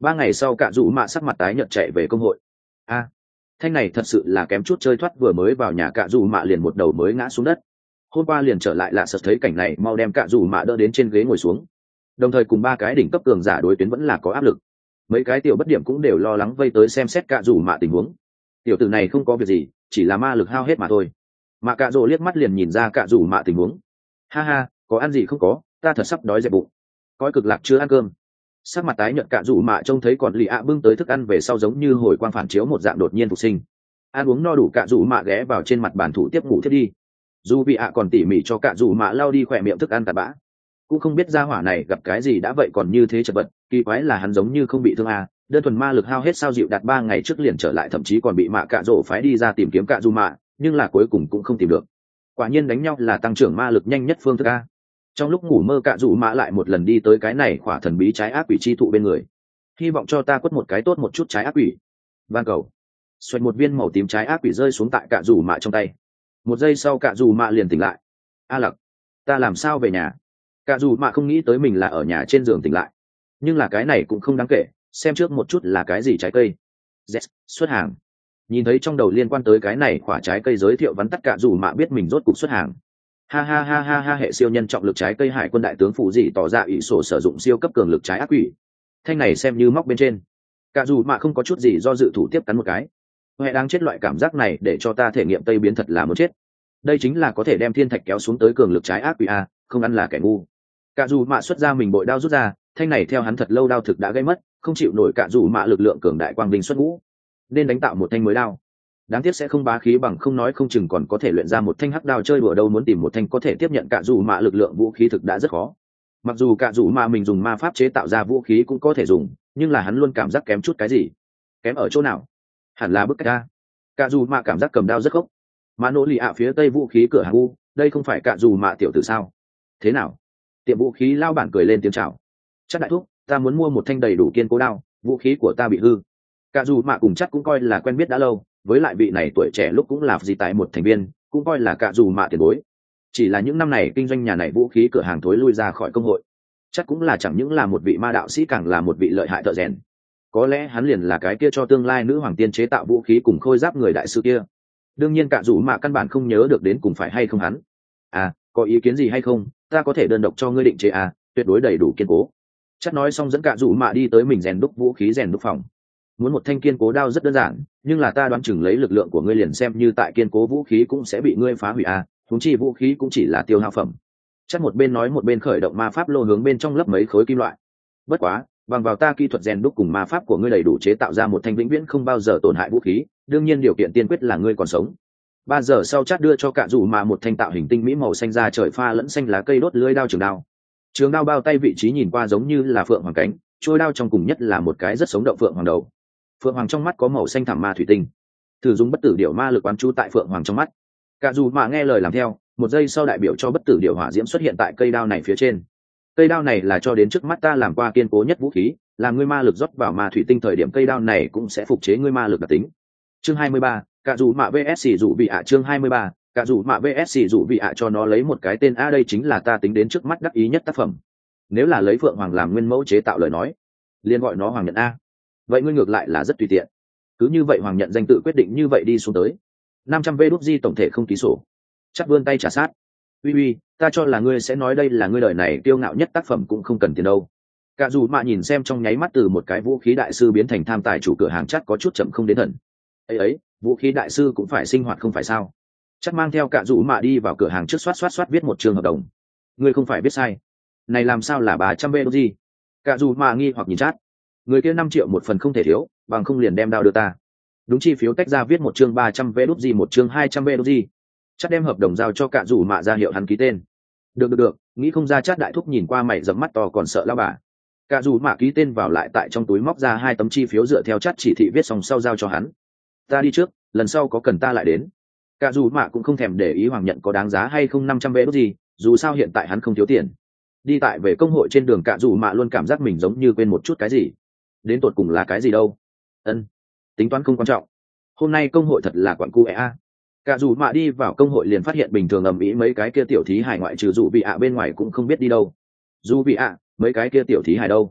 Ba ngày sau cả dù mạ sắc mặt tái nhợt chạy về công hội. A, thanh này thật sự là kém chút chơi thoát, vừa mới vào nhà cả dù mạ liền một đầu mới ngã xuống đất. Hôm qua liền trở lại lạ sật thấy cảnh này mau đem cả dù mạ đỡ đến trên ghế ngồi xuống, đồng thời cùng ba cái đỉnh cấp cường giả đối tuyến vẫn là có áp lực. Mấy cái tiểu bất điểm cũng đều lo lắng vây tới xem xét cả dù mạ tình huống. Tiểu tử này không có việc gì, chỉ là ma lực hao hết mà thôi. Mà cả rồ liếc mắt liền nhìn ra cả dù mạ tình huống. Ha ha, có ăn gì không có, ta thật sắp đói dẹp bụng. Coi cực lạc chưa ăn cơm. Sắc mặt tái nhợt cả dù mạ trông thấy còn lì ạ bưng tới thức ăn về sau giống như hồi quang phản chiếu một dạng đột nhiên phục sinh. Ăn uống no đủ cả dù mạ ghé vào trên mặt bàn thủ tiếp ngủ thiết đi. Dù bị ạ còn tỉ mỉ cho cả dù mạ lau đi khỏe miệng thức ăn tạt bã. Cũng không biết gia hỏa này gặp cái gì đã vậy còn như thế chật vật, kỳ quái là hắn giống như không bị thương à, đơn thuần ma lực hao hết sao dịu đạt ba ngày trước liền trở lại, thậm chí còn bị mạ cạ rổ phái đi ra tìm kiếm cạ dù mạ, nhưng là cuối cùng cũng không tìm được. Quả nhiên đánh nhau là tăng trưởng ma lực nhanh nhất phương thức a. Trong lúc ngủ mơ cạ dù mạ lại một lần đi tới cái này khỏa thần bí trái ác quỷ chi thụ bên người, hy vọng cho ta quất một cái tốt một chút trái ác quỷ. Van cầu. Xoẹt, một viên màu tím trái ác quỷ rơi xuống tại cạ dù mạ trong tay. Một giây sau cạ dù mạ liền tỉnh lại. A lặc, ta làm sao về nhà? Cạ dù mạ không nghĩ tới mình là ở nhà trên giường tỉnh lại, nhưng là cái này cũng không đáng kể, xem trước một chút là cái gì trái cây. Yes, xuất hàng. Nhìn thấy trong đầu liên quan tới cái này quả trái cây giới thiệu vắn tắt cạ dù mạ biết mình rốt cục xuất hàng. Ha ha ha ha ha, hệ siêu nhân trọng lực trái cây hải quân đại tướng phụ dị tỏ ra ủy sổ sử dụng siêu cấp cường lực trái ác quỷ. Thanh này xem như móc bên trên. Cạ dù mạ không có chút gì do dự thủ tiếp cắn một cái. Huệ đang chết, loại cảm giác này để cho ta thể nghiệm tây biến thật là muốn chết. Đây chính là có thể đem thiên thạch kéo xuống tới cường lực trái ác quỷ a, không ăn là kẻ ngu. Cạ dù mạ xuất ra mình bội đao rút ra, thanh này theo hắn thật lâu đao thực đã gây mất, không chịu nổi cạ dù mạ lực lượng cường đại quang vinh xuất ngũ, nên đánh tạo một thanh mới đao. Đáng tiếc sẽ không bá khí bằng không nói không chừng còn có thể luyện ra một thanh hắc đao chơi đùa đâu, muốn tìm một thanh có thể tiếp nhận cạ dù mạ lực lượng vũ khí thực đã rất khó. Mặc dù cạ dù mạ mình dùng ma pháp chế tạo ra vũ khí cũng có thể dùng, nhưng là hắn luôn cảm giác kém chút cái gì. Kém ở chỗ nào? Hẳn là bức cách ra. Cạ dù mạ cảm giác cầm đao rất gốc. Mà nỗ lì ạ phía tây vũ khí cửa hàng u, đây không phải cạ dù mạ tiểu tử sao? Thế nào? Tiệm vũ khí lao bản cười lên tiếng chào. Chắc đại thúc, ta muốn mua một thanh đầy đủ kiên cố đao, vũ khí của ta bị hư. Cạ dù mạ cùng chắc cũng coi là quen biết đã lâu, với lại vị này tuổi trẻ lúc cũng là gì tại một thành viên, cũng coi là cạ dù mạ tiền bối. Chỉ là những năm này kinh doanh nhà này vũ khí cửa hàng thối lui ra khỏi công hội, chắc cũng là chẳng những là một vị ma đạo sĩ, càng là một vị lợi hại thợ rèn. Có lẽ hắn liền là cái kia cho tương lai nữ hoàng tiên chế tạo vũ khí cùng khôi giáp người đại sư kia. Đương nhiên cạ dù mạ căn bản không nhớ được đến cùng phải hay không hắn. À, có ý kiến gì hay không, ta có thể đơn độc cho ngươi định chế à, tuyệt đối đầy đủ kiên cố. Chắc nói xong dẫn cạ dù mạ đi tới mình rèn đúc vũ khí rèn đúc phòng. Muốn một thanh kiên cố đao rất đơn giản, nhưng là ta đoán chừng lấy lực lượng của ngươi liền xem như tại kiên cố vũ khí cũng sẽ bị ngươi phá hủy à, huống chi vũ khí cũng chỉ là tiêu hao phẩm. Chắc một bên nói một bên khởi động ma pháp lô hướng bên trong lấp mấy khối kim loại. Bất quá, bằng vào ta kỹ thuật rèn đúc cùng ma pháp của ngươi đầy đủ chế tạo ra một thanh vĩnh viễn không bao giờ tổn hại vũ khí, đương nhiên điều kiện tiên quyết là ngươi còn sống. Ba giờ sau Chát đưa cho cạ dù mạ một thanh tạo hình tinh mỹ màu xanh da trời pha lẫn xanh lá cây đốt lưỡi đao trường đao. Trường đao bao tay vị trí nhìn qua giống như là phượng hoàng cánh, trôi đao trong cùng nhất là một cái rất sống động phượng hoàng đầu. Phượng hoàng trong mắt có màu xanh thẳm ma thủy tinh. Thử dùng bất tử điểu ma lực quán chú tại phượng hoàng trong mắt. Cạ dù mạ nghe lời làm theo, một giây sau đại biểu cho bất tử điểu hỏa diễm xuất hiện tại cây đao này phía trên. Cây đao này là cho đến trước mắt ta làm qua kiên cố nhất vũ khí, làm ngươi ma lực rót vào ma thủy tinh thời điểm cây đao này cũng sẽ phục chế ngươi ma lực đặc tính. Chương hai mươi ba, cạ dù mạ vs dụ vị ạ. Chương hai mươi ba, cạ dù mạ vs dụ vị ạ cho nó lấy một cái tên a, đây chính là ta tính đến trước mắt đắc ý nhất tác phẩm. Nếu là lấy phượng hoàng làm nguyên mẫu chế tạo lời nói, liền gọi nó hoàng nhận a. Vậy ngươi ngược lại là rất tùy tiện. Cứ như vậy hoàng nhận danh tự quyết định như vậy đi xuống tới. năm trăm vê đút di tổng thể không ký sổ. Chắc vươn tay trả sát. Uy uy, ta cho là ngươi sẽ nói đây là ngươi đời này kiêu ngạo nhất tác phẩm cũng không cần tiền đâu. Cạ dù mạ nhìn xem trong nháy mắt từ một cái vũ khí đại sư biến thành tham tài chủ cửa hàng chắc có chút chậm không đến thần. Ấy ấy, vũ khí đại sư cũng phải sinh hoạt không phải sao? Chắc mang theo cạ dù mạ đi vào cửa hàng trước, xoát xoát xoát viết một trường hợp đồng. Ngươi không phải biết sai. Này làm sao là ba trăm vê đút gì? Cạ dù mạ nghi hoặc nhìn Chát. Người kia năm triệu một phần không thể thiếu, bằng không liền đem đao đưa ta. Đúng, chi phiếu tách ra viết một chương ba trăm vê đút gì, một chương hai trăm vê đút gì. Chắc đem hợp đồng giao cho cạ dù mạ ra hiệu hắn ký tên. Được được được, nghĩ không ra Chát đại thúc nhìn qua mày dẫm mắt to còn sợ lao bà. Cạ dù mạ ký tên vào lại tại trong túi móc ra hai tấm chi phiếu dựa theo Chát chỉ thị viết xong sau giao cho hắn. Ta đi trước, lần sau có cần ta lại đến. Cạ dù mạ cũng không thèm để ý hoàng nhận có đáng giá hay không năm trăm vê đút gì, dù sao hiện tại hắn không thiếu tiền. Đi tại về công hội trên đường cạ dù mạ luôn cảm giác mình giống như quên một chút cái gì. Đến tột cùng là cái gì đâu? Ân, tính toán không quan trọng. Hôm nay công hội thật là quặn cu é a. Cạ dù mạ đi vào công hội liền phát hiện bình thường ầm ĩ mấy cái kia tiểu thí hải ngoại trừ dù vị ạ bên ngoài cũng không biết đi đâu. Dù vị ạ, mấy cái kia tiểu thí hải đâu?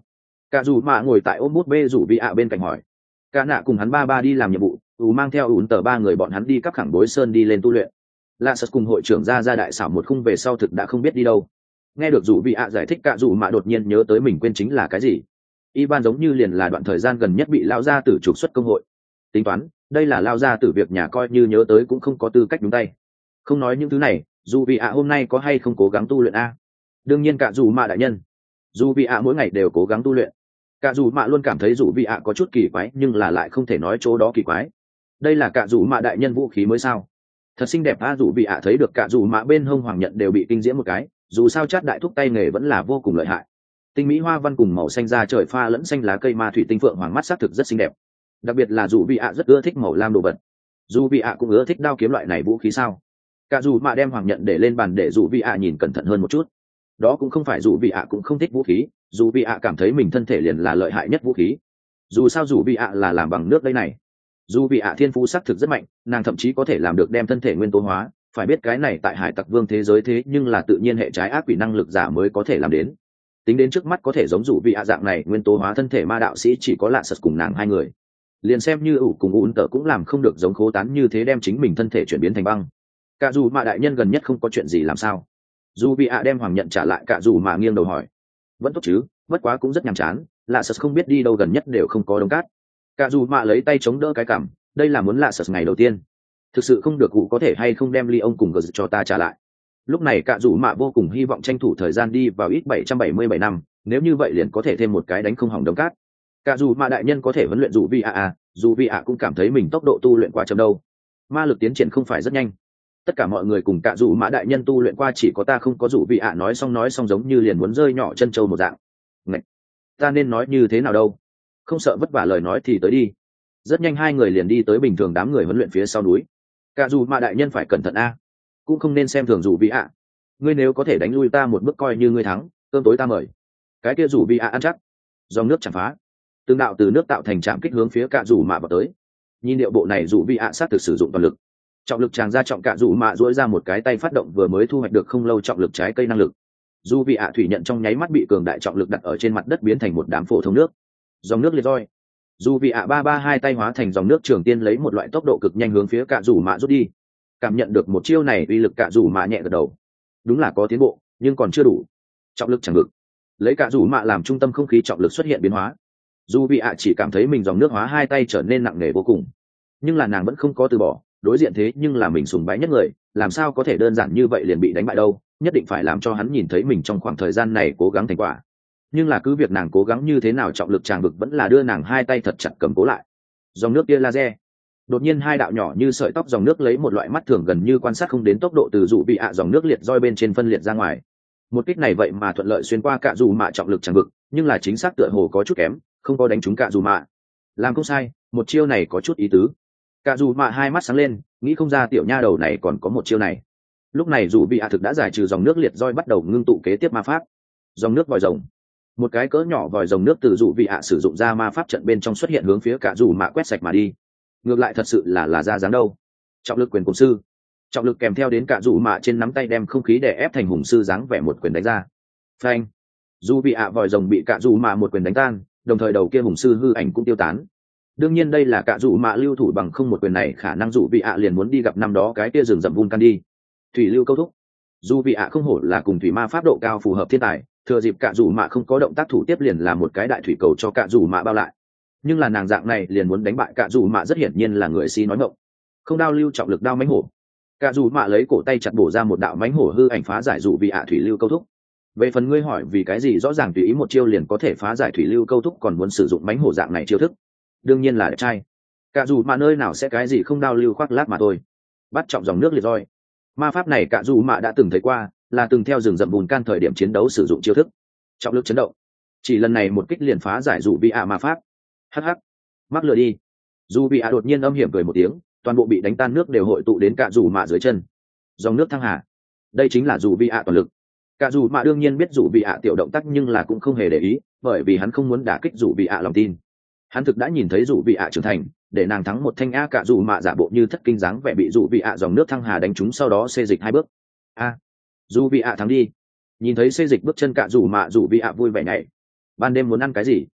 Cả dù mạ ngồi tại ôm bút bê rủ vị ạ bên cạnh hỏi. Cả nạ cùng hắn ba ba đi làm nhiệm vụ, ủ mang theo ủn tờ ba người bọn hắn đi các khẳng đối sơn đi lên tu luyện. Lạ sật cùng hội trưởng ra ra đại xảo một khung về sau thực đã không biết đi đâu. Nghe được rủ vị ạ giải thích, cả dù mạ đột nhiên nhớ tới mình quên chính là cái gì. Ivan giống như liền là đoạn thời gian gần nhất bị lao gia tử trục xuất công hội. Tính toán, đây là lao gia tử việc nhà coi như nhớ tới cũng không có tư cách đúng tay. Không nói những thứ này, dù vị ạ hôm nay có hay không cố gắng tu luyện a? Đương nhiên cả dù mạ đại nhân. Dù vị ạ mỗi ngày đều cố gắng tu luyện. Cả dù mạ luôn cảm thấy dù vị ạ có chút kỳ quái, nhưng là lại không thể nói chỗ đó kỳ quái. Đây là cả dù mạ đại nhân vũ khí mới sao? Thật xinh đẹp a. Dù vị ạ thấy được cả dù mạ bên hông hoàng nhận đều bị kinh diễm một cái, dù sao chát đại thúc tay nghề vẫn là vô cùng lợi hại. Tinh mỹ hoa văn cùng màu xanh da trời pha lẫn xanh lá cây ma thủy tinh phượng hoàng mắt sắc thực rất xinh đẹp. Đặc biệt là dù vị ạ rất ưa thích màu lam đồ vật. Dù vị ạ cũng ưa thích đao kiếm loại này vũ khí sao? Cả dù mạ đem hoàng nhận để lên bàn để dù vị ạ nhìn cẩn thận hơn một chút. Đó cũng không phải dù vị ạ cũng không thích vũ khí, dù vị ạ cảm thấy mình thân thể liền là lợi hại nhất vũ khí. Dù sao dù vị ạ là làm bằng nước đây này. Dù vị ạ thiên phú sắc thực rất mạnh, nàng thậm chí có thể làm được đem thân thể nguyên tố hóa, phải biết cái này tại hải tặc vương thế giới thế nhưng là tự nhiên hệ trái ác quỷ năng lực giả mới có thể làm đến. Tính đến trước mắt có thể giống dù vị ạ dạng này nguyên tố hóa thân thể ma đạo sĩ chỉ có lạ sật cùng nàng hai người. Liền xem như ủ cùng ún tở cũng làm không được giống khố tán như thế đem chính mình thân thể chuyển biến thành băng. Cả dù mà đại nhân gần nhất không có chuyện gì làm sao? Dù vị ạ đem hoàng nhận trả lại, cả dù mà nghiêng đầu hỏi. Vẫn tốt chứ, bất quá cũng rất nhàm chán, lạ sật không biết đi đâu gần nhất đều không có đống cát. Cả dù mà lấy tay chống đỡ cái cằm, đây là muốn lạ sật ngày đầu tiên. Thực sự không được cụ có thể hay không đem ly ông cùng gờ cho ta trả lại. Lúc này cả dù mạ vô cùng hy vọng tranh thủ thời gian đi vào ít bảy trăm bảy mươi bảy năm, nếu như vậy liền có thể thêm một cái đánh không hỏng đống cát. Cả dù mạ đại nhân có thể huấn luyện dù vi ạ à, dù vi ạ cũng cảm thấy mình tốc độ tu luyện quá chậm đâu. Ma lực tiến triển không phải rất nhanh. Tất cả mọi người cùng cả dù mạ đại nhân tu luyện qua, chỉ có ta không có. Dù vi ạ nói xong nói xong giống như liền muốn rơi nhỏ chân trâu một dạng. Ngạch! Ta nên nói như thế nào đâu? Không sợ vất vả lời nói thì tới đi. Rất nhanh hai người liền đi tới bình thường đám người huấn luyện phía sau núi. Cả dù mạ đại nhân phải cẩn thận a, cũng không nên xem thường dù vi ạ. Ngươi nếu có thể đánh lui ta một bước coi như ngươi thắng, cơm tối ta mời. Cái kia dù vi ạ ăn chắc. Dòng nước chẳng phá, tương đạo từ nước tạo thành trạm kích hướng phía cả dù mạ vào tới. Nhìn điệu bộ này dù vi ạ sát thực sử dụng toàn lực. Trọng lực tràng ra trọng cả dù mạ duỗi ra một cái tay phát động vừa mới thu hoạch được không lâu trọng lực trái cây năng lực. Dù vi ạ thủy nhận trong nháy mắt bị cường đại trọng lực đặt ở trên mặt đất biến thành một đám phổ thông nước. Dòng nước liệt roi. Dù vi ạ ba ba hai tay hóa thành dòng nước trường tiên lấy một loại tốc độ cực nhanh hướng phía cả dù mạ rút đi. Cảm nhận được một chiêu này uy lực, cả dù mạ nhẹ gật đầu. Đúng là có tiến bộ, nhưng còn chưa đủ. Trọng lực chẳng ngực. Lấy cả dù mạ làm trung tâm, không khí trọng lực xuất hiện biến hóa. Dù vị ạ chỉ cảm thấy mình dòng nước hóa hai tay trở nên nặng nề vô cùng, nhưng là nàng vẫn không có từ bỏ. Đối diện thế nhưng là mình sùng bái nhất người, làm sao có thể đơn giản như vậy liền bị đánh bại đâu, nhất định phải làm cho hắn nhìn thấy mình trong khoảng thời gian này cố gắng thành quả. Nhưng là cứ việc nàng cố gắng như thế nào, trọng lực tràng vực vẫn là đưa nàng hai tay thật chặt cầm cố lại. Dòng nước kia laser. Đột nhiên hai đạo nhỏ như sợi tóc dòng nước lấy một loại mắt thường gần như quan sát không đến tốc độ từ dụ vị ạ dòng nước liệt roi bên trên phân liệt ra ngoài. Một kích này vậy mà thuận lợi xuyên qua cả dù mạ trọng lực tràng vực, nhưng là chính xác tựa hồ có chút kém, không có đánh trúng cả dù mạ. Làm không sai, một chiêu này có chút ý tứ. Cả dù mạ hai mắt sáng lên, nghĩ không ra tiểu nha đầu này còn có một chiêu này. Lúc này dù vị ạ thực đã giải trừ dòng nước liệt roi, bắt đầu ngưng tụ kế tiếp ma pháp. Dòng nước vòi rồng. Một cái cỡ nhỏ vòi rồng nước từ dù vị ạ sử dụng ra ma pháp trận bên trong xuất hiện, hướng phía cả dù mạ quét sạch mà đi. Ngược lại thật sự là là ra dáng đâu. Trọng lực quyền cùng sư. Trọng lực kèm theo đến cả dù mạ trên nắm tay đem không khí đè ép thành hùng sư dáng vẻ một quyền đánh ra. Phanh. Dù vị ạ vòi rồng bị cả dù mạ một quyền đánh tan, đồng thời đầu kia hùng sư hư ảnh cũng tiêu tán. Đương nhiên đây là cả dù mạ lưu thủ bằng không, một quyền này khả năng dù vị ạ liền muốn đi gặp năm đó cái kia rừng rậm vulcan đi. Thủy lưu câu thúc. Dù vị ạ không hổ là cùng thủy ma pháp độ cao phù hợp thiên tài, thừa dịp cả dù mạ không có động tác thủ tiếp liền là một cái đại thủy cầu cho cả dù mạ bao lại. Nhưng là nàng dạng này liền muốn đánh bại cả dù mạ rất hiển nhiên là người si nói ngọng. Không đao lưu trọng lực đao mãnh hổ. Cả dù mạ lấy cổ tay chặt bổ ra một đạo mãnh hổ hư ảnh phá giải dù vị ạ thủy lưu câu thúc. Về phần ngươi hỏi vì cái gì rõ ràng tùy ý một chiêu liền có thể phá giải thủy lưu câu thúc còn muốn sử dụng mãnh hổ dạng này chiêu thức, đương nhiên là đẹp trai. Cả dù mạ nơi nào sẽ cái gì không đao lưu khoác lác mà thôi. Bắt trọng dòng nước liệt roi. Ma pháp này cả dù mạ đã từng thấy qua, là từng theo rừng rậm bùn can thời điểm chiến đấu sử dụng chiêu thức. Trọng lực chấn động. Chỉ lần này một kích liền phá giải dù vị ạ ma pháp. Hắc hắc, mắc lừa đi. Dù vị ạ đột nhiên âm hiểm cười một tiếng, toàn bộ bị đánh tan nước đều hội tụ đến cả dù mạ dưới chân. Dòng nước thăng hà. Đây chính là dù vị ạ toàn lực. Cả dù mạ đương nhiên biết dù vị ạ tiểu động tác, nhưng là cũng không hề để ý, bởi vì hắn không muốn đả kích dù vị ạ lòng tin. Hắn thực đã nhìn thấy dù vị ạ trưởng thành, để nàng thắng một thanh a. Cả dù mạ giả bộ như thất kinh dáng vẻ bị dù vị ạ dòng nước thăng hà đánh trúng, sau đó xê dịch hai bước. A, dù vị ạ thắng đi. Nhìn thấy xê dịch bước chân cả dù mạ, dù vị ạ vui vẻ nhảy. Ban đêm muốn ăn cái gì?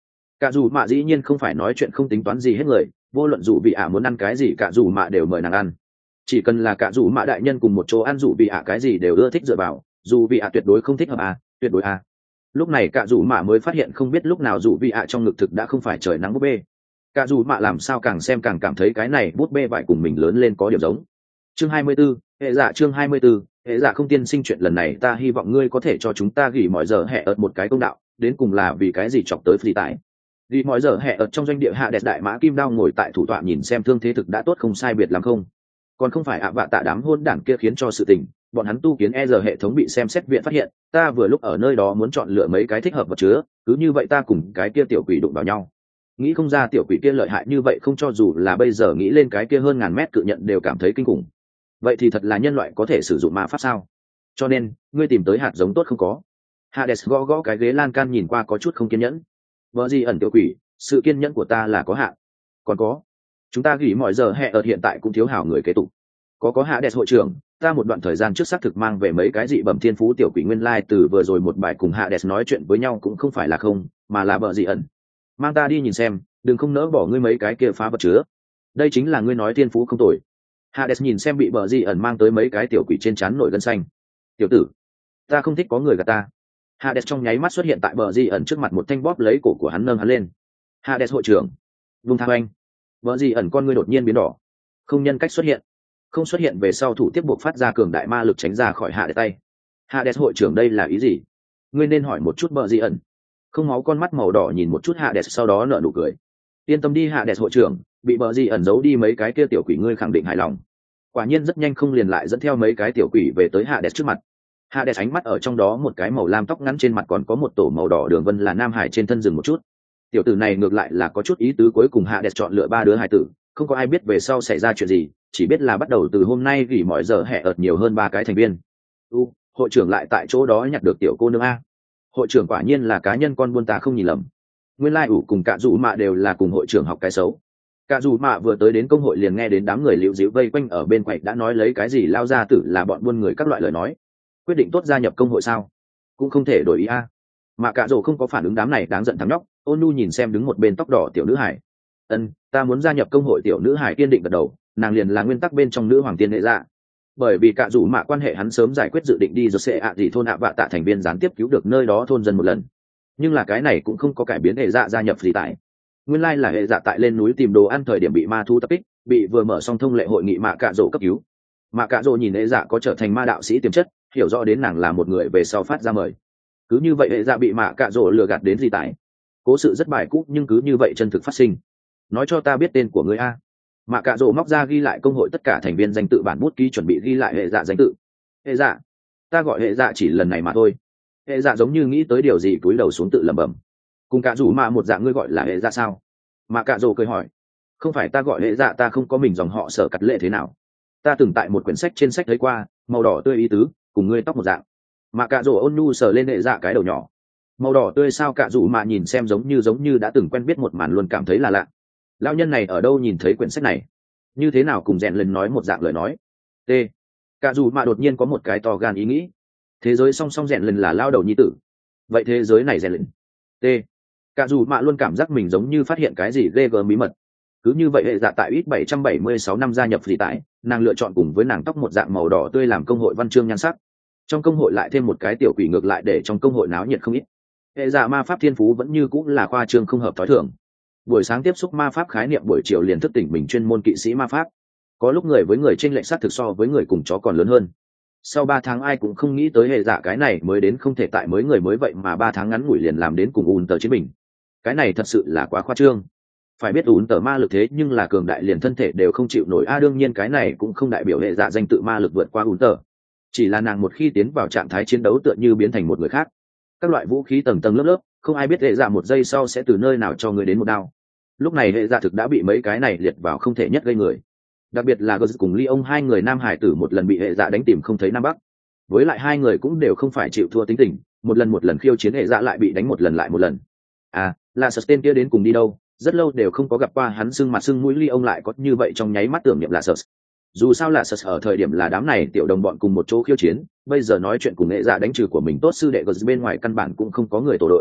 cả dù mạ dĩ nhiên không phải nói chuyện không tính toán gì hết người, vô luận dù vị ạ muốn ăn cái gì cả dù mạ đều mời nàng ăn. Chỉ cần là cả dù mạ đại nhân cùng một chỗ ăn dù vị ạ cái gì đều ưa thích dựa vào, dù vị ạ tuyệt đối không thích hợp à, tuyệt đối à. Lúc này cả dù mạ mới phát hiện không biết lúc nào dù vị ạ trong ngực thực đã không phải trời nắng búp bê. Cả dù mạ làm sao càng xem càng cảm thấy cái này búp bê vải cùng mình lớn lên có điểm giống. Chương hai mươi 24, hệ dạ chương hai mươi 24, hệ dạ không tiên sinh chuyện lần này ta hy vọng ngươi có thể cho chúng ta gỉ mọi giờ hẹ ợt một cái công đạo, đến cùng là vì cái gì chọc tới phi tải. Gỉ mọi giờ hẹ ợt trong doanh địa hạ đẹp đại mã kim đao ngồi tại thủ tọa nhìn xem thương thế thực đã tốt không sai biệt lắm không. Còn không phải ạ vạ tạ đám hôn đảng kia khiến cho sự tình, bọn hắn tu kiến e giờ hệ thống bị xem xét viện phát hiện, ta vừa lúc ở nơi đó muốn chọn lựa mấy cái thích hợp vật chứa, cứ như vậy ta cùng cái kia tiểu quỷ đụng vào nhau. Nghĩ không ra tiểu quỷ kia lợi hại như vậy, không cho dù là bây giờ nghĩ lên cái kia hơn ngàn mét cự nhận đều cảm thấy kinh khủng. Vậy thì thật là nhân loại có thể sử dụng ma pháp sao? Cho nên ngươi tìm tới hạt giống tốt không có? Hades gõ gõ cái ghế lan can nhìn qua có chút không kiên nhẫn. Vợ gì ẩn tiểu quỷ, sự kiên nhẫn của ta là có hạn. Còn có, chúng ta gỉ mọi giờ hè ở hiện tại cũng thiếu hảo người kế tục. Có có Hades hội trưởng, ta một đoạn thời gian trước xác thực mang về mấy cái dị bẩm thiên phú tiểu quỷ nguyên lai từ vừa rồi một bài cùng Hades nói chuyện với nhau cũng không phải là không, mà là vợ gì ẩn. Mang ta đi nhìn xem, đừng không nỡ bỏ ngươi mấy cái kia phá vật chứa. Đây chính là ngươi nói thiên phú không tồi. Hades nhìn xem bị bờ gì ẩn mang tới mấy cái tiểu quỷ trên trán nổi gân xanh. Tiểu tử, ta không thích có người gạt ta. Hades trong nháy mắt xuất hiện tại bờ gì ẩn trước mặt, một thanh bóp lấy cổ của hắn nâng hắn lên. Hades hội trưởng, vung thang anh. Bờ gì ẩn con ngươi đột nhiên biến đỏ. Không nhân cách xuất hiện, không xuất hiện về sau thủ tiếp buộc phát ra cường đại ma lực tránh ra khỏi Hades tay. Hades hội trưởng đây là ý gì? Ngươi nên hỏi một chút bờ gì ẩn. Không máu con mắt màu đỏ nhìn một chút Hades sau đó nở nụ cười. Yên tâm đi Hades hội trưởng, bị bờ gì ẩn giấu đi mấy cái kia tiểu quỷ ngươi khẳng định hài lòng. Quả nhiên rất nhanh không liền lại dẫn theo mấy cái tiểu quỷ về tới Hades trước mặt. Hades ánh mắt ở trong đó một cái màu lam tóc ngắn trên mặt còn có một tổ màu đỏ đường vân là nam hải trên thân rừng một chút. Tiểu tử này ngược lại là có chút ý tứ, cuối cùng Hades chọn lựa ba đứa hải tử, không có ai biết về sau xảy ra chuyện gì, chỉ biết là bắt đầu từ hôm nay gỉ mọi giờ hè ợt nhiều hơn ba cái thành viên. U, hội trưởng lại tại chỗ đó nhặt được tiểu cô nương a. Hội trưởng quả nhiên là cá nhân con buôn, ta không nhìn lầm. Nguyên lai ủ cùng cả dù mạ đều là cùng hội trưởng học cái xấu. Cả dù mạ vừa tới đến công hội liền nghe đến đám người liễu díu vây quanh ở bên quầy đã nói lấy cái gì lao ra tử là bọn buôn người các loại lời nói. Quyết định tốt gia nhập công hội sao? Cũng không thể đổi ý a. Mà cả dù không có phản ứng đám này đáng giận thằng nhóc. Ôn nu nhìn xem đứng một bên tóc đỏ tiểu nữ hải. Ân, ta muốn gia nhập công hội. Tiểu nữ hải kiên định gật đầu, nàng liền là nguyên tắc bên trong nữ hoàng tiên hệ dạ. Bởi vì cả dù mạ quan hệ hắn sớm giải quyết dự định đi rồi sẽ ạ gì thôn ạ vạ tạ thành viên gián tiếp cứu được nơi đó thôn dân một lần. Nhưng là cái này cũng không có cải biến hệ dạ gia nhập gì tại. Nguyên lai là hệ dạ tại lên núi tìm đồ ăn thời điểm bị ma thu tập kích, bị vừa mở xong thông lệ hội nghị mạ cạ rỗ cấp cứu. Mạ cạ rỗ nhìn hệ dạ có trở thành ma đạo sĩ tiềm chất, hiểu rõ đến nàng là một người về sau phát ra mời. Cứ như vậy hệ dạ bị mạ cạ rỗ lừa gạt đến gì tại. Cố sự rất bài cũ nhưng cứ như vậy chân thực phát sinh. Nói cho ta biết tên của ngươi a. Mạ cạ rỗ móc ra ghi lại công hội tất cả thành viên danh tự bản bút ký chuẩn bị ghi lại hệ dạ danh tự. Hệ dạ, ta gọi hệ dạ chỉ lần này mà thôi. Hệ dạ giống như nghĩ tới điều gì cúi đầu xuống tự lẩm bẩm. Cùng cả rủ mạ một dạng ngươi gọi là hệ dạ sao? Mạ cạ rỗ cười hỏi. Không phải, ta gọi hệ dạ ta không có mình dòng họ sở cắt lệ thế nào. Ta từng tại một quyển sách trên sách thấy qua, màu đỏ tươi ý tứ, cùng ngươi tóc một dạng. Mạ cạ rỗ ôn nhu sờ lên hệ dạ cái đầu nhỏ. Màu đỏ tươi sao? Cạ rủ mạ nhìn xem giống như giống như đã từng quen biết một màn, luôn cảm thấy là lạ. Lão nhân này ở đâu nhìn thấy quyển sách này? Như thế nào cùng rèn lần nói một dạng lời nói? T. Cạ rủ mạ đột nhiên có một cái to gan ý nghĩ. Thế giới song song rèn lần là lao đầu nhi tử. Vậy thế giới này rèn lần. T. Cạ rủ mạ luôn cảm giác mình giống như phát hiện cái gì ghê gớm bí mật. Cứ như vậy hệ dạ tại ít bảy trăm bảy mươi sáu năm gia nhập phỉ tải, nàng lựa chọn cùng với nàng tóc một dạng màu đỏ tươi làm công hội văn chương nhan sắc. Trong công hội lại thêm một cái tiểu quỷ, ngược lại để trong công hội náo nhiệt không ít. Hệ dạ ma pháp thiên phú vẫn như cũng là khoa trương không hợp thói thường. Buổi sáng tiếp xúc ma pháp khái niệm, buổi chiều liền thức tỉnh mình chuyên môn kỵ sĩ ma pháp. Có lúc người với người chênh lệch sát thực so với người cùng chó còn lớn hơn. Sau ba tháng ai cũng không nghĩ tới hệ dạ cái này mới đến không thể tại mới người mới vậy mà ba tháng ngắn ngủi liền làm đến cùng ùn tờ chiến mình. Cái này thật sự là quá khoa trương. Phải biết ùn tờ ma lực thế nhưng là cường đại liền thân thể đều không chịu nổi a. Đương nhiên cái này cũng không đại biểu hệ dạ danh tự ma lực vượt qua ùn tờ. Chỉ là nàng một khi tiến vào trạng thái chiến đấu tựa như biến thành một người khác. Các loại vũ khí tầng tầng lớp lớp, không ai biết hệ dạ một giây sau sẽ từ nơi nào cho người đến một đao. Lúc này hệ dạ thực đã bị mấy cái này liệt vào không thể nhất gây người. Đặc biệt là Guz cùng Ly ông hai người nam hải tử một lần bị hệ dạ đánh tìm không thấy nam bắc. Với lại hai người cũng đều không phải chịu thua tính tình, một lần một lần khiêu chiến hệ dạ lại bị đánh một lần lại một lần. À, là sật tên kia đến cùng đi đâu? Rất lâu đều không có gặp qua hắn, sưng mặt sưng mũi. Ly ông lại có như vậy trong nháy mắt tưởng niệm là sật. Dù sao là sật ở thời điểm là đám này tiểu đồng bọn cùng một chỗ khiêu chiến, bây giờ nói chuyện cùng hệ dạ đánh trừ của mình tốt sư đệ Guz bên ngoài căn bản cũng không có người tổ đội.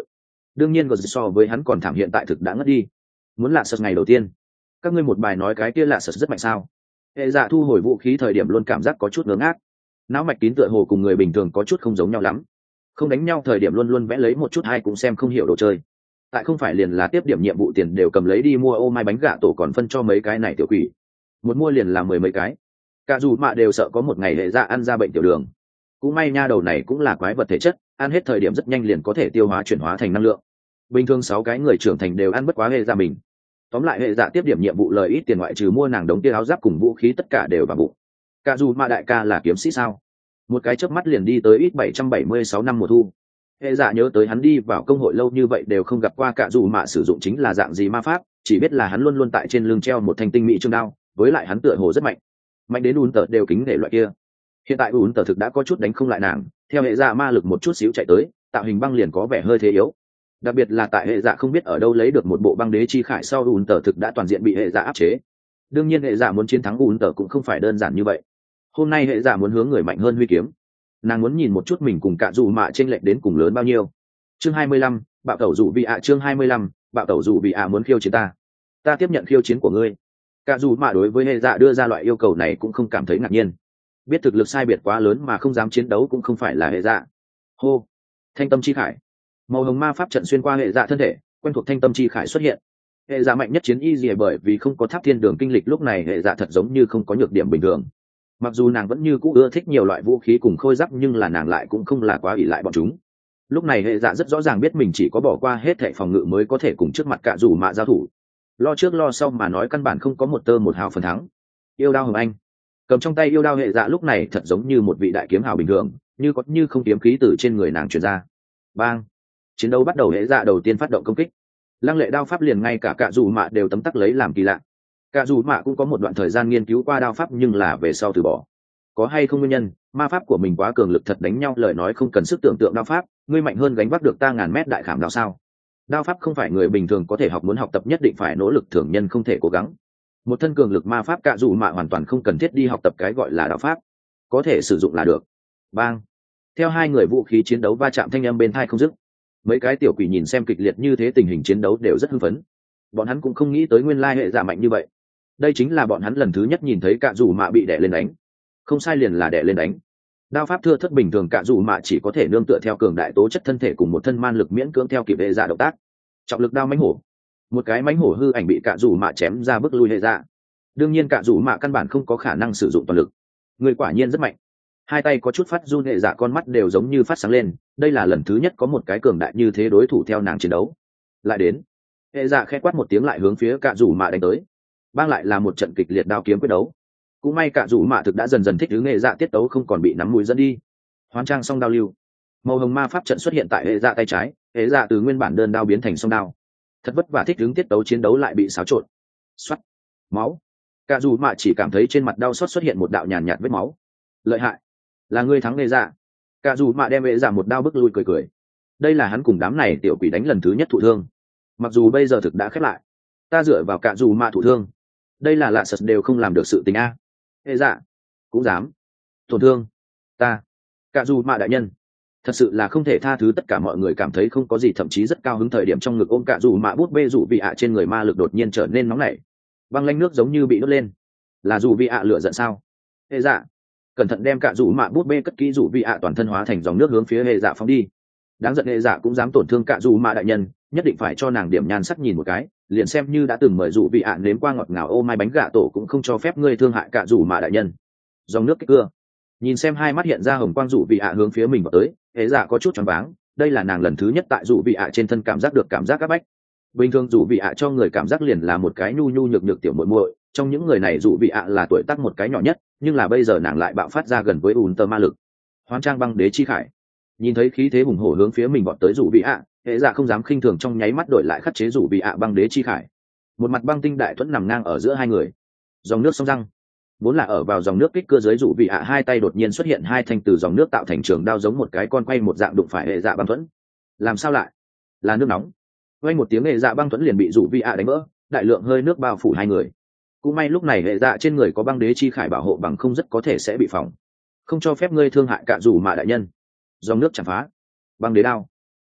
đương nhiên gờ so với hắn còn thảm, hiện tại thực đã ngất đi. Muốn lạ sật ngày đầu tiên, các ngươi một bài nói cái kia lạ sật rất mạnh sao? Hệ dạ thu hồi vũ khí thời điểm luôn cảm giác có chút ngớ ngác, não mạch kín tựa hồ cùng người bình thường có chút không giống nhau lắm. Không đánh nhau thời điểm luôn luôn vẽ lấy một chút hay cũng xem không hiểu đồ chơi, tại không phải liền là tiếp điểm nhiệm vụ tiền đều cầm lấy đi mua ô mai bánh gạ tổ còn phân cho mấy cái này tiểu quỷ, một mua liền là mười mấy cái. Cả dù mạ đều sợ có một ngày hệ dạ ăn ra bệnh tiểu đường. Cũng may nha, đầu này cũng là quái vật thể chất, ăn hết thời điểm rất nhanh liền có thể tiêu hóa chuyển hóa thành năng lượng. Bình thường sáu cái người trưởng thành đều ăn bất quá hệ dạ mình. Tóm lại hệ dạ tiếp điểm nhiệm vụ lời ít tiền ngoại trừ mua nàng đống tia áo giáp cùng vũ khí tất cả đều vào bụng. Cả dù mạ đại ca là kiếm sĩ sao? Một cái chớp mắt liền đi tới ít bảy trăm bảy mươi sáu năm mùa thu. Hệ dạ nhớ tới hắn đi vào công hội lâu như vậy đều không gặp qua cả dù mạ sử dụng chính là dạng gì ma pháp, chỉ biết là hắn luôn luôn tại trên lưng treo một thanh tinh mỹ trương đao, với lại hắn tựa hồ rất mạnh, mạnh đến ún tờ đều kính nể loại kia. Hiện tại ún tờ thực đã có chút đánh không lại nàng, theo hệ dạ ma lực một chút xíu chạy tới, tạo hình băng liền có vẻ hơi thế yếu. Đặc biệt là tại hệ dạ không biết ở đâu lấy được một bộ băng đế chi khải sau, ún tờ thực đã toàn diện bị hệ dạ áp chế. Đương nhiên hệ dạ muốn chiến thắng ún tờ cũng không phải đơn giản như vậy. Hôm nay hệ dạ muốn hướng người mạnh hơn huy kiếm, nàng muốn nhìn một chút mình cùng cả dù mạ chênh lệch đến cùng lớn bao nhiêu. Chương hai mươi lăm, bạo tẩu dù bị ạ. Chương hai mươi lăm, bạo tẩu dù bị ạ muốn khiêu chiến ta, ta tiếp nhận khiêu chiến của ngươi. Cả dù mạ đối với hệ dạ đưa ra loại yêu cầu này cũng không cảm thấy ngạc nhiên, biết thực lực sai biệt quá lớn mà không dám chiến đấu cũng không phải là hệ dạ. Hô, thanh tâm chi khải, màu hồng ma pháp trận xuyên qua hệ dạ thân thể, quen thuộc thanh tâm chi khải xuất hiện. Hệ dạ mạnh nhất chiến y gì, bởi vì không có tháp thiên đường kinh lịch, lúc này hệ dạ thật giống như không có nhược điểm bình thường. Mặc dù nàng vẫn như cũ ưa thích nhiều loại vũ khí cùng khôi giáp, nhưng là nàng lại cũng không là quá ỷ lại bọn chúng. Lúc này hệ dạ rất rõ ràng biết mình chỉ có bỏ qua hết thệ phòng ngự mới có thể cùng trước mặt cả dù mạ giao thủ. Lo trước lo sau mà nói căn bản không có một tơ một hào phần thắng. Yêu đao hồng anh cầm trong tay yêu đao, hệ dạ lúc này thật giống như một vị đại kiếm hào bình thường, như có như không kiếm khí từ trên người nàng truyền ra. Bang! Chiến đấu bắt đầu, hệ dạ đầu tiên phát động công kích. Lăng lệ đao pháp liền ngay cả cả dù mạ đều tấm tắc lấy làm kỳ lạ. Cả dù mạ cũng có một đoạn thời gian nghiên cứu qua đao pháp, nhưng là về sau từ bỏ. Có hay không nguyên nhân, ma pháp của mình quá cường lực, thật đánh nhau lời nói không cần sức tưởng tượng đao pháp, ngươi mạnh hơn gánh vác được ta ngàn mét đại khảm đao sao? Đao pháp không phải người bình thường có thể học, muốn học tập nhất định phải nỗ lực, thường nhân không thể cố gắng. Một thân cường lực ma pháp cả dù mạ hoàn toàn không cần thiết đi học tập cái gọi là đao pháp, có thể sử dụng là được. Bang! Theo hai người vũ khí chiến đấu va chạm, thanh âm bên tai không dứt. Mấy cái tiểu quỷ nhìn xem kịch liệt như thế tình hình chiến đấu đều rất hưng phấn. Bọn hắn cũng không nghĩ tới nguyên lai hệ dạ mạnh như vậy. Đây chính là bọn hắn lần thứ nhất nhìn thấy cả dù mạ bị đè lên đánh. Không sai, liền là đè lên đánh. Đao pháp thưa thất bình thường, cả dù mạ chỉ có thể nương tựa theo cường đại tố chất thân thể cùng một thân man lực miễn cưỡng theo kịp hệ dạ động tác. Trọng lực đao mãnh hổ, một cái mãnh hổ hư ảnh bị cả dù mạ chém ra bước lui hệ dạ. Đương nhiên cả dù mạ căn bản không có khả năng sử dụng toàn lực. Người quả nhiên rất mạnh. Hai tay có chút phát run, hệ dạ con mắt đều giống như phát sáng lên, đây là lần thứ nhất có một cái cường đại như thế đối thủ theo nàng chiến đấu. Lại đến, hệ dạ khẽ quát một tiếng lại hướng phía cả dù mạ đánh tới. Bang, lại là một trận kịch liệt đao kiếm quyết đấu. Cũng may cả dù mạ thực đã dần dần thích ứng hệ dạ tiết tấu, không còn bị nắm mũi dẫn đi. Hoán trang song đao lưu, màu hồng ma pháp trận xuất hiện tại hệ dạ tay trái, hệ dạ từ nguyên bản đơn đao biến thành song đao. Thật vất vả thích ứng tiết tấu chiến đấu lại bị xáo trộn. Xoắt, máu. Cả dù mạ chỉ cảm thấy trên mặt đau xót xuất hiện một đạo nhàn nhạt vết máu. Lợi hại, là ngươi thắng hệ dạ. Cả dù mạ đem hệ dạ một đao bước lui, cười cười. Đây là hắn cùng đám này tiểu quỷ đánh lần thứ nhất thụ thương, mặc dù bây giờ thực đã khép lại. Ta dựa vào cả dù mạ thụ thương, đây là lạ sật đều không làm được sự tình a. Hệ dạ cũng dám tổn thương ta. Cả dù mạ đại nhân, thật sự là không thể tha thứ. Tất cả mọi người cảm thấy không có gì, thậm chí rất cao hứng. Thời điểm trong ngực ôm cả dù mạ bút bê dù vị ạ trên người ma lực đột nhiên trở nên nóng nảy, băng lanh nước giống như bị đốt lên. Là dù vị ạ lửa giận sao? Hệ dạ cẩn thận đem cả dù mạ bút bê cất kỹ, dù vị ạ toàn thân hóa thành dòng nước hướng phía hệ dạ phóng đi. Đáng giận, hệ dạ cũng dám tổn thương cả dù mạ đại nhân, nhất định phải cho nàng điểm nhan sắc nhìn một cái, liền xem như đã từng mời dù vị ạ nếm qua ngọt ngào ô mai bánh gà tổ cũng không cho phép ngươi thương hại cả dù mạ đại nhân. Dòng nước kích cưa, nhìn xem hai mắt hiện ra hồng quang dù vị ạ hướng phía mình vào tới, hệ dạ có chút choáng váng. Đây là nàng lần thứ nhất tại dù vị ạ trên thân cảm giác được cảm giác áp bách. Bình thường dù vị ạ cho người cảm giác liền là một cái nhu nhu nhược nhược tiểu muội muội, trong những người này dù vị ạ là tuổi tác một cái nhỏ nhất, nhưng là bây giờ nàng lại bạo phát ra gần với ùn tơ ma lực. Hoán trang băng đế chi khải, nhìn thấy khí thế hùng hổ hướng phía mình vọt tới dù vị ạ, hệ dạ không dám khinh thường, trong nháy mắt đổi lại khắc chế dù vị ạ băng đế chi khải. Một mặt băng tinh đại thuẫn nằm ngang ở giữa hai người. Dòng nước sông răng, vốn là ở vào dòng nước kích cưa dưới dù vị ạ hai tay đột nhiên xuất hiện hai thanh từ dòng nước tạo thành trường đao, giống một cái con quay một dạng đụng phải hệ dạ băng thuẫn. Làm sao lại là nước nóng? Quay một tiếng, hệ dạ băng thuẫn liền bị dù vị ạ đánh vỡ, đại lượng hơi nước bao phủ hai người. Cũng may lúc này hệ dạ trên người có băng đế chi khải bảo hộ, bằng không rất có thể sẽ bị phỏng. Không cho phép ngươi thương hại cả dù mạ đại nhân. Dòng nước chạm phá, băng đế đao.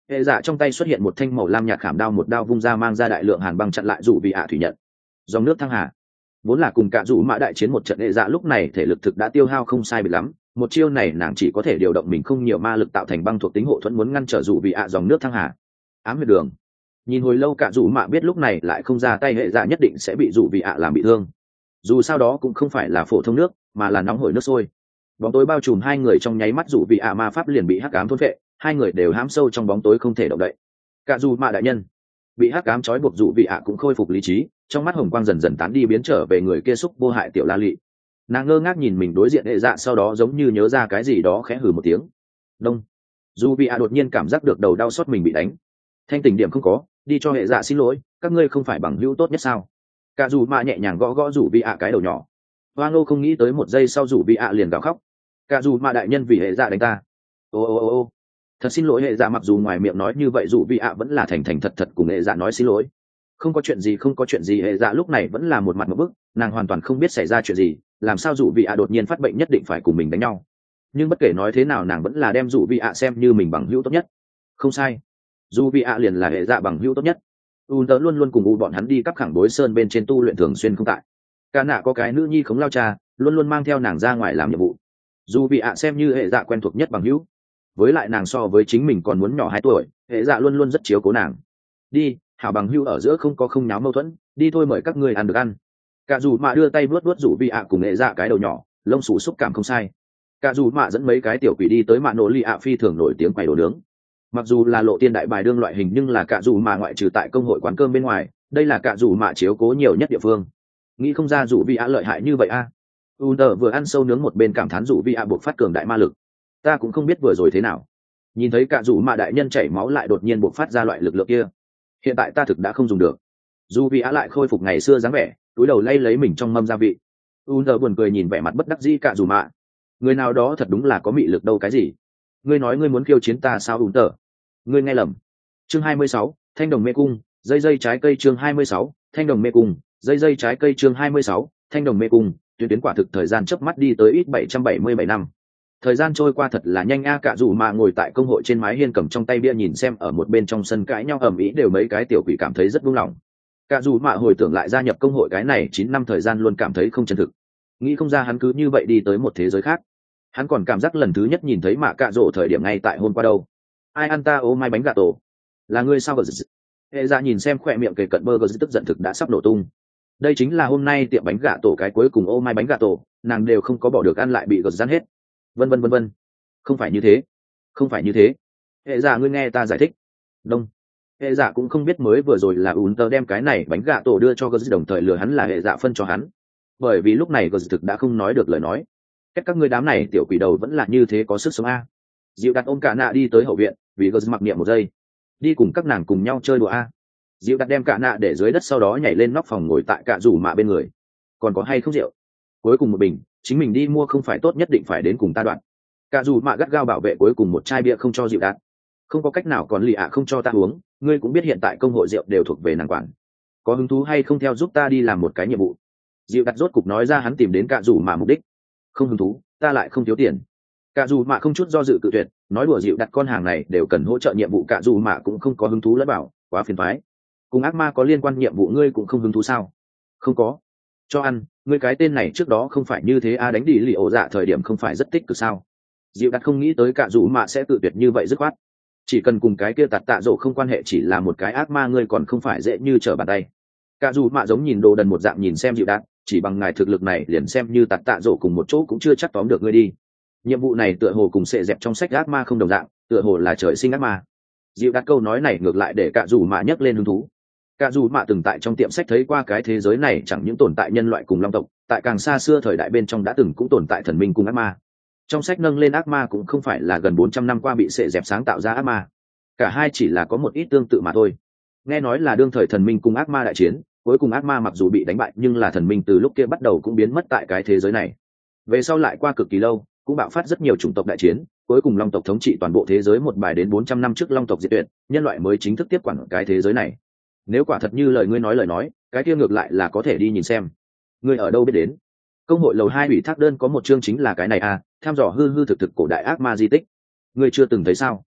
hệ dạ trong tay xuất hiện một thanh màu lam nhạt khảm đao, một đao vung ra mang ra đại lượng hàn băng chặn lại dù vị ạ thủy nhận. Dòng nước thăng hà vốn là cùng cả dù mạ đại chiến một trận, hệ dạ lúc này thể lực thực đã tiêu hao không sai biệt lắm, một chiêu này nàng chỉ có thể điều động mình không nhiều ma lực tạo thành băng thuộc tính hộ thuẫn, muốn ngăn trở dù vị ạ dòng nước thăng hà. Ám huyệt đường nhìn hồi lâu cả dù mạ biết lúc này lại không ra tay, hệ dạ nhất định sẽ bị dù vị ạ làm bị thương. Dù sao đó cũng không phải là phổ thông nước mà là nóng hổi nước sôi. Bóng tối bao trùm hai người, trong nháy mắt dù vị ạ ma pháp liền bị hắc ám thôn phệ, hai người đều hãm sâu trong bóng tối không thể động đậy. Cả dù mạ đại nhân bị hắc ám trói buộc, dù vị ạ cũng khôi phục lý trí, trong mắt hồng quang dần dần tán đi, biến trở về người kia xúc vô hại tiểu la lị. Nàng ngơ ngác nhìn mình đối diện hệ dạ, sau đó giống như nhớ ra cái gì đó khẽ hừ một tiếng. Đông. Dù vị ạ đột nhiên cảm giác được đầu đau xót mình bị đánh. Thanh tỉnh điểm không có, đi cho hệ dạ xin lỗi, các ngươi không phải bằng hữu tốt nhất sao? Cả dù mạ nhẹ nhàng gõ gõ dù vị ạ cái đầu nhỏ. Hoa Ngô không nghĩ tới một giây sau dù vị ạ liền gào khóc. Cả dù mạ đại nhân vì hệ dạ đánh ta. Ô ô ô ô. Thật xin lỗi hệ dạ, mặc dù ngoài miệng nói như vậy dù vị ạ vẫn là thành thành thật thật cùng hệ dạ nói xin lỗi. Không có chuyện gì, không có chuyện gì. Hệ dạ lúc này vẫn là một mặt một bức, nàng hoàn toàn không biết xảy ra chuyện gì, làm sao dù vị ạ đột nhiên phát bệnh nhất định phải cùng mình đánh nhau. Nhưng bất kể nói thế nào nàng vẫn là đem dù vị ạ xem như mình bằng hữu tốt nhất. Không sai, dù vị ạ liền là hệ dạ bằng hữu tốt nhất. U tớ luôn luôn cùng u bọn hắn đi cắp khẳng bối sơn bên trên tu luyện, thường xuyên không tại. Ca nạ có cái nữ nhi khống lao cha, luôn luôn mang theo nàng ra ngoài làm nhiệm vụ. Dù vị ạ xem như hệ dạ quen thuộc nhất bằng hữu, với lại nàng so với chính mình còn muốn nhỏ hai tuổi, hệ dạ luôn luôn rất chiếu cố nàng. Đi, hảo bằng hữu ở giữa không có không nháo mâu thuẫn, đi thôi, mời các ngươi ăn được ăn. Cả dù mạ đưa tay vuốt vuốt dù vị ạ cùng hệ dạ cái đầu nhỏ, lông xù xúc cảm không sai. Cả dù mạ dẫn mấy cái tiểu quỷ đi tới mạ nổ lì ạ phi thường nổi tiếng quầy đồ nướng. Mặc dù là lộ tiên đại bài đương loại hình, nhưng là cả dù mạ ngoại trừ tại công hội quán cơm bên ngoài, đây là cả dù mạ chiếu cố nhiều nhất địa phương. Nghĩ không ra dù vị ạ lợi hại như vậy a. U tờ vừa ăn sâu nướng một bên cảm thán dù vị ạ buộc phát cường đại ma lực. Ta cũng không biết vừa rồi thế nào, nhìn thấy cả dù mạ đại nhân chảy máu lại đột nhiên buộc phát ra loại lực lượng kia, hiện tại ta thực đã không dùng được. Dù vị ạ lại khôi phục ngày xưa dáng vẻ, túi đầu lay lấy mình trong mâm gia vị. U tờ buồn cười nhìn vẻ mặt bất đắc dĩ cả dù mạ, người nào đó thật đúng là có mị lực đâu. Cái gì? Ngươi nói ngươi muốn khiêu chiến ta sao? U tờ, ngươi nghe lầm. Chương hai mươi sáu, thanh đồng mê cung, dây dây trái cây. Chương hai mươi sáu, thanh đồng mê cung, dây dây trái cây. Chương hai mươi sáu, thanh đồng mê cung. Tuyến tuyến quả thực thời gian chớp mắt đi tới ít bảy trăm bảy mươi bảy năm. Thời gian trôi qua thật là nhanh a. Cả dù mà ngồi tại công hội trên mái hiên cầm trong tay bia nhìn xem ở một bên trong sân cãi nhau ầm ĩ đều mấy cái tiểu quỷ cảm thấy rất buông lỏng. Cả dù mà hồi tưởng lại gia nhập công hội cái này chín năm thời gian luôn cảm thấy không chân thực, nghĩ không ra hắn cứ như vậy đi tới một thế giới khác. Hắn còn cảm giác lần thứ nhất nhìn thấy mạ cạ rỗ thời điểm ngay tại hôm qua đâu. Ai ăn ta ô mai bánh gà tổ? Là ngươi sao? Gờ hệ ra nhìn xem khỏe miệng kề cận burger tức giận thực đã sắp nổ tung. Đây chính là hôm nay tiệm bánh gà tổ cái cuối cùng ô mai bánh gà tổ, nàng đều không có bỏ được ăn lại bị gờ rắn hết. Vân vân vân vân. Không phải như thế, không phải như thế. Hệ giả ngươi nghe ta giải thích. Đông. Hệ giả cũng không biết mới vừa rồi là ún tờ đem cái này bánh gà tổ đưa cho gờ đồng thời lừa hắn là hệ giả phân cho hắn. Bởi vì lúc này gờ thực đã không nói được lời nói. Cách các ngươi đám này tiểu quỷ đầu vẫn là như thế có sức sống a. Dịu đặt ôm cả nạ đi tới hậu viện, vì gờ mặc niệm một giây, đi cùng các nàng cùng nhau chơi đùa a. Dịu đặt đem cả nạ để dưới đất, sau đó nhảy lên nóc phòng ngồi tại cả rủ mạ bên người. Còn có hay không rượu? Cuối cùng một bình, chính mình đi mua không phải tốt, nhất định phải đến cùng ta đoạn. Cả rủ mạ gắt gao bảo vệ cuối cùng một chai bia không cho dịu đặt. Không có cách nào, còn lì ạ không cho ta uống, ngươi cũng biết hiện tại công hội rượu đều thuộc về nàng quản. Có hứng thú hay không theo giúp ta đi làm một cái nhiệm vụ? Dịu đặt rốt cục nói ra hắn tìm đến cả rủ mạ mục đích. Không hứng thú, ta lại không thiếu tiền. Cả dù mạ không chút do dự cự tuyệt, nói đùa dịu đặt con hàng này đều cần hỗ trợ nhiệm vụ, cả dù mạ cũng không có hứng thú lẫn bảo, quá phiền toái. Cùng ác ma có liên quan nhiệm vụ ngươi cũng không hứng thú sao? Không có. Cho ăn, ngươi cái tên này trước đó không phải như thế a, đánh đi lì ổ dạ thời điểm không phải rất tích cực sao? Dịu đặt không nghĩ tới cả dù mạ sẽ tự tuyệt như vậy dứt khoát. Chỉ cần cùng cái kia tạt tạ rổ không quan hệ, chỉ là một cái ác ma, ngươi còn không phải dễ như trở bàn tay. Cả dù mạ giống nhìn đồ đần một dạng nhìn xem dịu đặt, chỉ bằng ngài thực lực này liền xem như tạt tạ rổ cùng một chỗ cũng chưa chắc tóm được ngươi đi. Nhiệm vụ này tựa hồ cùng sệ dẹp trong sách ác ma không đồng dạng, tựa hồ là trời sinh ác ma. Dịu đặt câu nói này ngược lại để cả dù mạ nhấc lên hứng thú. Cả dù mạ từng tại trong tiệm sách thấy qua cái thế giới này chẳng những tồn tại nhân loại cùng long tộc, tại càng xa xưa thời đại bên trong đã từng cũng tồn tại thần minh cùng ác ma. Trong sách nâng lên ác ma cũng không phải là gần bốn trăm năm qua bị sệ dẹp sáng tạo ra ác ma, cả hai chỉ là có một ít tương tự mà thôi. Nghe nói là đương thời thần minh cùng ác ma đại chiến, cuối cùng ác ma mặc dù bị đánh bại nhưng là thần minh từ lúc kia bắt đầu cũng biến mất tại cái thế giới này. Về sau lại qua cực kỳ lâu, cũng bạo phát rất nhiều chủng tộc đại chiến, cuối cùng long tộc thống trị toàn bộ thế giới một bài đến bốn trăm năm trước long tộc diệt tuyệt, nhân loại mới chính thức tiếp quản cái thế giới này. Nếu quả thật như lời ngươi nói lời nói, cái kia ngược lại là có thể đi nhìn xem. Ngươi ở đâu biết đến? Công hội lầu hai ủy thác đơn có một chương chính là cái này à, tham dò hư hư thực thực cổ đại ác ma di tích. Ngươi chưa từng thấy sao?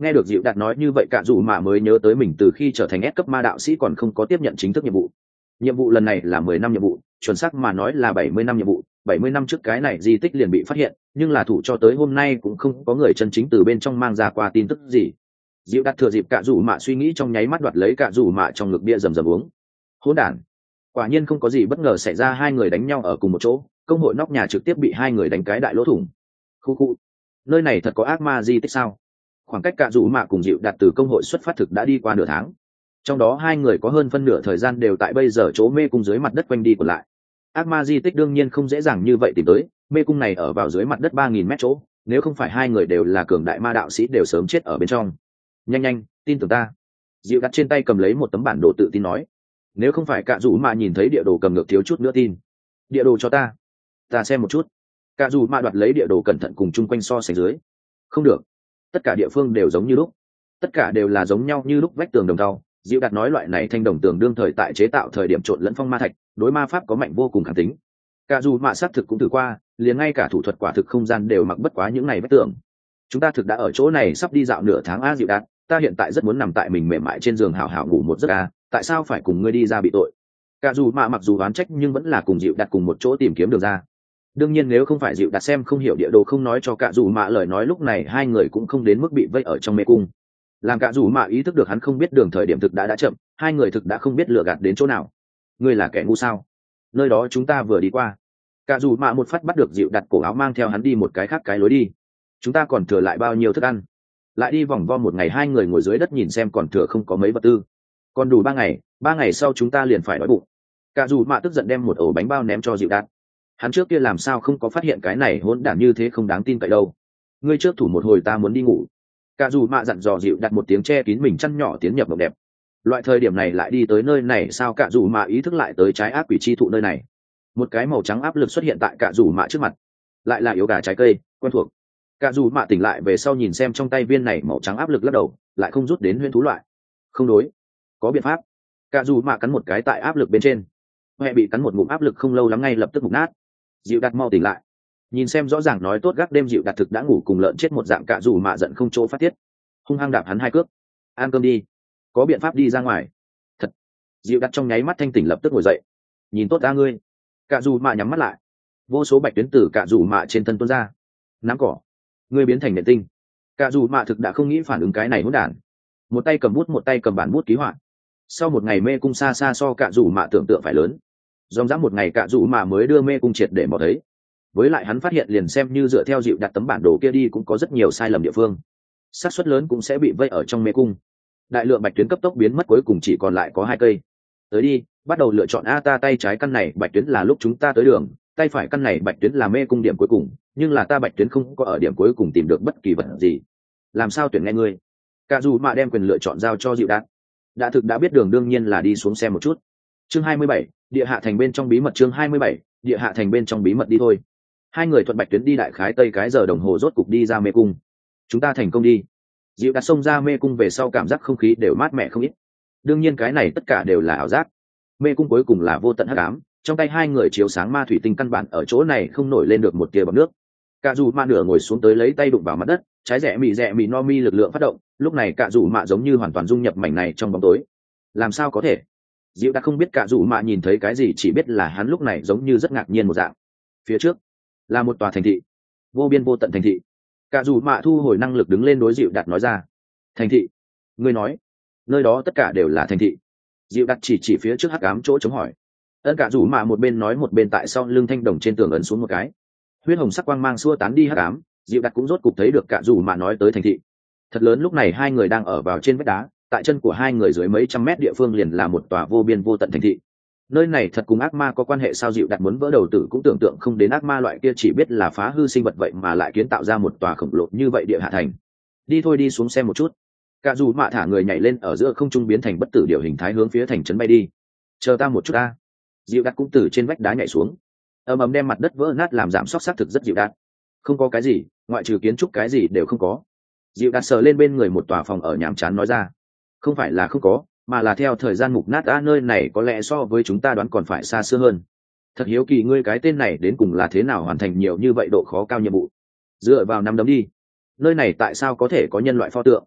Nghe được dịu đạt nói như vậy, cả dù mạ mới nhớ tới mình từ khi trở thành S cấp ma đạo sĩ còn không có tiếp nhận chính thức nhiệm vụ. Nhiệm vụ lần này là mười năm nhiệm vụ, chuẩn xác mà nói là bảy mươi năm nhiệm vụ. bảy mươi năm trước cái này di tích liền bị phát hiện, nhưng là thủ cho tới hôm nay cũng không có người chân chính từ bên trong mang ra qua tin tức gì. Dịu đạt thừa dịp cả dù mạ suy nghĩ trong nháy mắt đoạt lấy cả dù mạ trong ngực bia rầm rầm uống. Hỗn đản. Quả nhiên không có gì bất ngờ xảy ra, hai người đánh nhau ở cùng một chỗ, công hội nóc nhà trực tiếp bị hai người đánh cái đại lỗ thủng. Khu khu. Nơi này thật có ác ma di tích sao? Khoảng cách cả dù mạ cùng dịu đạt từ công hội xuất phát thực đã đi qua nửa tháng, trong đó hai người có hơn phân nửa thời gian đều tại bây giờ chỗ mê cung dưới mặt đất quanh đi còn lại. Ác ma di tích đương nhiên không dễ dàng như vậy tìm tới, mê cung này ở vào dưới mặt đất ba nghìn mét chỗ, nếu không phải hai người đều là cường đại ma đạo sĩ đều sớm chết ở bên trong. Nhanh nhanh, tin tưởng ta. Dịu đặt trên tay cầm lấy một tấm bản đồ tự tin nói, nếu không phải cả dù mạ nhìn thấy địa đồ cầm ngược thiếu chút nữa tin. Địa đồ cho ta, ta xem một chút. Cả dù mạ đoạt lấy địa đồ cẩn thận cùng chung quanh so sánh dưới. Không được, tất cả địa phương đều giống như lúc, tất cả đều là giống nhau như lúc, vách tường đồng thau. Diệu đạt nói loại này thanh đồng tường đương thời tại chế tạo thời điểm trộn lẫn phong ma thạch, đối ma pháp có mạnh vô cùng kháng tính. Cả dù mạ sát thực cũng thử qua, liền ngay cả thủ thuật quả thực không gian đều mặc bất quá những này vách tường. Chúng ta thực đã ở chỗ này sắp đi dạo nửa tháng a Diệu đạt, ta hiện tại rất muốn nằm tại mình mềm mại trên giường hào hào ngủ một giấc a, tại sao phải cùng ngươi đi ra bị tội? Cả dù mạ mặc dù oán trách nhưng vẫn là cùng Diệu đạt cùng một chỗ tìm kiếm đường ra. Đương nhiên nếu không phải Diệu đạt xem không hiểu địa đồ không nói cho cả dù mạ lời nói, lúc này hai người cũng không đến mức bị vây ở trong mê cung. Làm cả dù mạ ý thức được hắn không biết đường thời điểm thực đã đã chậm, hai người thực đã không biết lựa gạt đến chỗ nào. Ngươi là kẻ ngu sao? Nơi đó chúng ta vừa đi qua. Cả dù mạ một phát bắt được Dịu đặt cổ áo mang theo hắn đi một cái khác cái lối đi. Chúng ta còn thừa lại bao nhiêu thức ăn? Lại đi vòng vo một ngày, hai người ngồi dưới đất nhìn xem còn thừa không có mấy vật tư. Còn đủ ba ngày, ba ngày sau chúng ta liền phải đói bụng. Cả dù mạ tức giận đem một ổ bánh bao ném cho Dịu đặt. Hắn trước kia làm sao không có phát hiện cái này hỗn đản như thế không đáng tin cậy đâu. Ngươi trước thủ một hồi, ta muốn đi ngủ. Cả dù mạ dặn dò Dịu đặt một tiếng, che kín mình chăn nhỏ tiến nhập mộng đẹp. Loại thời điểm này lại đi tới nơi này sao? Cả dù mạ ý thức lại tới trái ác quỷ chi thụ nơi này. Một cái màu trắng áp lực xuất hiện tại cả dù mạ trước mặt, lại là yếu gà trái cây quen thuộc. Cả dù mạ tỉnh lại về sau nhìn xem trong tay viên này màu trắng áp lực, lắc đầu, lại không rút đến huyễn thú loại. Không đối, có biện pháp. Cả dù mạ cắn một cái tại áp lực bên trên, mẹ bị cắn một ngụm áp lực không lâu lắm ngay lập tức mục nát. Dịu đặt mau tỉnh lại, nhìn xem rõ ràng nói tốt gác đêm Dịu đặt thực đã ngủ cùng lợn chết một dạng. Cả dù mạ giận không chỗ phát tiết, hung hăng đạp hắn hai cước. Ăn cơm đi, có biện pháp đi ra ngoài. Thật. Dịu đặt trong nháy mắt thanh tỉnh, lập tức ngồi dậy. Nhìn tốt ta ngươi. Cả dù mạ nhắm mắt lại, vô số bạch tuyến tử cả dù mạ trên thân tuôn ra. Nắm cỏ, ngươi biến thành nện tinh. Cả dù mạ thực đã không nghĩ phản ứng cái này hỗn đản, một tay cầm bút một tay cầm bản bút ký họa. Sau một ngày mê cung xa xa so cả dù mạ tưởng tượng phải lớn, dòng dã một ngày cả dù mạ mới đưa mê cung triệt để mò thấy. Với lại hắn phát hiện liền xem như dựa theo Dịu đặt tấm bản đồ kia đi cũng có rất nhiều sai lầm địa phương, xác suất lớn cũng sẽ bị vây ở trong mê cung. Đại lượng bạch tuyến cấp tốc biến mất, cuối cùng chỉ còn lại có hai cây. Tới đi, bắt đầu lựa chọn a. Ta tay trái căn này bạch tuyến là lúc chúng ta tới đường, tay phải căn này bạch tuyến là mê cung điểm cuối cùng, nhưng là ta bạch tuyến không có ở điểm cuối cùng tìm được bất kỳ vật gì. Làm sao tuyển nghe ngươi? Cả dù mạ đem quyền lựa chọn giao cho Dịu đạt. Đã thực đã biết đường đương nhiên là đi xuống xem một chút. Chương hai mươi bảy, địa hạ thành bên trong bí mật. Chương hai mươi bảy, địa hạ thành bên trong bí mật. Đi thôi. Hai người thuận bạch tuyến đi đại khái tây cái giờ đồng hồ, rốt cục đi ra mê cung. Chúng ta thành công đi. Dịu đặt xông ra mê cung về sau cảm giác không khí đều mát mẻ không ít. Đương nhiên cái này tất cả đều là ảo giác. Mê cung cuối cùng là vô tận hắc ám, trong tay hai người chiếu sáng ma thủy tinh căn bản ở chỗ này không nổi lên được một tia bọt nước. Cả dù mạ nửa ngồi xuống tới lấy tay đụng vào mặt đất, trái rẽ mị rẽ mị no mi lực lượng phát động, lúc này cả dù mạ giống như hoàn toàn dung nhập mảnh này trong bóng tối. Làm sao có thể? Diệu đã không biết cả dù mạ nhìn thấy cái gì, chỉ biết là hắn lúc này giống như rất ngạc nhiên một dạng. Phía trước là một tòa thành thị, vô biên vô tận thành thị. Cả dù mạ thu hồi năng lực đứng lên đối Diệu đạt nói ra. Thành thị? Ngươi nói nơi đó tất cả đều là thành thị? Diệu đạt chỉ chỉ phía trước hắc ám chỗ chống hỏi. Ân cả dù mạ một bên nói một bên tại sau lưng thanh đồng trên tường ấn xuống một cái, huyết hồng sắc quang mang xua tán đi hắc ám. Diệu đạt cũng rốt cục thấy được cả dù mạ nói tới thành thị thật lớn. Lúc này hai người đang ở vào trên vách đá, tại chân của hai người dưới mấy trăm mét địa phương liền là một tòa vô biên vô tận thành thị. Nơi này thật cùng ác ma có quan hệ sao? Dịu đặt muốn vỡ đầu tử cũng tưởng tượng không đến ác ma loại kia chỉ biết là phá hư sinh vật vậy mà lại kiến tạo ra một tòa khổng lồ như vậy địa hạ thành. Đi thôi, đi xuống xem một chút. Cả dù mạ thả người nhảy lên ở giữa không trung, biến thành bất tử điểu hình thái hướng phía thành trấn bay đi. Chờ ta một chút ta. Dịu đặt cũng từ trên vách đá nhảy xuống, ầm ầm đem mặt đất vỡ nát làm giảm sóc xác thực rất dịu đạt. Không có cái gì, ngoại trừ kiến trúc cái gì đều không có. Dịu đạt sờ lên bên người một tòa phòng ở nhàm chán nói ra. Không phải là không có, mà là theo thời gian mục nát đã, nơi này có lẽ so với chúng ta đoán còn phải xa xưa hơn. Thật hiếu kỳ ngươi cái tên này đến cùng là thế nào hoàn thành nhiều như vậy độ khó cao nhiệm vụ. Dựa vào năm đấm đi. Nơi này tại sao có thể có nhân loại pho tượng?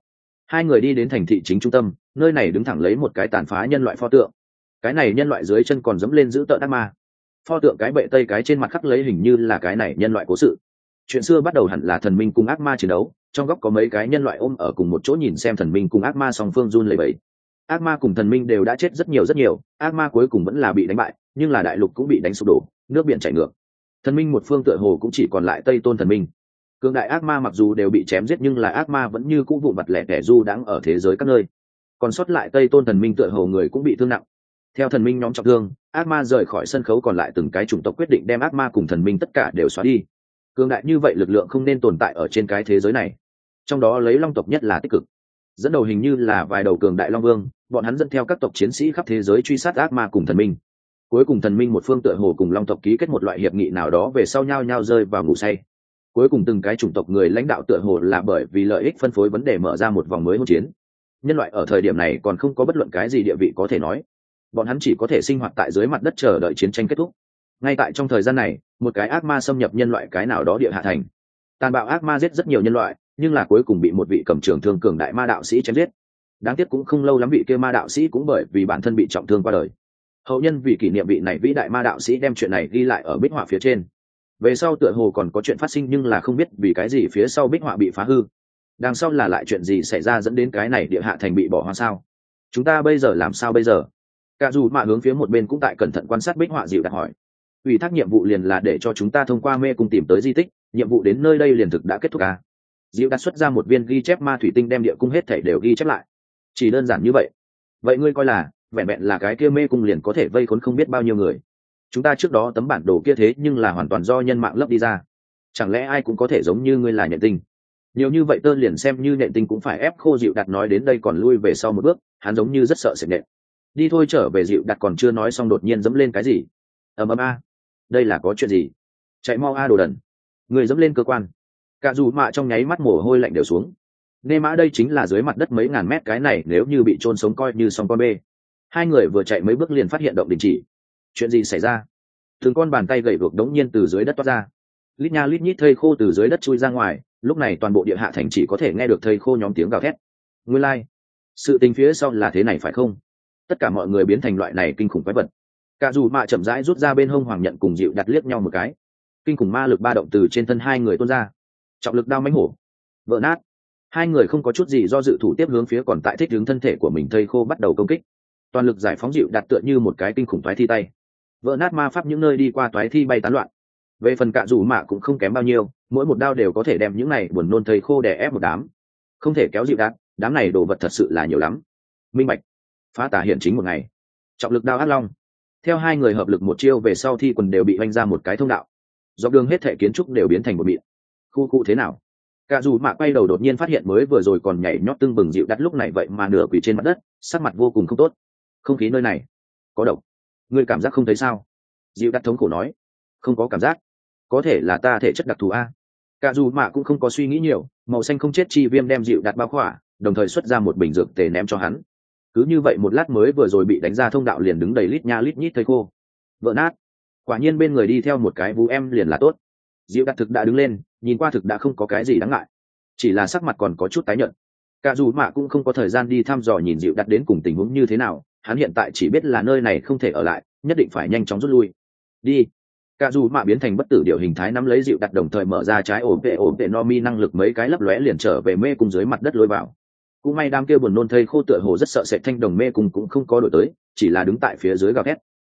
Hai người đi đến thành thị chính trung tâm, nơi này đứng thẳng lấy một cái tàn phá nhân loại pho tượng. Cái này nhân loại dưới chân còn dẫm lên giữ tợn ác ma. Pho tượng cái bệ tây cái trên mặt khắc lấy hình như là cái này nhân loại cố sự. Chuyện xưa bắt đầu hẳn là thần minh cùng ác ma chiến đấu, trong góc có mấy cái nhân loại ôm ở cùng một chỗ nhìn xem thần minh cùng ác ma song phương run lẩy bẩy. Ác ma cùng thần minh đều đã chết rất nhiều rất nhiều, ác ma cuối cùng vẫn là bị đánh bại, nhưng là đại lục cũng bị đánh sụp đổ, nước biển chảy ngược. Thần minh một phương tựa hồ cũng chỉ còn lại Tây Tôn thần minh. Cường đại ác ma mặc dù đều bị chém giết nhưng là ác ma vẫn như cũ vụn vặt lẻ tẻ du đãng ở thế giới các nơi. Còn sót lại Tây Tôn thần minh tựa hồ người cũng bị thương nặng. Theo thần minh nhóm trọng thương, ác ma rời khỏi sân khấu, còn lại từng cái chủng tộc quyết định đem ác ma cùng thần minh tất cả đều xóa đi. Cường đại như vậy lực lượng không nên tồn tại ở trên cái thế giới này. Trong đó lấy long tộc nhất là tích cực, dẫn đầu hình như là vài đầu cường đại long vương, bọn hắn dẫn theo các tộc chiến sĩ khắp thế giới truy sát ác ma cùng thần minh. Cuối cùng thần minh một phương tựa hồ cùng long tộc ký kết một loại hiệp nghị nào đó, về sau nhau nhau rơi vào ngủ say. Cuối cùng từng cái chủng tộc người lãnh đạo tựa hồ là bởi vì lợi ích phân phối vấn đề mở ra một vòng mới hỗn chiến. Nhân loại ở thời điểm này còn không có bất luận cái gì địa vị có thể nói, bọn hắn chỉ có thể sinh hoạt tại dưới mặt đất chờ đợi chiến tranh kết thúc. Ngay tại trong thời gian này, một cái ác ma xâm nhập nhân loại cái nào đó địa hạ thành. Tàn bạo ác ma giết rất nhiều nhân loại, nhưng là cuối cùng bị một vị cầm trường thương cường đại ma đạo sĩ chém giết. Đáng tiếc cũng không lâu lắm vị kia ma đạo sĩ cũng bởi vì bản thân bị trọng thương qua đời. Hậu nhân vì kỷ niệm vị này vĩ đại ma đạo sĩ đem chuyện này ghi lại ở bích họa phía trên. Về sau tựa hồ còn có chuyện phát sinh nhưng là không biết vì cái gì phía sau bích họa bị phá hư. Đằng sau là lại chuyện gì xảy ra dẫn đến cái này địa hạ thành bị bỏ hoang sao? Chúng ta bây giờ làm sao bây giờ? Cả dù mà hướng phía một bên cũng tại cẩn thận quan sát bích họa dịu đặt hỏi. Ủy thác nhiệm vụ liền là để cho chúng ta thông qua mê cung tìm tới di tích, nhiệm vụ đến nơi đây liền thực đã kết thúc à? Dịu đặt xuất ra một viên ghi chép ma thủy tinh đem địa cung hết thảy đều ghi chép lại. Chỉ đơn giản như vậy. Vậy ngươi coi là vẹn vẹn là cái kia mê cung liền có thể vây khốn không biết bao nhiêu người? Chúng ta trước đó tấm bản đồ kia thế nhưng là hoàn toàn do nhân mạng lấp đi ra. Chẳng lẽ ai cũng có thể giống như ngươi là nhện tinh? Nhiều như vậy tơ liền xem như nhện tinh cũng phải ép khô. Dịu đặt nói đến đây còn lui về sau một bước, hắn giống như rất sợ sệt nhện. Đi thôi, trở về. Dịu đặt còn chưa nói xong đột nhiên dẫm lên cái gì. ầm ầm a, đây là có chuyện gì? Chạy mau a đồ đần, người dẫm lên cơ quan. Cả dù mạ trong nháy mắt mồ hôi lạnh đều xuống. Nê mã đây chính là dưới mặt đất mấy ngàn mét, cái này nếu như bị chôn sống coi như xong con bê. Hai người vừa chạy mấy bước liền phát hiện động đình chỉ. Chuyện gì xảy ra? Từng con bàn tay gầy guộc đống nhiên từ dưới đất toát ra, lít nha lít nhít thây khô từ dưới đất chui ra ngoài. Lúc này toàn bộ địa hạ thành chỉ có thể nghe được thây khô nhóm tiếng gào thét. Nguyên lai, like. Sự tình phía sau là thế này phải không? Tất cả mọi người biến thành loại này kinh khủng quái vật. Cả dù mạ chậm rãi rút ra bên hông hoàng nhận cùng Dịu đặt liếc nhau một cái. Kinh khủng ma lực ba động từ trên thân hai người tuôn ra, trọng lực đao mãnh hổ vỡ nát. Hai người không có chút gì do dự thủ tiếp hướng phía còn tại thích hướng thân thể của mình thây khô bắt đầu công kích. Toàn lực giải phóng Dịu đặt tựa như một cái kinh khủng toái thi tay, vỡ nát ma pháp những nơi đi qua toái thi bay tán loạn. Về phần Cả dù mạ cũng không kém bao nhiêu, mỗi một đao đều có thể đem những này buồn nôn thây khô đè ép một đám. Không thể kéo Dịu đặt, đám này đồ vật thật sự là nhiều lắm. Minh bạch, phá tà hiện chính một ngày. Trọng lực đao ác long. Theo hai người hợp lực một chiêu về sau, thi quần đều bị oanh ra một cái thông đạo, dọc đường hết thể kiến trúc đều biến thành một mịn. Khu khu thế nào? Cả dù mạ quay đầu đột nhiên phát hiện mới vừa rồi còn nhảy nhót tưng bừng Dịu đặt lúc này vậy mà nửa quỳ trên mặt đất, sắc mặt vô cùng không tốt. Không khí nơi này có độc, ngươi cảm giác không thấy sao? Dịu đặt thống khổ nói. Không có cảm giác, có thể là ta thể chất đặc thù a. Cả dù mạ cũng không có suy nghĩ nhiều, màu xanh không chết chi viêm đem Dịu đặt bao khỏa, đồng thời xuất ra một bình dược tề ném cho hắn. Cứ như vậy một lát mới vừa rồi bị đánh ra thông đạo liền đứng đầy lít nha lít nhít thây khô, vỡ nát. Quả nhiên bên người đi theo một cái vũ em liền là tốt. Dịu đặt thực đã đứng lên, nhìn qua thực đã không có cái gì đáng ngại, chỉ là sắc mặt còn có chút tái nhợt. Cả dù mạ cũng không có thời gian đi thăm dò nhìn Dịu đặt đến cùng tình huống như thế nào, hắn hiện tại chỉ biết là nơi này không thể ở lại, nhất định phải nhanh chóng rút lui. Đi. Cả dù mạ biến thành bất tử điệu hình thái nắm lấy Dịu đặt, đồng thời mở ra trái ổn vệ ổn vệ no mi năng lực mấy cái lấp lóe liền trở về mê cung dưới mặt đất lôi vào. Cũng may đám kia buồn nôn thây khô tựa hồ rất sợ sệt thanh đồng mê cung cũng không có đổi tới, chỉ là đứng tại phía dưới gào thét.